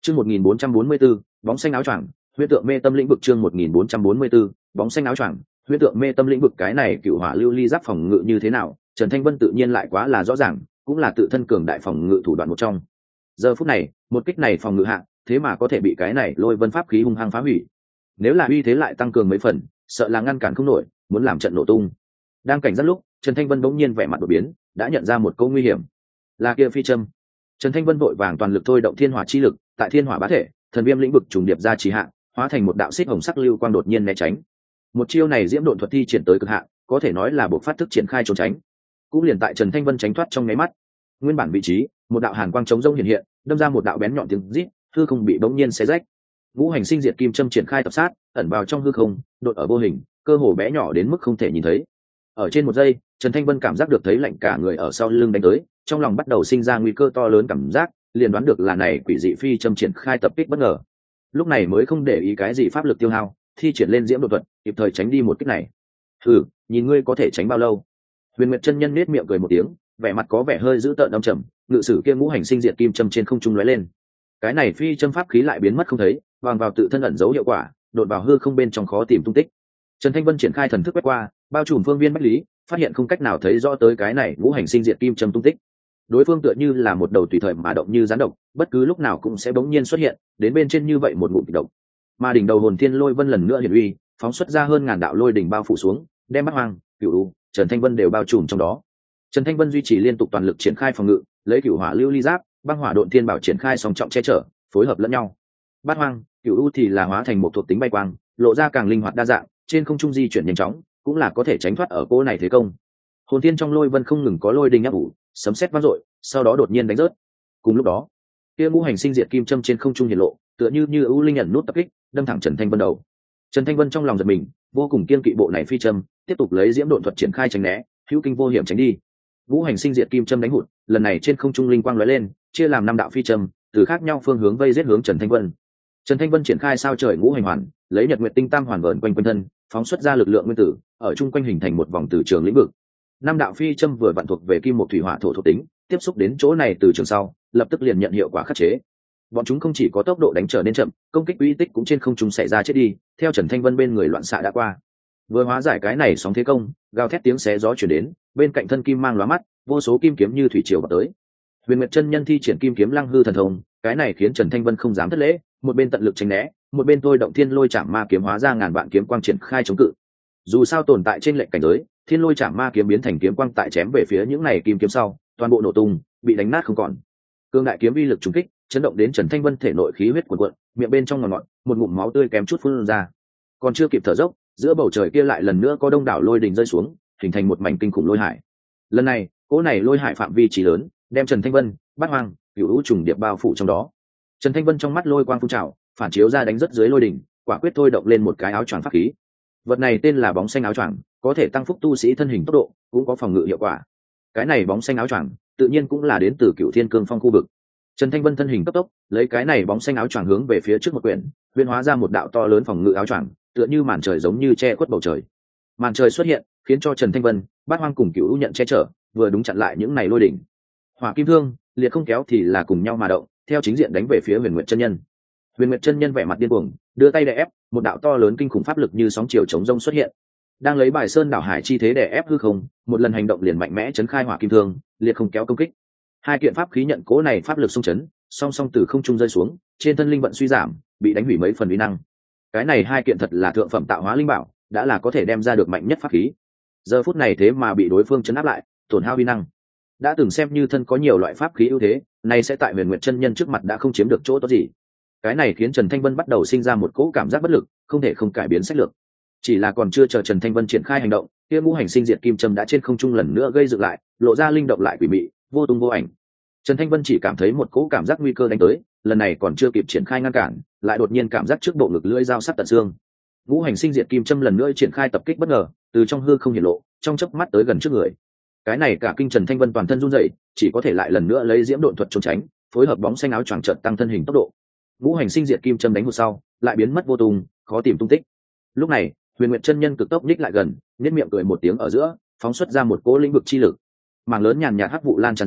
Chương 1444, bóng xanh áo choàng, huyễn tượng mê tâm lĩnh vực. Chương 1444, bóng xanh áo choàng, huyễn tượng mê tâm lĩnh vực. Cái này cựu hỏa lưu ly giáp phòng ngự như thế nào, Trần Thanh Vân tự nhiên lại quá là rõ ràng, cũng là tự thân cường đại phòng ngự thủ đoạn một trong. Giờ phút này, một kích này phòng ngự hạng, thế mà có thể bị cái này lôi vân pháp khí hung hăng phá hủy. Nếu là uy thế lại tăng cường mấy phần, sợ là ngăn cản không nổi, muốn làm trận nổ tung. Đang cảnh giác lúc, Trần Thanh Vân bỗng nhiên vẻ mặt đột biến, đã nhận ra một câu nguy hiểm. Là kia phi châm. Trần Thanh Vân vội vàng toàn lực thôi động thiên hỏa chi lực, tại thiên hỏa bá thể, thần viêm lĩnh vực trùng điệp ra trì hạn, hóa thành một đạo xích hồng sắc lưu quang đột nhiên né tránh. Một chiêu này diễm độn thuật thi triển tới cực hạn, có thể nói là buộc phát thức triển khai trốn tránh. Cũng liền tại Trần Thanh Vân tránh thoát trong nháy mắt, nguyên bản vị trí, một đạo hàn quang chống rông hiện hiện, đâm ra một đạo bén nhọn tiếng rít, hư không bị bỗng nhiên xé rách. Ngũ hành sinh diệt kim châm triển khai tập sát, ẩn vào trong hư không, đột ở vô hình, cơ hồ bé nhỏ đến mức không thể nhìn thấy. Ở trên một giây, Trần Thanh Vân cảm giác được thấy lạnh cả người ở sau lưng đánh tới, trong lòng bắt đầu sinh ra nguy cơ to lớn cảm giác, liền đoán được là này quỷ dị phi châm triển khai tập kích bất ngờ. Lúc này mới không để ý cái gì pháp lực tiêu hao, thi triển lên diễm độ thuật, kịp thời tránh đi một kích này. Nhìn ngươi có thể tránh bao lâu? Huyền Nguyệt chân nhân nết miệng cười một tiếng, vẻ mặt có vẻ hơi dữ tợn âm trầm, ngự sử kia ngũ hành sinh diệt kim châm trên không trung lóe lên. Cái này phi châm pháp khí lại biến mất không thấy, vàng vào tự thân ẩn giấu hiệu quả, đột vào hư không bên trong khó tìm tung tích. Trần Thanh Vân triển khai thần thức quét qua, bao trùm phương viên bách lý, phát hiện không cách nào thấy rõ tới cái này ngũ hành sinh diệt kim châm tung tích. Đối phương tựa như là một đầu tùy thời mà động như gián độc, bất cứ lúc nào cũng sẽ bỗng nhiên xuất hiện, đến bên trên như vậy một ngụm kịch độc. Mà đỉnh đầu hồn thiên lôi vân lần nữa hiển uy, phóng xuất ra hơn ngàn đạo lôi đỉnh bao phủ xuống, đem Bát Hoang, Cửu Trần Thanh Vân đều bao trùm trong đó. Trần Thanh Vân duy trì liên tục toàn lực triển khai phòng ngự, lấy cửu hỏa lưu ly giáp, băng hỏa độn thiên bảo triển khai song trọng che chở, phối hợp lẫn nhau. Bát Hoang, Cửu thì là hóa thành một thuộc tính bay quang, lộ ra càng linh hoạt đa dạng, trên không trung di chuyển nhanh chóng, cũng là có thể tránh thoát ở cô này thế công. Hồn thiên trong lôi vân không ngừng có lôi đình áp ủ, sấm sét vang dội, sau đó đột nhiên đánh rớt. Cùng lúc đó, kia ngũ hành sinh diệt kim châm trên không trung hiện lộ, tựa như ưu linh ẩn nút tập kích, đâm thẳng Trần Thanh Vân đầu. Trần Thanh Vân trong lòng giật mình, vô cùng kiên kỵ bộ này phi châm, tiếp tục lấy diễm độn thuật triển khai tránh né, hữu kinh vô hiểm tránh đi. Ngũ hành sinh diệt kim châm đánh hụt, lần này trên không trung linh quang lóe lên, chia làm 5 đạo phi châm, từ khác nhau phương hướng vây giết hướng Trần Thanh Vân. Trần Thanh Vân triển khai sao trời ngũ hành hoàn, lấy nhật nguyệt tinh tam hoàn vờn quanh quanh thân, phóng xuất ra lực lượng nguyên tử, ở chung quanh hình thành một vòng từ trường lĩnh vực. 5 đạo phi châm vừa vặn thuộc về kim một thủy hỏa thổ thuộc tính, tiếp xúc đến chỗ này từ trường sau, lập tức liền nhận hiệu quả khắc chế. Bọn chúng không chỉ có tốc độ đánh trở nên chậm, công kích uy tích cũng trên không trung xảy ra chết đi, theo Trần Thanh Vân bên người loạn xạ đã qua. Vừa hóa giải cái này sóng thế công, gào thét tiếng xé gió truyền đến, bên cạnh thân kim mang lóa mắt, vô số kim kiếm như thủy triều vào tới. Huyền Nguyệt chân nhân thi triển kim kiếm lăng hư thần thông, cái này khiến Trần Thanh Vân không dám thất lễ, một bên tận lực tránh né, một bên thôi động thiên lôi chạm ma kiếm hóa ra ngàn vạn kiếm quang triển khai chống cự. Dù sao tồn tại trên lệnh cảnh giới, thiên lôi chạm ma kiếm biến thành kiếm quang tại chém về phía những này kim kiếm sau, toàn bộ nổ tung, bị đánh nát không còn. Cương đại kiếm uy lực trùng kích, chấn động đến Trần Thanh Vân thể nội khí huyết cuồn cuộn, miệng bên trong ngọt ngọt, một ngụm máu tươi kém chút phun ra. Còn chưa kịp thở dốc, giữa bầu trời kia lại lần nữa có đông đảo lôi đình rơi xuống, hình thành một mảnh kinh khủng lôi hải. Lần này, cỗ này lôi hải phạm vi chí lớn, đem Trần Thanh Vân, Bát Hoang, Cửu Vũ trùng điệp bao phủ trong đó. Trần Thanh Vân trong mắt lôi quang phun trào, phản chiếu ra đánh rất dưới lôi đỉnh, quả quyết thôi động lên một cái áo choàng pháp khí. Vật này tên là bóng xanh áo choàng, có thể tăng phúc tu sĩ thân hình tốc độ, cũng có phòng ngự hiệu quả. Cái này bóng xanh áo choàng, tự nhiên cũng là đến từ Cửu Thiên Cương Phong khu vực. Trần Thanh Vân thân hình cấp tốc, lấy cái này bóng xanh áo choàng hướng về phía trước một quyển, huyễn hóa ra một đạo to lớn phòng ngự áo choàng, tựa như màn trời giống như che khuất bầu trời. Màn trời xuất hiện, khiến cho Trần Thanh Vân, Bát Hoang cùng Cửu nhận che chở, vừa đúng chặn lại những này lôi đỉnh. Hỏa kim thương, liệt không kéo thì là cùng nhau mà động, theo chính diện đánh về phía Huyền Nguyệt chân nhân. Huyền Nguyệt chân nhân vẻ mặt điên cuồng, đưa tay đè ép, một đạo to lớn kinh khủng pháp lực như sóng chiều chống rông xuất hiện. Đang lấy bài sơn đảo hải chi thế đè ép hư không, một lần hành động liền mạnh mẽ chấn khai hỏa kim thương, liệt không kéo công kích. Hai kiện pháp khí nhận cố này pháp lực xung chấn, song song từ không trung rơi xuống, trên thân linh vận suy giảm, bị đánh hủy mấy phần uy năng. Cái này hai kiện thật là thượng phẩm tạo hóa linh bảo, đã là có thể đem ra được mạnh nhất pháp khí. Giờ phút này thế mà bị đối phương chấn áp lại, tổn hao uy năng. Đã từng xem như thân có nhiều loại pháp khí ưu thế, nay sẽ tại Huyền Nguyệt chân nhân trước mặt đã không chiếm được chỗ tốt gì. Cái này khiến Trần Thanh Vân bắt đầu sinh ra một cỗ cảm giác bất lực, không thể không cải biến sách lược. Chỉ là còn chưa chờ Trần Thanh Vân triển khai hành động, kia ngũ hành sinh diệt kim châm đã trên không trung lần nữa gây dựng lại, lộ ra linh động lại quỷ mị, vô tung vô ảnh. Trần Thanh Vân chỉ cảm thấy một cỗ cảm giác nguy cơ đánh tới, lần này còn chưa kịp triển khai ngăn cản, lại đột nhiên cảm giác trước bộ ngực lưỡi dao sắc tận xương. Ngũ hành sinh diệt kim châm lần nữa triển khai tập kích bất ngờ, từ trong hư không hiện lộ, trong chớp mắt tới gần trước người. Cái này cả kinh Trần Thanh Vân toàn thân run rẩy, chỉ có thể lại lần nữa lấy diễm độn thuật trốn tránh, phối hợp bóng xanh áo choàng chợt tăng thân hình tốc độ. Ngũ hành sinh diệt kim châm đánh một sau, lại biến mất vô tung, khó tìm tung tích. Lúc này, Huyền Nguyệt chân nhân cực tốc nhích lại gần, nhếch miệng cười một tiếng ở giữa, phóng xuất ra một cỗ lĩnh vực chi lực. Mảng lớn nhàn nhạt hắc vụ lan tràn ra,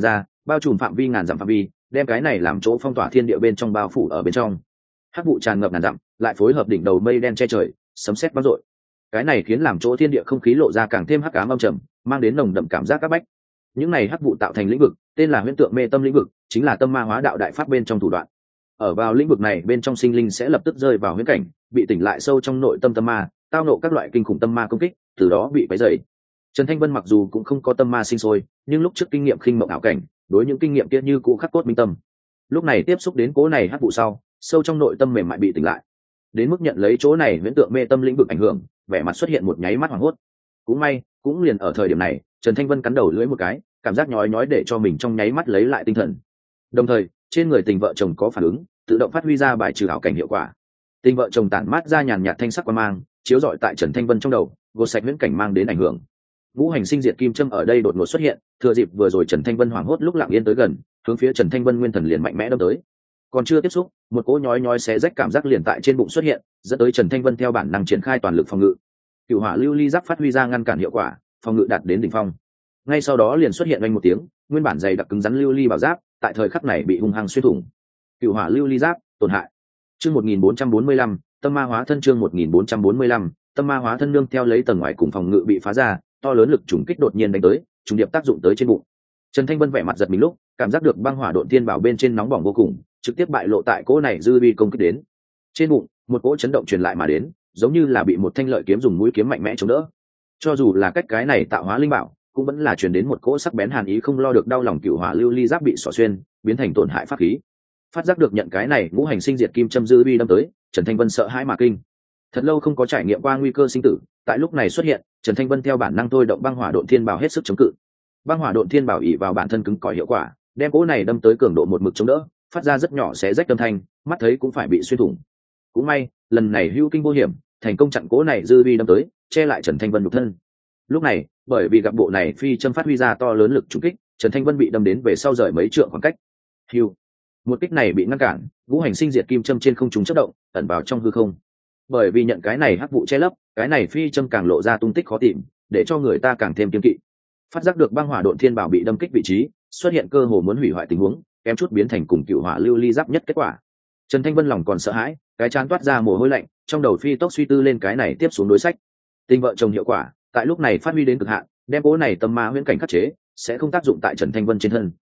bao trùm phạm vi ngàn dặm phạm vi, đem cái này làm chỗ phong tỏa thiên địa bên trong bao phủ ở bên trong. Hắc vụ tràn ngập ngàn dặm, lại phối hợp đỉnh đầu mây đen che trời, sấm sét vang dội. Cái này khiến làm chỗ thiên địa không khí lộ ra càng thêm hắc ám âm trầm, mang đến nồng đậm cảm giác các bách. Những này hắc vụ tạo thành lĩnh vực, tên là huyễn tượng mê tâm lĩnh vực, chính là tâm ma hóa đạo đại pháp bên trong thủ đoạn. Ở vào lĩnh vực này bên trong sinh linh sẽ lập tức rơi vào huyễn cảnh, bị tỉnh lại sâu trong nội tâm tâm ma, tao nộ các loại kinh khủng tâm ma công kích, từ đó bị quấy rầy. Trần Thanh Vân mặc dù cũng không có tâm ma sinh sôi, nhưng lúc trước kinh nghiệm khinh mộng ảo cảnh, đối những kinh nghiệm kia như cũ khắc cốt minh tâm. Lúc này tiếp xúc đến cố này hắc vụ sau, sâu trong nội tâm mềm mại bị tỉnh lại. Đến mức nhận lấy chỗ này huyễn tượng mê tâm lĩnh vực ảnh hưởng, vẻ mặt xuất hiện một nháy mắt hoảng hốt. Cũng may, cũng liền ở thời điểm này, Trần Thanh Vân cắn đầu lưỡi một cái, cảm giác nhói nhói để cho mình trong nháy mắt lấy lại tinh thần. Đồng thời, trên người tình vợ chồng có phản ứng, tự động phát huy ra bài trừ ảo cảnh hiệu quả. Tình vợ chồng tản mát ra nhàn nhạt thanh sắc quang mang, chiếu rọi tại Trần Thanh Vân trong đầu, gột sạch huyễn cảnh mang đến ảnh hưởng. Ngũ hành sinh diệt kim châm ở đây đột ngột xuất hiện, thừa dịp vừa rồi Trần Thanh Vân hoảng hốt lúc lặng yên tới gần, hướng phía Trần Thanh Vân nguyên thần liền mạnh mẽ đâm tới. Còn chưa tiếp xúc, một cỗ nhói nhói xé rách cảm giác liền tại trên bụng xuất hiện, dẫn tới Trần Thanh Vân theo bản năng triển khai toàn lực phòng ngự. Cửu hỏa lưu ly giáp phát huy ra ngăn cản hiệu quả, phòng ngự đạt đến đỉnh phong. Ngay sau đó liền xuất hiện vang một tiếng, nguyên bản dày đặc cứng rắn lưu ly bảo giáp, tại thời khắc này bị hung hăng xuyên thủng. Cửu hỏa lưu ly giáp tổn hại. Chương 1445, tâm ma hóa thân chương 1445, tâm ma hóa thân nương theo lấy tầng ngoài cùng phòng ngự bị phá ra, to lớn lực trùng kích đột nhiên đánh tới, trùng điệp tác dụng tới trên bụng. Trần Thanh Vân vẻ mặt giật mình lúc, cảm giác được băng hỏa độn thiên bảo bên trên nóng bỏng vô cùng, trực tiếp bại lộ tại cỗ này dư vi công kích đến. Trên bụng, một cỗ chấn động truyền lại mà đến, giống như là bị một thanh lợi kiếm dùng mũi kiếm mạnh mẽ chống đỡ. Cho dù là cách cái này tạo hóa linh bảo, cũng vẫn là truyền đến một cỗ sắc bén hàn ý không lo được đau lòng. Cửu hỏa lưu ly giáp bị xỏ xuyên, biến thành tổn hại pháp khí. Phát giác được nhận cái này ngũ hành sinh diệt kim châm dư vi đâm tới, Trần Thanh Vân sợ hãi mà kinh. Thật lâu không có trải nghiệm qua nguy cơ sinh tử, tại lúc này xuất hiện, Trần Thanh Vân theo bản năng thôi động băng hỏa độn thiên bảo hết sức chống cự. Băng hỏa độn thiên bảo ỷ vào bản thân cứng cỏi hiệu quả, đem cỗ này đâm tới cường độ một mực chống đỡ, phát ra rất nhỏ xé rách âm thanh, mắt thấy cũng phải bị xuyên thủng. Cũng may, lần này hữu kinh vô hiểm, thành công chặn cỗ này dư vi đâm tới, che lại Trần Thanh Vân nhục thân. Lúc này, bởi vì gặp bộ này phi châm phát huy ra to lớn lực trùng kích, Trần Thanh Vân bị đâm đến về sau rời mấy trượng khoảng cách. Hưu, một kích này bị ngăn cản, ngũ hành sinh diệt kim châm trên không trung chớp động, ẩn vào trong hư không. Bởi vì nhận cái này hắc vụ che lấp, cái này phi châm càng lộ ra tung tích khó tìm, để cho người ta càng thêm kiêng kỵ. Phát giác được băng hỏa độn thiên bảo bị đâm kích vị trí, xuất hiện cơ hồ muốn hủy hoại tình huống, kém chút biến thành cùng cửu hỏa lưu ly giáp nhất kết quả. Trần Thanh Vân lòng còn sợ hãi, cái trán toát ra mồ hôi lạnh, trong đầu phi tốc suy tư lên cái này tiếp xuống đối sách. Tình vợ chồng hiệu quả, tại lúc này phát huy đến cực hạn, đem cỗ này tâm ma huyễn cảnh khắc chế, sẽ không tác dụng tại Trần Thanh Vân trên thân.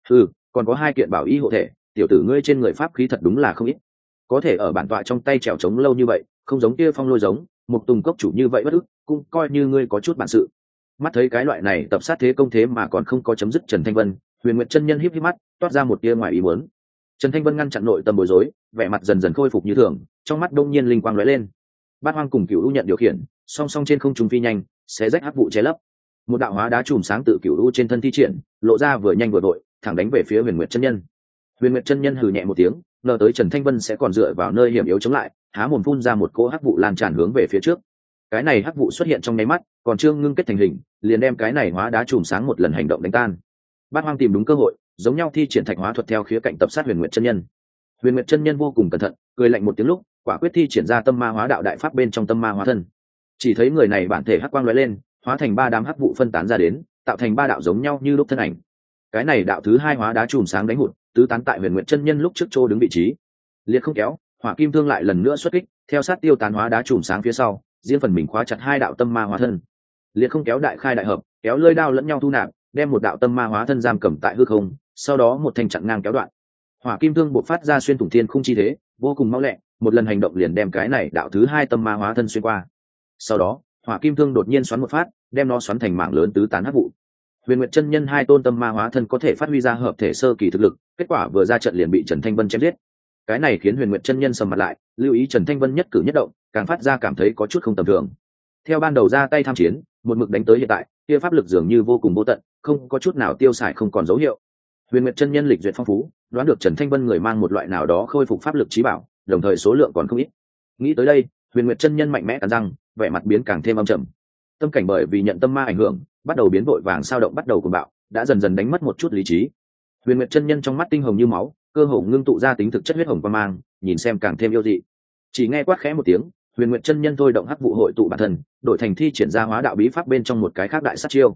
Còn có hai kiện bảo y hộ thể, tiểu tử ngươi trên người pháp khí thật đúng là không ít. Có thể ở bản tọa trong tay trèo trống lâu như vậy, không giống kia phong lôi giống, một tùng cốc chủ như vậy bất ức, cũng coi như ngươi có chút bản sự. Mắt thấy cái loại này tập sát thế công thế mà còn không có chấm dứt, Trần Thanh Vân, Huyền Nguyệt chân nhân híp híp mắt, toát ra một tia ngoài ý muốn. Trần Thanh Vân ngăn chặn nội tâm bối rối, vẻ mặt dần dần khôi phục như thường, trong mắt đông nhiên linh quang lóe lên. Bát Hoang cùng Cửu U nhận điều khiển, song song trên không trung phi nhanh, xé rách hắc vụ che lấp. Một đạo hóa đá chùm sáng tự Cửu U trên thân thi triển, lộ ra vừa nhanh vừa vội, thẳng đánh về phía Huyền Nguyệt chân nhân. Huyền Nguyệt chân nhân hừ nhẹ một tiếng, ngờ tới Trần Thanh Vân sẽ còn dựa vào nơi hiểm yếu chống lại, há mồm phun ra một cỗ hắc vụ lan tràn hướng về phía trước. Cái này hắc vụ xuất hiện trong nháy mắt, còn chưa ngưng kết thành hình, liền đem cái này hóa đá chùm sáng một lần hành động đánh tan. Bát Hoang tìm đúng cơ hội, giống nhau thi triển thạch hóa thuật theo khía cạnh tập sát Huyền Nguyệt chân nhân. Huyền Nguyệt chân nhân vô cùng cẩn thận, cười lạnh một tiếng lúc, quả quyết thi triển ra tâm ma hóa đạo đại pháp bên trong tâm ma hóa thân. Chỉ thấy người này bản thể hắc quang lóe lên, hóa thành ba đám hắc vụ phân tán ra đến, tạo thành ba đạo giống nhau như lúc thân ảnh. Cái này đạo thứ hai hóa đá chùm sáng đánh hụt, tứ tán tại Huyền Nguyệt chân nhân lúc trước chỗ đứng vị trí. Liệt không kéo, hỏa kim thương lại lần nữa xuất kích, theo sát tiêu tán hóa đá chùm sáng phía sau, riêng phần mình khóa chặt hai đạo tâm ma hóa thân. Liệt không kéo đại khai đại hợp, kéo lưỡi đao lẫn nhau thu nạp, đem một đạo tâm ma hóa thân giam cầm tại hư không, sau đó một thanh chặn ngang kéo đoạn. Hỏa kim thương bộc phát ra xuyên thủng thiên khung chi thế, vô cùng mau lẹ, một lần hành động liền đem cái này đạo thứ hai tâm ma hóa thân xuyên qua. Sau đó, hỏa kim thương đột nhiên xoắn một phát, đem nó xoắn thành mảng lớn tứ tán hắc vụ. Huyền Nguyệt chân nhân hai tôn tâm ma hóa thân có thể phát huy ra hợp thể sơ kỳ thực lực, kết quả vừa ra trận liền bị Trần Thanh Vân chém giết. Cái này khiến Huyền Nguyệt chân nhân sầm mặt lại, lưu ý Trần Thanh Vân nhất cử nhất động, càng phát ra cảm thấy có chút không tầm thường. Theo ban đầu ra tay tham chiến, một mực đánh tới hiện tại, kia pháp lực dường như vô cùng vô tận, không có chút nào tiêu xài không còn dấu hiệu. Huyền Nguyệt chân nhân lịch duyệt phong phú, đoán được Trần Thanh Vân người mang một loại nào đó khôi phục pháp lực trí bảo, đồng thời số lượng còn không ít. Nghĩ tới đây, Huyền Nguyệt chân nhân mạnh mẽ cắn răng, vẻ mặt biến càng thêm âm trầm. Tâm cảnh bởi vì nhận tâm ma ảnh hưởng, bắt đầu biến vội vàng sao động, bắt đầu cuồng bạo, đã dần dần đánh mất một chút lý trí. Huyền Nguyệt chân nhân trong mắt tinh hồng như máu, cơ hồ ngưng tụ ra tính thực chất huyết hồng quang mang, nhìn xem càng thêm yêu dị. Chỉ nghe quát khẽ một tiếng, Huyền Nguyệt chân nhân thôi động hắc vụ hội tụ bản thân, đổi thành thi triển ra hóa đạo bí pháp bên trong một cái khác đại sát chiêu.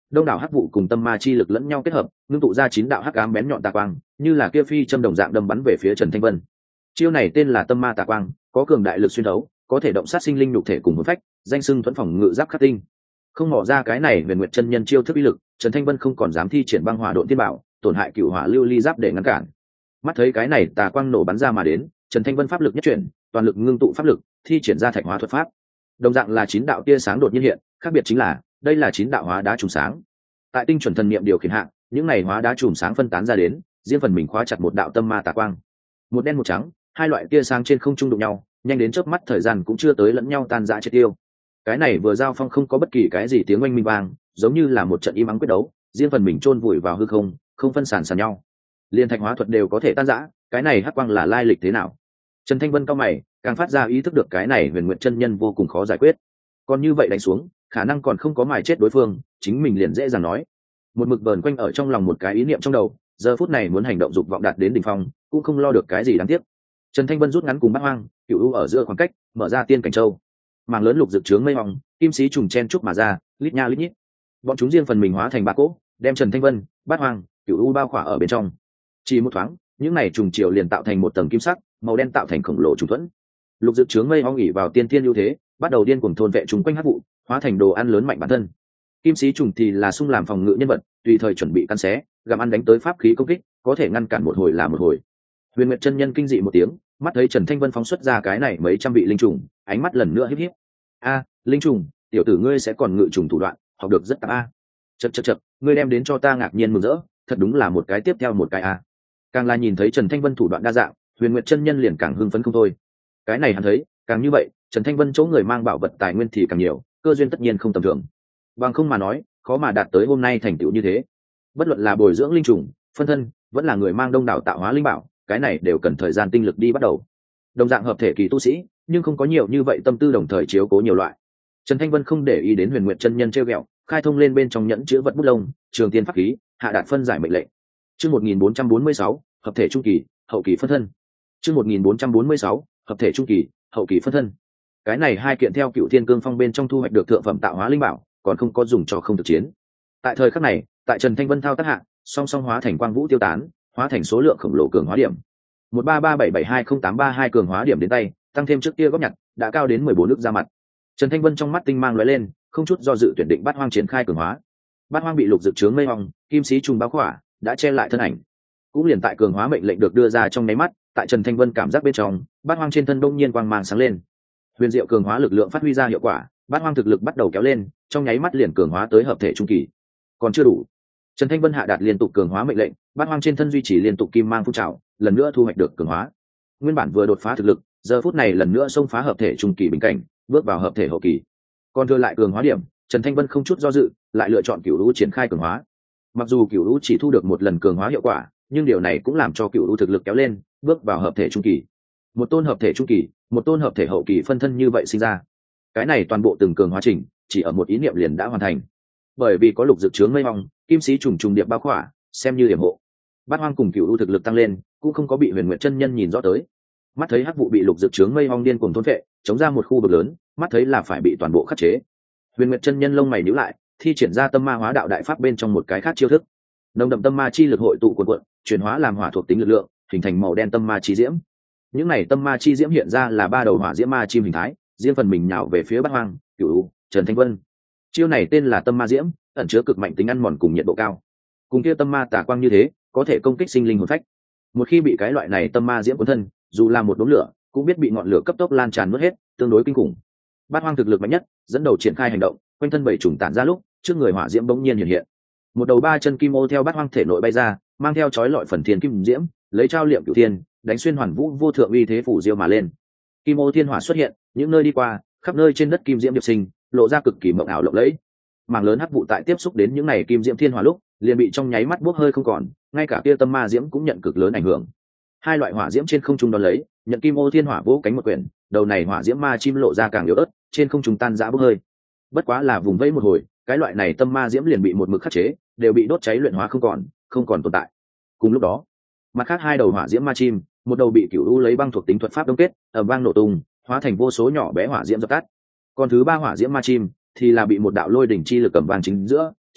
đông đảo hắc vụ cùng tâm ma chi lực lẫn nhau kết hợp, ngưng tụ ra 9 đạo hắc ám bén nhọn tà quang, như là kia phi châm đồng dạng đâm bắn về phía Trần Thanh Vân. Chiêu này tên là tâm ma tà quang, có cường đại lực xuyên thấu, có thể động sát sinh linh nhục thể cùng hồn phách, danh xưng thuẫn phòng ngự giáp khắc tinh. Không mò ra cái này Huyền Nguyệt chân nhân chiêu thức uy lực, Trần Thanh Vân không còn dám thi triển băng hỏa độn tiên bảo, tổn hại cửu hỏa lưu ly giáp để ngăn cản. Mắt thấy cái này tà quang nổ bắn ra mà đến, Trần Thanh Vân pháp lực nhất chuyển, toàn lực ngưng tụ pháp lực, thi triển ra thạch hóa thuật pháp. Đồng dạng là 9 đạo tia sáng đột nhiên hiện, khác biệt chính là đây là 9 đạo hóa đá trùng sáng. Tại tinh chuẩn thần niệm điều khiển hạ, những này hóa đá trùng sáng phân tán ra đến, riêng phần mình khóa chặt một đạo tâm ma tà quang. Một đen một trắng, hai loại tia sáng trên không trung đụng nhau, nhanh đến chớp mắt thời gian cũng chưa tới lẫn nhau tan rã triệt tiêu. Cái này vừa giao phong không có bất kỳ cái gì tiếng oanh minh vang, giống như là một trận im ắng quyết đấu, riêng phần mình chôn vùi vào hư không, không phân sàn nhau. Liên thạch hóa thuật đều có thể tan rã, cái này hắc quang là lai lịch thế nào? Trần Thanh Vân cao mày, càng phát ra ý thức được cái này Huyền Nguyệt chân nhân vô cùng khó giải quyết. Còn như vậy đánh xuống, khả năng còn không có mài chết đối phương, chính mình liền dễ dàng nói. Một mực vờn quanh ở trong lòng một cái ý niệm trong đầu, giờ phút này muốn hành động dục vọng đạt đến đỉnh phong, cũng không lo được cái gì đáng tiếc. Trần Thanh Vân rút ngắn cùng Bát Hoang, Cửu U ở giữa khoảng cách, mở ra tiên cảnh châu. Màng lớn lục dược trướng mây hồng, kim sĩ trùng chen trúc mà ra, lít nha lít nhít. Bọn chúng riêng phần mình hóa thành ba cỗ, đem Trần Thanh Vân, Bát Hoang, Cửu U bao khỏa ở bên trong. Chỉ một thoáng, những này trùng triều liền tạo thành một tầng kim sắc, màu đen tạo thành khổng lồ trùng thuẫn. Lục dược trướng mây hong ỉ vào tiên thiên ưu thế, bắt đầu điên cuồng thôn vệ chúng quanh hắc vụ, hóa thành đồ ăn lớn mạnh bản thân. Kim sĩ trùng thì là sung làm phòng ngự nhân vật, tùy thời chuẩn bị căn xé, gặm ăn đánh tới pháp khí công kích, có thể ngăn cản một hồi là một hồi. Huyền Nguyệt chân nhân kinh dị một tiếng, mắt thấy Trần Thanh Vân phóng xuất ra cái này mấy trăm vị linh trùng, ánh mắt lần nữa híp híp. A, linh trùng, tiểu tử ngươi sẽ còn ngự trùng thủ đoạn, học được rất a. Chậc, ngươi đem đến cho ta ngạc nhiên mừng rỡ, thật đúng là một cái tiếp theo một cái a. Càng là nhìn thấy Trần Thanh Vân thủ đoạn đa dạng, Huyền Nguyệt chân nhân liền càng hưng phấn không thôi. Cái này hắn thấy, càng như vậy, Trần Thanh Vân chỗ người mang bảo vật tài nguyên thì càng nhiều, cơ duyên tất nhiên không tầm thường. Bằng không mà nói, khó mà đạt tới hôm nay thành tựu như thế. Bất luận là bồi dưỡng linh trùng, phân thân, vẫn là người mang đông đảo tạo hóa linh bảo, cái này đều cần thời gian tinh lực đi bắt đầu. Đồng dạng hợp thể kỳ tu sĩ, nhưng không có nhiều như vậy tâm tư đồng thời chiếu cố nhiều loại. Trần Thanh Vân không để ý đến Huyền Nguyệt chân nhân trêu ghẹo, khai thông lên bên trong nhẫn chứa vật bút lông, trường tiên pháp khí, hạ đạt phân giải mệnh lệnh. Chương 1446, hợp thể trung kỳ, hậu kỳ phân thân. Chương 1446, hợp thể trung kỳ, hậu kỳ phân thân. Cái này hai kiện theo Cựu Thiên Cương Phong bên trong thu hoạch được thượng phẩm tạo hóa linh bảo, còn không có dùng cho không thực chiến. Tại thời khắc này, tại Trần Thanh Vân thao tác hạ, song song hóa thành quang vũ tiêu tán, hóa thành số lượng khổng lồ cường hóa điểm. 133772082 cường hóa điểm đến tay, tăng thêm trước kia góp nhặt, đã cao đến 14 nước ra mặt. Trần Thanh Vân trong mắt tinh mang lóe lên, không chút do dự tuyển định Bát Hoang triển khai cường hóa. Bát Hoang bị lục dược trướng mây hồng, kim sĩ trùng báo khỏa, đã che lại thân ảnh. Cũng liền tại cường hóa mệnh lệnh được đưa ra trong nháy mắt, tại Trần Thanh Vân cảm giác bên trong, Bát Hoang trên thân đông nhiên quang mang sáng lên. Huyền diệu cường hóa lực lượng phát huy ra hiệu quả, Bát Hoang thực lực bắt đầu kéo lên, trong nháy mắt liền cường hóa tới hợp thể trung kỳ. Còn chưa đủ. Trần Thanh Vân hạ đạt liên tục cường hóa mệnh lệnh, Bát Hoang trên thân duy trì liên tục kim mang phun trào, lần nữa thu hoạch được cường hóa. Nguyên bản vừa đột phá thực lực, giờ phút này lần nữa xông phá hợp thể trung kỳ bình cảnh, bước vào hợp thể hậu kỳ. Còn thừa lại cường hóa điểm, Trần Thanh Vân không chút do dự, lại lựa chọn Cửu Lũ triển khai cường hóa. Mặc dù Cửu Lũ chỉ thu được một lần cường hóa hiệu quả, nhưng điều này cũng làm cho Cửu Lũ thực lực kéo lên, bước vào hợp thể trung kỳ. Một tôn hợp thể trung kỳ, một tôn hợp thể hậu kỳ phân thân như vậy sinh ra. Cái này toàn bộ từng cường hóa trình, chỉ ở một ý niệm liền đã hoàn thành. Bởi vì có lục dược trướng mây mong, kim sĩ trùng trùng điệp bao khỏa, xem như điểm hộ. Bát Hoang cùng Cửu Lũ thực lực tăng lên, cũng không có bị Huyền Nguyệt chân nhân nhìn rõ tới. Mắt thấy hắc vụ bị lục dược trướng mây mong điên cuồng thôn phệ, chống ra một khu vực lớn, mắt thấy là phải bị toàn bộ khắc chế. Huyền Nguyệt chân nhân lông mày nhíu lại, thi triển ra tâm ma hóa đạo đại pháp bên trong một cái khác chiêu thức. Nồng đậm tâm ma chi lực hội tụ cuộn cuộn, chuyển hóa làm hỏa thuộc tính lực lượng, hình thành màu đen tâm ma chi diễm. Những này tâm ma chi diễm hiện ra là ba đầu hỏa diễm ma chim hình thái, riêng phần mình nhào về phía Bát Hoang, Cửu Lũ, Trần Thanh Vân. Chiêu này tên là tâm ma diễm, ẩn chứa cực mạnh tính ăn mòn cùng nhiệt độ cao. Cùng kia tâm ma tà quang như thế, có thể công kích sinh linh hồn phách. Một khi bị cái loại này tâm ma diễm cuốn thân, dù là một đốm lửa, cũng biết bị ngọn lửa cấp tốc lan tràn mất hết, tương đối kinh khủng. Bát Hoang thực lực mạnh nhất, dẫn đầu triển khai hành động, quanh thân bảy trùng tản ra lúc, trước người hỏa diễm bỗng nhiên hiện hiện. Một đầu ba chân kim ô theo Bát Hoang thể nội bay ra, mang theo chói lọi phần thiên kim diễm, lấy trao liệm cửu thiên, đánh xuyên hoàn vũ vô thượng uy thế phủ diêu mà lên. Kim ô thiên hỏa xuất hiện, những nơi đi qua, khắp nơi trên đất kim diễm điệp sinh, lộ ra cực kỳ mộng ảo lộng lẫy. Mảng lớn hắc vụ tại tiếp xúc đến những này kim diễm thiên hỏa lúc, liền bị trong nháy mắt bốc hơi không còn, ngay cả kia tâm ma diễm cũng nhận cực lớn ảnh hưởng. Hai loại hỏa diễm trên không trung đón lấy, nhận kim ô thiên hỏa vỗ cánh một quyển, đầu này hỏa diễm ma chim lộ ra càng yếu ớt, trên không trung tan rã bốc hơi. Bất quá là vùng vẫy một hồi, cái loại này tâm ma diễm liền bị một mực khắc chế, đều bị đốt cháy luyện hóa không còn tồn tại. Cùng lúc đó, mặt khác hai đầu hỏa diễm ma chim, một đầu bị Cửu U lấy băng thuộc tính thuật pháp đông kết, ầm vang nổ tung, hóa thành vô số nhỏ bé hỏa diễm dập tắt. Còn thứ ba hỏa diễm ma chim thì là bị một đạo lôi đỉnh chi lực cầm vang chính giữa,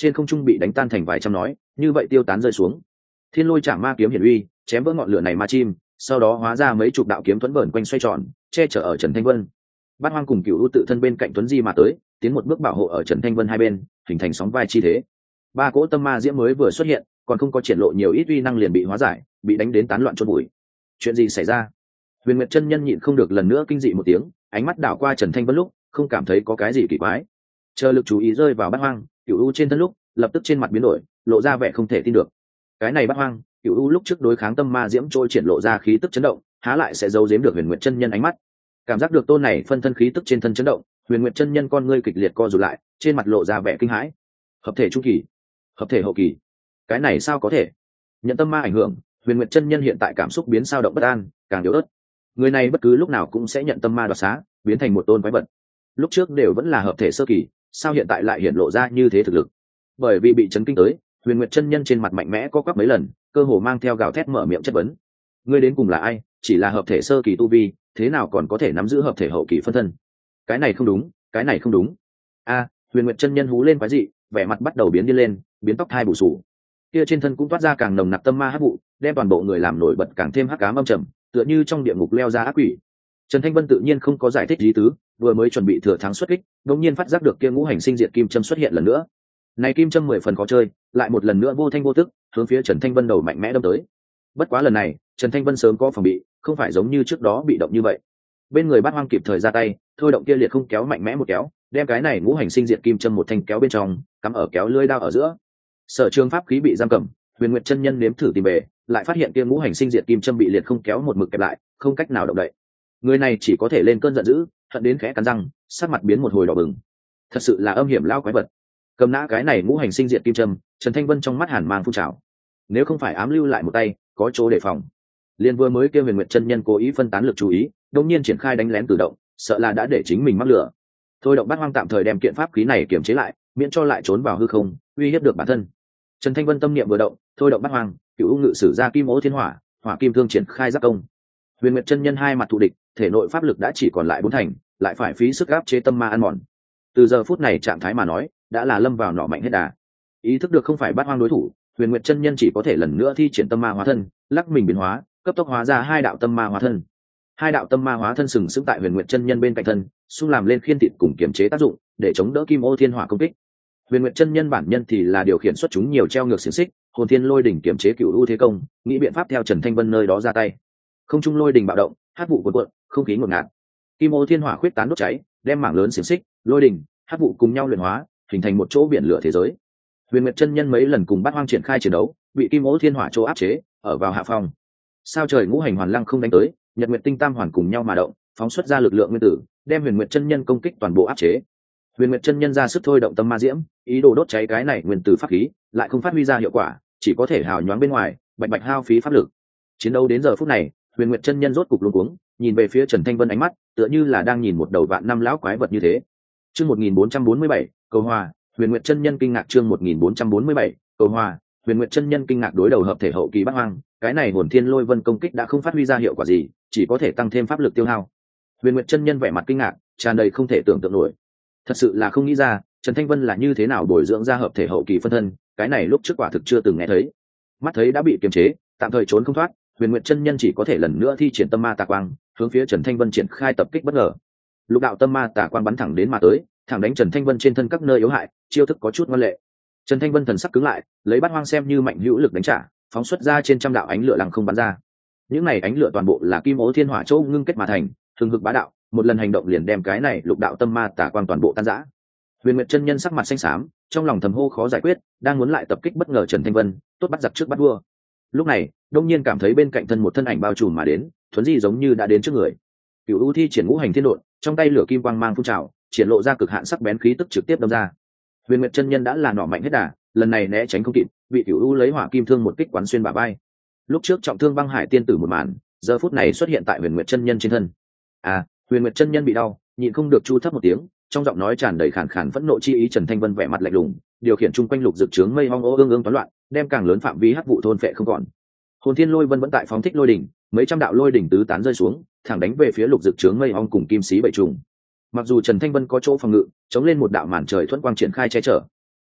trên không trung bị đánh tan thành vài trăm nói như vậy tiêu tán rơi xuống. Thiên lôi chạm ma kiếm hiển uy, chém vỡ ngọn lửa này ma chim, sau đó hóa ra mấy chục đạo kiếm thuẫn vờn quanh xoay tròn che chở ở Trần Thanh Vân. Bát Hoang cùng Cửu U tự thân bên cạnh Tuấn Di mà tới, tiến một bước bảo hộ ở Trần Thanh Vân hai bên, hình thành sóng vai chi thế. Ba cỗ tâm ma diễm mới vừa xuất hiện, còn không có triển lộ nhiều ít uy năng liền bị hóa giải, bị đánh đến tán loạn chôn bụi. Chuyện gì xảy ra? Huyền Nguyệt chân nhân nhịn không được lần nữa kinh dị một tiếng, ánh mắt đảo qua Trần Thanh Vân lúc, không cảm thấy có cái gì kỳ quái. Chờ lực chú ý rơi vào Bát Hoang, Cửu U trên thân lúc, lập tức trên mặt biến đổi, lộ ra vẻ không thể tin được. Cái này Bát Hoang, Cửu U lúc trước đối kháng tâm ma diễm trôi triển lộ ra khí tức chấn động, há lại sẽ giấu giếm được Huyền Nguyệt chân nhân ánh mắt. Cảm giác được tôn này phân thân khí tức trên thân chấn động, Huyền Nguyệt chân nhân con ngươi kịch liệt co rụt lại, trên mặt lộ ra vẻ kinh hãi. Hợp thể trung kỳ, hợp thể hậu kỳ, cái này sao có thể? Nhận tâm ma ảnh hưởng, Huyền Nguyệt chân nhân hiện tại cảm xúc biến sao động bất an, càng yếu ớt. Người này bất cứ lúc nào cũng sẽ nhận tâm ma đoạt xá, biến thành một tôn quái vật. Lúc trước đều vẫn là hợp thể sơ kỳ, sao hiện tại lại hiện lộ ra như thế thực lực? Bởi vì bị chấn kinh tới, Huyền Nguyệt chân nhân trên mặt mạnh mẽ co quắp mấy lần, cơ hồ mang theo gào thét mở miệng chất vấn. Ngươi đến cùng là ai? Chỉ là hợp thể sơ kỳ tu vi, thế nào còn có thể nắm giữ hợp thể hậu kỳ phân thân? Cái này không đúng, cái này không đúng. A, Huyền Nguyệt chân nhân hú lên quái dị, vẻ mặt bắt đầu biến đi lên, biến tóc hai bù sù. Kia trên thân cũng toát ra càng nồng nặc tâm ma hắc vụ, đem toàn bộ người làm nổi bật càng thêm hắc ám âm trầm, tựa như trong địa ngục leo ra ác quỷ. Trần Thanh Vân tự nhiên không có giải thích ý tứ, vừa mới chuẩn bị thừa thắng xuất kích, đột nhiên phát giác được kia ngũ hành sinh diệt kim châm xuất hiện lần nữa. Này kim châm 10 phần khó chơi, lại một lần nữa vô thanh vô tức, hướng phía Trần Thanh Vân đầu mạnh mẽ đâm tới. Bất quá lần này, Trần Thanh Vân sớm có phòng bị, không phải giống như trước đó bị động như vậy. Bên người Bát Hoang kịp thời ra tay, thôi động kia liệt không kéo mạnh mẽ một kéo, đem cái này ngũ hành sinh diệt kim châm một thanh kéo bên trong, cắm ở kéo lưỡi đao ở giữa. Sở trường pháp khí bị giam cầm, Huyền Nguyệt chân nhân nếm thử tìm bề, lại phát hiện kia ngũ hành sinh diệt kim châm bị liệt không kéo một mực kẹp lại, không cách nào động đậy. Người này chỉ có thể lên cơn giận dữ, hận đến khẽ cắn răng, sắc mặt biến một hồi đỏ bừng. Thật sự là âm hiểm lao quái vật. Cầm nã cái này ngũ hành sinh diệt kim châm, Trần Thanh Vân trong mắt hàn mang phun trào. Nếu không phải ám lưu lại một tay, có chỗ đề phòng. Liên vừa mới kêu Huyền Nguyệt chân nhân cố ý phân tán lực chú ý, đột nhiên triển khai đánh lén tự động, sợ là đã để chính mình mắc lửa. Thôi động Bát Hoang tạm thời đem kiện pháp khí này kiềm chế lại, miễn cho lại trốn vào hư không, uy hiếp được bản thân. Trần Thanh Vân tâm niệm vừa động, thôi động Bát Hoang, Cửu U ngự sử ra kim ố thiên hỏa, hỏa kim thương triển khai giáp công. Huyền Nguyệt chân nhân hai mặt thù địch, thể nội pháp lực đã chỉ còn lại 4 thành, lại phải phí sức áp chế tâm ma ăn mòn. Từ giờ phút này trạng thái mà nói, đã là lâm vào nỏ mạnh hết đà. Ý thức được không phải Bát Hoang đối thủ, Huyền Nguyệt chân nhân chỉ có thể lần nữa thi triển tâm ma hóa thân, lắc mình biến hóa, cấp tốc hóa ra 2 đạo tâm ma hóa thân. 2 đạo tâm ma hóa thân sừng sững tại Huyền Nguyệt chân nhân bên cạnh thân, xung làm lên khiên thịt cùng kiểm chế tác dụng, để chống đỡ kim ô thiên hỏa công kích. Huyền Nguyệt chân nhân bản nhân thì là điều khiển xuất chúng nhiều treo ngược xiển xích, hồn thiên lôi đỉnh kiểm chế Cửu U thế công, nghĩ biện pháp theo Trần Thanh Vân nơi đó ra tay. Không trung lôi đỉnh bạo động, hắc vụ cuồn cuộn, không khí ngột ngạt. Kim ô thiên hỏa khuyết tán đốt cháy, đem mảng lớn xiển xích, lôi đỉnh, hắc vụ cùng nhau luyện hóa, hình thành một chỗ biển lửa thế giới. Huyền Nguyệt chân nhân mấy lần cùng Bát Hoang triển khai chiến đấu, bị kim ô thiên hỏa chỗ áp chế, ở vào hạ phòng. Sao trời ngũ hành hoàn lăng không đánh tới, Nhật Nguyệt tinh tam hoàn cùng nhau mà động, phóng xuất ra lực lượng nguyên tử, đem Huyền Nguyệt chân nhân công kích toàn bộ áp chế. Huyền Nguyệt chân nhân ra sức thôi động tâm ma diễm, ý đồ đốt cháy cái này nguyên tử pháp khí, lại không phát huy ra hiệu quả, chỉ có thể hào nhoáng bên ngoài, bạch bạch hao phí pháp lực. Chiến đấu đến giờ phút này, Huyền Nguyệt chân nhân rốt cục luống cuống, nhìn về phía Trần Thanh Vân ánh mắt, tựa như là đang nhìn một đầu vạn năm lão quái vật như thế. Chương 1447, cầu hòa, Huyền Nguyệt chân nhân kinh ngạc chương 1447, cầu hòa, Huyền Nguyệt chân nhân kinh ngạc đối đầu hợp thể hậu kỳ Bát Hoang, cái này hồn thiên lôi vân công kích đã không phát huy ra hiệu quả gì, chỉ có thể tăng thêm pháp lực tiêu hao. Huyền Nguyệt chân nhân vẻ mặt kinh ngạc, tràn đầy không thể tưởng tượng nổi. Thật sự là không nghĩ ra, Trần Thanh Vân là như thế nào bồi dưỡng ra hợp thể hậu kỳ phân thân, cái này lúc trước quả thực chưa từng nghe thấy. Mắt thấy đã bị kiềm chế, tạm thời trốn không thoát, Huyền Nguyệt chân nhân chỉ có thể lần nữa thi triển tâm ma tà quang, hướng phía Trần Thanh Vân triển khai tập kích bất ngờ. Lục đạo tâm ma tà quang bắn thẳng đến mà tới, thẳng đánh Trần Thanh Vân trên thân các nơi yếu hại, chiêu thức có chút ngoan lệ. Trần Thanh Vân thần sắc cứng lại, lấy Bát Hoang xem như mạnh hữu lực đánh trả, phóng xuất ra trên trăm đạo ánh lửa lăng không bắn ra. Những này ánh lửa toàn bộ là kim ố thiên hỏa châu ngưng kết mà thành, hừng hực bá đạo, một lần hành động liền đem cái này lục đạo tâm ma tà quang toàn bộ tan rã. Huyền Nguyệt chân nhân sắc mặt xanh xám, trong lòng thầm hô khó giải quyết, đang muốn lại tập kích bất ngờ Trần Thanh Vân, tốt bắt giặc trước bắt vua. Lúc này, đông nhiên cảm thấy bên cạnh thân một thân ảnh bao trùm mà đến, thuấn di giống như đã đến trước người. Cửu U thi triển ngũ hành thiên độn, trong tay lửa kim quang mang phun trào, triển lộ ra cực hạn sắc bén khí tức trực tiếp đâm ra. Huyền Nguyệt chân nhân đã là nỏ mạnh hết đà, lần này né tránh không kịp, bị Cửu U lấy hỏa kim thương một kích quán xuyên bả vai. Lúc trước trọng thương băng hải tiên tử một màn, giờ phút này xuất hiện tại Huyền Nguyệt chân nhân trên thân. Huyền Nguyệt chân nhân bị đau, nhịn không được chu thấp một tiếng, trong giọng nói tràn đầy khàn khàn phẫn nộ chi ý. Trần Thanh Vân vẻ mặt lạnh lùng, điều khiển chung quanh lục dực trướng mây hoang ương ương toán loạn, đem càng lớn phạm vi hắc vụ thôn phệ không còn. Hồn thiên lôi vân vẫn tại phóng thích lôi đỉnh, mấy trăm đạo lôi đỉnh tứ tán rơi xuống, thẳng đánh về phía lục dực trướng mây hoang cùng kim sĩ bảy trùng. Mặc dù Trần Thanh Vân có chỗ phòng ngự, chống lên một đạo màn trời thuẫn quang triển khai che chở,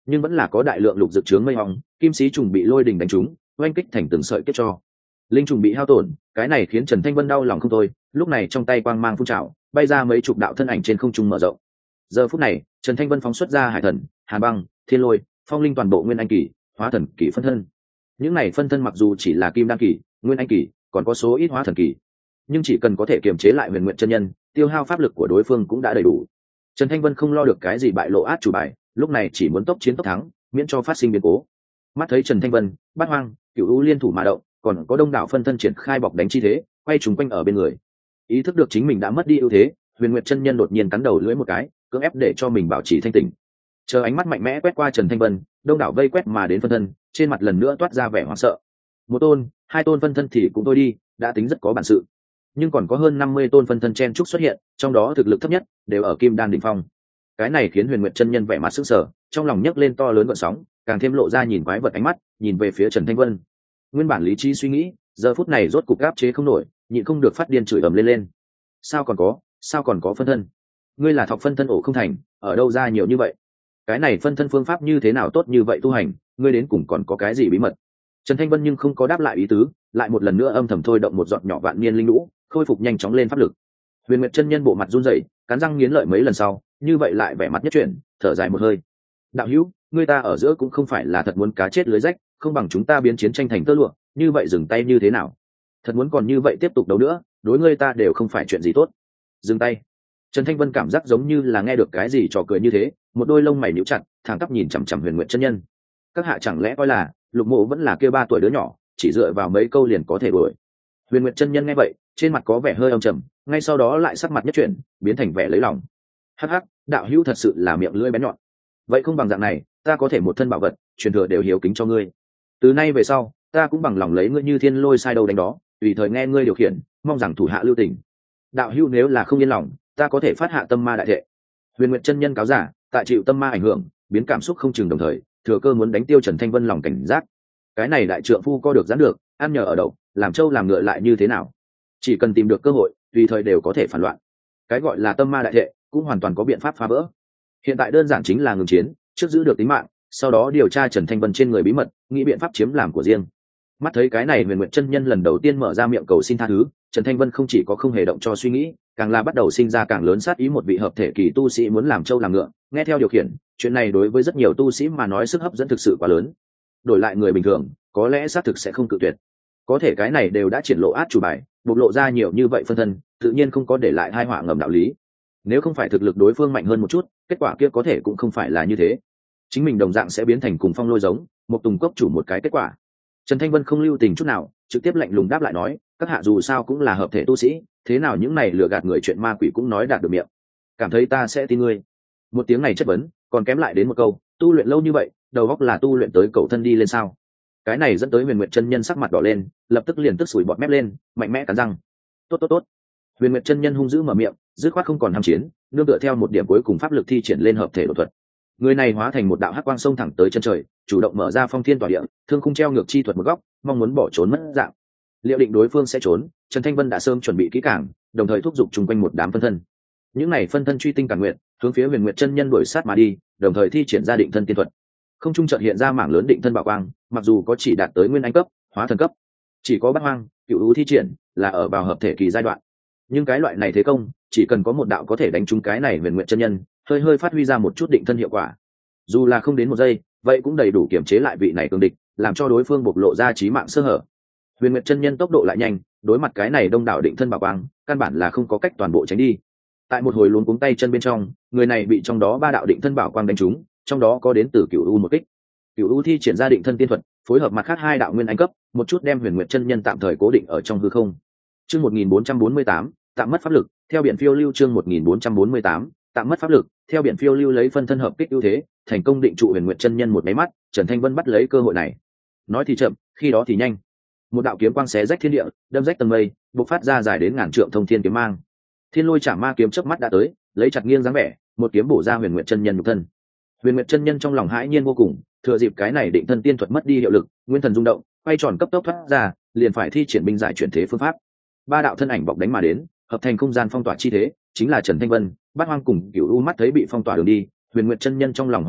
nhưng vẫn là có đại lượng lục dược trướng mây hòng, kim sĩ trùng bị lôi đình đánh trúng, oanh kích thành từng sợi kết cho linh trùng bị hao tổn. Cái này khiến Trần Thanh Vân đau lòng không thôi, lúc này trong tay quang mang phun trào, bay ra mấy chục đạo thân ảnh trên không trung mở rộng. Giờ phút này Trần Thanh Vân phóng xuất ra hải thần, hàn băng, thiên lôi, phong linh toàn bộ nguyên anh kỳ, hóa thần kỳ phân thân. Những này phân thân mặc dù chỉ là kim đan kỳ, nguyên anh kỳ, còn có số ít hóa thần kỳ, nhưng chỉ cần có thể kiềm chế lại Huyền Nguyện chân nhân, tiêu hao pháp lực của đối phương cũng đã đầy đủ. Trần Thanh Vân không lo được cái gì bại lộ át chủ bài, lúc này chỉ muốn tốc chiến tốc thắng, miễn cho phát sinh biến cố. Mắt thấy Trần Thanh Vân, Bát Hoang, Cửu U liên thủ mà động, còn có đông đảo phân thân triển khai bọc đánh chi thế, quay trùng quanh ở bên người. Ý thức được chính mình đã mất đi ưu thế, Huyền Nguyệt chân nhân đột nhiên cắn đầu lưỡi một cái, cưỡng ép để cho mình bảo trì thanh tỉnh. Chờ ánh mắt mạnh mẽ quét qua Trần Thanh Vân, đông đảo vây quét mà đến phân thân, trên mặt lần nữa toát ra vẻ hoảng sợ. Một tôn, hai tôn phân thân thì cũng thôi đi, đã tính rất có bản sự. Nhưng còn có hơn 50 tôn phân thân chen trúc xuất hiện, trong đó thực lực thấp nhất đều ở kim đan đỉnh phong. Cái này khiến Huyền Nguyệt chân nhân vẻ mặt sững sờ, trong lòng nhấc lên to lớn gợn sóng, càng thêm lộ ra nhìn quái vật ánh mắt, nhìn về phía Trần Thanh Vân. Nguyên bản lý trí suy nghĩ, giờ phút này rốt cục áp chế không nổi, nhịn không được phát điên chửi ầm lên. Sao còn có phân thân? Ngươi là thọc phân thân ổ không thành, ở đâu ra nhiều như vậy? Cái này phân thân phương pháp như thế nào tốt như vậy tu hành, ngươi đến cùng còn có cái gì bí mật? Trần Thanh Vân nhưng không có đáp lại ý tứ, lại một lần nữa âm thầm thôi động một giọt nhỏ vạn niên linh lũ, khôi phục nhanh chóng lên pháp lực. Huyền Nguyệt chân nhân bộ mặt run rẩy, cắn răng nghiến lợi mấy lần sau, như vậy lại vẻ mặt nhất chuyển, thở dài một hơi. Đạo hữu, ngươi ta ở giữa cũng không phải là thật muốn cá chết lưới rách, không bằng chúng ta biến chiến tranh thành tơ lụa, như vậy dừng tay như thế nào? Thật muốn còn như vậy tiếp tục đấu nữa, đối ngươi ta đều không phải chuyện gì tốt. Dừng tay. Trần Thanh Vân cảm giác giống như là nghe được cái gì trò cười như thế, một đôi lông mày nhíu chặt, thẳng tắp nhìn chằm chằm Huyền Nguyệt chân nhân. Các hạ chẳng lẽ coi là Lục Mộ vẫn là kia 3 tuổi đứa nhỏ, chỉ dựa vào mấy câu liền có thể đuổi? Huyền Nguyệt chân nhân nghe vậy, trên mặt có vẻ hơi âm trầm, ngay sau đó lại sắc mặt nhất chuyển, biến thành vẻ lấy lòng. Hắc hắc, đạo hữu thật sự là miệng lưỡi bén nhọn. Vậy không bằng dạng này, ta có thể một thân bảo vật, truyền thừa đều hiếu kính cho ngươi. Từ nay về sau, ta cũng bằng lòng lấy ngươi như thiên lôi sai đâu đánh đó, tùy thời nghe ngươi điều khiển, mong rằng thủ hạ lưu tình. Đạo hữu nếu là không yên lòng, ta có thể phát hạ tâm ma đại thệ. Huyền Nguyệt chân nhân cáo giả, tại chịu tâm ma ảnh hưởng, biến cảm xúc không chừng đồng thời, thừa cơ muốn đánh tiêu Trần Thanh Vân lòng cảnh giác. Cái này đại trượng phu co được giãn được, ăn nhờ ở đậu, làm trâu làm ngựa lại như thế nào? Chỉ cần tìm được cơ hội, tùy thời đều có thể phản loạn. Cái gọi là tâm ma đại thệ, cũng hoàn toàn có biện pháp phá vỡ. Hiện tại đơn giản chính là ngừng chiến, trước giữ được tính mạng, sau đó điều tra Trần Thanh Vân trên người bí mật, nghĩ biện pháp chiếm làm của riêng. Mắt thấy cái này Huyền Nguyệt chân nhân lần đầu tiên mở ra miệng cầu xin tha thứ, Trần Thanh Vân không chỉ có không hề động cho suy nghĩ, càng là bắt đầu sinh ra càng lớn sát ý. Một vị hợp thể kỳ tu sĩ muốn làm trâu làm ngựa, nghe theo điều khiển, chuyện này đối với rất nhiều tu sĩ mà nói sức hấp dẫn thực sự quá lớn. Đổi lại người bình thường, có lẽ xác thực sẽ không cự tuyệt. Có thể cái này đều đã triển lộ át chủ bài, bộc lộ ra nhiều như vậy phân thân, tự nhiên không có để lại tai họa ngầm đạo lý. Nếu không phải thực lực đối phương mạnh hơn một chút, kết quả kia có thể cũng không phải là như thế. Chính mình đồng dạng sẽ biến thành cùng phong lôi giống, một tùng cốc chủ một cái kết quả. Trần Thanh Vân không lưu tình chút nào, trực tiếp lạnh lùng đáp lại nói, các hạ dù sao cũng là hợp thể tu sĩ, thế nào những này lừa gạt người chuyện ma quỷ cũng nói đạt được miệng. Cảm thấy ta sẽ tin ngươi? Một tiếng này chất vấn, còn kém lại đến một câu, tu luyện lâu như vậy, đầu óc là tu luyện tới cầu thân đi lên sao? Cái này dẫn tới Huyền Nguyệt chân nhân sắc mặt đỏ lên, lập tức liền tức sủi bọt mép lên, mạnh mẽ cắn răng. Tốt. Huyền Nguyệt chân nhân hung dữ mở miệng, dứt khoát không còn ham chiến, nương tựa theo một điểm cuối cùng pháp lực thi triển lên hợp thể độ thuật. Người này hóa thành một đạo hắc quang sông thẳng tới chân trời, chủ động mở ra phong thiên tỏa địa, thương khung treo ngược chi thuật một góc, mong muốn bỏ trốn mất dạng. Liệu định đối phương sẽ trốn, Trần Thanh Vân đã sớm chuẩn bị kỹ càng, đồng thời thúc giục chung quanh một đám phân thân. Những này phân thân truy tinh cản nguyện, hướng phía Huyền Nguyệt chân nhân đuổi sát mà đi, đồng thời thi triển ra định thân tiên thuật. Không trung chợt hiện ra mảng lớn định thân bảo quang, mặc dù có chỉ đạt tới nguyên anh cấp, hóa thần cấp, chỉ có Bát Hoang, Cửu U thi triển là ở vào hợp thể kỳ giai đoạn. Nhưng cái loại này thế công, chỉ cần có một đạo có thể đánh trúng cái này Huyền Nguyệt chân nhân, hơi phát huy ra một chút định thân hiệu quả. Dù là không đến một giây, vậy cũng đầy đủ kiểm chế lại vị này cường địch, làm cho đối phương bộc lộ ra chí mạng sơ hở. Huyền Nguyệt chân nhân tốc độ lại nhanh, đối mặt cái này đông đảo định thân bảo quang, căn bản là không có cách toàn bộ tránh đi. Tại một hồi luống cuống tay chân bên trong, người này bị trong đó 3 đạo định thân bảo quang đánh trúng, trong đó có đến từ Cửu U một kích. Cửu U thi triển ra định thân tiên thuật, phối hợp mặt khác 2 đạo nguyên anh cấp, một chút đem Huyền Nguyệt chân nhân tạm thời cố định ở trong hư không. Chương 1448, tạm mất pháp lực, theo biển phiêu lưu. Chương 1448, tạm mất pháp lực, theo biển phiêu lưu. Lấy phân thân hợp kích ưu thế, thành công định trụ Huyền Nguyệt chân nhân một máy mắt. Trần Thanh Vân bắt lấy cơ hội này, nói thì chậm, khi đó thì nhanh. Một đạo kiếm quang xé rách thiên địa, đâm rách tầng mây, bộc phát ra dài đến ngàn trượng thông thiên kiếm mang. Thiên lôi chạm ma kiếm chớp mắt đã tới, lấy chặt nghiêng dáng vẻ, một kiếm bổ ra Huyền Nguyệt chân nhân nhục thân. Huyền Nguyệt chân nhân trong lòng hãi nhiên vô cùng, thừa dịp cái này định thân tiên thuật mất đi hiệu lực, nguyên thần rung động, quay tròn cấp tốc thoát ra, liền phải thi triển binh giải chuyển thế phương pháp. 3 đạo thân ảnh bọc đánh mà đến, hợp thành không gian phong tỏa chi thế, chính là Trần Thanh Vân, Bát Hoang cùng Cửu U. Mắt thấy bị phong tỏa đường đi, Huyền Nguyệt chân nhân trong lòng hoảng hốt,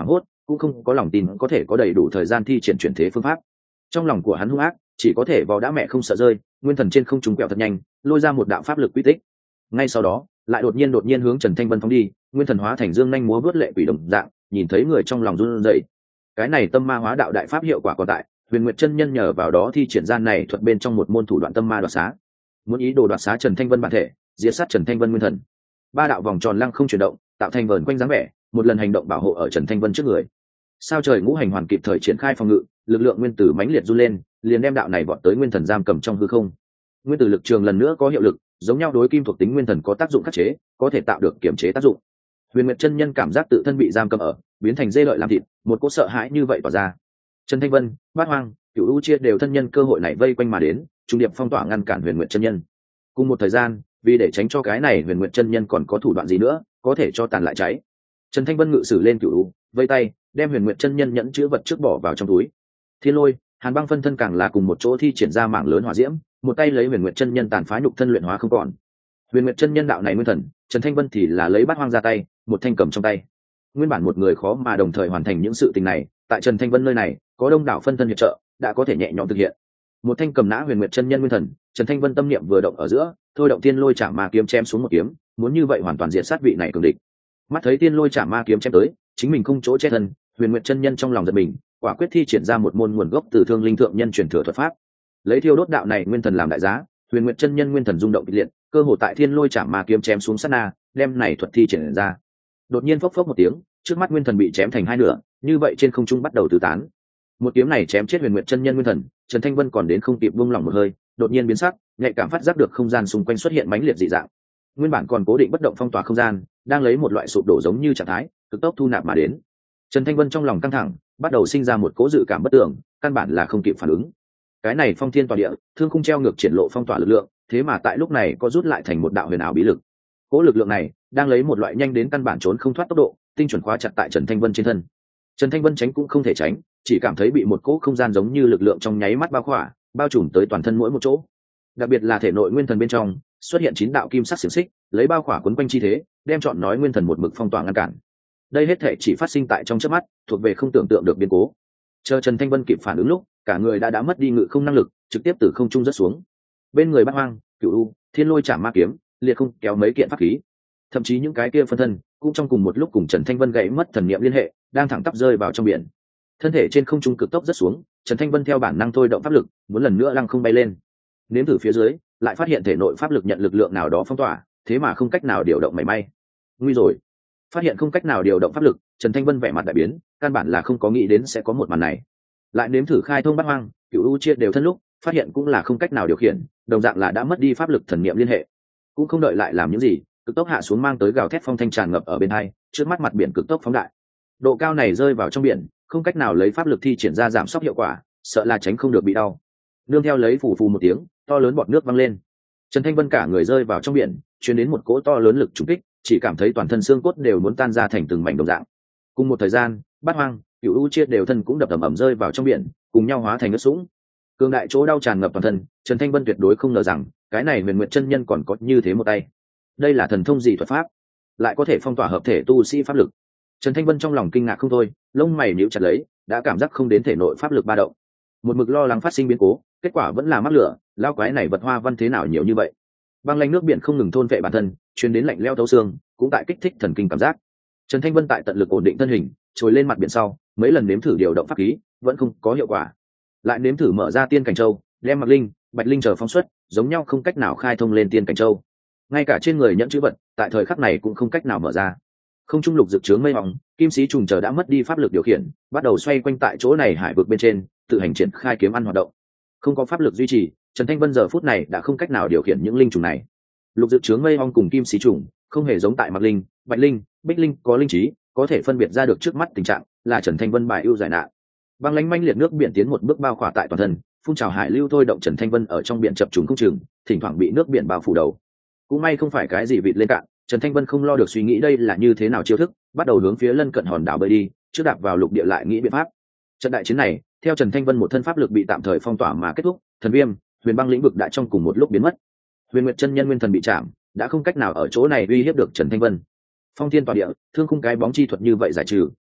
cũng không có lòng tin có thể có đầy đủ thời gian thi triển chuyển thế phương pháp. Trong lòng của hắn hung ác, chỉ có thể vò đã mẹ không sợ rơi, nguyên thần trên không trung quẹo thật nhanh, lôi ra một đạo pháp lực quy tích. Ngay sau đó, lại đột nhiên hướng Trần Thanh Vân phóng đi, nguyên thần hóa thành dương nhanh múa vớt lệ quỷ đồng dạng, nhìn thấy người trong lòng run rẩy. Cái này tâm ma hóa đạo đại pháp hiệu quả còn tại, Huyền Nguyệt chân nhân nhờ vào đó thi triển gian này thuật bên trong một môn thủ đoạn tâm ma đoạt xá, muốn ý đồ đoạt xá Trần Thanh Vân bản thể, diệt sát Trần Thanh Vân nguyên thần. Ba đạo vòng tròn lăng không chuyển động, tạo thành vờn quanh dáng vẻ, một lần hành động bảo hộ ở Trần Thanh Vân trước người. Sao trời ngũ hành hoàn kịp thời triển khai phòng ngự, lực lượng nguyên tử mãnh liệt du lên, liền đem đạo này vọt tới nguyên thần giam cầm trong hư không. Nguyên tử lực trường lần nữa có hiệu lực, giống nhau đối kim thuộc tính nguyên thần có tác dụng khắc chế, có thể tạo được kiểm chế tác dụng. Huyền Nguyệt chân nhân cảm giác tự thân bị giam cầm ở, biến thành dê lợi làm thịt, một cỗ sợ hãi như vậy tỏa ra. Trần Thanh Vân, Bát Hoang, Cửu U Chia đều thân nhân cơ hội này vây quanh mà đến, trung điệp phong tỏa ngăn cản Huyền Nguyệt chân nhân. Cùng một thời gian, vì để tránh cho cái này Huyền Nguyệt chân nhân còn có thủ đoạn gì nữa, có thể cho tàn lại cháy. Trần Thanh Vân ngự sử lên Cửu U, vây tay, đem Huyền Nguyệt chân nhân nhẫn chứa vật trước bỏ vào trong túi. Thiên Lôi, Hàn Băng phân thân càng là cùng một chỗ thi triển ra mảng lớn hỏa diễm, một tay lấy Huyền Nguyệt chân nhân tàn phá nhục thân luyện hóa không còn. Huyền Nguyệt chân nhân đạo này nguyên thần, Trần Thanh Vân thì là lấy Bát Hoang ra tay, một thanh cầm trong tay. Nguyên bản một người khó mà đồng thời hoàn thành những sự tình này, tại Trần Thanh Vân nơi này, có đông đảo phân thân hiệp trợ, đã có thể nhẹ nhõm thực hiện. Một thanh cầm nã Huyền Nguyệt chân nhân nguyên thần, Trần Thanh Vân tâm niệm vừa động ở giữa, thôi động Tiên Lôi Chạm Ma kiếm chém xuống một kiếm, muốn như vậy hoàn toàn diệt sát vị này cường địch. Mắt thấy Tiên Lôi Chạm Ma kiếm chém tới, chính mình không chỗ che thân, Huyền Nguyệt chân nhân trong lòng giật mình, quả quyết thi triển ra một môn nguồn gốc từ Thương Linh thượng nhân truyền thừa thuật pháp. Lấy thiêu đốt đạo này nguyên thần làm đại giá, Huyền Nguyệt chân nhân nguyên thần rung động kịch liệt, cơ hồ tại Thiên Lôi Chạm Ma kiếm chém xuống sát na, đem này thuật thi triển ra. Đột nhiên phốc phốc một tiếng, trước mắt nguyên thần bị chém thành hai nửa, như vậy trên không trung bắt đầu tứ tán. Một kiếm này chém chết Huyền Nguyệt chân nhân nguyên thần, Trần Thanh Vân còn đến không kịp buông lỏng một hơi, đột nhiên biến sắc, nhạy cảm phát giác được không gian xung quanh xuất hiện mãnh liệt dị dạng. Nguyên bản còn cố định bất động phong tỏa không gian, đang lấy một loại sụp đổ giống như trạng thái, cực tốc thu nạp mà đến. Trần Thanh Vân trong lòng căng thẳng, bắt đầu sinh ra một cố dự cảm bất tưởng, căn bản là không kịp phản ứng. Cái này phong thiên tỏa địa, thương khung treo ngược triển lộ phong tỏa lực lượng, thế mà tại lúc này có rút lại thành một đạo huyền ảo bí lực. Cố lực lượng này đang lấy một loại nhanh đến căn bản trốn không thoát tốc độ, tinh chuẩn khóa chặt tại Trần Thanh Vân trên thân. Trần Thanh Vân tránh cũng không thể tránh, chỉ cảm thấy bị một cỗ không gian giống như lực lượng trong nháy mắt bao khỏa, bao trùm tới toàn thân mỗi một chỗ. Đặc biệt là thể nội nguyên thần bên trong, xuất hiện 9 đạo kim sắc xiềng xích, lấy bao khỏa quấn quanh chi thế, đem chọn nói nguyên thần một mực phong tỏa ngăn cản. Đây hết thể chỉ phát sinh tại trong chớp mắt, thuộc về không tưởng tượng được biến cố. Chờ Trần Thanh Vân kịp phản ứng lúc, cả người đã mất đi ngự không năng lực, trực tiếp từ không trung rớt xuống. Bên người Bát Hoang, Cửu U, Thiên Lôi Chạm Ma kiếm, liệt không kéo mấy kiện pháp khí. Thậm chí những cái kia phân thân cũng trong cùng một lúc cùng Trần Thanh Vân gãy mất thần niệm liên hệ, đang thẳng tắp rơi vào trong biển. Thân thể trên không trung cực tốc rất xuống, Trần Thanh Vân theo bản năng thôi động pháp lực, muốn lần nữa lăng không bay lên. Nếm thử phía dưới, lại phát hiện thể nội pháp lực nhận lực lượng nào đó phong tỏa, thế mà không cách nào điều động mảy may. Nguy rồi. Phát hiện không cách nào điều động pháp lực, Trần Thanh Vân vẻ mặt đại biến, căn bản là không có nghĩ đến sẽ có một màn này. Lại nếm thử khai thông Bát Hoang, Cửu U chia đều thân lúc, phát hiện cũng là không cách nào điều khiển, đồng dạng là đã mất đi pháp lực thần niệm liên hệ. Cũng không đợi lại làm những gì, cực tốc hạ xuống mang tới gào thét phong thanh tràn ngập ở bên hai, trước mắt mặt biển cực tốc phóng đại. Độ cao này rơi vào trong biển, không cách nào lấy pháp lực thi triển ra giảm sốc hiệu quả, sợ là tránh không được bị đau. Nương theo lấy phù phù một tiếng, to lớn bọt nước văng lên. Trần Thanh Vân cả người rơi vào trong biển, truyền đến một cỗ to lớn lực trùng kích, chỉ cảm thấy toàn thân xương cốt đều muốn tan ra thành từng mảnh đồng dạng. Cùng một thời gian, Bát Hoang, Cửu U chia đều thân cũng đập ầm rơi vào trong biển, cùng nhau hóa thành nước sũng. Cương đại chỗ đau tràn ngập toàn thân, Trần Thanh Vân tuyệt đối không ngờ rằng, cái này Huyền Nguyệt chân nhân còn có như thế một tay. Đây là thần thông gì thuật pháp, lại có thể phong tỏa hợp thể tu sĩ pháp lực. Trần Thanh Vân trong lòng kinh ngạc không thôi, lông mày nhíu chặt lấy, đã cảm giác không đến thể nội pháp lực ba động. Một mực lo lắng phát sinh biến cố, kết quả vẫn là mắc lửa, lao quái này vật hoa văn thế nào nhiều như vậy. Băng lanh nước biển không ngừng thôn vệ bản thân, truyền đến lạnh lẽo thấu xương, cũng tại kích thích thần kinh cảm giác. Trần Thanh Vân tại tận lực ổn định thân hình, trồi lên mặt biển sau, mấy lần nếm thử điều động pháp khí, vẫn không có hiệu quả. Lại nếm thử mở ra tiên cảnh châu, đem Mặc Linh, Bạch Linh chờ phóng xuất, giống nhau không cách nào khai thông lên tiên cảnh châu. Ngay cả trên người nhẫn chữ vật, tại thời khắc này cũng không cách nào mở ra. Không trung lục dực chướng mây mỏng, kim sĩ trùng chờ đã mất đi pháp lực điều khiển, bắt đầu xoay quanh tại chỗ này hải vực bên trên, tự hành triển khai kiếm ăn hoạt động. Không có pháp lực duy trì, Trần Thanh Vân giờ phút này đã không cách nào điều khiển những linh trùng này. Lục dực chướng mây ong cùng kim sĩ trùng không hề giống tại Mặc Linh, Bạch Linh, Bích Linh có linh trí, có thể phân biệt ra được trước mắt tình trạng là Trần Thanh Vân bài ưu giải nạn. Băng lãnh manh liệt nước biển tiến một bước bao khỏa tại toàn thân, phun trào hải lưu thôi động Trần Thanh Vân ở trong biển chập trùng không chừng, thỉnh thoảng bị nước biển bao phủ đầu. Cũng may không phải cái gì vịt lên cạn, Trần Thanh Vân không lo được suy nghĩ đây là như thế nào chiêu thức, bắt đầu hướng phía lân cận hòn đảo bơi đi, trước đạp vào lục địa lại nghĩ biện pháp. Trận đại chiến này, theo Trần Thanh Vân một thân pháp lực bị tạm thời phong tỏa mà kết thúc, thần viêm, huyền băng lĩnh vực đã trong cùng một lúc biến mất. Huyền Nguyệt chân nhân nguyên thần bị chạm, đã không cách nào ở chỗ này uy hiếp được Trần Thanh Vân. Phong thiên tỏa địa, thương khung cái bóng chi thuật như vậy giải trừ,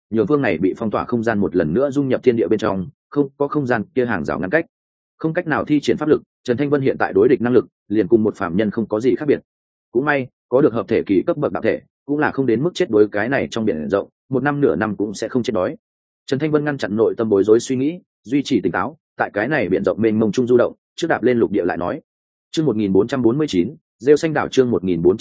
nhường phương này bị phong tỏa không gian một lần nữa dung nhập thiên địa bên trong, không có không gian kia hàng rào ngăn cách, không cách nào thi triển pháp lực. Trần Thanh Vân hiện tại đối địch năng lực liền cùng một phạm nhân không có gì khác biệt. Cũng may có được hợp thể kỳ cấp bậc đạo thể, cũng là không đến mức chết đuối, cái này trong biển rộng một năm nửa năm cũng sẽ không chết đói. Trần Thanh Vân ngăn chặn nội tâm bối rối suy nghĩ, duy trì tỉnh táo, tại cái này biển rộng mênh mông trung du động, trước đạp lên lục địa lại nói. Chương 1449, rêu xanh đảo. Chương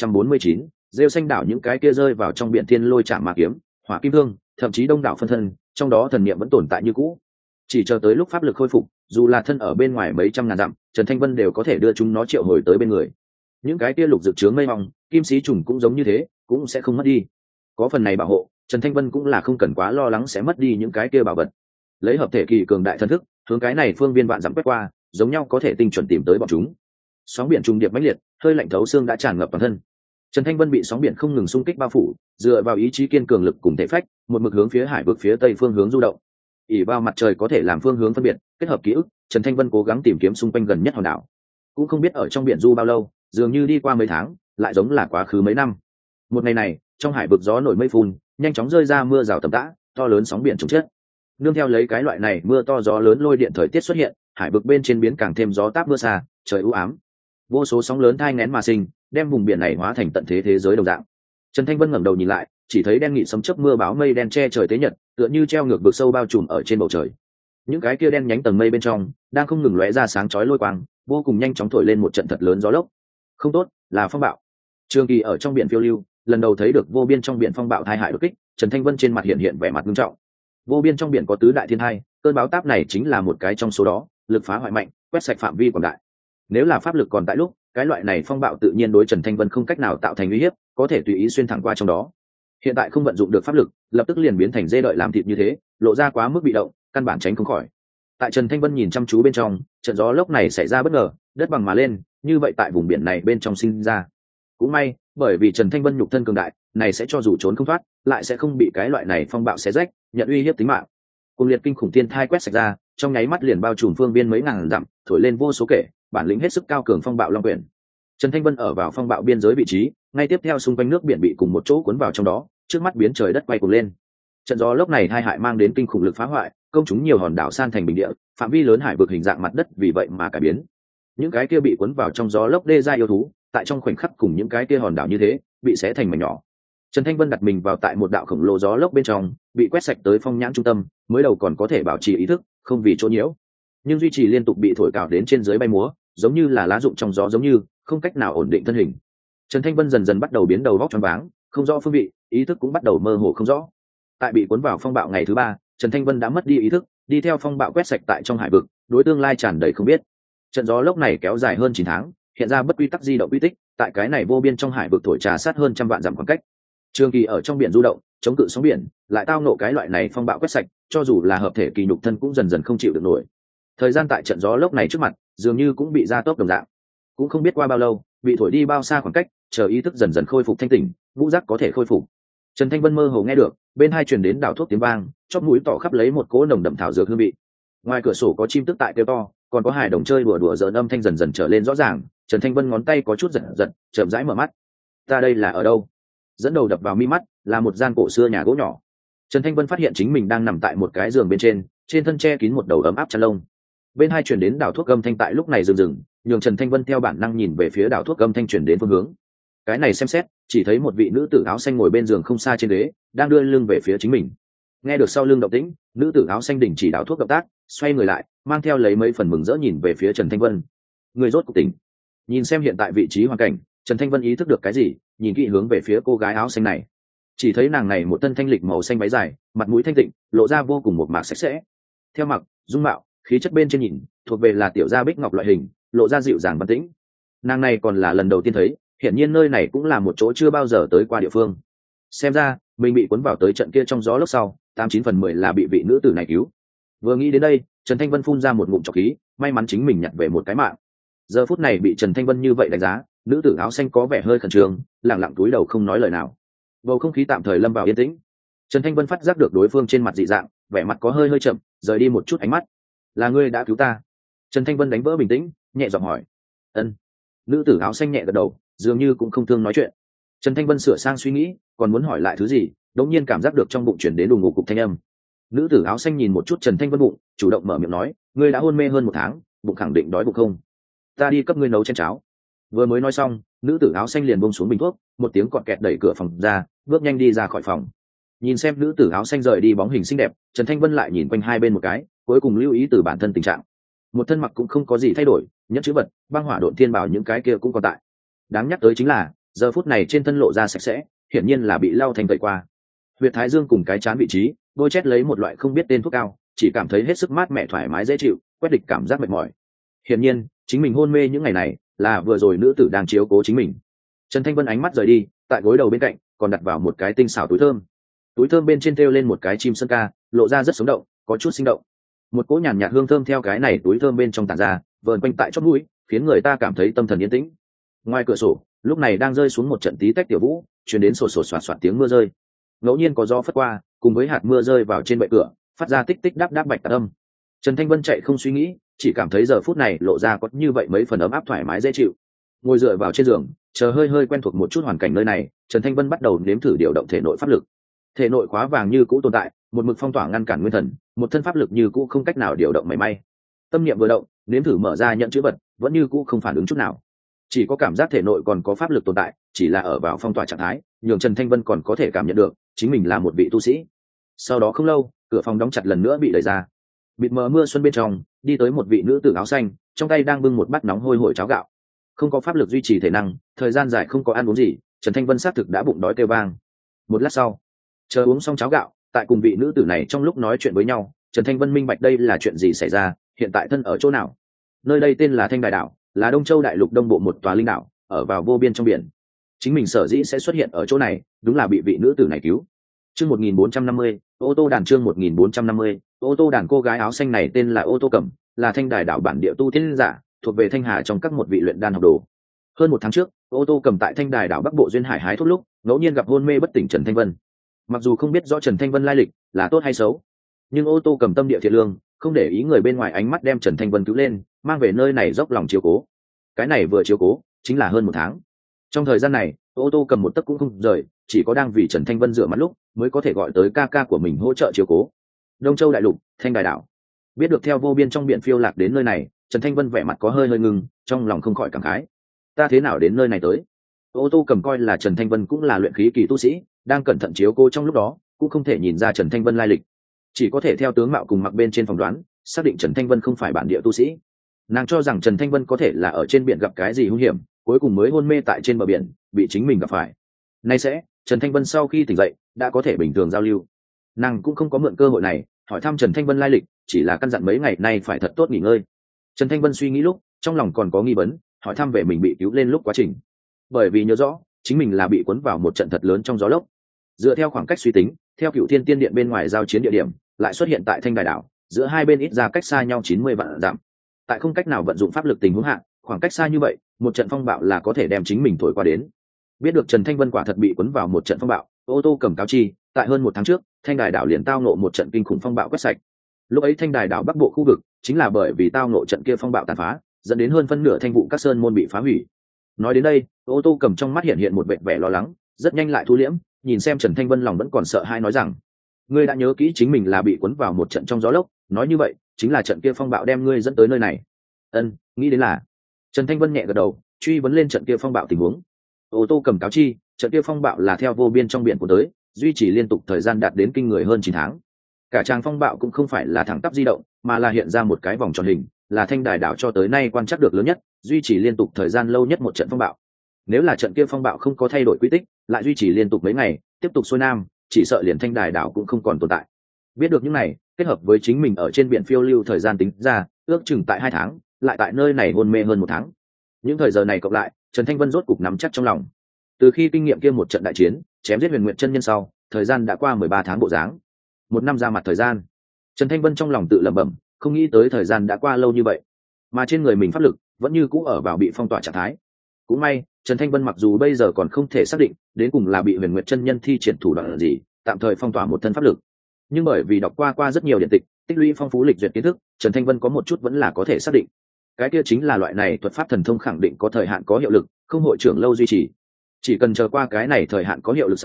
1449, rêu xanh đảo. Những cái kia rơi vào trong biển thiên lôi chạm ma kiếm, hỏa kim thương, thậm chí đông đảo phân thân, trong đó thần niệm vẫn tồn tại như cũ. Chỉ chờ tới lúc pháp lực khôi phục, dù là thân ở bên ngoài mấy trăm ngàn dặm, Trần Thanh Vân đều có thể đưa chúng nó triệu hồi tới bên người. Những cái kia lục dược chướng mây mỏng, kim sĩ trùng cũng giống như thế, cũng sẽ không mất đi. Có phần này bảo hộ, Trần Thanh Vân cũng là không cần quá lo lắng sẽ mất đi những cái kia bảo vật. Lấy hợp thể kỳ cường đại thần thức, hướng cái này phương viên vạn dặm quét qua, giống nhau có thể tinh chuẩn tìm tới bọn chúng. Sóng biển trùng điệp mãnh liệt, hơi lạnh thấu xương đã tràn ngập toàn thân. Trần Thanh Vân bị sóng biển không ngừng xung kích bao phủ, dựa vào ý chí kiên cường lực cùng thể phách, một mực hướng phía hải vực phía tây phương hướng du động. ỉ vào mặt trời có thể làm phương hướng phân biệt, kết hợp ký ức, Trần Thanh Vân cố gắng tìm kiếm xung quanh gần nhất hòn đảo. Cũng không biết ở trong biển du bao lâu, dường như đi qua mấy tháng, lại giống là quá khứ mấy năm. Một ngày này, trong hải vực gió nổi mây phun, nhanh chóng rơi ra mưa rào tầm tã, to lớn sóng biển trùng chất. Nương theo lấy cái loại này mưa to gió lớn lôi điện thời tiết xuất hiện, hải vực bên trên biến càng thêm gió táp mưa xa, trời u ám. Vô số sóng lớn thai nghén mà sinh, đem vùng biển này hóa thành tận thế thế giới đồng dạng. Trần Thanh Vân ngẩng đầu nhìn lại, chỉ thấy đen nghị sấm chớp mưa báo mây đen che trời tế nhật, tựa như treo ngược vực sâu bao trùm ở trên bầu trời. Những cái kia đen nhánh tầng mây bên trong đang không ngừng lóe ra sáng chói lôi quang, vô cùng nhanh chóng thổi lên một trận thật lớn gió lốc. Không tốt, là phong bạo. Trường Kỳ ở trong biển phiêu lưu, lần đầu thấy được vô biên trong biển phong bạo tai hại đột kích, Trần Thanh Vân trên mặt hiện vẻ mặt nghiêm trọng. Vô biên trong biển có tứ đại thiên hai, cơn báo táp này chính là một cái trong số đó, lực phá hoại mạnh, quét sạch phạm vi quảng đại. Nếu là pháp lực còn tại lúc, cái loại này phong bạo tự nhiên đối Trần Thanh Vân không cách nào tạo thành uy hiếp, có thể tùy ý xuyên thẳng qua trong đó. Hiện tại không vận dụng được pháp lực, lập tức liền biến thành dê đợi làm thịt như thế, lộ ra quá mức bị động, căn bản tránh không khỏi. Tại Trần Thanh Vân nhìn chăm chú bên trong, trận gió lốc này xảy ra bất ngờ, đất bằng mà lên, như vậy tại vùng biển này bên trong sinh ra. Cũng may, bởi vì Trần Thanh Vân nhục thân cường đại, này sẽ cho dù trốn không thoát, lại sẽ không bị cái loại này phong bạo xé rách, nhận uy hiếp tính mạng. Cùng liệt kinh khủng thiên thai quét sạch ra, trong nháy mắt liền bao trùm phương viên mấy ngàn dặm, thổi lên vô số kể, bản lĩnh hết sức cao cường phong bạo long quyển. Trần Thanh Vân ở vào phong bạo biên giới vị trí, ngay tiếp theo xung quanh nước biển bị cùng một chỗ cuốn vào trong đó, trước mắt biến trời đất quay cuồng lên. Trận gió lốc này tai hại mang đến kinh khủng lực phá hoại, công chúng nhiều hòn đảo san thành bình địa, phạm vi lớn hải vực hình dạng mặt đất vì vậy mà cải biến. Những cái kia bị cuốn vào trong gió lốc đê gia yêu thú, tại trong khoảnh khắc cùng những cái kia hòn đảo như thế, bị xé thành mảnh nhỏ. Trần Thanh Vân đặt mình vào tại một đạo khổng lồ gió lốc bên trong, bị quét sạch tới phong nhãn trung tâm, mới đầu còn có thể bảo trì ý thức, không vì chỗ nhiễu, nhưng duy trì liên tục bị thổi cào đến trên dưới bay múa, giống như là lá rụng trong gió giống như, không cách nào ổn định thân hình. Trần Thanh Vân dần dần bắt đầu biến đầu vóc choáng váng, không rõ phương vị, ý thức cũng bắt đầu mơ hồ không rõ. Tại bị cuốn vào phong bạo ngày thứ ba, Trần Thanh Vân đã mất đi ý thức, đi theo phong bạo quét sạch tại trong hải vực, đối tương lai tràn đầy không biết. Trận gió lốc này kéo dài hơn 9 tháng, hiện ra bất quy tắc di động quy tích, tại cái này vô biên trong hải vực thổi trà sát hơn trăm vạn dặm khoảng cách. Trường Kỳ ở trong biển du động, chống cự sóng biển, lại tao nộ cái loại này phong bạo quét sạch, cho dù là hợp thể kỳ nhục thân cũng dần dần không chịu được nổi. Thời gian tại trận gió lốc này trước mặt, dường như cũng bị gia tốc đồng dạng. Cũng không biết qua bao lâu, bị thổi đi bao xa khoảng cách, chờ ý thức dần dần khôi phục thanh tỉnh, ngũ giác có thể khôi phục. Trần Thanh Vân mơ hồ nghe được, bên hai truyền đến đảo thuốc tiếng vang, chóp mũi tỏ khắp lấy một cỗ nồng đậm thảo dược hương vị. Ngoài cửa sổ có chim tức tại kêu to, còn có hài đồng chơi đùa đùa giỡn âm thanh dần dần trở lên rõ ràng. Trần Thanh Vân ngón tay có chút giật giật, chậm rãi mở mắt. Ta đây là ở đâu? Dẫn đầu đập vào mi mắt là một gian cổ xưa nhà gỗ nhỏ. Trần Thanh Vân phát hiện chính mình đang nằm tại một cái giường bên trên thân che kín một đầu ấm áp chăn lông. Bên hai truyền đến đảo thuốc âm thanh tại lúc này dừng, nhường Trần Thanh Vân theo bản năng nhìn về phía đảo thuốc âm thanh truyền đến phương hướng. Cái này xem xét, chỉ thấy một vị nữ tử áo xanh ngồi bên giường không xa trên ghế, đang đưa lưng về phía chính mình. Nghe được sau lưng động tĩnh, nữ tử áo xanh đình chỉ đảo thuốc động tác, xoay người lại, mang theo lấy mấy phần mừng rỡ nhìn về phía Trần Thanh Vân. Người rốt cuộc tỉnh. Nhìn xem hiện tại vị trí hoàn cảnh, Trần Thanh Vân ý thức được cái gì, nhìn kỹ hướng về phía cô gái áo xanh này. Chỉ thấy nàng này một thân thanh lịch màu xanh váy dài, mặt mũi thanh tịnh, lộ ra vô cùng một mạc sạch sẽ. Theo mặc, dung mạo, khí chất bên trên nhìn, thuộc về là tiểu gia bích ngọc loại hình, lộ ra dịu dàng văn tĩnh. Nàng này còn là lần đầu tiên thấy, hiển nhiên nơi này cũng là một chỗ chưa bao giờ tới qua địa phương. Xem ra mình bị cuốn vào tới trận kia trong gió lốc sau, 89/10 là bị vị nữ tử này cứu. Vừa nghĩ đến đây, Trần Thanh Vân phun ra một ngụm trọc khí, may mắn chính mình nhặt về một cái mạng. Giờ phút này bị Trần Thanh Vân như vậy đánh giá, nữ tử áo xanh có vẻ hơi khẩn trương, lặng lặng cúi đầu không nói lời nào. Bầu không khí tạm thời lâm vào yên tĩnh. Trần Thanh Vân phát giác được đối phương trên mặt dị dạng, vẻ mặt có hơi chậm, rời đi một chút ánh mắt. Là ngươi đã cứu ta? Trần Thanh Vân đánh vỡ bình tĩnh, nhẹ giọng hỏi. Ân. Nữ tử áo xanh nhẹ gật đầu, dường như cũng không thương nói chuyện. Trần Thanh Vân sửa sang suy nghĩ, còn muốn hỏi lại thứ gì, đống nhiên cảm giác được trong bụng chuyển đến đùng ngục cục thanh âm. Nữ tử áo xanh nhìn một chút Trần Thanh Vân bụng, chủ động mở miệng nói, ngươi đã hôn mê hơn 1 tháng, bụng khẳng định đói bụng không? Ta đi cấp ngươi nấu chén cháo. Vừa mới nói xong, nữ tử áo xanh liền buông xuống bình thuốc, một tiếng cọt kẹt đẩy cửa phòng ra, bước nhanh đi ra khỏi phòng. Nhìn xem nữ tử áo xanh rời đi bóng hình xinh đẹp, Trần Thanh Vân lại nhìn quanh hai bên một cái, cuối cùng lưu ý từ bản thân tình trạng. Một thân mặc cũng không có gì thay đổi, nhẫn chữ vật, băng hỏa độn thiên bảo những cái kia cũng còn tại. Đáng nhắc tới chính là, giờ phút này trên thân lộ ra sạch sẽ, hiển nhiên là bị lau thành tẩy qua. Huyệt thái dương cùng cái trán vị trí, bôi chét lấy một loại không biết tên thuốc cao, chỉ cảm thấy hết sức mát mẻ thoải mái dễ chịu, quét địch cảm giác mệt mỏi. Hiển nhiên, chính mình hôn mê những ngày này, là vừa rồi nữ tử đang chiếu cố chính mình. Trần Thanh Vân ánh mắt rời đi, tại gối đầu bên cạnh còn đặt vào một cái tinh xảo túi thơm. Túi thơm bên trên treo lên một cái chim sơn ca, lộ ra rất sống động, có chút sinh động. Một cỗ nhàn nhạt hương thơm theo cái này túi thơm bên trong tản ra, vờn quanh tại chóp mũi, khiến người ta cảm thấy tâm thần yên tĩnh. Ngoài cửa sổ, lúc này đang rơi xuống một trận tí tách tiểu vũ, truyền đến sột sột soạt soạt tiếng mưa rơi. Ngẫu nhiên có gió phất qua, cùng với hạt mưa rơi vào trên bệ cửa, phát ra tích tích đáp đáp bạch tạc âm. Trần Thanh Vân chạy không suy nghĩ, chỉ cảm thấy giờ phút này lộ ra có như vậy mấy phần ấm áp thoải mái dễ chịu. Ngồi dựa vào trên giường, chờ hơi hơi quen thuộc một chút hoàn cảnh nơi này, Trần Thanh Vân bắt đầu nếm thử điều động thể nội pháp lực. Thể nội khóa vàng như cũ tồn tại, một mực phong tỏa ngăn cản nguyên thần, một thân pháp lực như cũ không cách nào điều động mảy may. Tâm niệm vừa động, nếm thử mở ra nhận chữ vật, vẫn như cũ không phản ứng chút nào. Chỉ có cảm giác thể nội còn có pháp lực tồn tại, chỉ là ở vào phong tỏa trạng thái, nhường Trần Thanh Vân còn có thể cảm nhận được chính mình là một vị tu sĩ. Sau đó không lâu, cửa phòng đóng chặt lần nữa bị đẩy ra. Bịt mờ mưa xuân bên trong, đi tới một vị nữ tử áo xanh, trong tay đang bưng một bát nóng hôi hổi cháo gạo. Không có pháp lực duy trì thể năng, thời gian dài không có ăn uống gì, Trần Thanh Vân xác thực đã bụng đói kêu vang. Một lát sau, chờ uống xong cháo gạo, tại cùng vị nữ tử này trong lúc nói chuyện với nhau, Trần Thanh Vân minh bạch đây là chuyện gì xảy ra, hiện tại thân ở chỗ nào. Nơi đây tên là Thanh Đài đảo, là Đông Châu đại lục đông bộ một tòa linh đảo, ở vào vô biên trong biển. Chính mình sở dĩ sẽ xuất hiện ở chỗ này, đúng là bị vị nữ tử này cứu. Chương 1450, ô tô đàn chương 1450, ô tô đàn cô gái áo xanh này tên là Ô Tô Cẩm, là Thanh Đài đảo bản địa tu tiên giả, thuộc về Thanh Hà trong các một vị luyện đan học đồ. Hơn 1 tháng trước, Ô Tô Cẩm tại Thanh Đài đảo Bắc Bộ duyên hải hái thuốc lúc, ngẫu nhiên gặp hôn mê bất tỉnh Trần Thanh Vân. Mặc dù không biết rõ Trần Thanh Vân lai lịch là tốt hay xấu, nhưng Ô Tô Cẩm tâm địa thiện lương, không để ý người bên ngoài ánh mắt đem Trần Thanh Vân cứu lên, mang về nơi này dốc lòng chiếu cố. Cái này vừa chiếu cố, chính là hơn 1 tháng. Trong thời gian này, Ô Tô Cẩm một tấc cũng không rời, chỉ có đang vì Trần Thanh Vân rửa mặt lúc, mới có thể gọi tới ca ca của mình hỗ trợ chiếu cố. Đông Châu đại lục, Thanh Đài đảo. Biết được theo vô biên trong biển phiêu lạc đến nơi này, Trần Thanh Vân vẻ mặt có hơi ngưng, trong lòng không khỏi cảm khái. Ta thế nào đến nơi này tới? Ô Tô Cẩm coi là Trần Thanh Vân cũng là luyện khí kỳ tu sĩ, đang cẩn thận chiếu cố trong lúc đó, cũng không thể nhìn ra Trần Thanh Vân lai lịch, chỉ có thể theo tướng mạo cùng mặc bên trên phỏng đoán, xác định Trần Thanh Vân không phải bản địa tu sĩ. Nàng cho rằng Trần Thanh Vân có thể là ở trên biển gặp cái gì hung hiểm, cuối cùng mới hôn mê tại trên bờ biển, bị chính mình gặp phải. Nay sẽ, Trần Thanh Vân sau khi tỉnh dậy, đã có thể bình thường giao lưu. Nàng cũng không có mượn cơ hội này hỏi thăm Trần Thanh Vân lai lịch, chỉ là căn dặn mấy ngày nay phải thật tốt nghỉ ngơi. Trần Thanh Vân suy nghĩ lúc, trong lòng còn có nghi vấn, hỏi thăm về mình bị cứu lên lúc quá trình. Bởi vì nhớ rõ, chính mình là bị cuốn vào một trận thật lớn trong gió lốc. Dựa theo khoảng cách suy tính, theo Cửu Thiên Tiên Điện bên ngoài giao chiến địa điểm, lại xuất hiện tại Thanh Đài đảo, giữa hai bên ít ra cách xa nhau 90 vạn dặm. Tại không cách nào vận dụng pháp lực tình huống hạ, khoảng cách xa như vậy, một trận phong bạo là có thể đem chính mình thổi qua đến. Biết được Trần Thanh Vân quả thật bị cuốn vào một trận phong bạo, Ô Tô Cẩm cáo chi, tại hơn 1 tháng trước, Thanh Đài đảo liền tao ngộ một trận kinh khủng phong bạo quét sạch. Lúc ấy Thanh Đài đảo Bắc Bộ khu vực, chính là bởi vì tao ngộ trận kia phong bạo tàn phá, dẫn đến hơn phân nửa thanh vụ các sơn môn bị phá hủy. Nói đến đây, Ô Tô Cẩm trong mắt hiện hiện một vẻ vẻ lo lắng, rất nhanh lại thu liễm, nhìn xem Trần Thanh Vân lòng vẫn còn sợ hãi nói rằng: ngươi đã nhớ kỹ chính mình là bị cuốn vào một trận trong gió lốc, nói như vậy, chính là trận kia phong bạo đem ngươi dẫn tới nơi này. Ân, nghĩ đến là. Trần Thanh Vân nhẹ gật đầu, truy vấn lên trận kia phong bạo tình huống. Ô Tô Cẩm cáo chi, trận kia phong bạo là theo vô biên trong biển của tới, duy trì liên tục thời gian đạt đến kinh người hơn 9 tháng. Cả tràng phong bạo cũng không phải là thẳng tắp di động, mà là hiện ra một cái vòng tròn hình, là Thanh Đài đảo cho tới nay quan trắc được lớn nhất, duy trì liên tục thời gian lâu nhất một trận phong bạo. Nếu là trận kia phong bạo không có thay đổi quy tích, lại duy trì liên tục mấy ngày, tiếp tục xuôi nam, chỉ sợ liền Thanh Đài đảo cũng không còn tồn tại. Biết được những này, kết hợp với chính mình ở trên biển phiêu lưu thời gian tính ra, ước chừng tại 2 tháng, lại tại nơi này hôn mê hơn 1 tháng. Những thời giờ này cộng lại, Trần Thanh Vân rốt cục nắm chắc trong lòng. Từ khi kinh nghiệm kia một trận đại chiến, chém giết Huyền Nguyệt chân nhân sau, thời gian đã qua 13 tháng bộ dáng. 1 năm ra mặt thời gian. Trần Thanh Vân trong lòng tự lẩm bẩm, không nghĩ tới thời gian đã qua lâu như vậy, mà trên người mình pháp lực vẫn như cũ ở vào bị phong tỏa trạng thái. Cũng may, Trần Thanh Vân mặc dù bây giờ còn không thể xác định đến cùng là bị Huyền Nguyệt chân nhân thi triển thủ đoạn gì, tạm thời phong tỏa một thân pháp lực, nhưng bởi vì đọc qua rất nhiều điện tịch, tích lũy phong phú lịch duyệt kiến thức, Trần Thanh Vân có một chút vẫn là có thể xác định. Cái kia chính là loại này thuật pháp thần thông khẳng định có thời hạn có hiệu lực, không hội trưởng lâu duy trì. Chỉ cần chờ qua cái này thời hạn có hiệu lực sau,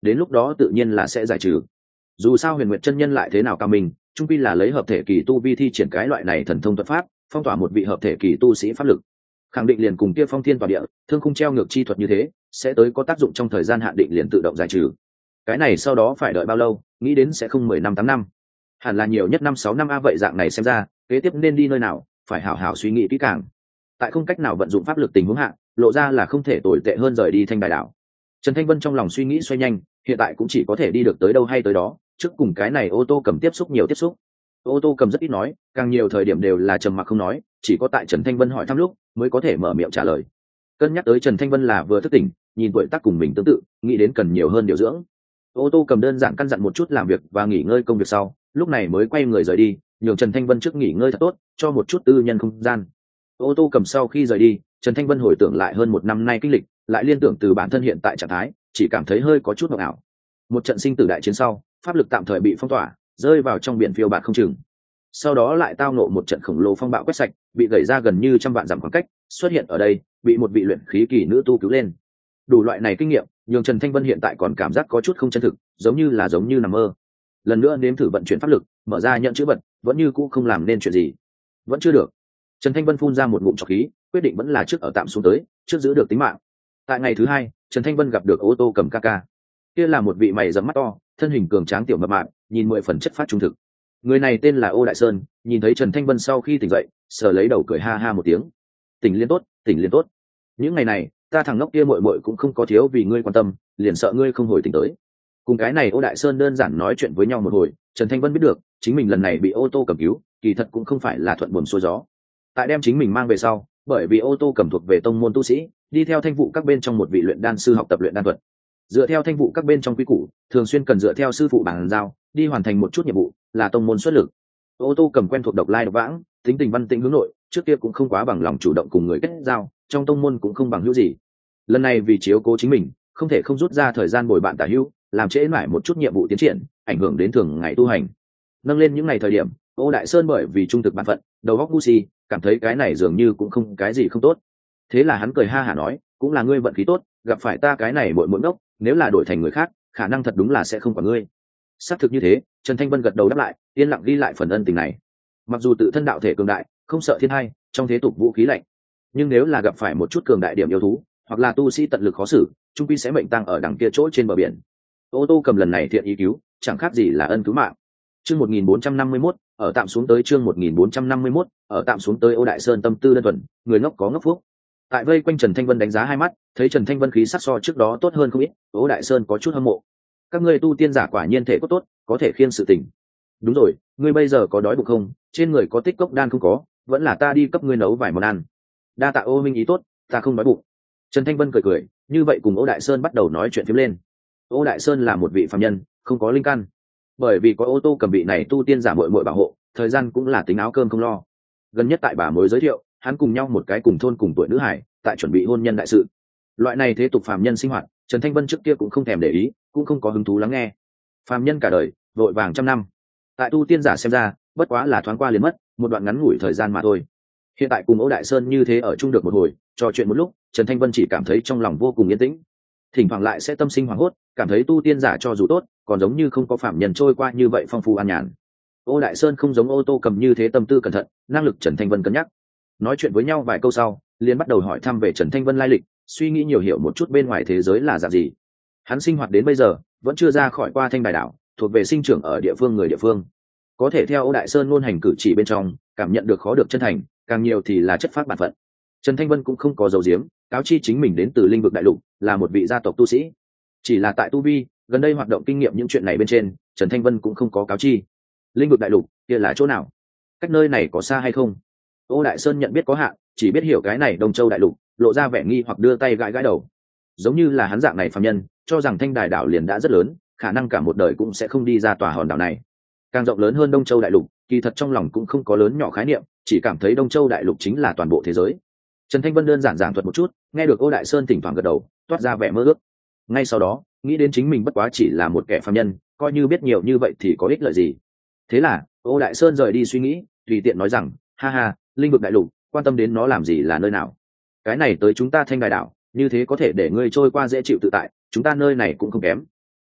đến lúc đó tự nhiên là sẽ giải trừ. Dù sao Huyền Nguyệt chân nhân lại thế nào cao mình, trung quy là lấy hợp thể kỳ tu vi thi triển cái loại này thần thông thuật pháp, phong tỏa một vị hợp thể kỳ tu sĩ pháp lực, khẳng định liền cùng kia phong thiên tỏa địa, thương khung treo ngược chi thuật như thế, sẽ tới có tác dụng trong thời gian hạn định liền tự động giải trừ. Cái này sau đó phải đợi bao lâu, nghĩ đến sẽ không 10 năm 8 năm, hẳn là nhiều nhất 5 6 năm a. Vậy dạng này xem ra kế tiếp nên đi nơi nào, phải hảo hảo suy nghĩ kỹ càng. Tại không cách nào vận dụng pháp lực tình huống hạ, lộ ra là không thể tồi tệ hơn rời đi Thanh Đài đảo. Trần Thanh Vân trong lòng suy nghĩ xoay nhanh, hiện tại cũng chỉ có thể đi được tới đâu hay tới đó, trước cùng cái này ô tô cầm tiếp xúc nhiều tiếp xúc. Ô tô cầm rất ít nói, càng nhiều thời điểm đều là trầm mặc không nói, chỉ có tại Trần Thanh Vân hỏi thăm lúc mới có thể mở miệng trả lời. Cân nhắc tới Trần Thanh Vân là vừa thức tỉnh, nhìn tuổi tác cùng mình tương tự, nghĩ đến cần nhiều hơn điều dưỡng. Ô tô cầm đơn giản căn dặn một chút làm việc và nghỉ ngơi công việc sau, lúc này mới quay người rời đi, nhường Trần Thanh Vân trước nghỉ ngơi thật tốt, cho một chút tư nhân không gian. Ô tô cầm sau khi rời đi, Trần Thanh Vân hồi tưởng lại hơn 1 năm nay kinh lịch, lại liên tưởng từ bản thân hiện tại trạng thái, chỉ cảm thấy hơi có chút mộng ảo. Một trận sinh tử đại chiến sau, pháp lực tạm thời bị phong tỏa, rơi vào trong biển phiêu bạt không chừng. Sau đó lại tao nộ một trận khổng lồ phong bạo quét sạch, bị gãy ra gần như 100 vạn dặm khoảng cách, xuất hiện ở đây, bị một vị luyện khí kỳ nữ tu cứu lên. Đủ loại này kinh nghiệm, nhường Trần Thanh Vân hiện tại còn cảm giác có chút không chân thực, giống như nằm mơ. Lần nữa nếm thử vận chuyển pháp lực, mở ra nhận chữ vật, vẫn như cũ không làm nên chuyện gì. Vẫn chưa được. Trần Thanh Vân phun ra một ngụm trọc khí, quyết định vẫn là trước ở tạm xuống tới, trước giữ được tính mạng. Tại ngày thứ hai, Trần Thanh Vân gặp được ô tô cầm ca ca. Kia là một vị mày rậm mắt to, thân hình cường tráng tiểu mập mạp, nhìn 10 phần chất phát trung thực. Người này tên là Ô Đại Sơn, nhìn thấy Trần Thanh Vân sau khi tỉnh dậy, sờ lấy đầu cười ha ha một tiếng. Tỉnh liên tốt, tỉnh liên tốt. Những ngày này, ta thằng ngốc kia muội muội cũng không có thiếu vì ngươi quan tâm, liền sợ ngươi không hồi tỉnh tới. Cùng cái này Ô Đại Sơn đơn giản nói chuyện với nhau một hồi, Trần Thanh Vân biết được, chính mình lần này bị ô tô cầm cứu, kỳ thật cũng không phải là thuận buồm xuôi gió. Tại đem chính mình mang về sau, bởi vì ô tô cầm thuộc về tông môn tu sĩ, đi theo thanh vụ các bên trong một vị luyện đan sư học tập luyện đan thuật. Dựa theo thanh vụ các bên trong quy củ, thường xuyên cần dựa theo sư phụ bàn giao, đi hoàn thành một chút nhiệm vụ, là tông môn xuất lực. Ô tô cầm quen thuộc độc lai độc vãng, tính tình văn tĩnh hướng nội, trước kia cũng không quá bằng lòng chủ động cùng người kết giao, trong tông môn cũng không bằng hữu gì. Lần này vì chiếu cố chính mình, không thể không rút ra thời gian bồi bạn tả hữu, làm trễ mãi một chút nhiệm vụ tiến triển, ảnh hưởng đến thường ngày tu hành. Nâng lên những ngày thời điểm, Ô Đại Sơn bởi vì trung thực bản phận, đầu óc ngu si, cảm thấy cái này dường như cũng không cái gì không tốt. Thế là hắn cười ha hả nói, cũng là ngươi vận khí tốt, gặp phải ta cái này muội muội ngốc, nếu là đổi thành người khác, khả năng thật đúng là sẽ không quản ngươi. Xác thực như thế, Trần Thanh Vân gật đầu đáp lại, yên lặng ghi lại phần ân tình này. Mặc dù tự thân đạo thể cường đại, không sợ thiên hay, trong thế tục vũ khí lạnh, nhưng nếu là gặp phải một chút cường đại điểm yêu thú, hoặc là tu sĩ tận lực khó xử, trung quy sẽ mệnh tang ở đằng kia chỗ trên bờ biển. Ô tô cầm lần này thiện ý cứu, chẳng khác gì là ân cứu mạng. Chương 1451, ở tạm xuống tới chương 1451, ở tạm xuống tới Ô Đại Sơn tâm tư đơn thuần, người ngốc có ngốc phúc. Tại vây quanh Trần Thanh Vân đánh giá hai mắt, thấy Trần Thanh Vân khí sắc so trước đó tốt hơn không ít, Ô Đại Sơn có chút hâm mộ. Các ngươi tu tiên giả quả nhiên thể cốt tốt, có thể khiêng sự tình. Đúng rồi, ngươi bây giờ có đói bụng không? Trên người có tích cốc đan không có, vẫn là ta đi cấp ngươi nấu vài món ăn. Đa tạ Ô minh ý tốt, ta không đói bụng. Trần Thanh Vân cười cười, như vậy cùng Ô Đại Sơn bắt đầu nói chuyện phiếm lên. Ô Đại Sơn là một vị phàm nhân, không có linh căn, bởi vì có ô tô cầm vị này tu tiên giả muội muội bảo hộ, thời gian cũng là tính áo cơm không lo. Gần nhất tại bà mối giới thiệu, hắn cùng nhau một cái cùng thôn cùng tuổi nữ hải, tại chuẩn bị hôn nhân đại sự. Loại này thế tục phàm nhân sinh hoạt, Trần Thanh Vân trước kia cũng không thèm để ý, cũng không có hứng thú lắng nghe. Phàm nhân cả đời, vội vàng 100 năm. Tại tu tiên giả xem ra, bất quá là thoáng qua liền mất, một đoạn ngắn ngủi thời gian mà thôi. Hiện tại cùng Ô Đại Sơn như thế ở chung được một hồi, trò chuyện một lúc, Trần Thanh Vân chỉ cảm thấy trong lòng vô cùng yên tĩnh. Thỉnh thoảng lại sẽ tâm sinh hoảng hốt, cảm thấy tu tiên giả cho dù tốt, còn giống như không có phạm nhân trôi qua như vậy phong phú an nhàn. Ô Đại Sơn không giống ô tô cầm như thế tâm tư cẩn thận, năng lực Trần Thanh Vân cân nhắc. Nói chuyện với nhau vài câu sau, liền bắt đầu hỏi thăm về Trần Thanh Vân lai lịch, suy nghĩ nhiều hiểu một chút bên ngoài thế giới là dạng gì. Hắn sinh hoạt đến bây giờ, vẫn chưa ra khỏi qua Thanh Đài đảo, thuộc về sinh trưởng ở địa phương người địa phương. Có thể theo Ô Đại Sơn ngôn hành cử chỉ bên trong, cảm nhận được khó được chân thành, càng nhiều thì là chất phát bản phận. Trần Thanh Vân cũng không có dấu diếm, cáo chi chính mình đến từ linh vực đại lục, là một vị gia tộc tu sĩ. Chỉ là tại tu vi, gần đây hoạt động kinh nghiệm những chuyện này bên trên, Trần Thanh Vân cũng không có cáo chi. Linh vực đại lục kia là chỗ nào, cách nơi này có xa hay không? Ô Đại Sơn nhận biết có hạn, chỉ biết hiểu cái này Đông Châu đại lục, lộ ra vẻ nghi hoặc đưa tay gãi gãi đầu. Giống như là hắn dạng này phàm nhân, cho rằng Thanh Đài đảo liền đã rất lớn, khả năng cả một đời cũng sẽ không đi ra tòa hòn đảo này. Càng rộng lớn hơn Đông Châu đại lục, kỳ thật trong lòng cũng không có lớn nhỏ khái niệm, chỉ cảm thấy Đông Châu đại lục chính là toàn bộ thế giới. Trần Thanh Vân đơn giản giảng thuật một chút, nghe được Ô Đại Sơn thỉnh thoảng gật đầu, toát ra vẻ mơ ước. Ngay sau đó, nghĩ đến chính mình bất quá chỉ là một kẻ phàm nhân, coi như biết nhiều như vậy thì có ích lợi gì. Thế là, Ô Đại Sơn rời đi suy nghĩ, tùy tiện nói rằng, ha ha, linh vực đại lục, quan tâm đến nó làm gì là nơi nào? Cái này tới chúng ta Thanh Đài đảo, như thế có thể để ngươi trôi qua dễ chịu tự tại, chúng ta nơi này cũng không kém.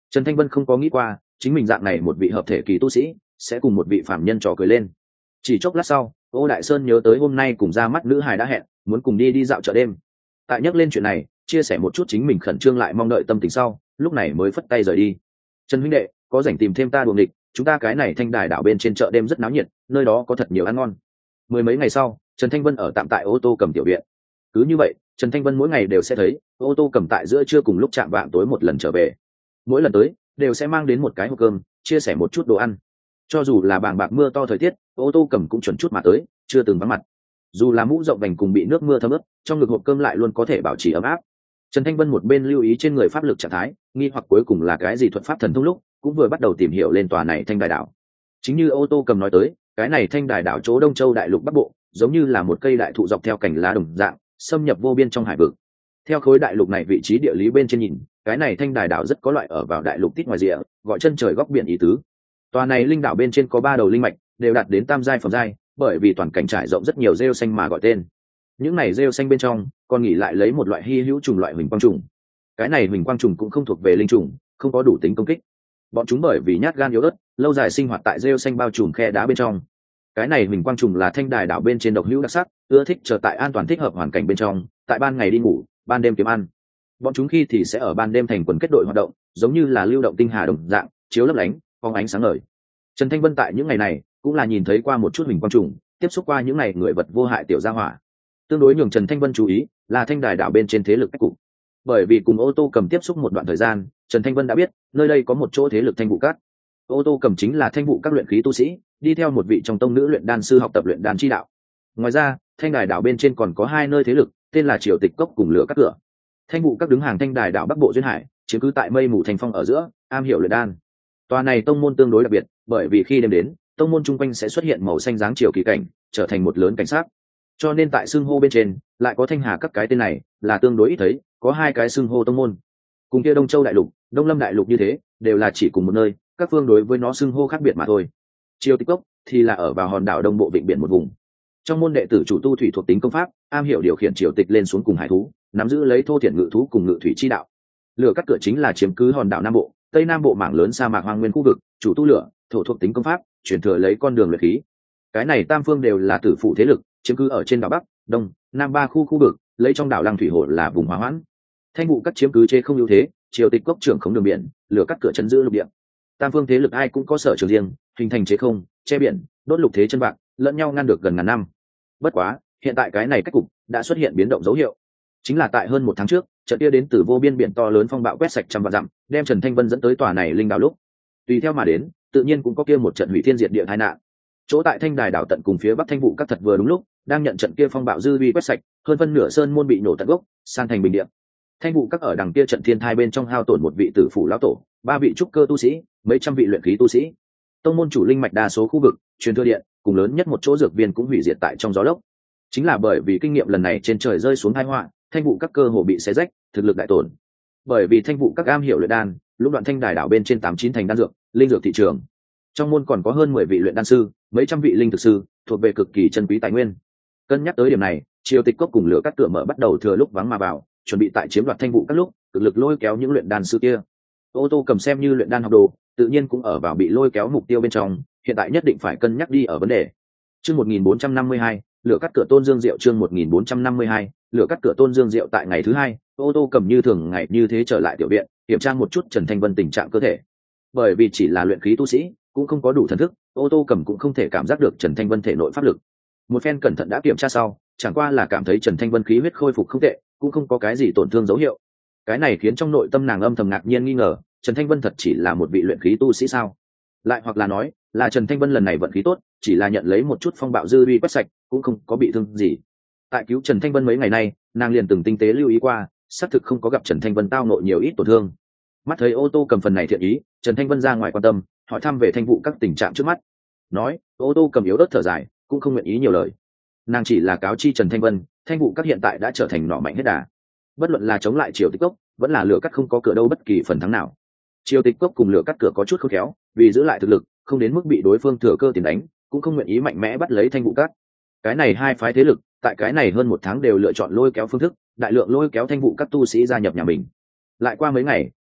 Trần Thanh Vân không có nghĩ qua chính mình dạng này một vị hợp thể kỳ tu sĩ sẽ cùng một vị phạm nhân trò cười lên. Chỉ chốc lát sau, Ô Đại Sơn nhớ tới hôm nay cùng ra mắt nữ hài đã hẹn muốn cùng đi dạo chợ đêm. Tại nhắc lên chuyện này, chia sẻ một chút chính mình khẩn trương lại mong đợi tâm tình sau, lúc này mới phất tay rời đi. Trần huynh đệ, có rảnh tìm thêm ta đuồng địch, chúng ta cái này Thanh Đài đảo bên trên chợ đêm rất náo nhiệt, nơi đó có thật nhiều ăn ngon. Mười mấy ngày sau, Trần Thanh Vân ở tạm tại ô tô cầm tiểu viện. Cứ như vậy, Trần Thanh Vân mỗi ngày đều sẽ thấy ô tô cầm tại giữa trưa cùng lúc chạm vạng tối một lần trở về. Mỗi lần tới đều sẽ mang đến một cái hộp cơm, chia sẻ một chút đồ ăn. Cho dù là bàng bạc mưa to thời tiết, ô tô cầm cũng chuẩn chút mà tới, chưa từng vắng mặt. Dù là mũ rộng vành cùng bị nước mưa thấm ướt, trong ngực hộp cơm lại luôn có thể bảo trì ấm áp. Trần Thanh Vân một bên lưu ý trên người pháp lực trạng thái, nghi hoặc cuối cùng là cái gì thuật pháp thần thông lúc, cũng vừa bắt đầu tìm hiểu lên tòa này Thanh Đài đảo. Chính như ô tô cầm nói tới, cái này Thanh Đài đảo chỗ Đông Châu đại lục Bắc Bộ, giống như là một cây đại thụ dọc theo cành lá đồng dạng, xâm nhập vô biên trong hải vực. Theo khối đại lục này vị trí địa lý bên trên nhìn, cái này Thanh Đài đảo rất có loại ở vào đại lục tít ngoài rìa, gọi chân trời góc biển ý tứ. Tòa này linh đảo bên trên có 3 đầu linh mạch, đều đạt đến tam giai phẩm giai, bởi vì toàn cảnh trải rộng rất nhiều rêu xanh mà gọi tên. Những này rêu xanh bên trong còn nghỉ lại lấy một loại hy hữu trùng loại huỳnh quang trùng. Cái này huỳnh quang trùng cũng không thuộc về linh trùng, không có đủ tính công kích. Bọn chúng bởi vì nhát gan yếu ớt, lâu dài sinh hoạt tại rêu xanh bao trùm khe đá bên trong. Cái này huỳnh quang trùng là Thanh Đài đảo bên trên độc hữu đặc sắc, ưa thích chờ tại an toàn thích hợp hoàn cảnh bên trong, tại ban ngày đi ngủ, ban đêm kiếm ăn. Bọn chúng khi thì sẽ ở ban đêm thành quần kết đội hoạt động, giống như là lưu động tinh hà đồng dạng, chiếu lấp lánh, phóng ánh sáng ngời. Trần Thanh Vân tại những ngày này cũng là nhìn thấy qua một chút huỳnh quang trùng, tiếp xúc qua những ngày người vật vô hại tiểu gia hỏa. Tương đối nhường Trần Thanh Vân chú ý là Thanh Đài đảo bên trên thế lực cách cục. Bởi vì cùng ô tô cầm tiếp xúc một đoạn thời gian, Trần Thanh Vân đã biết nơi đây có một chỗ thế lực Thanh Vụ Các. Ô tô cầm chính là Thanh Vụ Các luyện khí tu sĩ, đi theo một vị trong tông nữ luyện đan sư học tập luyện đan chi đạo. Ngoài ra, Thanh Đài đảo bên trên còn có 2 nơi thế lực, tên là Triều Tịch Cốc cùng Lửa Các Cửa. Thanh Vụ Các đứng hàng Thanh Đài đảo Bắc Bộ duyên hải, chiếm cứ tại mây mù thành phong ở giữa, am hiểu luyện đan. Tòa này tông môn tương đối đặc biệt, bởi vì khi đêm đến, tông môn chung quanh sẽ xuất hiện màu xanh dáng chiều kỳ cảnh, trở thành một lớn cảnh sát. Cho nên tại xưng hô bên trên lại có Thanh Hà Các cái tên này là tương đối ít thấy, có 2 cái xưng hô tông môn. Cùng kia Đông Châu đại lục, Đông Lâm đại lục như thế, đều là chỉ cùng một nơi, các phương đối với nó xưng hô khác biệt mà thôi. Triều Tịch Cốc thì là ở vào hòn đảo đông bộ vịnh biển một vùng. Trong môn đệ tử chủ tu thủy thuộc tính công pháp, am hiểu điều khiển triều tịch lên xuống cùng hải thú, nắm giữ lấy thô thiển ngự thú cùng ngự thủy chi đạo. Lửa Các Cửa chính là chiếm cứ hòn đảo nam bộ, tây nam bộ mảng lớn sa mạc hoang nguyên khu vực, chủ tu lửa, thổ thuộc tính công pháp, truyền thừa lấy con đường luyện khí. Cái này tam phương đều là tử phụ thế lực, chiếm cứ ở trên đảo Bắc, Đông, Nam 3 khu vực, lấy trong đảo Lăng Thủy Hồ là vùng hóa hoãn. Thanh Vụ Các chiếm cứ chế không ưu thế, Triều Tịch Cốc trưởng khống đường biển, Lửa Các Cửa trấn giữ lục địa. Tam phương thế lực ai cũng có sở trường riêng, hình thành chế không, che biển, đốt lục thế chân bạc, lẫn nhau ngăn được gần ngàn năm. Bất quá, hiện tại cái này cách cục đã xuất hiện biến động dấu hiệu. Chính là tại hơn 1 tháng trước, trận kia đến từ vô biên biển to lớn phong bạo quét sạch trăm vạn dặm, đem Trần Thanh Vân dẫn tới tòa này linh đảo lúc. Tùy theo mà đến, tự nhiên cũng có kia một trận hủy thiên diệt địa tai nạn. Chỗ tại Thanh Đài đảo tận cùng phía Bắc Thanh Vụ Các thật vừa đúng lúc đang nhận trận kia phong bạo dư uy quét sạch, hơn phân nửa sơn môn bị nổ tận gốc, san thành bình địa. Thanh Vụ Các ở đằng kia trận thiên thai bên trong hao tổn một vị tử phủ lão tổ, 3 vị trúc cơ tu sĩ, mấy trăm vị luyện khí tu sĩ. Tông môn chủ linh mạch đa số khu vực, truyền thừa điện, cùng lớn nhất một chỗ dược viên cũng hủy diệt tại trong gió lốc. Chính là bởi vì kinh nghiệm lần này trên trời rơi xuống tai họa, Thanh Vụ Các cơ hồ bị xé rách, thực lực đại tổn. Bởi vì Thanh Vụ Các am hiểu luyện đan, lúc đoạn Thanh Đài đảo bên trên 89 thành đan dược, linh dược thị trường. Trong môn còn có hơn 10 vị luyện đan sư, mấy trăm vị linh thực sư, thuộc về cực kỳ chân quý tài nguyên. Cân nhắc tới điểm này, Triều Tịch Cốc cùng Lửa Các Cửa mở bắt đầu thừa lúc vắng mà vào, chuẩn bị tại chiếm đoạt Thanh Vụ Các lúc, cực lực lôi kéo những luyện đan sư kia. Ô tô cầm xem như luyện đan học đồ, tự nhiên cũng ở vào bị lôi kéo mục tiêu bên trong, hiện tại nhất định phải cân nhắc đi ở vấn đề. Chương 1452, Lửa Các Cửa Tôn Dương Diệu chương 1452, Lửa Các Cửa Tôn Dương Diệu tại ngày thứ 2, ô tô cầm như thường ngày như thế trở lại tiểu viện, kiểm tra một chút Trần Thanh Vân tình trạng cơ thể. Bởi vì chỉ là luyện khí tu sĩ, cũng không có đủ thần thức, ô tô cầm cũng không thể cảm giác được Trần Thanh Vân thể nội pháp lực. Một phen cẩn thận đã kiểm tra sau, chẳng qua là cảm thấy Trần Thanh Vân khí huyết khôi phục không tệ, cũng không có cái gì tổn thương dấu hiệu. Cái này khiến trong nội tâm nàng âm thầm ngạc nhiên nghi ngờ, Trần Thanh Vân thật chỉ là một vị luyện khí tu sĩ sao? Lại hoặc là nói, là Trần Thanh Vân lần này vận khí tốt, chỉ là nhận lấy một chút phong bạo dư uy quét sạch, cũng không có bị thương gì. Tại cứu Trần Thanh Vân mấy ngày nay, nàng liền từng tinh tế lưu ý qua, xác thực không có gặp Trần Thanh Vân tao ngộ nhiều ít tổn thương. Mắt thấy ô tô cầm phần này thiện ý, Trần Thanh Vân ra ngoài quan tâm, hỏi thăm về Thanh Vụ Các tình trạng trước mắt. Nói, ô tô cầm yếu ớt thở dài, cũng không nguyện ý nhiều lời. Nàng chỉ là cáo chi Trần Thanh Vân, Thanh Vụ Các hiện tại đã trở thành nỏ mạnh hết đà. Bất luận là chống lại Triều Tịch Cốc, vẫn là Lửa Các không có cửa đâu bất kỳ phần thắng nào. Triều Tịch Cốc cùng Lửa Các cửa có chút khôn khéo, vì giữ lại thực lực, không đến mức bị đối phương thừa cơ tiền đánh, cũng không nguyện ý mạnh mẽ bắt lấy Thanh Vụ Các. Cái này 2 phái thế lực, tại cái này hơn 1 tháng đều lựa chọn lôi kéo phương thức, đại lượng lôi kéo Thanh Vụ Các tu sĩ gia nhập nhà mình. Lại qua mấy ngày,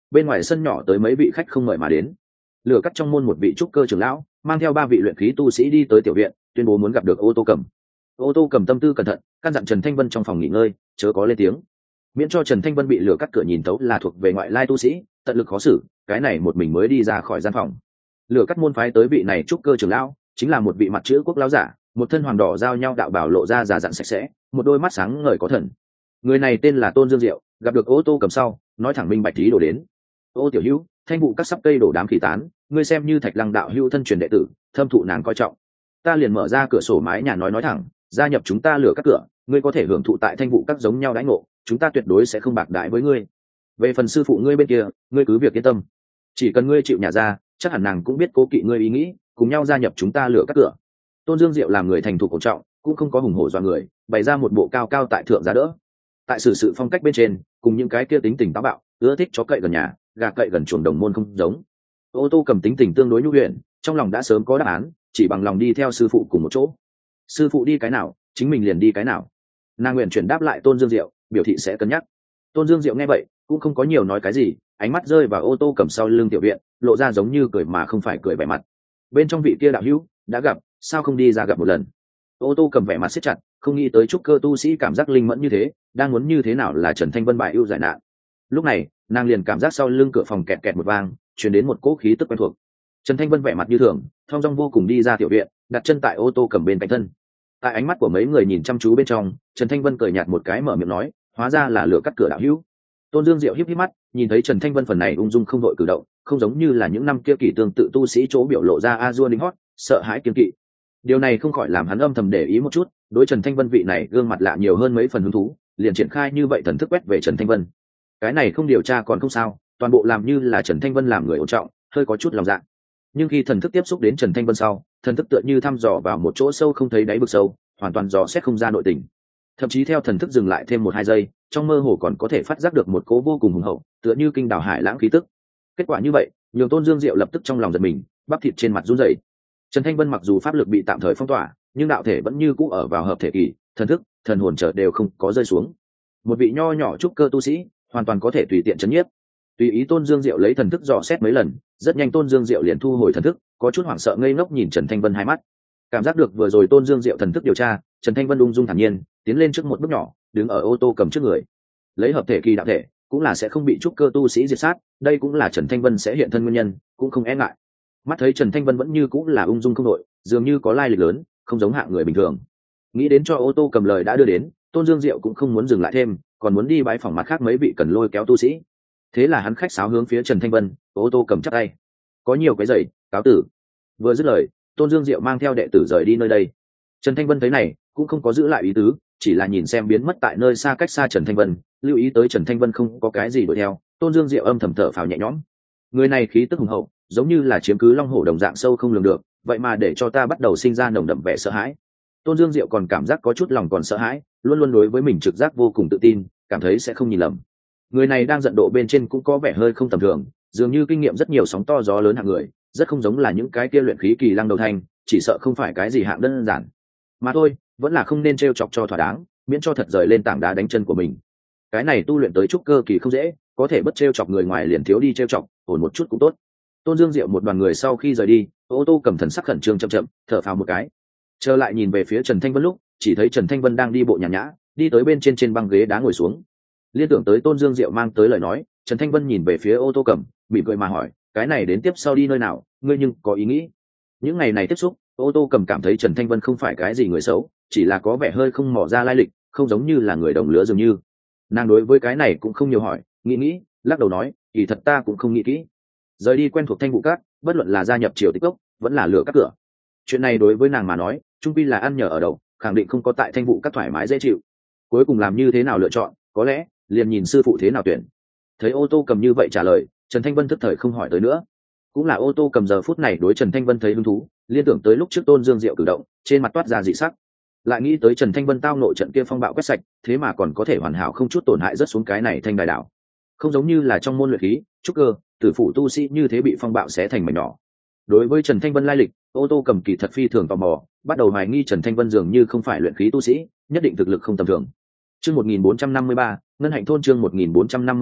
bên ngoài sân nhỏ tới mấy vị khách không mời mà đến. Lửa cắt trong môn một vị trúc cơ trưởng lão mang theo 3 vị luyện khí tu sĩ đi tới tiểu viện, tuyên bố muốn gặp được Ô Tô Cầm. Ô Tô Cầm tâm tư cẩn thận, căn dặn Trần Thanh Vân trong phòng nghỉ ngơi chớ có lên tiếng, miễn cho Trần Thanh Vân bị lửa cắt cửa nhìn tấu là thuộc về ngoại lai tu sĩ, tận lực khó xử. Cái này một mình mới đi ra khỏi gian phòng. Lửa cắt môn phái tới vị này trúc cơ trưởng lão chính là một vị mặt chữ quốc lão giả, một thân hoàng đỏ giao nhau đạo bảo lộ ra già dặn sạch sẽ, một đôi mắt sáng ngời có thần. Người này tên là Tôn Dương Diệu, gặp được Ô Tô Cầm sau nói thẳng minh bạch ý đồ đến. Ô tiểu hữu, thanh vụ các sắp cây đổ đám khỉ tán, ngươi xem như Thạch Lăng đạo hữu thân truyền đệ tử, thâm thụ nàng coi trọng, ta liền mở ra cửa sổ mái nhà nói thẳng, gia nhập chúng ta lửa các cửa, ngươi có thể hưởng thụ tại thanh vụ các giống nhau đãi ngộ, chúng ta tuyệt đối sẽ không bạc đãi với ngươi. Về phần sư phụ ngươi bên kia, ngươi cứ việc yên tâm, chỉ cần ngươi chịu nhả ra, chắc hẳn nàng cũng biết cố kỵ ngươi ý nghĩ, cùng nhau gia nhập chúng ta lửa các cửa. Tôn Dương Diệu làm người thành thục cổ trọng, cũng không có hùng hổ dọa người, bày ra một bộ cao cao tại thượng giá đỡ. Tại sự phong cách bên trên, cùng những cái kia tính tình táo bạo, ưa thích chó cậy gần nhà, gà cậy gần chuồng đồng môn không giống. Ô Tô Cầm tính tình tương đối nhu huyền, trong lòng đã sớm có đáp án, chỉ bằng lòng đi theo sư phụ cùng một chỗ. Sư phụ đi cái nào, chính mình liền đi cái nào. Nàng nguyện chuyển đáp lại Tôn Dương Diệu, biểu thị sẽ cân nhắc. Tôn Dương Diệu nghe vậy cũng không có nhiều nói cái gì, ánh mắt rơi vào Ô Tô Cầm sau lưng tiểu viện, lộ ra giống như cười mà không phải cười vẻ mặt. Bên trong vị kia đạo hữu đã gặp, sao không đi ra gặp một lần. Ô Tô Cầm vẻ mặt siết chặt, không nghĩ tới trúc cơ tu sĩ cảm giác linh mẫn như thế, đang muốn như thế nào là Trần Thanh Vân bại ưu giải nạn. Lúc này nàng liền cảm giác sau lưng cửa phòng kẹt kẹt một vang, truyền đến một cỗ khí tức quen thuộc. Trần Thanh Vân vẻ mặt như thường, thong dong vô cùng đi ra tiểu viện, đặt chân tại Ô Tô Cầm bên cạnh thân. Tại ánh mắt của mấy người nhìn chăm chú bên trong, Trần Thanh Vân cười nhạt một cái mở miệng nói, hóa ra là lửa cắt cửa đạo hữu. Tôn Dương Diệu híp híp mắt, nhìn thấy Trần Thanh Vân phần này ung dung không đội cử động, không giống như là những năm kia kỳ tương tự tu sĩ chỗ biểu lộ ra a dua đính hót, sợ hãi kiên kỵ. Điều này không khỏi làm hắn âm thầm để ý một chút, đối Trần Thanh Vân vị này gương mặt lạ nhiều hơn mấy phần hứng thú, liền triển khai như vậy thần thức quét về Trần Thanh Vân. Cái này không điều tra còn không sao, toàn bộ làm như là Trần Thanh Vân làm người ổn trọng, hơi có chút lòng dạ. Nhưng khi thần thức tiếp xúc đến Trần Thanh Vân sau, thần thức tựa như thăm dò vào một chỗ sâu không thấy đáy vực sâu, hoàn toàn dò xét không ra nội tình. Thậm chí theo thần thức dừng lại thêm 1-2 giây, trong mơ hồ còn có thể phát giác được một cỗ vô cùng hùng hậu, tựa như kinh đảo hải lãng khí tức. Kết quả như vậy, nhường Tôn Dương Diệu lập tức trong lòng giật mình, bắp thịt trên mặt run rẩy. Trần Thanh Vân mặc dù pháp lực bị tạm thời phong tỏa, nhưng đạo thể vẫn như cũ ở vào hợp thể kỳ, thần thức, thần hồn trở đều không có rơi xuống. Một vị nho nhỏ trúc cơ tu sĩ, hoàn toàn có thể tùy tiện chấn nhiếp. Tùy ý Tôn Dương Diệu lấy thần thức dò xét mấy lần, rất nhanh Tôn Dương Diệu liền thu hồi thần thức, có chút hoảng sợ ngây ngốc nhìn Trần Thanh Vân hai mắt. Cảm giác được vừa rồi Tôn Dương Diệu thần thức điều tra, Trần Thanh Vân ung dung thản nhiên tiến lên trước một bước nhỏ, đứng ở Ô Tô Cầm trước người. Lấy hợp thể kỳ đạo thể, cũng là sẽ không bị trúc cơ tu sĩ diệt sát, đây cũng là Trần Thanh Vân sẽ hiện thân nguyên nhân, cũng không e ngại. Mắt thấy Trần Thanh Vân vẫn như cũng là ung dung không đội, dường như có lai lịch lớn, không giống hạng người bình thường. Nghĩ đến cho Ô Tô Cầm lời đã đưa đến, Tôn Dương Diệu cũng không muốn dừng lại thêm, còn muốn đi bãi phòng mặt khác mấy vị cần lôi kéo tu sĩ. Thế là hắn khách sáo hướng phía Trần Thanh Vân, Ô Tô Cầm chắp tay, có nhiều cái giày, cáo tử. Vừa dứt lời, Tôn Dương Diệu mang theo đệ tử rời đi nơi đây. Trần Thanh Vân thấy này cũng không có giữ lại ý tứ, chỉ là nhìn xem biến mất tại nơi xa cách xa Trần Thanh Vân, lưu ý tới Trần Thanh Vân không có cái gì đuổi theo. Tôn Dương Diệu âm thầm thở phào nhẹ nhõm, người này khí tức hùng hậu, giống như là chiếm cứ long hổ đồng dạng sâu không lường được, vậy mà để cho ta bắt đầu sinh ra nồng đậm vẻ sợ hãi. Tôn Dương Diệu còn cảm giác có chút lòng còn sợ hãi, luôn luôn đối với mình trực giác vô cùng tự tin, cảm thấy sẽ không nhìn lầm. Người này đang giận độ bên trên cũng có vẻ hơi không tầm thường, dường như kinh nghiệm rất nhiều sóng to gió lớn hạng người, rất không giống là những cái kia luyện khí kỳ lăng đầu thanh, chỉ sợ không phải cái gì hạng đơn giản. Mà thôi, vẫn là không nên trêu chọc cho thỏa đáng, miễn cho thật rời lên tảng đá đánh chân của mình. Cái này tu luyện tới trúc cơ kỳ không dễ, có thể bất trêu chọc người ngoài liền thiếu đi trêu chọc, ổn một chút cũng tốt. Tôn Dương Diệu một đoàn người sau khi rời đi, Ô Tô Cầm thần sắc khẩn trương chậm chậm, thở phào một cái. Trở lại nhìn về phía Trần Thanh Vân lúc, chỉ thấy Trần Thanh Vân đang đi bộ nhàn nhã, đi tới bên trên băng ghế đá ngồi xuống. Liên tưởng tới Tôn Dương Diệu mang tới lời nói, Trần Thanh Vân nhìn về phía Ô Tô Cầm, mỉm cười mà hỏi, cái này đến tiếp sau đi nơi nào, ngươi nhưng có ý nghĩ? Những ngày này tiếp xúc, Ô Tô Cầm cảm thấy Trần Thanh Vân không phải cái gì người xấu, chỉ là có vẻ hơi không mò ra lai lịch, không giống như là người đồng lứa dường như. Nàng đối với cái này cũng không nhiều hỏi, nghĩ, lắc đầu nói, kỳ thật ta cũng không nghĩ kỹ. Rời đi quen thuộc Thanh Vụ Các, bất luận là gia nhập Triều Tích Cốc, vẫn là lửa các cửa. Chuyện này đối với nàng mà nói, trung quy là ăn nhờ ở đậu, khẳng định không có tại Thanh Vụ Các thoải mái dễ chịu. Cuối cùng làm như thế nào lựa chọn, có lẽ liền nhìn sư phụ thế nào tuyển. Thấy Ô Tô Cầm như vậy trả lời, Trần Thanh Vân tức thời không hỏi tới nữa. Cũng là Ô Tô Cầm giờ phút này đối Trần Thanh Vân thấy hứng thú, liên tưởng tới lúc trước Tôn Dương Diệu cử động, trên mặt toát ra dị sắc. Lại nghĩ tới Trần Thanh Vân tao nội trận kia phong bạo quét sạch, thế mà còn có thể hoàn hảo không chút tổn hại rất xuống cái này thanh đài đảo. Không giống như là trong môn luyện khí, trúc cơ, tử phụ tu sĩ như thế bị phong bạo xé thành mảnh nhỏ. Đối với Trần Thanh Vân lai lịch, Ô Tô Cầm kỳ thật phi thường tò mò, bắt đầu hoài nghi Trần Thanh Vân dường như không phải luyện khí tu sĩ, nhất định thực lực không tầm thường. Chương 1453, Ngân Hạnh thôn chương 1453,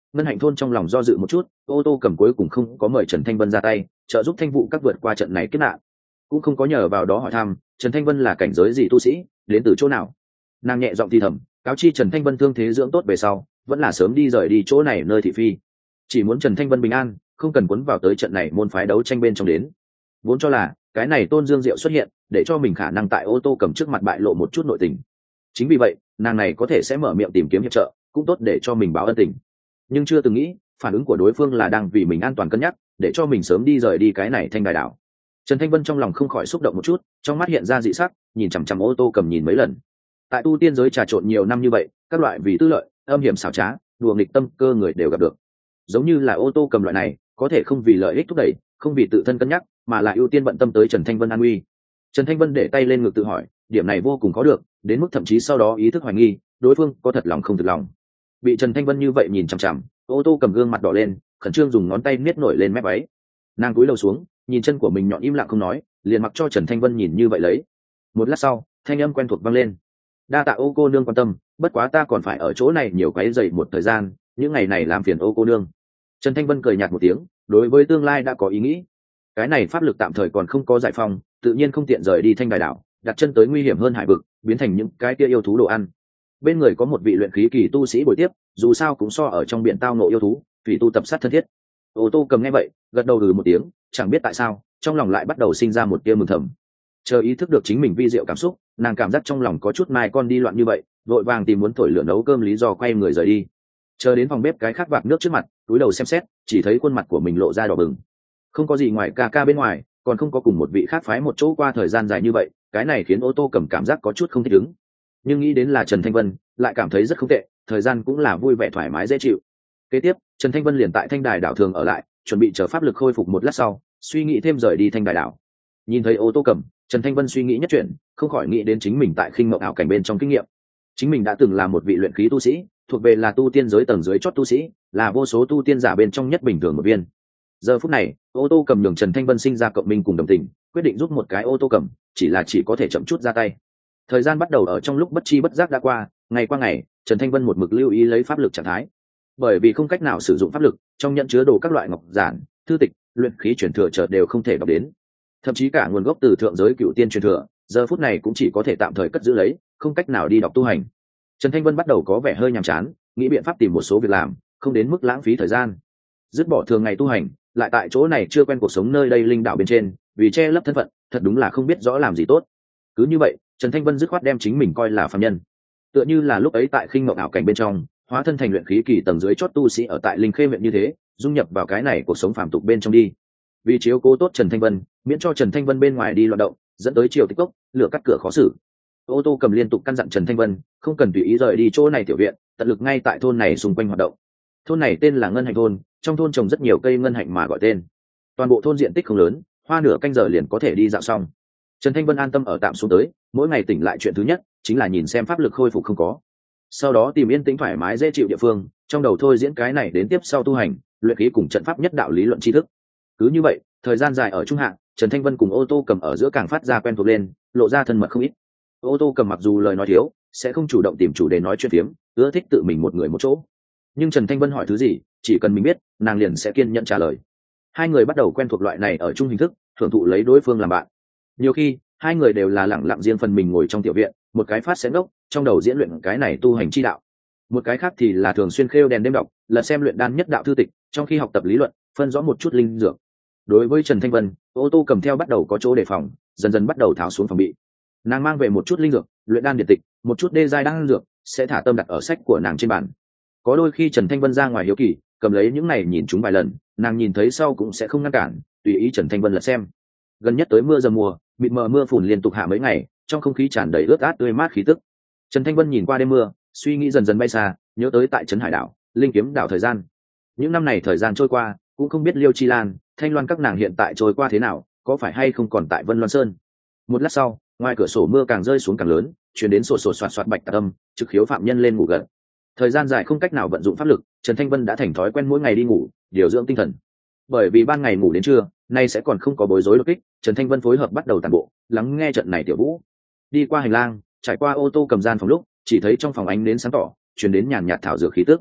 Ngân Hạnh thôn trong lòng do dự một chút, ô tô cầm cuối cùng không có mời Trần Thanh Vân ra tay trợ giúp Thanh Vụ các vượt qua trận này kiếp nạn, cũng không có nhờ vào đó hỏi thăm Trần Thanh Vân là cảnh giới gì tu sĩ, đến từ chỗ nào. Nàng nhẹ giọng thì thầm cáo chi Trần Thanh Vân thương thế dưỡng tốt về sau vẫn là sớm đi rời đi chỗ này nơi thị phi, chỉ muốn Trần Thanh Vân bình an, không cần cuốn vào tới trận này môn phái đấu tranh bên trong đến. Vốn cho là cái này Tôn Dương Diệu xuất hiện để cho mình khả năng tại ô tô cầm trước mặt bại lộ một chút nội tình, chính vì vậy nàng này có thể sẽ mở miệng tìm kiếm hiệp trợ cũng tốt để cho mình báo ân tình, nhưng chưa từng nghĩ phản ứng của đối phương là đang vì mình an toàn cân nhắc để cho mình sớm đi rời đi cái này Thanh Đài đảo. Trần Thanh Vân trong lòng không khỏi xúc động một chút, trong mắt hiện ra dị sắc, nhìn chằm chằm ô tô cầm nhìn mấy lần. Tại tu tiên giới trà trộn nhiều năm như vậy, các loại vì tư lợi âm hiểm xảo trá đùa nghịch tâm cơ người đều gặp được, giống như là ô tô cầm loại này có thể không vì lợi ích thúc đẩy, không vì tự thân cân nhắc mà là ưu tiên bận tâm tới Trần Thanh Vân an nguy. Trần Thanh Vân để tay lên ngực tự hỏi, điểm này vô cùng có được, đến mức thậm chí sau đó ý thức hoài nghi đối phương có thật lòng không thật lòng. Bị Trần Thanh Vân như vậy nhìn chằm chằm, ô tô cầm gương mặt đỏ lên, khẩn trương dùng ngón tay niết nổi lên mép váy. Nàng cúi đầu xuống nhìn chân của mình nhọn im lặng không nói, liền mặc cho Trần Thanh Vân nhìn như vậy lấy. Một lát sau thanh âm quen thuộc vang lên, đa tạ ô cô nương quan tâm, bất quá ta còn phải ở chỗ này nhiều quấy rầy một thời gian, những ngày này làm phiền ô cô nương. Trần Thanh Vân cười nhạt một tiếng, đối với tương lai đã có ý nghĩ. Cái này pháp lực tạm thời còn không có giải phóng, tự nhiên không tiện rời đi Thanh Đài đảo, đặt chân tới nguy hiểm hơn hải vực, biến thành những cái kia yêu thú đồ ăn. Bên người có một vị luyện khí kỳ tu sĩ bồi tiếp, dù sao cũng so ở trong biển tao nộ yêu thú, vì tu tập sát thân thiết. Ô tô cầm nghe vậy, gật đầu một tiếng, chẳng biết tại sao, trong lòng lại bắt đầu sinh ra một tia mừng thầm. Chờ ý thức được chính mình vi diệu cảm xúc, nàng cảm giác trong lòng có chút mai con đi loạn như vậy, vội vàng tìm muốn thổi lửa nấu cơm lý do quay người rời đi. Chờ đến phòng bếp cái khát vạc nước trước mặt, túi đầu xem xét, chỉ thấy khuôn mặt của mình lộ ra đỏ bừng. Không có gì ngoài ca ca bên ngoài, còn không có cùng một vị khác phái một chỗ qua thời gian dài như vậy, cái này khiến ô tô cầm cảm giác có chút không thích ứng. Nhưng nghĩ đến là Trần Thanh Vân, lại cảm thấy rất không tệ, thời gian cũng là vui vẻ thoải mái dễ chịu. Kế tiếp Trần Thanh Vân liền tại Thanh Đài đảo thường ở lại, chuẩn bị chờ pháp lực khôi phục một lát sau suy nghĩ thêm rời đi Thanh Đài đảo. Nhìn thấy ô tô cầm, Trần Thanh Vân suy nghĩ nhất chuyện, không khỏi nghĩ đến chính mình tại khinh mộng ảo cảnh bên trong kinh nghiệm. Chính mình đã từng là một vị luyện khí tu sĩ, thuộc về là tu tiên giới tầng dưới chót tu sĩ, là vô số tu tiên giả bên trong nhất bình thường một viên. Giờ phút này ô tô cầm nhường Trần Thanh Vân sinh ra cộng minh cùng đồng tình, quyết định giúp một cái ô tô cầm, chỉ có thể chậm chút ra tay. Thời gian bắt đầu ở trong lúc bất chi bất giác đã qua, ngày qua ngày Trần Thanh Vân một mực lưu ý lấy pháp lực trạng thái. Bởi vì không cách nào sử dụng pháp lực, trong nhận chứa đồ các loại ngọc giản, thư tịch, luyện khí truyền thừa chợt đều không thể đọc đến, thậm chí cả nguồn gốc từ thượng giới cựu tiên truyền thừa giờ phút này cũng chỉ có thể tạm thời cất giữ lấy, không cách nào đi đọc tu hành. Trần Thanh Vân bắt đầu có vẻ hơi nhàm chán, nghĩ biện pháp tìm một số việc làm, không đến mức lãng phí thời gian. Dứt bỏ thường ngày tu hành, lại tại chỗ này chưa quen cuộc sống nơi đây linh đạo bên trên, vì che lấp thân phận, thật đúng là không biết rõ làm gì tốt. Cứ như vậy Trần Thanh Vân dứt khoát đem chính mình coi là phàm nhân, tựa như là lúc ấy tại khinh mộng ảo cảnh bên trong hóa thân thành luyện khí kỳ tầng dưới chót tu sĩ ở tại Linh Khê huyện như thế, dung nhập vào cái này cuộc sống phàm tục bên trong đi. Vì chiếu cố tốt Trần Thanh Vân, miễn cho Trần Thanh Vân bên ngoài đi loạn động, dẫn tới triều tích cốc, lửa cắt cửa khó xử. Ô tô cầm liên tục căn dặn Trần Thanh Vân không cần tùy ý rời đi chỗ này tiểu viện, tận lực ngay tại thôn này xung quanh hoạt động. Thôn này tên là Ngân Hạnh thôn, trong thôn trồng rất nhiều cây ngân hạnh mà gọi tên. Toàn bộ thôn diện tích không lớn, hoa nửa canh giờ liền có thể đi dạo xong. Trần Thanh Vân an tâm ở tạm xuống tới, mỗi ngày tỉnh lại chuyện thứ nhất chính là nhìn xem pháp lực khôi phục không có, sau đó tìm yên tĩnh thoải mái dễ chịu địa phương, trong đầu thôi diễn cái này đến tiếp sau tu hành, luyện khí cùng trận pháp nhất đạo lý luận tri thức. Cứ như vậy thời gian dài ở trung hạng, Trần Thanh Vân cùng ô tô cầm ở giữa càng phát ra quen thuộc lên, lộ ra thân mật không ít. Ô tô cầm mặc dù lời nói thiếu, sẽ không chủ động tìm chủ đề nói chuyện phiếm, ưa thích tự mình một người một chỗ, nhưng Trần Thanh Vân hỏi thứ gì, chỉ cần mình biết, nàng liền sẽ kiên nhẫn trả lời. Hai người bắt đầu quen thuộc loại này ở chung hình thức, thưởng thụ lấy đối phương làm bạn. Nhiều khi hai người đều là lẳng lặng riêng phần mình ngồi trong tiểu viện, một cái phát sẽ ngốc trong đầu diễn luyện cái này tu hành chi đạo, một cái khác thì là thường xuyên khêu đèn đêm đọc, lật xem luyện đan nhất đạo thư tịch, trong khi học tập lý luận phân rõ một chút linh dược. Đối với Trần Thanh Vân, ô tô cầm theo bắt đầu có chỗ đề phòng, dần dần bắt đầu tháo xuống phòng bị. Nàng mang về một chút linh dược, luyện đan điện tịch, một chút đê giai đan dược, sẽ thả tâm đặt ở sách của nàng trên bàn. Có đôi khi Trần Thanh Vân ra ngoài hiếu kỳ, cầm lấy những này nhìn chúng vài lần, nàng nhìn thấy sau cũng sẽ không ngăn cản, tùy ý Trần Thanh Vân lật xem. Gần nhất tới mưa dầm mùa, mịt mờ mưa phùn liên tục hạ mấy ngày, trong không khí tràn đầy ướt át tươi mát khí tức. Trần Thanh Vân nhìn qua đêm mưa, suy nghĩ dần dần bay xa, nhớ tới tại trấn Hải đảo, Linh Kiếm đảo thời gian. Những năm này thời gian trôi qua, cũng không biết Liêu Chi Lan, Thanh Loan các nàng hiện tại trôi qua thế nào, có phải hay không còn tại Vân Loan Sơn. Một lát sau, ngoài cửa sổ mưa càng rơi xuống càng lớn, truyền đến sột sột soạt soạt bạch tạc âm, trực khiếu phạm nhân lên ngủ gật. Thời gian dài không cách nào vận dụng pháp lực, Trần Thanh Vân đã thành thói quen mỗi ngày đi ngủ, điều dưỡng tinh thần. Bởi vì ban ngày ngủ đến trưa, nay sẽ còn không có bối rối đột kích, Trần Thanh Vân phối hợp bắt đầu tản bộ, lắng nghe trận này tiểu vũ. Đi qua hành lang, trải qua ô tô cầm gian phòng lúc, chỉ thấy trong phòng ánh nến sáng tỏ, truyền đến nhàn nhạt thảo dược khí tức.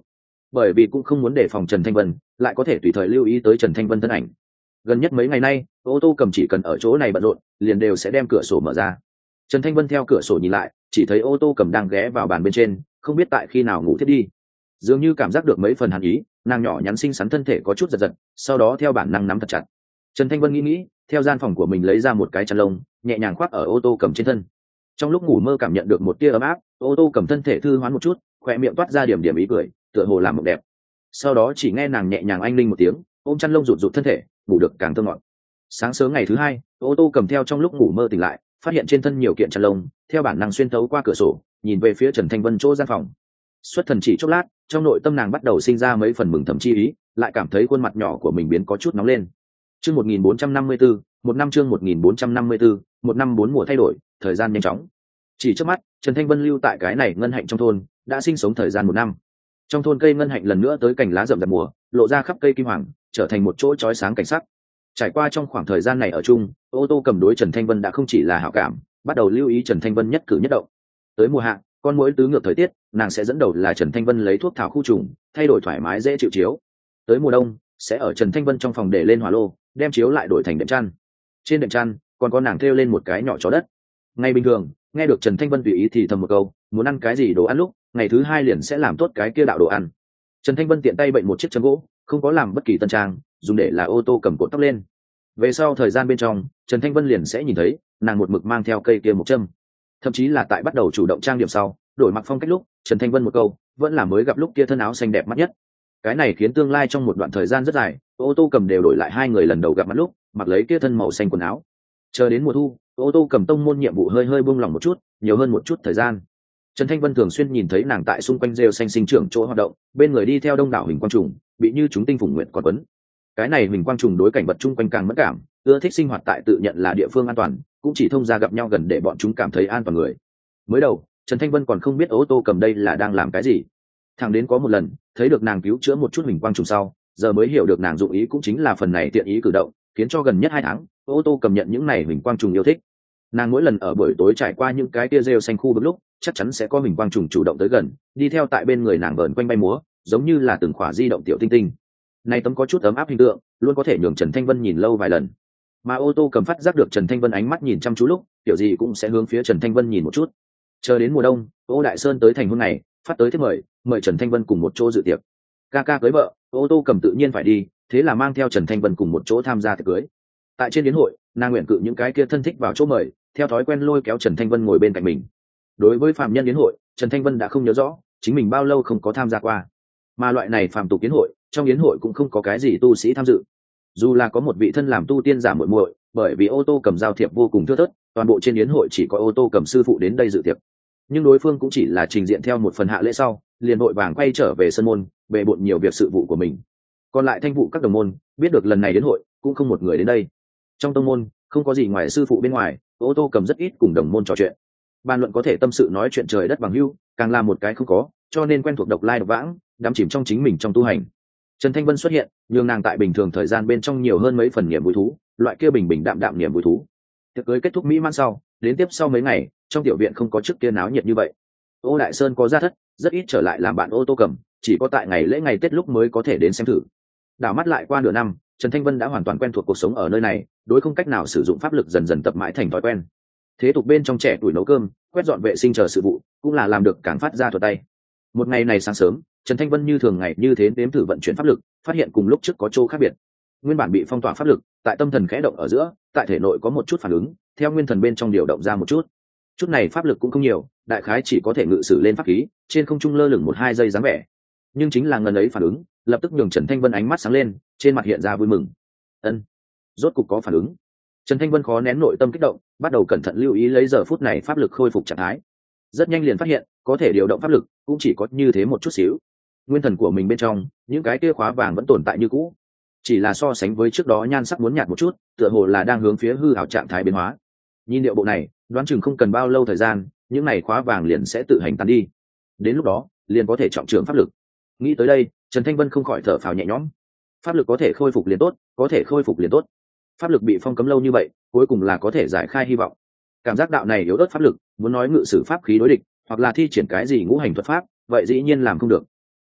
bởi vì cũng không muốn đề phòng Trần Thanh Vân, lại có thể tùy thời lưu ý tới Trần Thanh Vân thân ảnh. Gần nhất mấy ngày nay, ô tô cầm chỉ cần ở chỗ này bận rộn, liền đều sẽ đem cửa sổ mở ra. Trần Thanh Vân theo cửa sổ nhìn lại, chỉ thấy ô tô cầm đang ghé vào bàn bên trên, không biết tại khi nào ngủ thiết đi. Dường như cảm giác được mấy phần hàn ý, nàng nhỏ nhắn xinh xắn thân thể có chút giật giật, sau đó theo bản năng nắm thật chặt. Trần Thanh Vân nghĩ, theo gian phòng của mình lấy ra một cái chăn lông, nhẹ nhàng khoác ở ô tô cầm trên thân. Trong lúc ngủ mơ cảm nhận được một tia ấm áp, ô tô cầm thân thể thư hoán một chút, khỏe miệng toát ra điểm điểm ý cười, tựa hồ làm mộng đẹp. Sau đó chỉ nghe nàng nhẹ nhàng anh linh một tiếng, ôm chăn lông rụt rụt thân thể, ngủ được càng thơ ngọt. Sáng sớm ngày thứ hai, ô tô cầm theo trong lúc ngủ mơ tỉnh lại, phát hiện trên thân nhiều kiện chăn lông, theo bản năng xuyên thấu qua cửa sổ, nhìn về phía Trần Thanh Vân chỗ gian phòng. Xuất thần chỉ chốc lát, trong nội tâm nàng bắt đầu sinh ra mấy phần mừng thầm chi ý, lại cảm thấy khuôn mặt nhỏ của mình biến có chút nóng lên. Chương 1454, một năm chương 1454, một năm bốn mùa thay đổi, thời gian nhanh chóng. Chỉ trước mắt, Trần Thanh Vân lưu tại cái này ngân hạnh trong thôn, đã sinh sống thời gian 1 năm. Trong thôn cây ngân hạnh lần nữa tới cành lá rậm rạp mùa, lộ ra khắp cây kim hoàng, trở thành một chỗ chói sáng cảnh sắc. Trải qua trong khoảng thời gian này ở chung, ô tô cầm đối Trần Thanh Vân đã không chỉ là hảo cảm, bắt đầu lưu ý Trần Thanh Vân nhất cử nhất động. Tới mùa hạ, con muỗi tứ ngược thời tiết, nàng sẽ dẫn đầu là Trần Thanh Vân lấy thuốc thảo khu trùng, thay đổi thoải mái dễ chịu chiếu. Tới mùa đông, sẽ ở Trần Thanh Vân trong phòng để lên hỏa lô, đem chiếu lại đổi thành đệm chăn. Trên đệm chăn, còn có nàng thêu lên một cái nhỏ chó đất. Ngày bình thường, nghe được Trần Thanh Vân tùy ý thì thầm một câu, muốn ăn cái gì đồ ăn lúc, ngày thứ hai liền sẽ làm tốt cái kia đạo đồ ăn. Trần Thanh Vân tiện tay bệnh một chiếc châm gỗ, không có làm bất kỳ tân trang, dùng để là ô tô cầm cột tóc lên. Về sau thời gian bên trong, Trần Thanh Vân liền sẽ nhìn thấy nàng một mực mang theo cây kia một châm. Thậm chí là tại bắt đầu chủ động trang điểm sau, đổi mặc phong cách lúc, Trần Thanh Vân một câu, vẫn là mới gặp lúc kia thân áo xanh đẹp mắt nhất. Cái này khiến tương lai trong một đoạn thời gian rất dài, ô tô cầm đều đổi lại hai người lần đầu gặp mặt lúc, mặc lấy kia thân màu xanh quần áo. Chờ đến mùa thu, ô tô cầm tông môn nhiệm vụ hơi hơi buông lỏng một chút, nhiều hơn một chút thời gian. Trần Thanh Vân thường xuyên nhìn thấy nàng tại xung quanh rêu xanh sinh trưởng chỗ hoạt động, bên người đi theo đông đảo hình quang trùng, bị như chúng tinh phùng nguyện còn quấn. Cái này hình quang trùng đối cảnh vật chung quanh càng mất cảm, ưa thích sinh hoạt tại tự nhận là địa phương an toàn, cũng chỉ thông ra gặp nhau gần để bọn chúng cảm thấy an toàn người. Mới đầu, Trần Thanh Vân còn không biết ô tô cầm đây là đang làm cái gì. Thẳng đến có một lần, thấy được nàng cứu chữa một chút hình quang trùng sau, giờ mới hiểu được nàng dụng ý cũng chính là phần này tiện ý cử động, khiến cho gần nhất 2 tháng, ô tô cầm nhận những này hình quang trùng yêu thích. Nàng mỗi lần ở buổi tối trải qua những cái tia rêu xanh khu vực lúc, chắc chắn sẽ có hình quang trùng chủ động tới gần, đi theo tại bên người nàng vờn quanh bay múa, giống như là từng khỏa di động tiểu tinh tinh. Này tấm có chút ấm áp hình tượng, luôn có thể nhường Trần Thanh Vân nhìn lâu vài lần. Mà ô tô cầm phát giác được Trần Thanh Vân ánh mắt nhìn chăm chú lúc, kiểu gì cũng sẽ hướng phía Trần Thanh Vân nhìn một chút. Chờ đến mùa đông, ô Đại Sơn tới thành hôn này, phát tới thiếp mời Trần Thanh Vân cùng một chỗ dự tiệc. Ca ca cưới vợ, ô tô cầm tự nhiên phải đi, thế là mang theo Trần Thanh Vân cùng một chỗ tham gia tiệc cưới. Tại trên yến hội, nàng nguyện cự những cái kia thân thích vào chỗ mời, theo thói quen lôi kéo Trần Thanh Vân ngồi bên cạnh mình. Đối với phạm nhân yến hội, Trần Thanh Vân đã không nhớ rõ chính mình bao lâu không có tham gia qua. Mà loại này phàm tục yến hội, trong yến hội cũng không có cái gì tu sĩ tham dự. Dù là có một vị thân làm tu tiên giả muội muội, bởi vì ô tô cầm giao thiệp vô cùng thưa thớt, toàn bộ trên yến hội chỉ có ô tô cầm sư phụ đến đây dự tiệc. Nhưng đối phương cũng chỉ là trình diện theo một phần hạ lễ sau, liền vội vàng quay trở về sân môn, bề bộn nhiều việc sự vụ của mình. Còn lại thanh vụ các đồng môn, biết được lần này đến hội, cũng không một người đến đây. Trong tông môn, không có gì ngoài sư phụ bên ngoài, ô tô cầm rất ít cùng đồng môn trò chuyện. Bàn luận có thể tâm sự nói chuyện trời đất bằng hữu, càng là một cái không có, cho nên quen thuộc độc lai độc vãng, đắm chìm trong chính mình trong tu hành. Trần Thanh Vân xuất hiện, nhưng nàng tại bình thường thời gian bên trong nhiều hơn mấy phần niềm vui thú, loại kia bình bình đạm đạm niềm vui thú. Tiệc cưới kết thúc mỹ mãn sau, đến tiếp sau mấy ngày, trong tiểu viện không có trước kia náo nhiệt như vậy. Ô Đại Sơn có gia thất, rất ít trở lại làm bạn ô tô cầm, chỉ có tại ngày lễ ngày Tết lúc mới có thể đến xem thử. Đảo mắt lại qua nửa năm, Trần Thanh Vân đã hoàn toàn quen thuộc cuộc sống ở nơi này, đối không cách nào sử dụng pháp lực dần dần tập mãi thành thói quen. Thế tục bên trong trẻ tuổi nấu cơm, quét dọn vệ sinh chờ sự vụ, cũng là làm được càng phát ra thuật tay. Một ngày này sáng sớm, Trần Thanh Vân như thường ngày như thế nếm thử vận chuyển pháp lực, phát hiện cùng lúc trước có chỗ khác biệt. Nguyên bản bị phong tỏa pháp lực, tại tâm thần khẽ động ở giữa, tại thể nội có một chút phản ứng, theo nguyên thần bên trong điều động ra một chút. Chút này pháp lực cũng không nhiều, đại khái chỉ có thể ngự sử lên pháp khí, trên không trung lơ lửng 1-2 giây dáng vẻ. Nhưng chính là ngần ấy phản ứng, lập tức nhường Trần Thanh Vân ánh mắt sáng lên, trên mặt hiện ra vui mừng. Ân, rốt cục có phản ứng. Trần Thanh Vân khó nén nội tâm kích động, bắt đầu cẩn thận lưu ý lấy giờ phút này pháp lực khôi phục trạng thái. Rất nhanh liền phát hiện, có thể điều động pháp lực, cũng chỉ có như thế một chút xíu. Nguyên thần của mình bên trong, những cái kia khóa vàng vẫn tồn tại như cũ, chỉ là so sánh với trước đó nhan sắc muốn nhạt một chút, tựa hồ là đang hướng phía hư ảo trạng thái biến hóa. Nhìn điệu bộ này, đoán chừng không cần bao lâu thời gian, những này khóa vàng liền sẽ tự hành tan đi. Đến lúc đó, liền có thể trọng trưởng pháp lực. Nghĩ tới đây, Trần Thanh Vân không khỏi thở phào nhẹ nhõm. Pháp lực có thể khôi phục liền tốt, có thể khôi phục liền tốt. Pháp lực bị phong cấm lâu như vậy, cuối cùng là có thể giải khai hy vọng. Cảm giác đạo này yếu ớt pháp lực, muốn nói ngự sử pháp khí đối địch, hoặc là thi triển cái gì ngũ hành thuật pháp, vậy dĩ nhiên làm không được.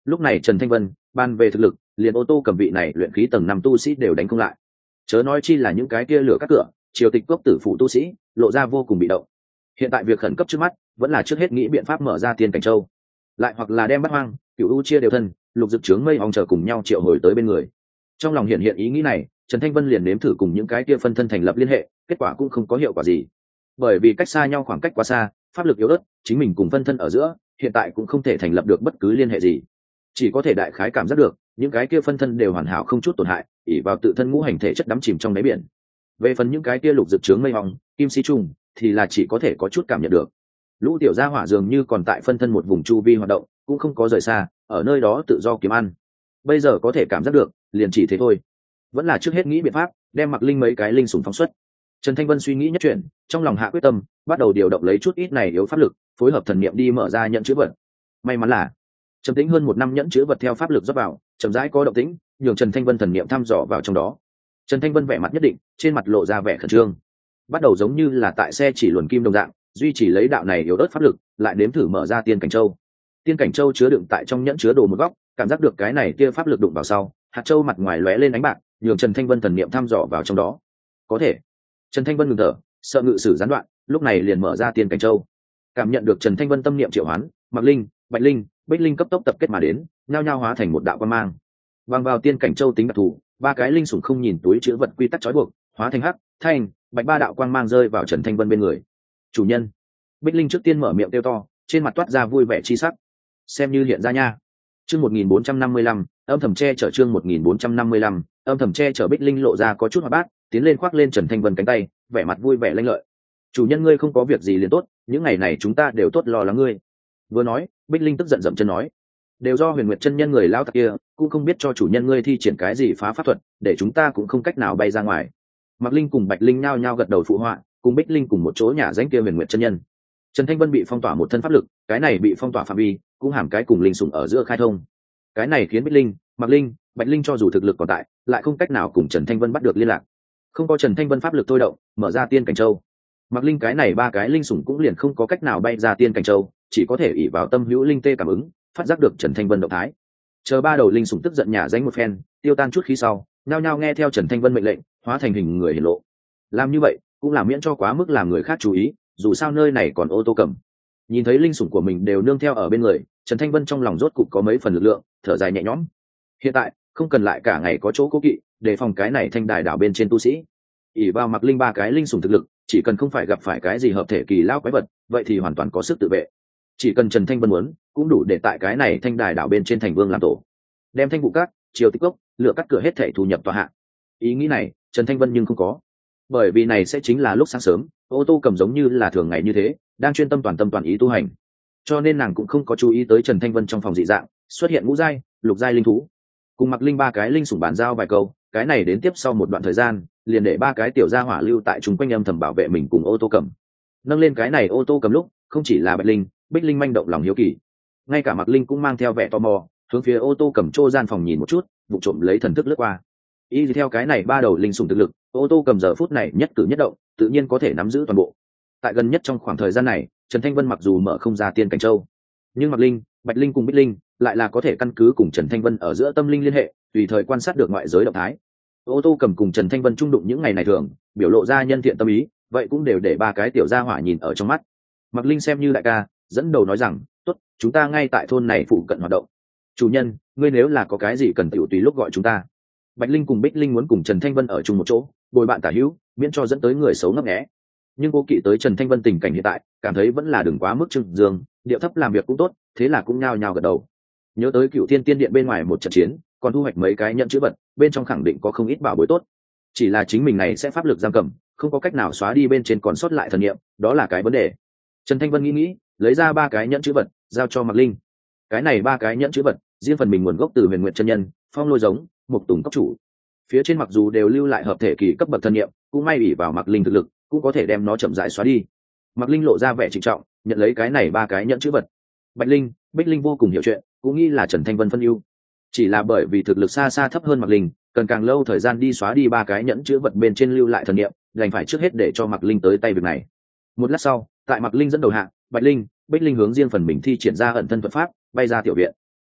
lúc này Trần Thanh Vân ban về thực lực, liền ô tô cầm vị này luyện khí tầng 5 tu sĩ đều đánh không lại, chớ nói chi là những cái kia lửa các cửa triều tịch cốc tử phụ tu sĩ, lộ ra vô cùng bị động. Hiện tại việc khẩn cấp trước mắt vẫn là trước hết nghĩ biện pháp mở ra Tiên Cảnh Châu, lại hoặc là đem Bát Hoang, Cửu U chia đều thân, Lục Dực Trướng Mây Hòng chờ cùng nhau triệu hồi tới bên người. Trong lòng hiện ý nghĩ này, Trần Thanh Vân liền nếm thử cùng những cái kia phân thân thành lập liên hệ, kết quả cũng không có hiệu quả gì. Bởi vì cách xa nhau, khoảng cách quá xa, pháp lực yếu ớt, chính mình cùng phân thân ở giữa hiện tại cũng không thể thành lập được bất cứ liên hệ gì, chỉ có thể đại khái cảm giác được những cái kia phân thân đều hoàn hảo không chút tổn hại, ỉ vào tự thân ngũ hành thể chất đắm chìm trong đáy biển. Về phần những cái kia lục dực trướng mây hòng, kim si trung thì là chỉ có thể có chút cảm nhận được. Lũ tiểu gia hỏa dường như còn tại phân thân một vùng chu vi hoạt động, cũng không có rời xa, ở nơi đó tự do kiếm ăn. Bây giờ có thể cảm giác được, liền chỉ thế thôi. Vẫn là trước hết nghĩ biện pháp đem Mặc Linh mấy cái linh sủng phóng xuất. Trần Thanh Vân suy nghĩ nhất chuyện, trong lòng hạ quyết tâm, bắt đầu điều động lấy chút ít này yếu pháp lực, phối hợp thần niệm đi mở ra nhận chữ vật. May mắn là trầm tĩnh hơn một năm nhẫn chữ vật theo pháp lực rót vào, chậm rãi có động tĩnh, nhường Trần Thanh Vân thần niệm thăm dò vào trong đó. Trần Thanh Vân vẻ mặt nhất định, trên mặt lộ ra vẻ khẩn trương, bắt đầu giống như là tại xe chỉ luồn kim đồng dạng, duy trì lấy đạo này yếu ớt pháp lực, lại nếm thử mở ra Tiên Cảnh Châu. Tiên Cảnh Châu chứa đựng tại trong nhẫn chứa đồ một góc, cảm giác được cái này tia pháp lực đụng vào sau, hạt châu mặt ngoài lóe lên ánh bạc, nhường Trần Thanh Vân thần niệm thăm dò vào trong đó. Có thể. Trần Thanh Vân ngừng thở, sợ ngự sử gián đoạn, lúc này liền mở ra Tiên Cảnh Châu. Cảm nhận được Trần Thanh Vân tâm niệm triệu hoán, Mặc Linh, Bạch Linh, Bích Linh cấp tốc tập kết mà đến, nhao nhao hóa thành một đạo quang mang. Bằng vào Tiên Cảnh Châu tính đặc thù, ba cái linh sủng không nhìn túi chứa vật quy tắc trói buộc, hóa thành hắc, thanh, bạch ba đạo quang mang rơi vào Trần Thanh Vân bên người. Chủ nhân. Bích Linh trước tiên mở miệng kêu to, trên mặt toát ra vui vẻ chi sắc. Xem như hiện ra nha. Chương 1455, âm thầm che chở chương 1455, âm thầm che chở. Bích Linh lộ ra có chút hoạt bát, tiến lên khoác lên Trần Thanh Vân cánh tay, vẻ mặt vui vẻ lanh lợi. Chủ nhân ngươi không có việc gì liền tốt, những ngày này chúng ta đều tốt lo lắng ngươi. Vừa nói, Bích Linh tức giận dậm chân nói, đều do Huyền Nguyệt chân nhân người lao tặc kia, cũng không biết cho chủ nhân ngươi thi triển cái gì phá pháp thuật, để chúng ta cũng không cách nào bay ra ngoài. Mặc Linh cùng Bạch Linh nhao nhao gật đầu phụ họa, cùng Bích Linh cùng một chỗ nhả danh kia Huyền Nguyệt chân nhân. Trần Thanh Vân bị phong tỏa một thân pháp lực, cái này bị phong tỏa phạm vi cũng hàm cái cùng linh sủng ở giữa khai thông. Cái này khiến Bích Linh, Mặc Linh, Bạch Linh cho dù thực lực còn tại, lại không cách nào cùng Trần Thanh Vân bắt được liên lạc. Không có Trần Thanh Vân pháp lực thôi động, mở ra Tiên Cảnh Châu, Mặc Linh cái này ba cái linh sủng cũng liền không có cách nào bay ra Tiên Cảnh Châu, chỉ có thể ỷ vào tâm hữu linh tê cảm ứng, phát giác được Trần Thanh Vân động thái. Chờ ba đầu linh sủng tức giận nhả danh một phen, tiêu tan chút khí sau, nhao nhao nghe theo Trần Thanh Vân mệnh lệnh, hóa thành hình người hiển lộ. Làm như vậy cũng là miễn cho quá mức làm người khác chú ý, dù sao nơi này còn ô tô cầm. Nhìn thấy linh sủng của mình đều nương theo ở bên người, Trần Thanh Vân trong lòng rốt cục có mấy phần lực lượng, thở dài nhẹ nhõm. Hiện tại không cần lại cả ngày có chỗ cố kỵ, đề phòng cái này thanh đài đảo bên trên tu sĩ. ỷ vào Mặc Linh ba cái linh sủng thực lực, chỉ cần không phải gặp phải cái gì hợp thể kỳ lao quái vật, vậy thì hoàn toàn có sức tự vệ. Chỉ cần Trần Thanh Vân muốn, cũng đủ để tại cái này thanh đài đảo bên trên thành vương làm tổ, đem thanh vụ cát, chiều tích cốc, lựa cắt cửa hết thể thu nhập tòa hạ. Ý nghĩ này Trần Thanh Vân nhưng không có, bởi vì này sẽ chính là lúc sáng sớm, ô tô cầm giống như là thường ngày như thế, đang chuyên tâm toàn ý tu hành, cho nên nàng cũng không có chú ý tới Trần Thanh Vân trong phòng dị dạng xuất hiện ngũ giai, lục giai linh thú. Cùng Mặc Linh ba cái linh sủng bàn giao vài câu, cái này đến tiếp sau một đoạn thời gian, liền để ba cái tiểu gia hỏa lưu tại chung quanh âm thầm bảo vệ mình cùng ô tô cầm. Nâng lên cái này ô tô cầm lúc, không chỉ là Bạch Linh, Bích Linh manh động lòng hiếu kỳ, ngay cả Mặc Linh cũng mang theo vẻ tò mò, hướng phía ô tô cầm trô gian phòng nhìn một chút, vụ trộm lấy thần thức lướt qua. Y theo cái này ba đầu linh sủng thực lực, ô tô cầm giờ phút này nhất cử nhất động tự nhiên có thể nắm giữ toàn bộ. Tại gần nhất trong khoảng thời gian này, Trần Thanh Vân mặc dù mở không ra Tiên Cảnh Châu, nhưng Mặc Linh, Bạch Linh cùng Bích Linh lại là có thể căn cứ cùng Trần Thanh Vân ở giữa tâm linh liên hệ, tùy thời quan sát được ngoại giới động thái. Ô tô cầm cùng Trần Thanh Vân trung đụng những ngày này thường biểu lộ ra nhân thiện tâm ý, vậy cũng đều để ba cái tiểu gia hỏa nhìn ở trong mắt. Mặc Linh xem như đại ca, dẫn đầu nói rằng, tốt, chúng ta ngay tại thôn này phụ cận hoạt động. Chủ nhân, ngươi nếu là có cái gì cần tiểu tùy lúc gọi chúng ta. Bạch Linh cùng Bích Linh muốn cùng Trần Thanh Vân ở chung một chỗ, bồi bạn tả hữu, miễn cho dẫn tới người xấu ngấp nghé. Nhưng cô kỵ tới Trần Thanh Vân tình cảnh hiện tại, cảm thấy vẫn là đừng quá mức trưng dương, điệu thấp làm việc cũng tốt, thế là cũng nhao nhao gật đầu. Nhớ tới Cựu Thiên Tiên Điện bên ngoài một trận chiến, còn thu hoạch mấy cái nhận chữ vật, bên trong khẳng định có không ít bảo bối tốt. Chỉ là chính mình này sẽ pháp lực giam cầm, không có cách nào xóa đi bên trên còn sót lại thần niệm, đó là cái vấn đề. Trần Thanh Vân nghĩ, lấy ra ba cái nhẫn chữ vật, giao cho Mặc Linh. Cái này ba cái nhẫn chữ vật, riêng phần mình nguồn gốc từ Huyền Nguyệt chân nhân, Phong Lôi giống, Mục Tùng cấp chủ. Phía trên mặc dù đều lưu lại hợp thể kỳ cấp bậc thần niệm, cũng may ủy vào Mặc Linh thực lực, cũng có thể đem nó chậm rãi xóa đi. Mặc Linh lộ ra vẻ trịnh trọng, nhận lấy cái này ba cái nhẫn chữ vật. Bạch Linh, Bích Linh vô cùng hiểu chuyện, cũng nghĩ là Trần Thanh Vân phân ưu. Chỉ là bởi vì thực lực xa xa thấp hơn Mặc Linh, cần càng lâu thời gian đi xóa đi ba cái nhẫn chữ vật bên trên lưu lại thần niệm, đành phải trước hết để cho Mặc Linh tới tay việc này. Một lát sau, tại Mặc Linh dẫn đầu hạ, Bạch Linh, Bích Linh hướng riêng phần mình thi triển ra ẩn thân thuật pháp, bay ra tiểu viện.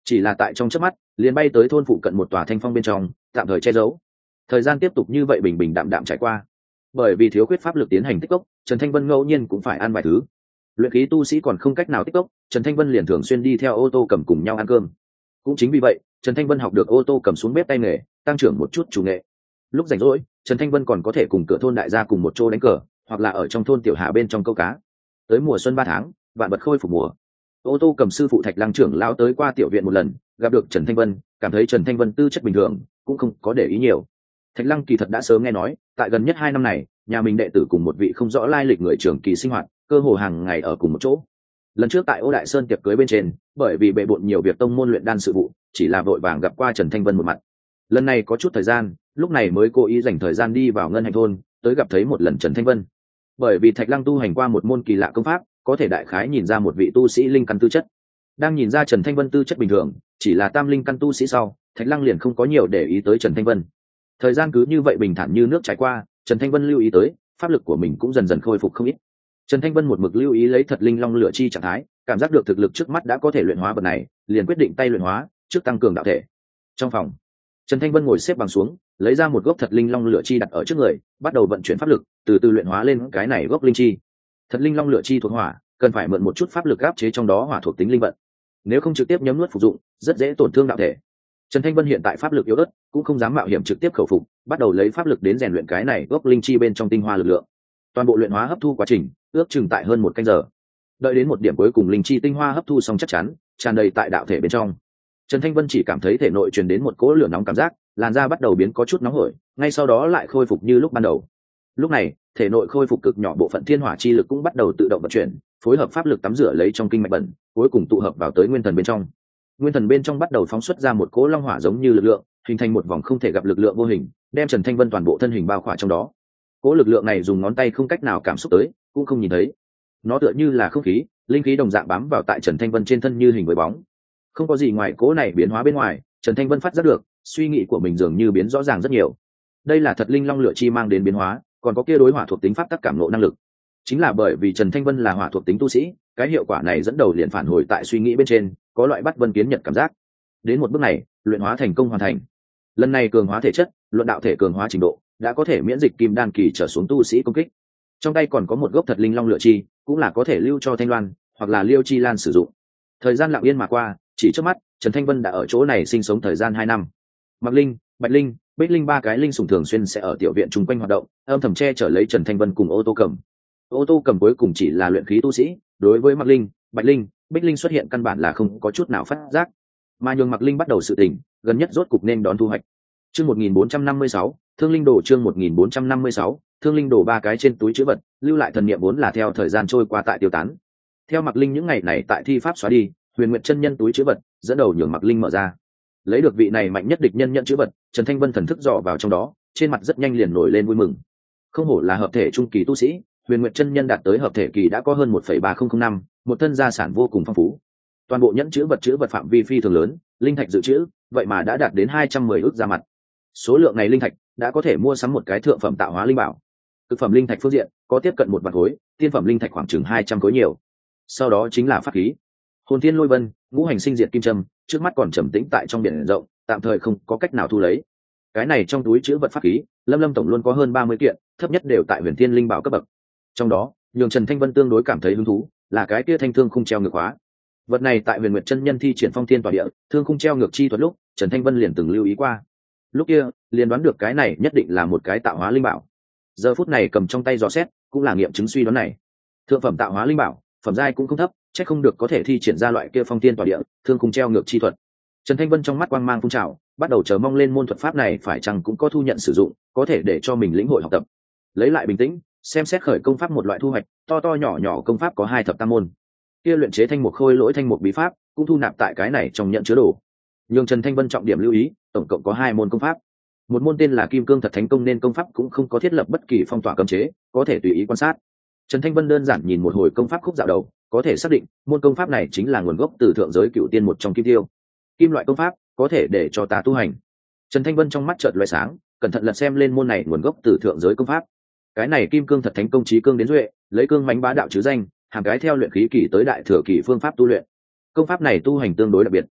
chỉ là tại trong chớp mắt liền bay tới thôn phụ cận một tòa thanh phong bên trong, tạm thời che giấu. Thời gian tiếp tục như vậy bình bình đạm đạm trải qua. Bởi vì thiếu khuyết pháp lực tiến hành tích cốc, Trần Thanh Vân ngẫu nhiên cũng phải ăn vài thứ. Luyện khí tu sĩ còn không cách nào tích cốc, Trần Thanh Vân liền thường xuyên đi theo ô tô cầm cùng nhau ăn cơm. Cũng chính vì vậy, Trần Thanh Vân học được ô tô cầm xuống bếp tay nghề, tăng trưởng một chút chủ nghệ. Lúc rảnh rỗi, Trần Thanh Vân còn có thể cùng cửa thôn đại gia cùng một chỗ đánh cờ, hoặc là ở trong thôn tiểu hạ bên trong câu cá. Tới mùa xuân 3 tháng, vạn vật khôi phục mùa. Ô tô cầm sư phụ Thạch Lăng trưởng lão tới qua tiểu viện một lần, gặp được Trần Thanh Vân, cảm thấy Trần Thanh Vân tư chất bình thường, cũng không có để ý nhiều. Thạch Lăng kỳ thật đã sớm nghe nói, tại gần nhất 2 năm này, nhà mình đệ tử cùng một vị không rõ lai lịch người trưởng kỳ sinh hoạt, cơ hồ hàng ngày ở cùng một chỗ. Lần trước tại Ô Đại Sơn tiệc cưới bên trên, bởi vì bệ bội nhiều việc tông môn luyện đan sự vụ, chỉ là vội vàng gặp qua Trần Thanh Vân một mặt. Lần này có chút thời gian, lúc này mới cố ý dành thời gian đi vào ngân hành thôn, tới gặp thấy một lần Trần Thanh Vân. Bởi vì Thạch Lăng tu hành qua một môn kỳ lạ công pháp, có thể đại khái nhìn ra một vị tu sĩ linh căn tư chất. Đang nhìn ra Trần Thanh Vân tư chất bình thường, chỉ là tam linh căn tu sĩ sau, Thạch Lăng liền không có nhiều để ý tới Trần Thanh Vân. Thời gian cứ như vậy bình thản như nước chảy qua, Trần Thanh Vân lưu ý tới, pháp lực của mình cũng dần dần khôi phục không ít. Trần Thanh Vân một mực lưu ý lấy thật linh long lửa chi trạng thái, cảm giác được thực lực trước mắt đã có thể luyện hóa vật này, liền quyết định tay luyện hóa, trước tăng cường đạo thể. Trong phòng, Trần Thanh Vân ngồi xếp bằng xuống, lấy ra một gốc thật linh long lửa chi đặt ở trước người, bắt đầu vận chuyển pháp lực, từ từ luyện hóa lên cái này gốc linh chi. Thật linh long lửa chi thuộc hỏa, cần phải mượn một chút pháp lực áp chế trong đó hỏa thuộc tính linh vận. Nếu không trực tiếp nhấm nuốt phục dụng, rất dễ tổn thương đạo thể. Trần Thanh Vân hiện tại pháp lực yếu ớt, cũng không dám mạo hiểm trực tiếp khẩu phục, bắt đầu lấy pháp lực đến rèn luyện cái này gốc linh chi bên trong tinh hoa lực lượng. Toàn bộ luyện hóa hấp thu quá trình, ước chừng tại hơn 1 canh giờ. Đợi đến một điểm cuối cùng linh chi tinh hoa hấp thu xong chắc chắn, tràn đầy tại đạo thể bên trong. Trần Thanh Vân chỉ cảm thấy thể nội truyền đến một cỗ lửa nóng cảm giác, làn da bắt đầu biến có chút nóng hổi, ngay sau đó lại khôi phục như lúc ban đầu. Lúc này, thể nội khôi phục cực nhỏ bộ phận thiên hỏa chi lực cũng bắt đầu tự động vận chuyển, phối hợp pháp lực tắm rửa lấy trong kinh mạch bẩn, cuối cùng tụ hợp vào tới nguyên thần bên trong. Nguyên thần bên trong bắt đầu phóng xuất ra một cỗ long hỏa giống như lực lượng, hình thành một vòng không thể gặp lực lượng vô hình, đem Trần Thanh Vân toàn bộ thân hình bao khỏa trong đó. Cỗ lực lượng này dùng ngón tay không cách nào cảm xúc tới, cũng không nhìn thấy. Nó tựa như là không khí, linh khí đồng dạng bám vào tại Trần Thanh Vân trên thân như hình với bóng. Không có gì ngoài cỗ này biến hóa bên ngoài, Trần Thanh Vân phát giác được, suy nghĩ của mình dường như biến rõ ràng rất nhiều. Đây là thật linh long lửa chi mang đến biến hóa, còn có kia đối hỏa thuộc tính pháp tắc cảm ngộ năng lực. Chính là bởi vì Trần Thanh Vân là hỏa thuộc tính tu sĩ, cái hiệu quả này dẫn đầu liền phản hồi tại suy nghĩ bên trên, có loại bắt vân kiến nhật cảm giác. Đến một bước này, luyện hóa thành công hoàn thành. Lần này cường hóa thể chất, luận đạo thể cường hóa trình độ, đã có thể miễn dịch kim đan kỳ trở xuống tu sĩ công kích. Trong tay còn có một gốc thật linh long lửa chi, cũng là có thể lưu cho Thanh Loan hoặc là Liêu Chi Lan sử dụng. Thời gian lặng yên mà qua, chỉ trước mắt, Trần Thanh Vân đã ở chỗ này sinh sống thời gian 2 năm. Mặc Linh, Bạch Linh, Bích Linh 3 cái linh sủng thường xuyên sẽ ở tiểu viện chung quanh hoạt động, âm thầm che chở lấy Trần Thanh Vân cùng ô tô cầm. Ô tô cầm cuối cùng chỉ là luyện khí tu sĩ, đối với Mặc Linh, Bạch Linh, Bích Linh xuất hiện căn bản là không có chút nào phát giác. Mà nhường Mặc Linh bắt đầu sự tình, gần nhất rốt cục nên đón thu hoạch. Chương 1456, Thương Linh Đồ chương 1456, Thương Linh Đồ 3 cái trên túi trữ vật, lưu lại thần niệm vốn là theo thời gian trôi qua tại tiêu tán. Theo Mặc Linh những ngày này tại thi pháp xóa đi, Huyền Nguyệt chân nhân túi trữ vật, dẫn đầu nhường Mặc Linh mở ra. Lấy được vị này mạnh nhất địch nhân nhận trữ vật, Trần Thanh Vân thần thức dò vào trong đó, trên mặt rất nhanh liền nổi lên vui mừng. Không hổ là hợp thể trung kỳ tu sĩ, Huyền Nguyệt chân nhân đạt tới hợp thể kỳ đã có hơn 1,3005, một thân gia sản vô cùng phong phú. Toàn bộ nhẫn trữ vật phạm vi phi thường lớn, linh thạch dự trữ, vậy mà đã đạt đến 210 ức ra mặt. Số lượng này linh thạch đã có thể mua sắm một cái thượng phẩm tạo hóa linh bảo. Cực phẩm linh thạch phương diện, có tiếp cận 1 vạn khối, tiên phẩm linh thạch khoảng chừng 200 khối nhiều. Sau đó chính là pháp khí. Hồn Thiên Lôi Vân, Ngũ Hành Sinh Diệt Kim Trâm, trước mắt còn trầm tĩnh tại trong biển rộng, tạm thời không có cách nào thu lấy. Cái này trong túi trữ vật pháp khí, Lâm tổng luôn có hơn 30 kiện, thấp nhất đều tại Huyền Thiên Linh Bảo cấp bậc. Trong đó, nhường Trần Thanh Vân tương đối cảm thấy hứng thú, là cái kia thanh thương khung treo ngược hóa. Vật này tại Huyền Nguyệt chân nhân thi triển Phong Thiên Tỏa Địa, thương khung treo ngược chi thuật lúc, Trần Thanh Vân liền từng lưu ý qua. Lúc kia, liền đoán được cái này nhất định là một cái tạo hóa linh bảo. Giờ phút này cầm trong tay dò xét, cũng là nghiệm chứng suy đoán này. Thượng phẩm tạo hóa linh bảo, phẩm giai cũng không thấp, chắc không được có thể thi triển ra loại kia Phong Thiên Tỏa Địa, thương khung treo ngược chi thuật. Trần Thanh Vân trong mắt quang mang phun trào, bắt đầu chờ mong lên môn thuật pháp này phải chăng cũng có thu nhận sử dụng, có thể để cho mình lĩnh hội học tập. Lấy lại bình tĩnh, xem xét khởi công pháp một loại thu hoạch, to to nhỏ nhỏ công pháp có 2 thập tam môn. Kia luyện chế thanh mục khôi lỗi thanh mục bí pháp, cũng thu nạp tại cái này trong nhận chứa đồ. Nhưng Trần Thanh Vân trọng điểm lưu ý, tổng cộng có 2 môn công pháp. Một môn tên là Kim Cương Thật Thánh Công nên công pháp cũng không có thiết lập bất kỳ phong tỏa cấm chế, có thể tùy ý quan sát. Trần Thanh Vân đơn giản nhìn một hồi công pháp khúc dạo đầu, có thể xác định môn công pháp này chính là nguồn gốc từ thượng giới cửu tiên một trong kim tiêu. Kim loại công pháp, có thể để cho ta tu hành. Trần Thanh Vân trong mắt chợt lóe sáng, cẩn thận lật xem lên môn này nguồn gốc từ thượng giới công pháp. Cái này Kim Cương Thật Thánh Công chí cương đến duệ, lấy cương mãnh bá đạo chứ danh, hàng cái theo luyện khí kỳ tới đại thừa kỳ phương pháp tu luyện. Công pháp này tu hành tương đối đặc biệt.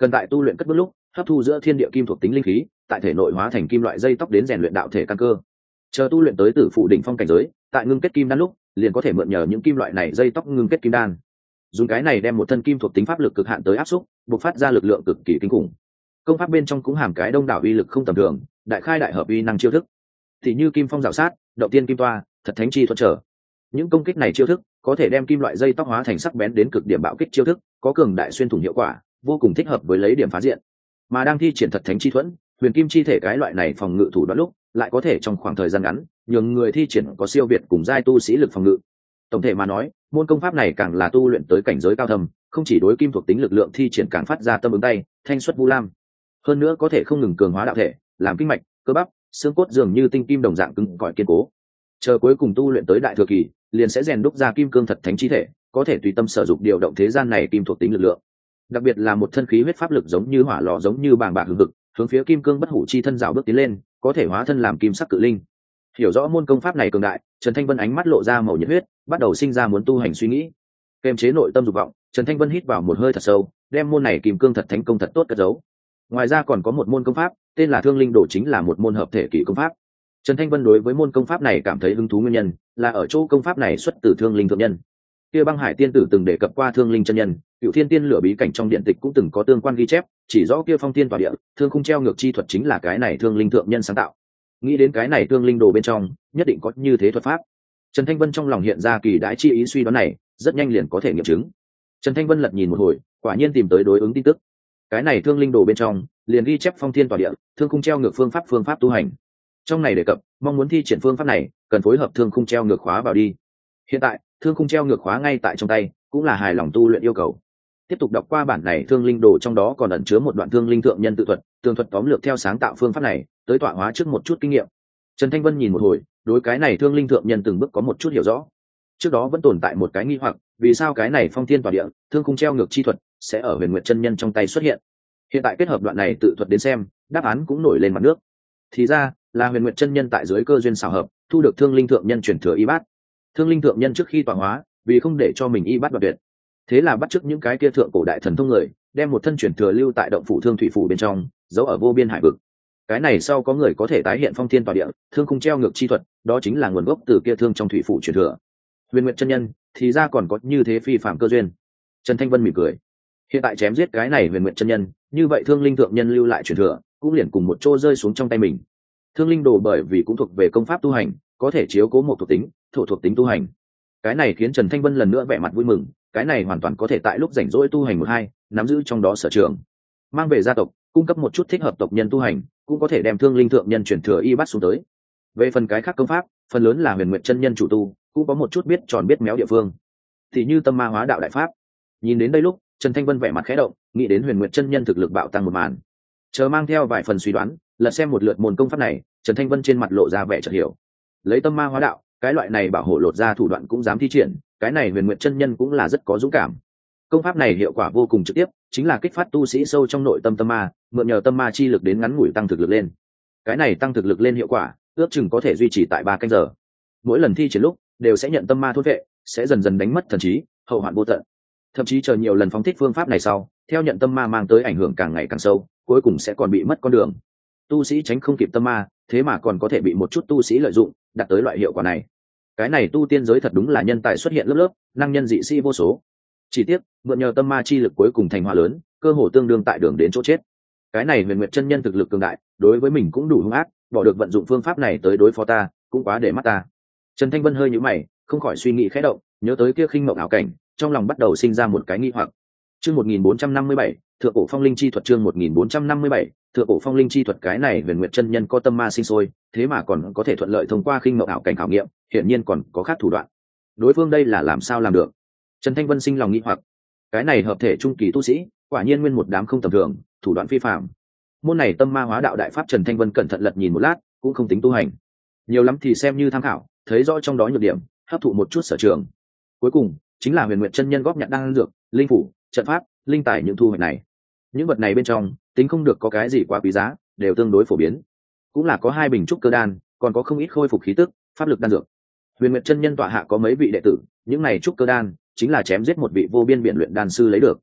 cần tại tu luyện cất bước lúc hấp thu giữa thiên địa kim thuộc tính linh khí, tại thể nội hóa thành kim loại dây tóc đến rèn luyện đạo thể căn cơ. Chờ tu luyện tới tử phụ đỉnh phong cảnh giới, tại ngưng kết kim đan lúc liền có thể mượn nhờ những kim loại này dây tóc ngưng kết kim đan, dùng cái này đem một thân kim thuộc tính pháp lực cực hạn tới áp xúc, bộc phát ra lực lượng cực kỳ kinh khủng. Công pháp bên trong cũng hàm cái đông đảo uy lực không tầm thường, đại khai đại hợp uy năng chiêu thức, thì như kim phong rào sát, động tiên kim toa, thật thánh chi thuật trở. Những công kích này chiêu thức có thể đem kim loại dây tóc hóa thành sắc bén đến cực điểm bạo kích chiêu thức, có cường đại xuyên thủng hiệu quả, vô cùng thích hợp với lấy điểm phá diện. Mà đang thi triển thật thánh chi thuẫn, huyền kim chi thể cái loại này phòng ngự thủ đoạn lúc, lại có thể trong khoảng thời gian ngắn, nhường người thi triển có siêu việt cùng giai tu sĩ lực phòng ngự. Tổng thể mà nói, môn công pháp này càng là tu luyện tới cảnh giới cao thâm, không chỉ đối kim thuộc tính lực lượng thi triển càng phát ra tâm ứng tay, thanh xuất vu lam, hơn nữa có thể không ngừng cường hóa đạo thể, làm kinh mạch, cơ bắp, xương cốt dường như tinh kim đồng dạng cứng cỏi kiên cố. Chờ cuối cùng tu luyện tới đại thừa kỳ, liền sẽ rèn đúc ra kim cương thật thánh chi thể, có thể tùy tâm sử dụng điều động thế gian này kim thuộc tính lực lượng. Đặc biệt là một thân khí huyết pháp lực giống như hỏa lò giống như bàng bạc hừng hực, hướng phía kim cương bất hủ chi thân rào bước tiến lên, có thể hóa thân làm kim sắc cự linh. Hiểu rõ môn công pháp này cường đại, Trần Thanh Vân ánh mắt lộ ra màu nhiệt huyết, bắt đầu sinh ra muốn tu hành suy nghĩ. Kiềm chế nội tâm dục vọng, Trần Thanh Vân hít vào một hơi thật sâu, đem môn này kim cương thật thánh công thật tốt cất giấu. Ngoài ra còn có một môn công pháp, tên là Thương Linh Đồ, chính là một môn hợp thể kỷ công pháp. Trần Thanh Vân đối với môn công pháp này cảm thấy hứng thú nguyên nhân là ở chỗ công pháp này xuất từ Thương Linh thượng nhân. Kia Băng Hải tiên tử từng đề cập qua Thương Linh chân nhân, Cựu Thiên Tiên lửa bí cảnh trong điện tịch cũng từng có tương quan ghi chép, chỉ rõ kia phong tiên tỏa địa, thương khung treo ngược chi thuật chính là cái này Thương Linh thượng nhân sáng tạo. Nghĩ đến cái này Thương Linh Đồ bên trong, nhất định có như thế thuật pháp. Trần Thanh Vân trong lòng hiện ra kỳ đãi chi ý suy đoán này, rất nhanh liền có thể nghiệm chứng. Trần Thanh Vân lật nhìn một hồi, quả nhiên tìm tới đối ứng tin tức. Cái này Thương Linh Đồ bên trong, liền ghi chép phong thiên tỏa địa, thương khung treo ngược phương pháp tu hành. Trong này đề cập, mong muốn thi triển phương pháp này, cần phối hợp thương khung treo ngược khóa vào đi. Hiện tại, thương khung treo ngược khóa ngay tại trong tay, cũng là hài lòng tu luyện yêu cầu. Tiếp tục đọc qua bản này Thương Linh Đồ, trong đó còn ẩn chứa một đoạn Thương Linh thượng nhân tự thuật, tường thuật tóm lược theo sáng tạo phương pháp này, tới tọa hóa trước một chút kinh nghiệm. Trần Thanh Vân nhìn một hồi, đối cái này Thương Linh thượng nhân từng bước có một chút hiểu rõ. Trước đó vẫn tồn tại một cái nghi hoặc, vì sao cái này phong thiên tỏa địa, thương khung treo ngược chi thuật sẽ ở Huyền Nguyệt chân nhân trong tay xuất hiện. Hiện tại kết hợp đoạn này tự thuật đến xem, đáp án cũng nổi lên mặt nước. Thì ra là Huyền Nguyệt chân nhân tại dưới cơ duyên xảo hợp, thu được Thương Linh thượng nhân truyền thừa y bát. Thương Linh thượng nhân trước khi tọa hóa, vì không để cho mình y bát đoạt tuyệt, thế là bắt chước những cái kia thượng cổ đại thần thông người, đem một thân truyền thừa lưu tại động phủ Thương Thủy phủ bên trong, giấu ở vô biên hải vực. Cái này sau có người có thể tái hiện phong thiên tỏa địa, thương khung treo ngược chi thuật, đó chính là nguồn gốc từ kia thương trong thủy phủ truyền thừa. Huyền Nguyệt chân nhân thì ra còn có như thế phi phàm cơ duyên. Trần Thanh Vân mỉm cười. Hiện tại chém giết cái này Huyền Nguyệt chân nhân, như vậy Thương Linh thượng nhân lưu lại truyền thừa, cũng liền cùng một chỗ rơi xuống trong tay mình. Thương Linh Đồ bởi vì cũng thuộc về công pháp tu hành, có thể chiếu cố một thuộc tính, thổ thuộc tính tu hành. Cái này khiến Trần Thanh Vân lần nữa vẻ mặt vui mừng, cái này hoàn toàn có thể tại lúc rảnh rỗi tu hành một hai, nắm giữ trong đó sở trường. Mang về gia tộc, cung cấp một chút thích hợp tộc nhân tu hành, cũng có thể đem Thương Linh thượng nhân truyền thừa y bắt xuống tới. Về phần cái khác công pháp, phần lớn là Huyền Nguyệt chân nhân chủ tu, cũng có một chút biết tròn biết méo địa phương. Thì như Tâm Ma Hóa Đạo đại pháp. Nhìn đến đây lúc, Trần Thanh Vân vẻ mặt khẽ động, nghĩ đến Huyền Nguyệt chân nhân thực lực bạo tăng một màn. Chờ mang theo vài phần suy đoán, lật xem một lượt môn công pháp này, Trần Thanh Vân trên mặt lộ ra vẻ chợt hiểu. Lấy Tâm Ma Hóa Đạo, cái loại này bảo hộ lột ra thủ đoạn cũng dám thi triển, cái này Huyền Nguyệt chân nhân cũng là rất có dũng cảm. Công pháp này hiệu quả vô cùng trực tiếp, chính là kích phát tu sĩ sâu trong nội tâm tâm ma, mượn nhờ tâm ma chi lực đến ngắn ngủi tăng thực lực lên. Cái này tăng thực lực lên hiệu quả, ước chừng có thể duy trì tại 3 canh giờ. Mỗi lần thi triển lúc, đều sẽ nhận tâm ma thôn vệ, sẽ dần dần đánh mất thần trí, hậu hoạn vô tận. Thậm chí chờ nhiều lần phóng thích phương pháp này sau, theo nhận tâm ma mang tới ảnh hưởng càng ngày càng sâu, cuối cùng sẽ còn bị mất con đường. Tu sĩ tránh không kịp tâm ma, thế mà còn có thể bị một chút tu sĩ lợi dụng, đạt tới loại hiệu quả này. Cái này tu tiên giới thật đúng là nhân tài xuất hiện lớp lớp, năng nhân dị sĩ vô số. Chỉ tiếc, mượn nhờ tâm ma chi lực cuối cùng thành hóa lớn, cơ hồ tương đương tại đường đến chỗ chết. Cái này Huyền Nguyệt chân nhân thực lực cường đại, đối với mình cũng đủ hung ác, bỏ được vận dụng phương pháp này tới đối phó ta, cũng quá để mắt ta. Trần Thanh Vân hơi nhíu mày, không khỏi suy nghĩ khẽ động, nhớ tới kia khinh mộng ảo cảnh, trong lòng bắt đầu sinh ra một cái nghi hoặc. Chương 1457, Thượng cổ phong linh chi thuật. Chương 1457, Thượng cổ phong linh chi thuật. Cái này Huyền Nguyệt chân nhân có tâm ma sinh sôi, thế mà còn có thể thuận lợi thông qua khinh mộng ảo cảnh khảo nghiệm, hiển nhiên còn có khác thủ đoạn. Đối phương đây là làm sao làm được? Trần Thanh Vân sinh lòng nghi hoặc. Cái này hợp thể trung kỳ tu sĩ, quả nhiên nguyên một đám không tầm thường, thủ đoạn phi phàm. Môn này Tâm Ma Hóa Đạo đại pháp, Trần Thanh Vân cẩn thận lật nhìn một lát, cũng không tính tu hành, nhiều lắm thì xem như tham khảo, thấy rõ trong đó nhược điểm, hấp thụ một chút sở trường. Cuối cùng chính là Huyền Nguyệt chân nhân góp nhặt đan dược, linh phủ, trận pháp, linh tài những thu hoạch này. Những vật này bên trong, tính không được có cái gì quá quý giá, đều tương đối phổ biến. Cũng là có 2 bình trúc cơ đan, còn có không ít khôi phục khí tức, pháp lực đan dược. Huyền Nguyệt chân nhân tọa hạ có mấy vị đệ tử, những này trúc cơ đan chính là chém giết một vị vô biên biển luyện đan sư lấy được.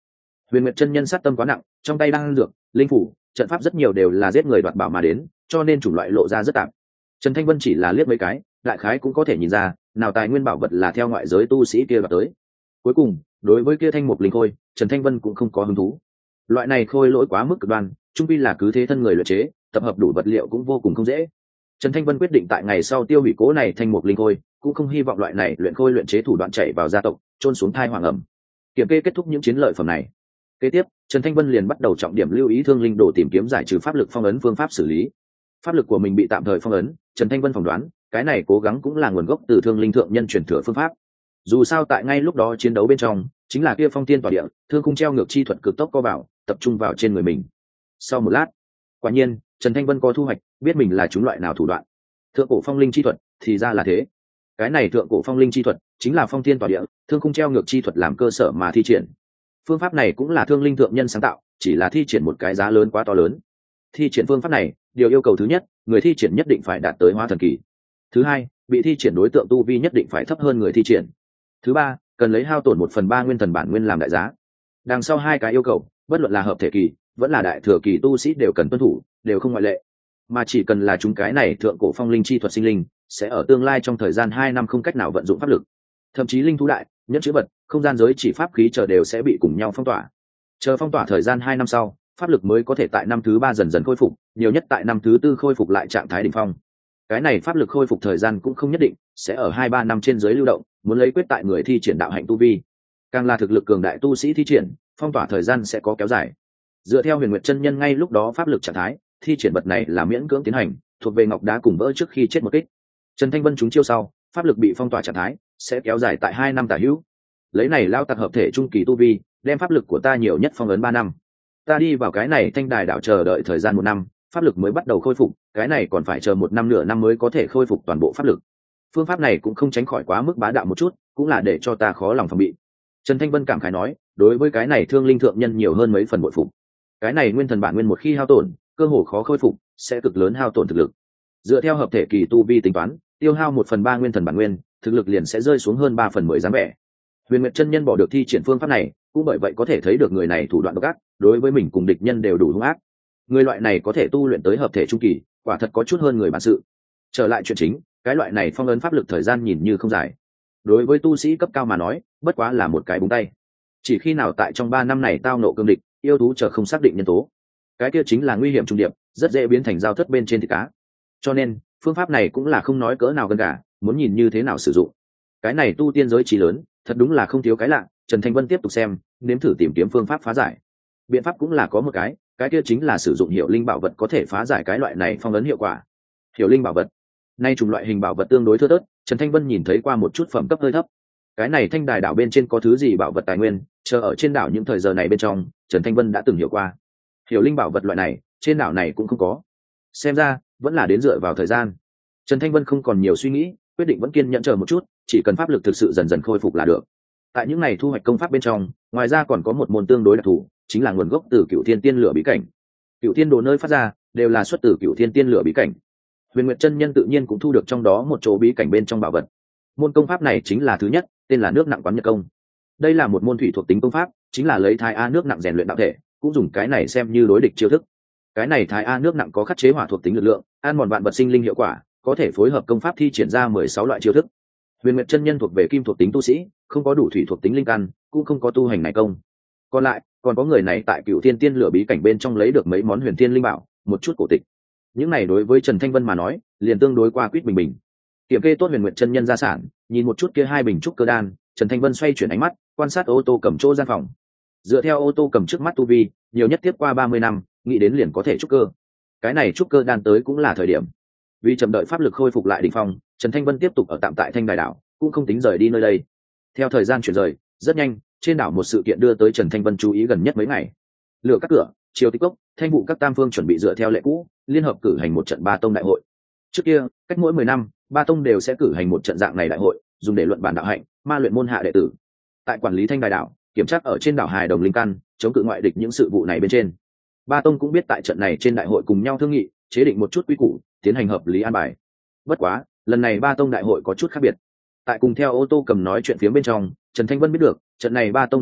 Huyền Nguyệt chân nhân sát tâm quá nặng, trong tay đang ăn dược, linh phủ, trận pháp rất nhiều đều là giết người đoạt bảo mà đến, cho nên chủng loại lộ ra rất tạp. Trần Thanh Vân chỉ là liếc mấy cái, đại khái cũng có thể nhìn ra, nào tài nguyên bảo vật là theo ngoại giới tu sĩ kia đoạt tới. Cuối cùng, đối với kia thanh mục linh khôi, Trần Thanh Vân cũng không có hứng thú. Loại này khôi lỗi quá mức cực đoan, trung quy là cứ thế thân người luyện chế, tập hợp đủ vật liệu cũng vô cùng không dễ. Trần Thanh Vân quyết định tại ngày sau tiêu hủy cố này thanh mục linh khôi, cũng không hy vọng loại này luyện khôi luyện chế thủ đoạn chạy vào gia tộc, trôn xuống thai hoàng ẩm. Kiểm kê kết thúc những chiến lợi phẩm này. Kế tiếp, Trần Thanh Vân liền bắt đầu trọng điểm lưu ý thương linh đồ tìm kiếm giải trừ pháp lực phong ấn phương pháp xử lý. Pháp lực của mình bị tạm thời phong ấn, Trần Thanh Vân phỏng đoán, cái này cố gắng cũng là nguồn gốc từ thương linh thượng nhân truyền thừa phương pháp. Dù sao tại ngay lúc đó chiến đấu bên trong, chính là kia phong tiên tỏa địa, thương khung treo ngược chi thuật cực tốc co vào, tập trung vào trên người mình. Sau một lát, quả nhiên, Trần Thanh Vân có thu hoạch, biết mình là chúng loại nào thủ đoạn. Thượng cổ phong linh chi thuật, thì ra là thế. Cái này thượng cổ phong linh chi thuật, chính là phong tiên tỏa địa, thương khung treo ngược chi thuật làm cơ sở mà thi triển. Phương pháp này cũng là thương linh thượng nhân sáng tạo, chỉ là thi triển một cái giá lớn quá to lớn. Thi triển phương pháp này, điều yêu cầu thứ nhất, người thi triển nhất định phải đạt tới hóa thần kỳ. Thứ hai, bị thi triển đối tượng tu vi nhất định phải thấp hơn người thi triển. Thứ ba, cần lấy hao tổn 1/3 nguyên thần bản nguyên làm đại giá. Đằng sau hai cái yêu cầu, bất luận là hợp thể kỳ, vẫn là đại thừa kỳ tu sĩ đều cần tuân thủ, đều không ngoại lệ. Mà chỉ cần là chúng cái này thượng cổ phong linh chi thuật sinh linh, sẽ ở tương lai trong thời gian 2 năm không cách nào vận dụng pháp lực. Thậm chí linh thú đại, nhẫn chữ vật, không gian giới chỉ pháp khí chờ đều sẽ bị cùng nhau phong tỏa. Chờ phong tỏa thời gian 2 năm sau, pháp lực mới có thể tại năm thứ 3 dần dần khôi phục, nhiều nhất tại năm thứ 4 khôi phục lại trạng thái đỉnh phong. Cái này pháp lực khôi phục thời gian cũng không nhất định, sẽ ở 2-3 năm trên dưới lưu động, muốn lấy quyết tại người thi triển đạo hạnh tu vi. Càng là thực lực cường đại tu sĩ thi triển, phong tỏa thời gian sẽ có kéo dài. Dựa theo Huyền Nguyệt chân nhân ngay lúc đó pháp lực trạng thái, thi triển vật này là miễn cưỡng tiến hành, thuộc về ngọc đá cùng vỡ trước khi chết một kích. Trần Thanh Vân trúng chiêu sau, pháp lực bị phong tỏa trạng thái, sẽ kéo dài tại 2 năm tả hữu. Lấy này lao tặc hợp thể trung kỳ tu vi, đem pháp lực của ta nhiều nhất phong ấn 3 năm. Ta đi vào cái này thanh đài đạo chờ đợi thời gian 1 năm, pháp lực mới bắt đầu khôi phục, cái này còn phải chờ 1 năm nửa năm mới có thể khôi phục toàn bộ pháp lực. Phương pháp này cũng không tránh khỏi quá mức bá đạo một chút, cũng là để cho ta khó lòng phòng bị. Trần Thanh Vân cảm khái nói, đối với cái này thương linh thượng nhân nhiều hơn mấy phần bội phục. Cái này nguyên thần bản nguyên một khi hao tổn, cơ hồ khó khôi phục, sẽ cực lớn hao tổn thực lực. Dựa theo hợp thể kỳ tu vi tính toán, tiêu hao 1/3 nguyên thần bản nguyên, thực lực liền sẽ rơi xuống hơn 3/10 dáng vẻ. Huyền Nguyệt chân nhân bỏ được thi triển phương pháp này, cũng bởi vậy có thể thấy được người này thủ đoạn độc ác, đối với mình cùng địch nhân đều đủ hung ác. Người loại này có thể tu luyện tới hợp thể trung kỳ, quả thật có chút hơn người bản sự. Trở lại chuyện chính, cái loại này phong ấn pháp lực thời gian nhìn như không dài. Đối với tu sĩ cấp cao mà nói, bất quá là một cái búng tay. Chỉ khi nào tại trong 3 năm này tao nộ cương địch, yêu thú chờ không xác định nhân tố, cái kia chính là nguy hiểm trung điệp, rất dễ biến thành dao thất bên trên thịt cá. Cho nên, phương pháp này cũng là không nói cỡ nào gần cả, muốn nhìn như thế nào sử dụng. Cái này tu tiên giới trí lớn, thật đúng là không thiếu cái lạ. Trần Thanh Vân tiếp tục xem, nếm thử tìm kiếm phương pháp phá giải. Biện pháp cũng là có một cái kia chính là sử dụng hiệu linh bảo vật có thể phá giải cái loại này phong ấn hiệu quả. Hiệu linh bảo vật, nay chủng loại hình bảo vật tương đối thưa thớt, Trần Thanh Vân nhìn thấy qua một chút phẩm cấp hơi thấp. Cái này thanh đài đảo bên trên có thứ gì bảo vật tài nguyên, chờ ở trên đảo những thời giờ này bên trong, Trần Thanh Vân đã từng hiểu qua. Hiệu linh bảo vật loại này, trên đảo này cũng không có. Xem ra, vẫn là đến dựa vào thời gian. Trần Thanh Vân không còn nhiều suy nghĩ, quyết định vẫn kiên nhẫn chờ một chút, chỉ cần pháp lực thực sự dần dần khôi phục là được. Tại những ngày thu hoạch công pháp bên trong, ngoài ra còn có một môn tương đối đặc thù, chính là nguồn gốc từ Cửu Thiên Tiên Lửa bí cảnh. Cửu Thiên đồ nơi phát ra đều là xuất từ Cửu Thiên Tiên Lửa bí cảnh. Huyền Nguyệt chân nhân tự nhiên cũng thu được trong đó một chỗ bí cảnh bên trong bảo vật. Môn công pháp này chính là thứ nhất, tên là nước nặng quán nhật công. Đây là một môn thủy thuộc tính công pháp, chính là lấy Thái A nước nặng rèn luyện đạo thể, cũng dùng cái này xem như đối địch chiêu thức. Cái này Thái A nước nặng có khắc chế hỏa thuộc tính lực lượng, ăn mòn vạn vật sinh linh hiệu quả, có thể phối hợp công pháp thi triển ra 16 loại chiêu thức. Huyền Nguyệt chân nhân thuộc về kim thuộc tính tu sĩ, không có đủ thủy thuộc tính linh căn, cũng không có tu hành này công. Còn lại, còn có người này tại Cửu Thiên Tiên Lửa bí cảnh bên trong lấy được mấy món huyền thiên linh bảo, một chút cổ tịch. Những này đối với Trần Thanh Vân mà nói, liền tương đối qua quýt bình bình. Kiểm kê tốt Huyền Nguyệt chân nhân gia sản, nhìn một chút kia 2 bình trúc cơ đan, Trần Thanh Vân xoay chuyển ánh mắt, quan sát ô tô cầm chỗ gian phòng. Dựa theo ô tô cầm trước mắt tu vi, nhiều nhất tiếp qua 30 năm, nghĩ đến liền có thể trúc cơ. Cái này trúc cơ đan tới cũng là thời điểm. Vì chậm đợi pháp lực khôi phục lại đỉnh phong, Trần Thanh Vân tiếp tục ở tạm tại Thanh Đài đảo, cũng không tính rời đi nơi đây. Theo thời gian chuyển rời, rất nhanh, trên đảo một sự kiện đưa tới Trần Thanh Vân chú ý gần nhất mấy ngày. Lửa các cửa, Triều Tích Cốc, Thanh vụ các tam phương chuẩn bị dựa theo lệ cũ, liên hợp cử hành một trận ba tông đại hội. Trước kia, cách mỗi 10 năm, ba tông đều sẽ cử hành một trận dạng này đại hội, dùng để luận bản đạo hạnh, ma luyện môn hạ đệ tử. Tại quản lý Thanh Đài đảo, kiểm tra ở trên đảo hài đồng linh căn, chống cự ngoại địch những sự vụ này bên trên. Ba tông cũng biết tại trận này trên đại hội cùng nhau thương nghị, chế định một chút quy củ, tiến hành hợp lý an bài. Bất quá, lần này ba tông đại hội có chút khác biệt. Tại cùng theo ô tô cầm nói chuyện phía bên trong, Trần Thanh Vân biết được, trận này ba tông đại hội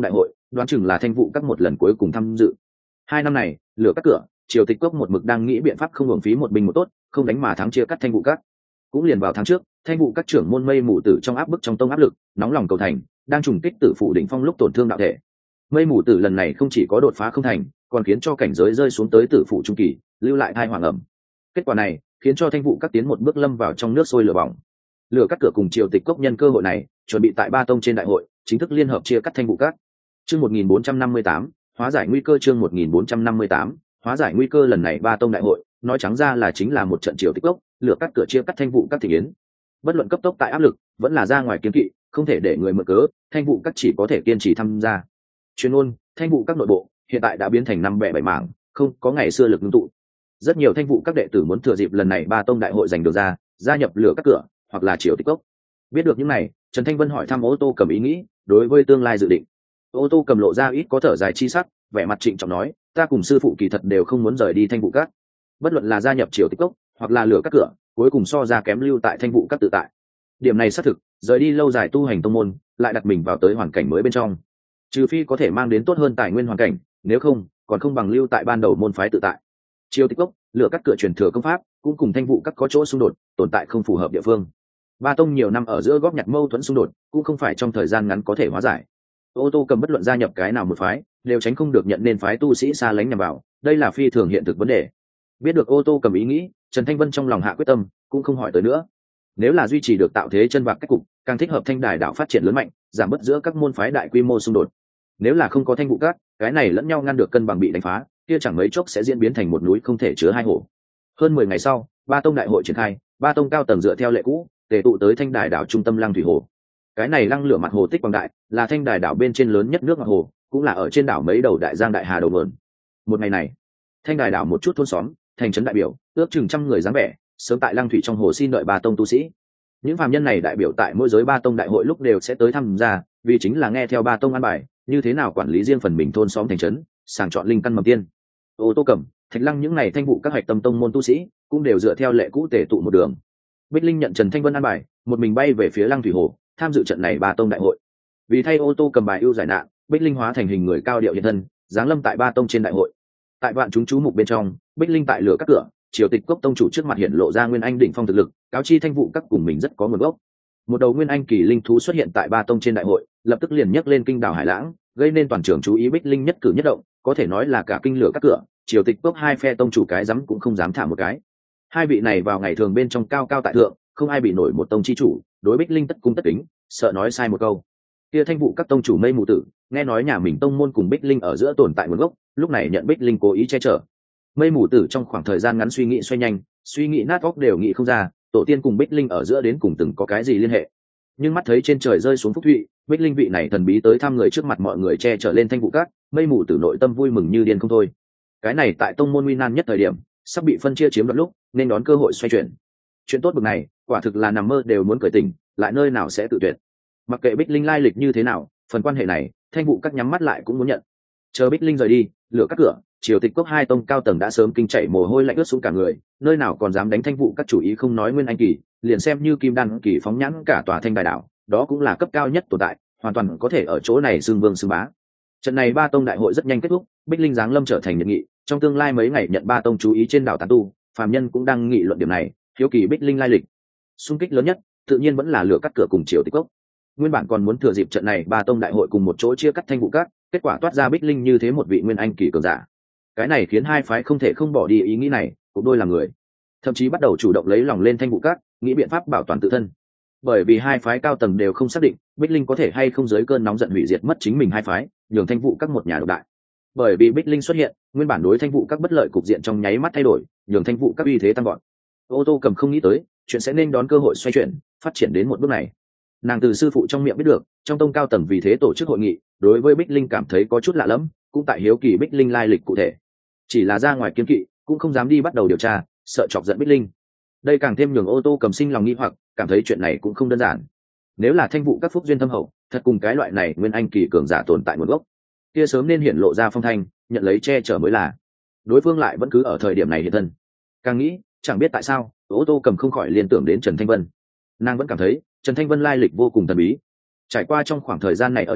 đoán chừng là thanh vụ các một lần cuối cùng tham dự. 2 năm này lửa các cửa, triều tịch cốc một mực đang nghĩ biện pháp không hưởng phí một binh một tốt, không đánh mà thắng chia cắt thanh vụ các. Cũng liền vào tháng trước, thanh vụ các trưởng môn Mây Mù Tử trong áp bức trong tông áp lực, nóng lòng cầu thành, đang trùng kích Tử Phủ đỉnh phong lúc tổn thương đạo thể. Mây Mù Tử lần này không chỉ có đột phá không thành, còn khiến cho cảnh giới rơi xuống tới Tử Phủ trung kỳ, lưu lại thai hoàng ẩm. Kết quả này khiến cho thanh vụ các tiến một bước lâm vào trong nước sôi lửa bỏng. Lửa các cửa cùng triều tịch cốc nhân cơ hội này, chuẩn bị tại Ba Tông trên đại hội chính thức liên hợp chia cắt thanh vụ các. Chương 1458, hóa giải nguy cơ. Chương 1458, hóa giải nguy cơ. Lần này Ba Tông đại hội, nói trắng ra là chính là một trận triều tịch cốc, lửa các cửa chia cắt thanh vụ các thị yến. Bất luận cấp tốc tại áp lực, vẫn là ra ngoài kiến kỵ, không thể để người mượn cớ, thanh vụ các chỉ có thể kiên trì tham gia. Chuyên môn, thanh vụ các nội bộ hiện tại đã biến thành năm bè bảy mảng, không có ngày xưa lực ngưng tụ. Rất nhiều thanh vụ các đệ tử muốn thừa dịp lần này Ba Tông đại hội giành được ra, gia nhập lửa các cửa hoặc là triều tịch cốc. Biết được những này, Trần Thanh Vân hỏi thăm Ô Tô Cầm ý nghĩ đối với tương lai dự định. Ô Tô Cầm lộ ra ít có thở dài chi sắc, vẻ mặt trịnh trọng nói, ta cùng sư phụ kỳ thật đều không muốn rời đi thanh vụ các. Bất luận là gia nhập triều tịch cốc hoặc là lửa các cửa, cuối cùng so ra kém lưu tại thanh vụ các tự tại. Điểm này xác thực, rời đi lâu dài tu hành tông môn, lại đặt mình vào tới hoàn cảnh mới bên trong. Trừ phi có thể mang đến tốt hơn tài nguyên hoàn cảnh, nếu không, còn không bằng lưu tại ban đầu môn phái tự tại. Triều tịch cốc, lửa các cửa truyền thừa công pháp, cũng cùng thanh vụ các có chỗ xung đột, tồn tại không phù hợp địa phương. Ba Tông nhiều năm ở giữa góp nhặt mâu thuẫn xung đột, cũng không phải trong thời gian ngắn có thể hóa giải. Ô Tô Cầm bất luận gia nhập cái nào một phái, đều tránh không được nhận nên phái tu sĩ xa lánh nhằm vào, đây là phi thường hiện thực vấn đề. Biết được Ô Tô Cầm ý nghĩ, Trần Thanh Vân trong lòng hạ quyết tâm, cũng không hỏi tới nữa. Nếu là duy trì được tạo thế chân vạc cách cục, càng thích hợp thanh đài đạo phát triển lớn mạnh, giảm bớt giữa các môn phái đại quy mô xung đột. Nếu là không có thanh vụ các, cái này lẫn nhau ngăn được cân bằng bị đánh phá, kia chẳng mấy chốc sẽ diễn biến thành một núi không thể chứa hai hổ. Hơn 10 ngày sau, Ba Tông đại hội triển khai, Ba Tông cao tầng dựa theo lệ cũ, tề tụ tới thanh đài đảo trung tâm Lăng Thủy Hồ. Cái này lăng lửa mặt hồ tích quang đại, là thanh đài đảo bên trên lớn nhất nước mặt hồ, cũng là ở trên đảo mấy đầu đại giang đại hà đầu nguồn. Một ngày này, thanh đài đảo một chút thôn xóm, thành trấn đại biểu, ước chừng trăm người dáng vẻ, sớm tại Lăng Thủy trong hồ xin đợi Ba Tông tu sĩ. Những phàm nhân này đại biểu tại mỗi giới Ba Tông đại hội lúc đều sẽ tới tham gia, vì chính là nghe theo Ba Tông an bài, như thế nào quản lý riêng phần mình thôn xóm thành trấn, sàng chọn linh căn mầm tiên. Ô Tô Cẩm, Thạch Lăng những này thanh vụ các hạch tâm tông môn tu sĩ, cũng đều dựa theo lệ cũ tề tụ một đường. Bích Linh nhận Trần Thanh Vân an bài, một mình bay về phía Lăng Thủy Hồ, tham dự trận này Ba Tông đại hội. Vì thay Ô Tô Cầm bài ưu giải nạn, Bích Linh hóa thành hình người cao điệu hiện thân, giáng lâm tại Ba Tông trên đại hội. Tại vạn chúng chú mục bên trong, Bích Linh tại lửa các cửa, triều tịch cốc tông chủ trước mặt hiện lộ ra nguyên anh đỉnh phong thực lực, cáo chi thanh vụ các cùng mình rất có nguồn gốc. Một đầu nguyên anh kỳ linh thú xuất hiện tại Ba Tông trên đại hội, lập tức liền nhấc lên kinh đảo hải lãng, gây nên toàn trường chú ý. Bích Linh nhất cử nhất động, có thể nói là cả kinh lửa các cửa, triều tịch cốc hai phe tông chủ cái dám cũng không dám thả một cái. Hai vị này vào ngày thường bên trong cao cao tại thượng, không ai bị nổi một tông chi chủ, đối Bích Linh tất cung tất kính, sợ nói sai một câu. Kia thanh vụ các tông chủ Mây Mù Tử, nghe nói nhà mình tông môn cùng Bích Linh ở giữa tồn tại nguồn gốc, lúc này nhận Bích Linh cố ý che chở. Mây Mù Tử trong khoảng thời gian ngắn suy nghĩ xoay nhanh, suy nghĩ nát óc đều nghĩ không ra, tổ tiên cùng Bích Linh ở giữa đến cùng từng có cái gì liên hệ. Nhưng mắt thấy trên trời rơi xuống phúc thụy, Bích Linh vị này thần bí tới thăm người trước mặt mọi người che chở lên thanh vụ các, Mây Mù Tử nội tâm vui mừng như điên không thôi. Cái này tại tông môn nguy nan nhất thời điểm, sắp bị phân chia chiếm đoạt lúc, nên đón cơ hội xoay chuyển. Chuyện tốt bực này, quả thực là nằm mơ đều muốn cởi tình, lại nơi nào sẽ tự tuyệt. Mặc kệ Bích Linh lai lịch như thế nào, phần quan hệ này, thanh vụ các nhắm mắt lại cũng muốn nhận. Chờ Bích Linh rời đi, lửa các cửa, triều tịch cốc hai tông cao tầng đã sớm kinh chảy mồ hôi lạnh ướt xuống cả người, nơi nào còn dám đánh thanh vụ các chủ ý. Không nói nguyên anh kỳ, liền xem như kim đan kỳ phóng nhãn cả tòa thanh đài đảo, đó cũng là cấp cao nhất tồn tại, hoàn toàn có thể ở chỗ này xưng vương xưng bá. Trận này Ba Tông đại hội rất nhanh kết thúc, Bích Linh giáng lâm trở thành nhật nghị, trong tương lai mấy ngày nhận Ba Tông chú ý trên đảo tán tu, phàm nhân cũng đang nghị luận điểm này, hiếu kỳ Bích Linh lai lịch. Xung kích lớn nhất, tự nhiên vẫn là lửa cắt cửa cùng triều tịch cốc. Nguyên bản còn muốn thừa dịp trận này Ba Tông đại hội cùng một chỗ chia cắt thanh vụ các, kết quả toát ra Bích Linh như thế một vị nguyên anh kỳ cường giả. Cái này khiến hai phái không thể không bỏ đi ý nghĩ này, cuộc đôi là người, thậm chí bắt đầu chủ động lấy lòng lên thanh vụ các, nghĩ biện pháp bảo toàn tự thân. Bởi vì hai phái cao tầng đều không xác định Bích Linh có thể hay không dưới cơn nóng giận hủy diệt mất chính mình hai phái, nhường thanh vụ các một nhà độc đại. Bởi vì Bích Linh xuất hiện, nguyên bản đối thanh vụ các bất lợi cục diện trong nháy mắt thay đổi, nhường thanh vụ các uy thế tăng gọn. Ô Tô Cầm không nghĩ tới chuyện sẽ nên đón cơ hội xoay chuyển, phát triển đến một bước này. Nàng từ sư phụ trong miệng biết được, trong tông cao tầng vì thế tổ chức hội nghị, đối với Bích Linh cảm thấy có chút lạ lẫm, cũng tại hiếu kỳ Bích Linh lai lịch cụ thể. Chỉ là ra ngoài kiên kỵ, cũng không dám đi bắt đầu điều tra, sợ chọc giận Bích Linh. Đây càng thêm nhường Ô Tô Cầm sinh lòng nghi hoặc, cảm thấy chuyện này cũng không đơn giản. Nếu là thanh vụ các phúc duyên thâm hậu, thật cùng cái loại này nguyên anh kỳ cường giả tồn tại nguồn gốc, kia sớm nên hiển lộ ra phong thanh, nhận lấy che chở mới là. Đối phương lại vẫn cứ ở thời điểm này hiện thân. Càng nghĩ, chẳng biết tại sao, Ô Tô Cầm không khỏi liên tưởng đến Trần Thanh Vân. Nàng vẫn cảm thấy Trần Thanh Vân lai lịch vô cùng thần bí. Trải qua trong khoảng thời gian này ở chung,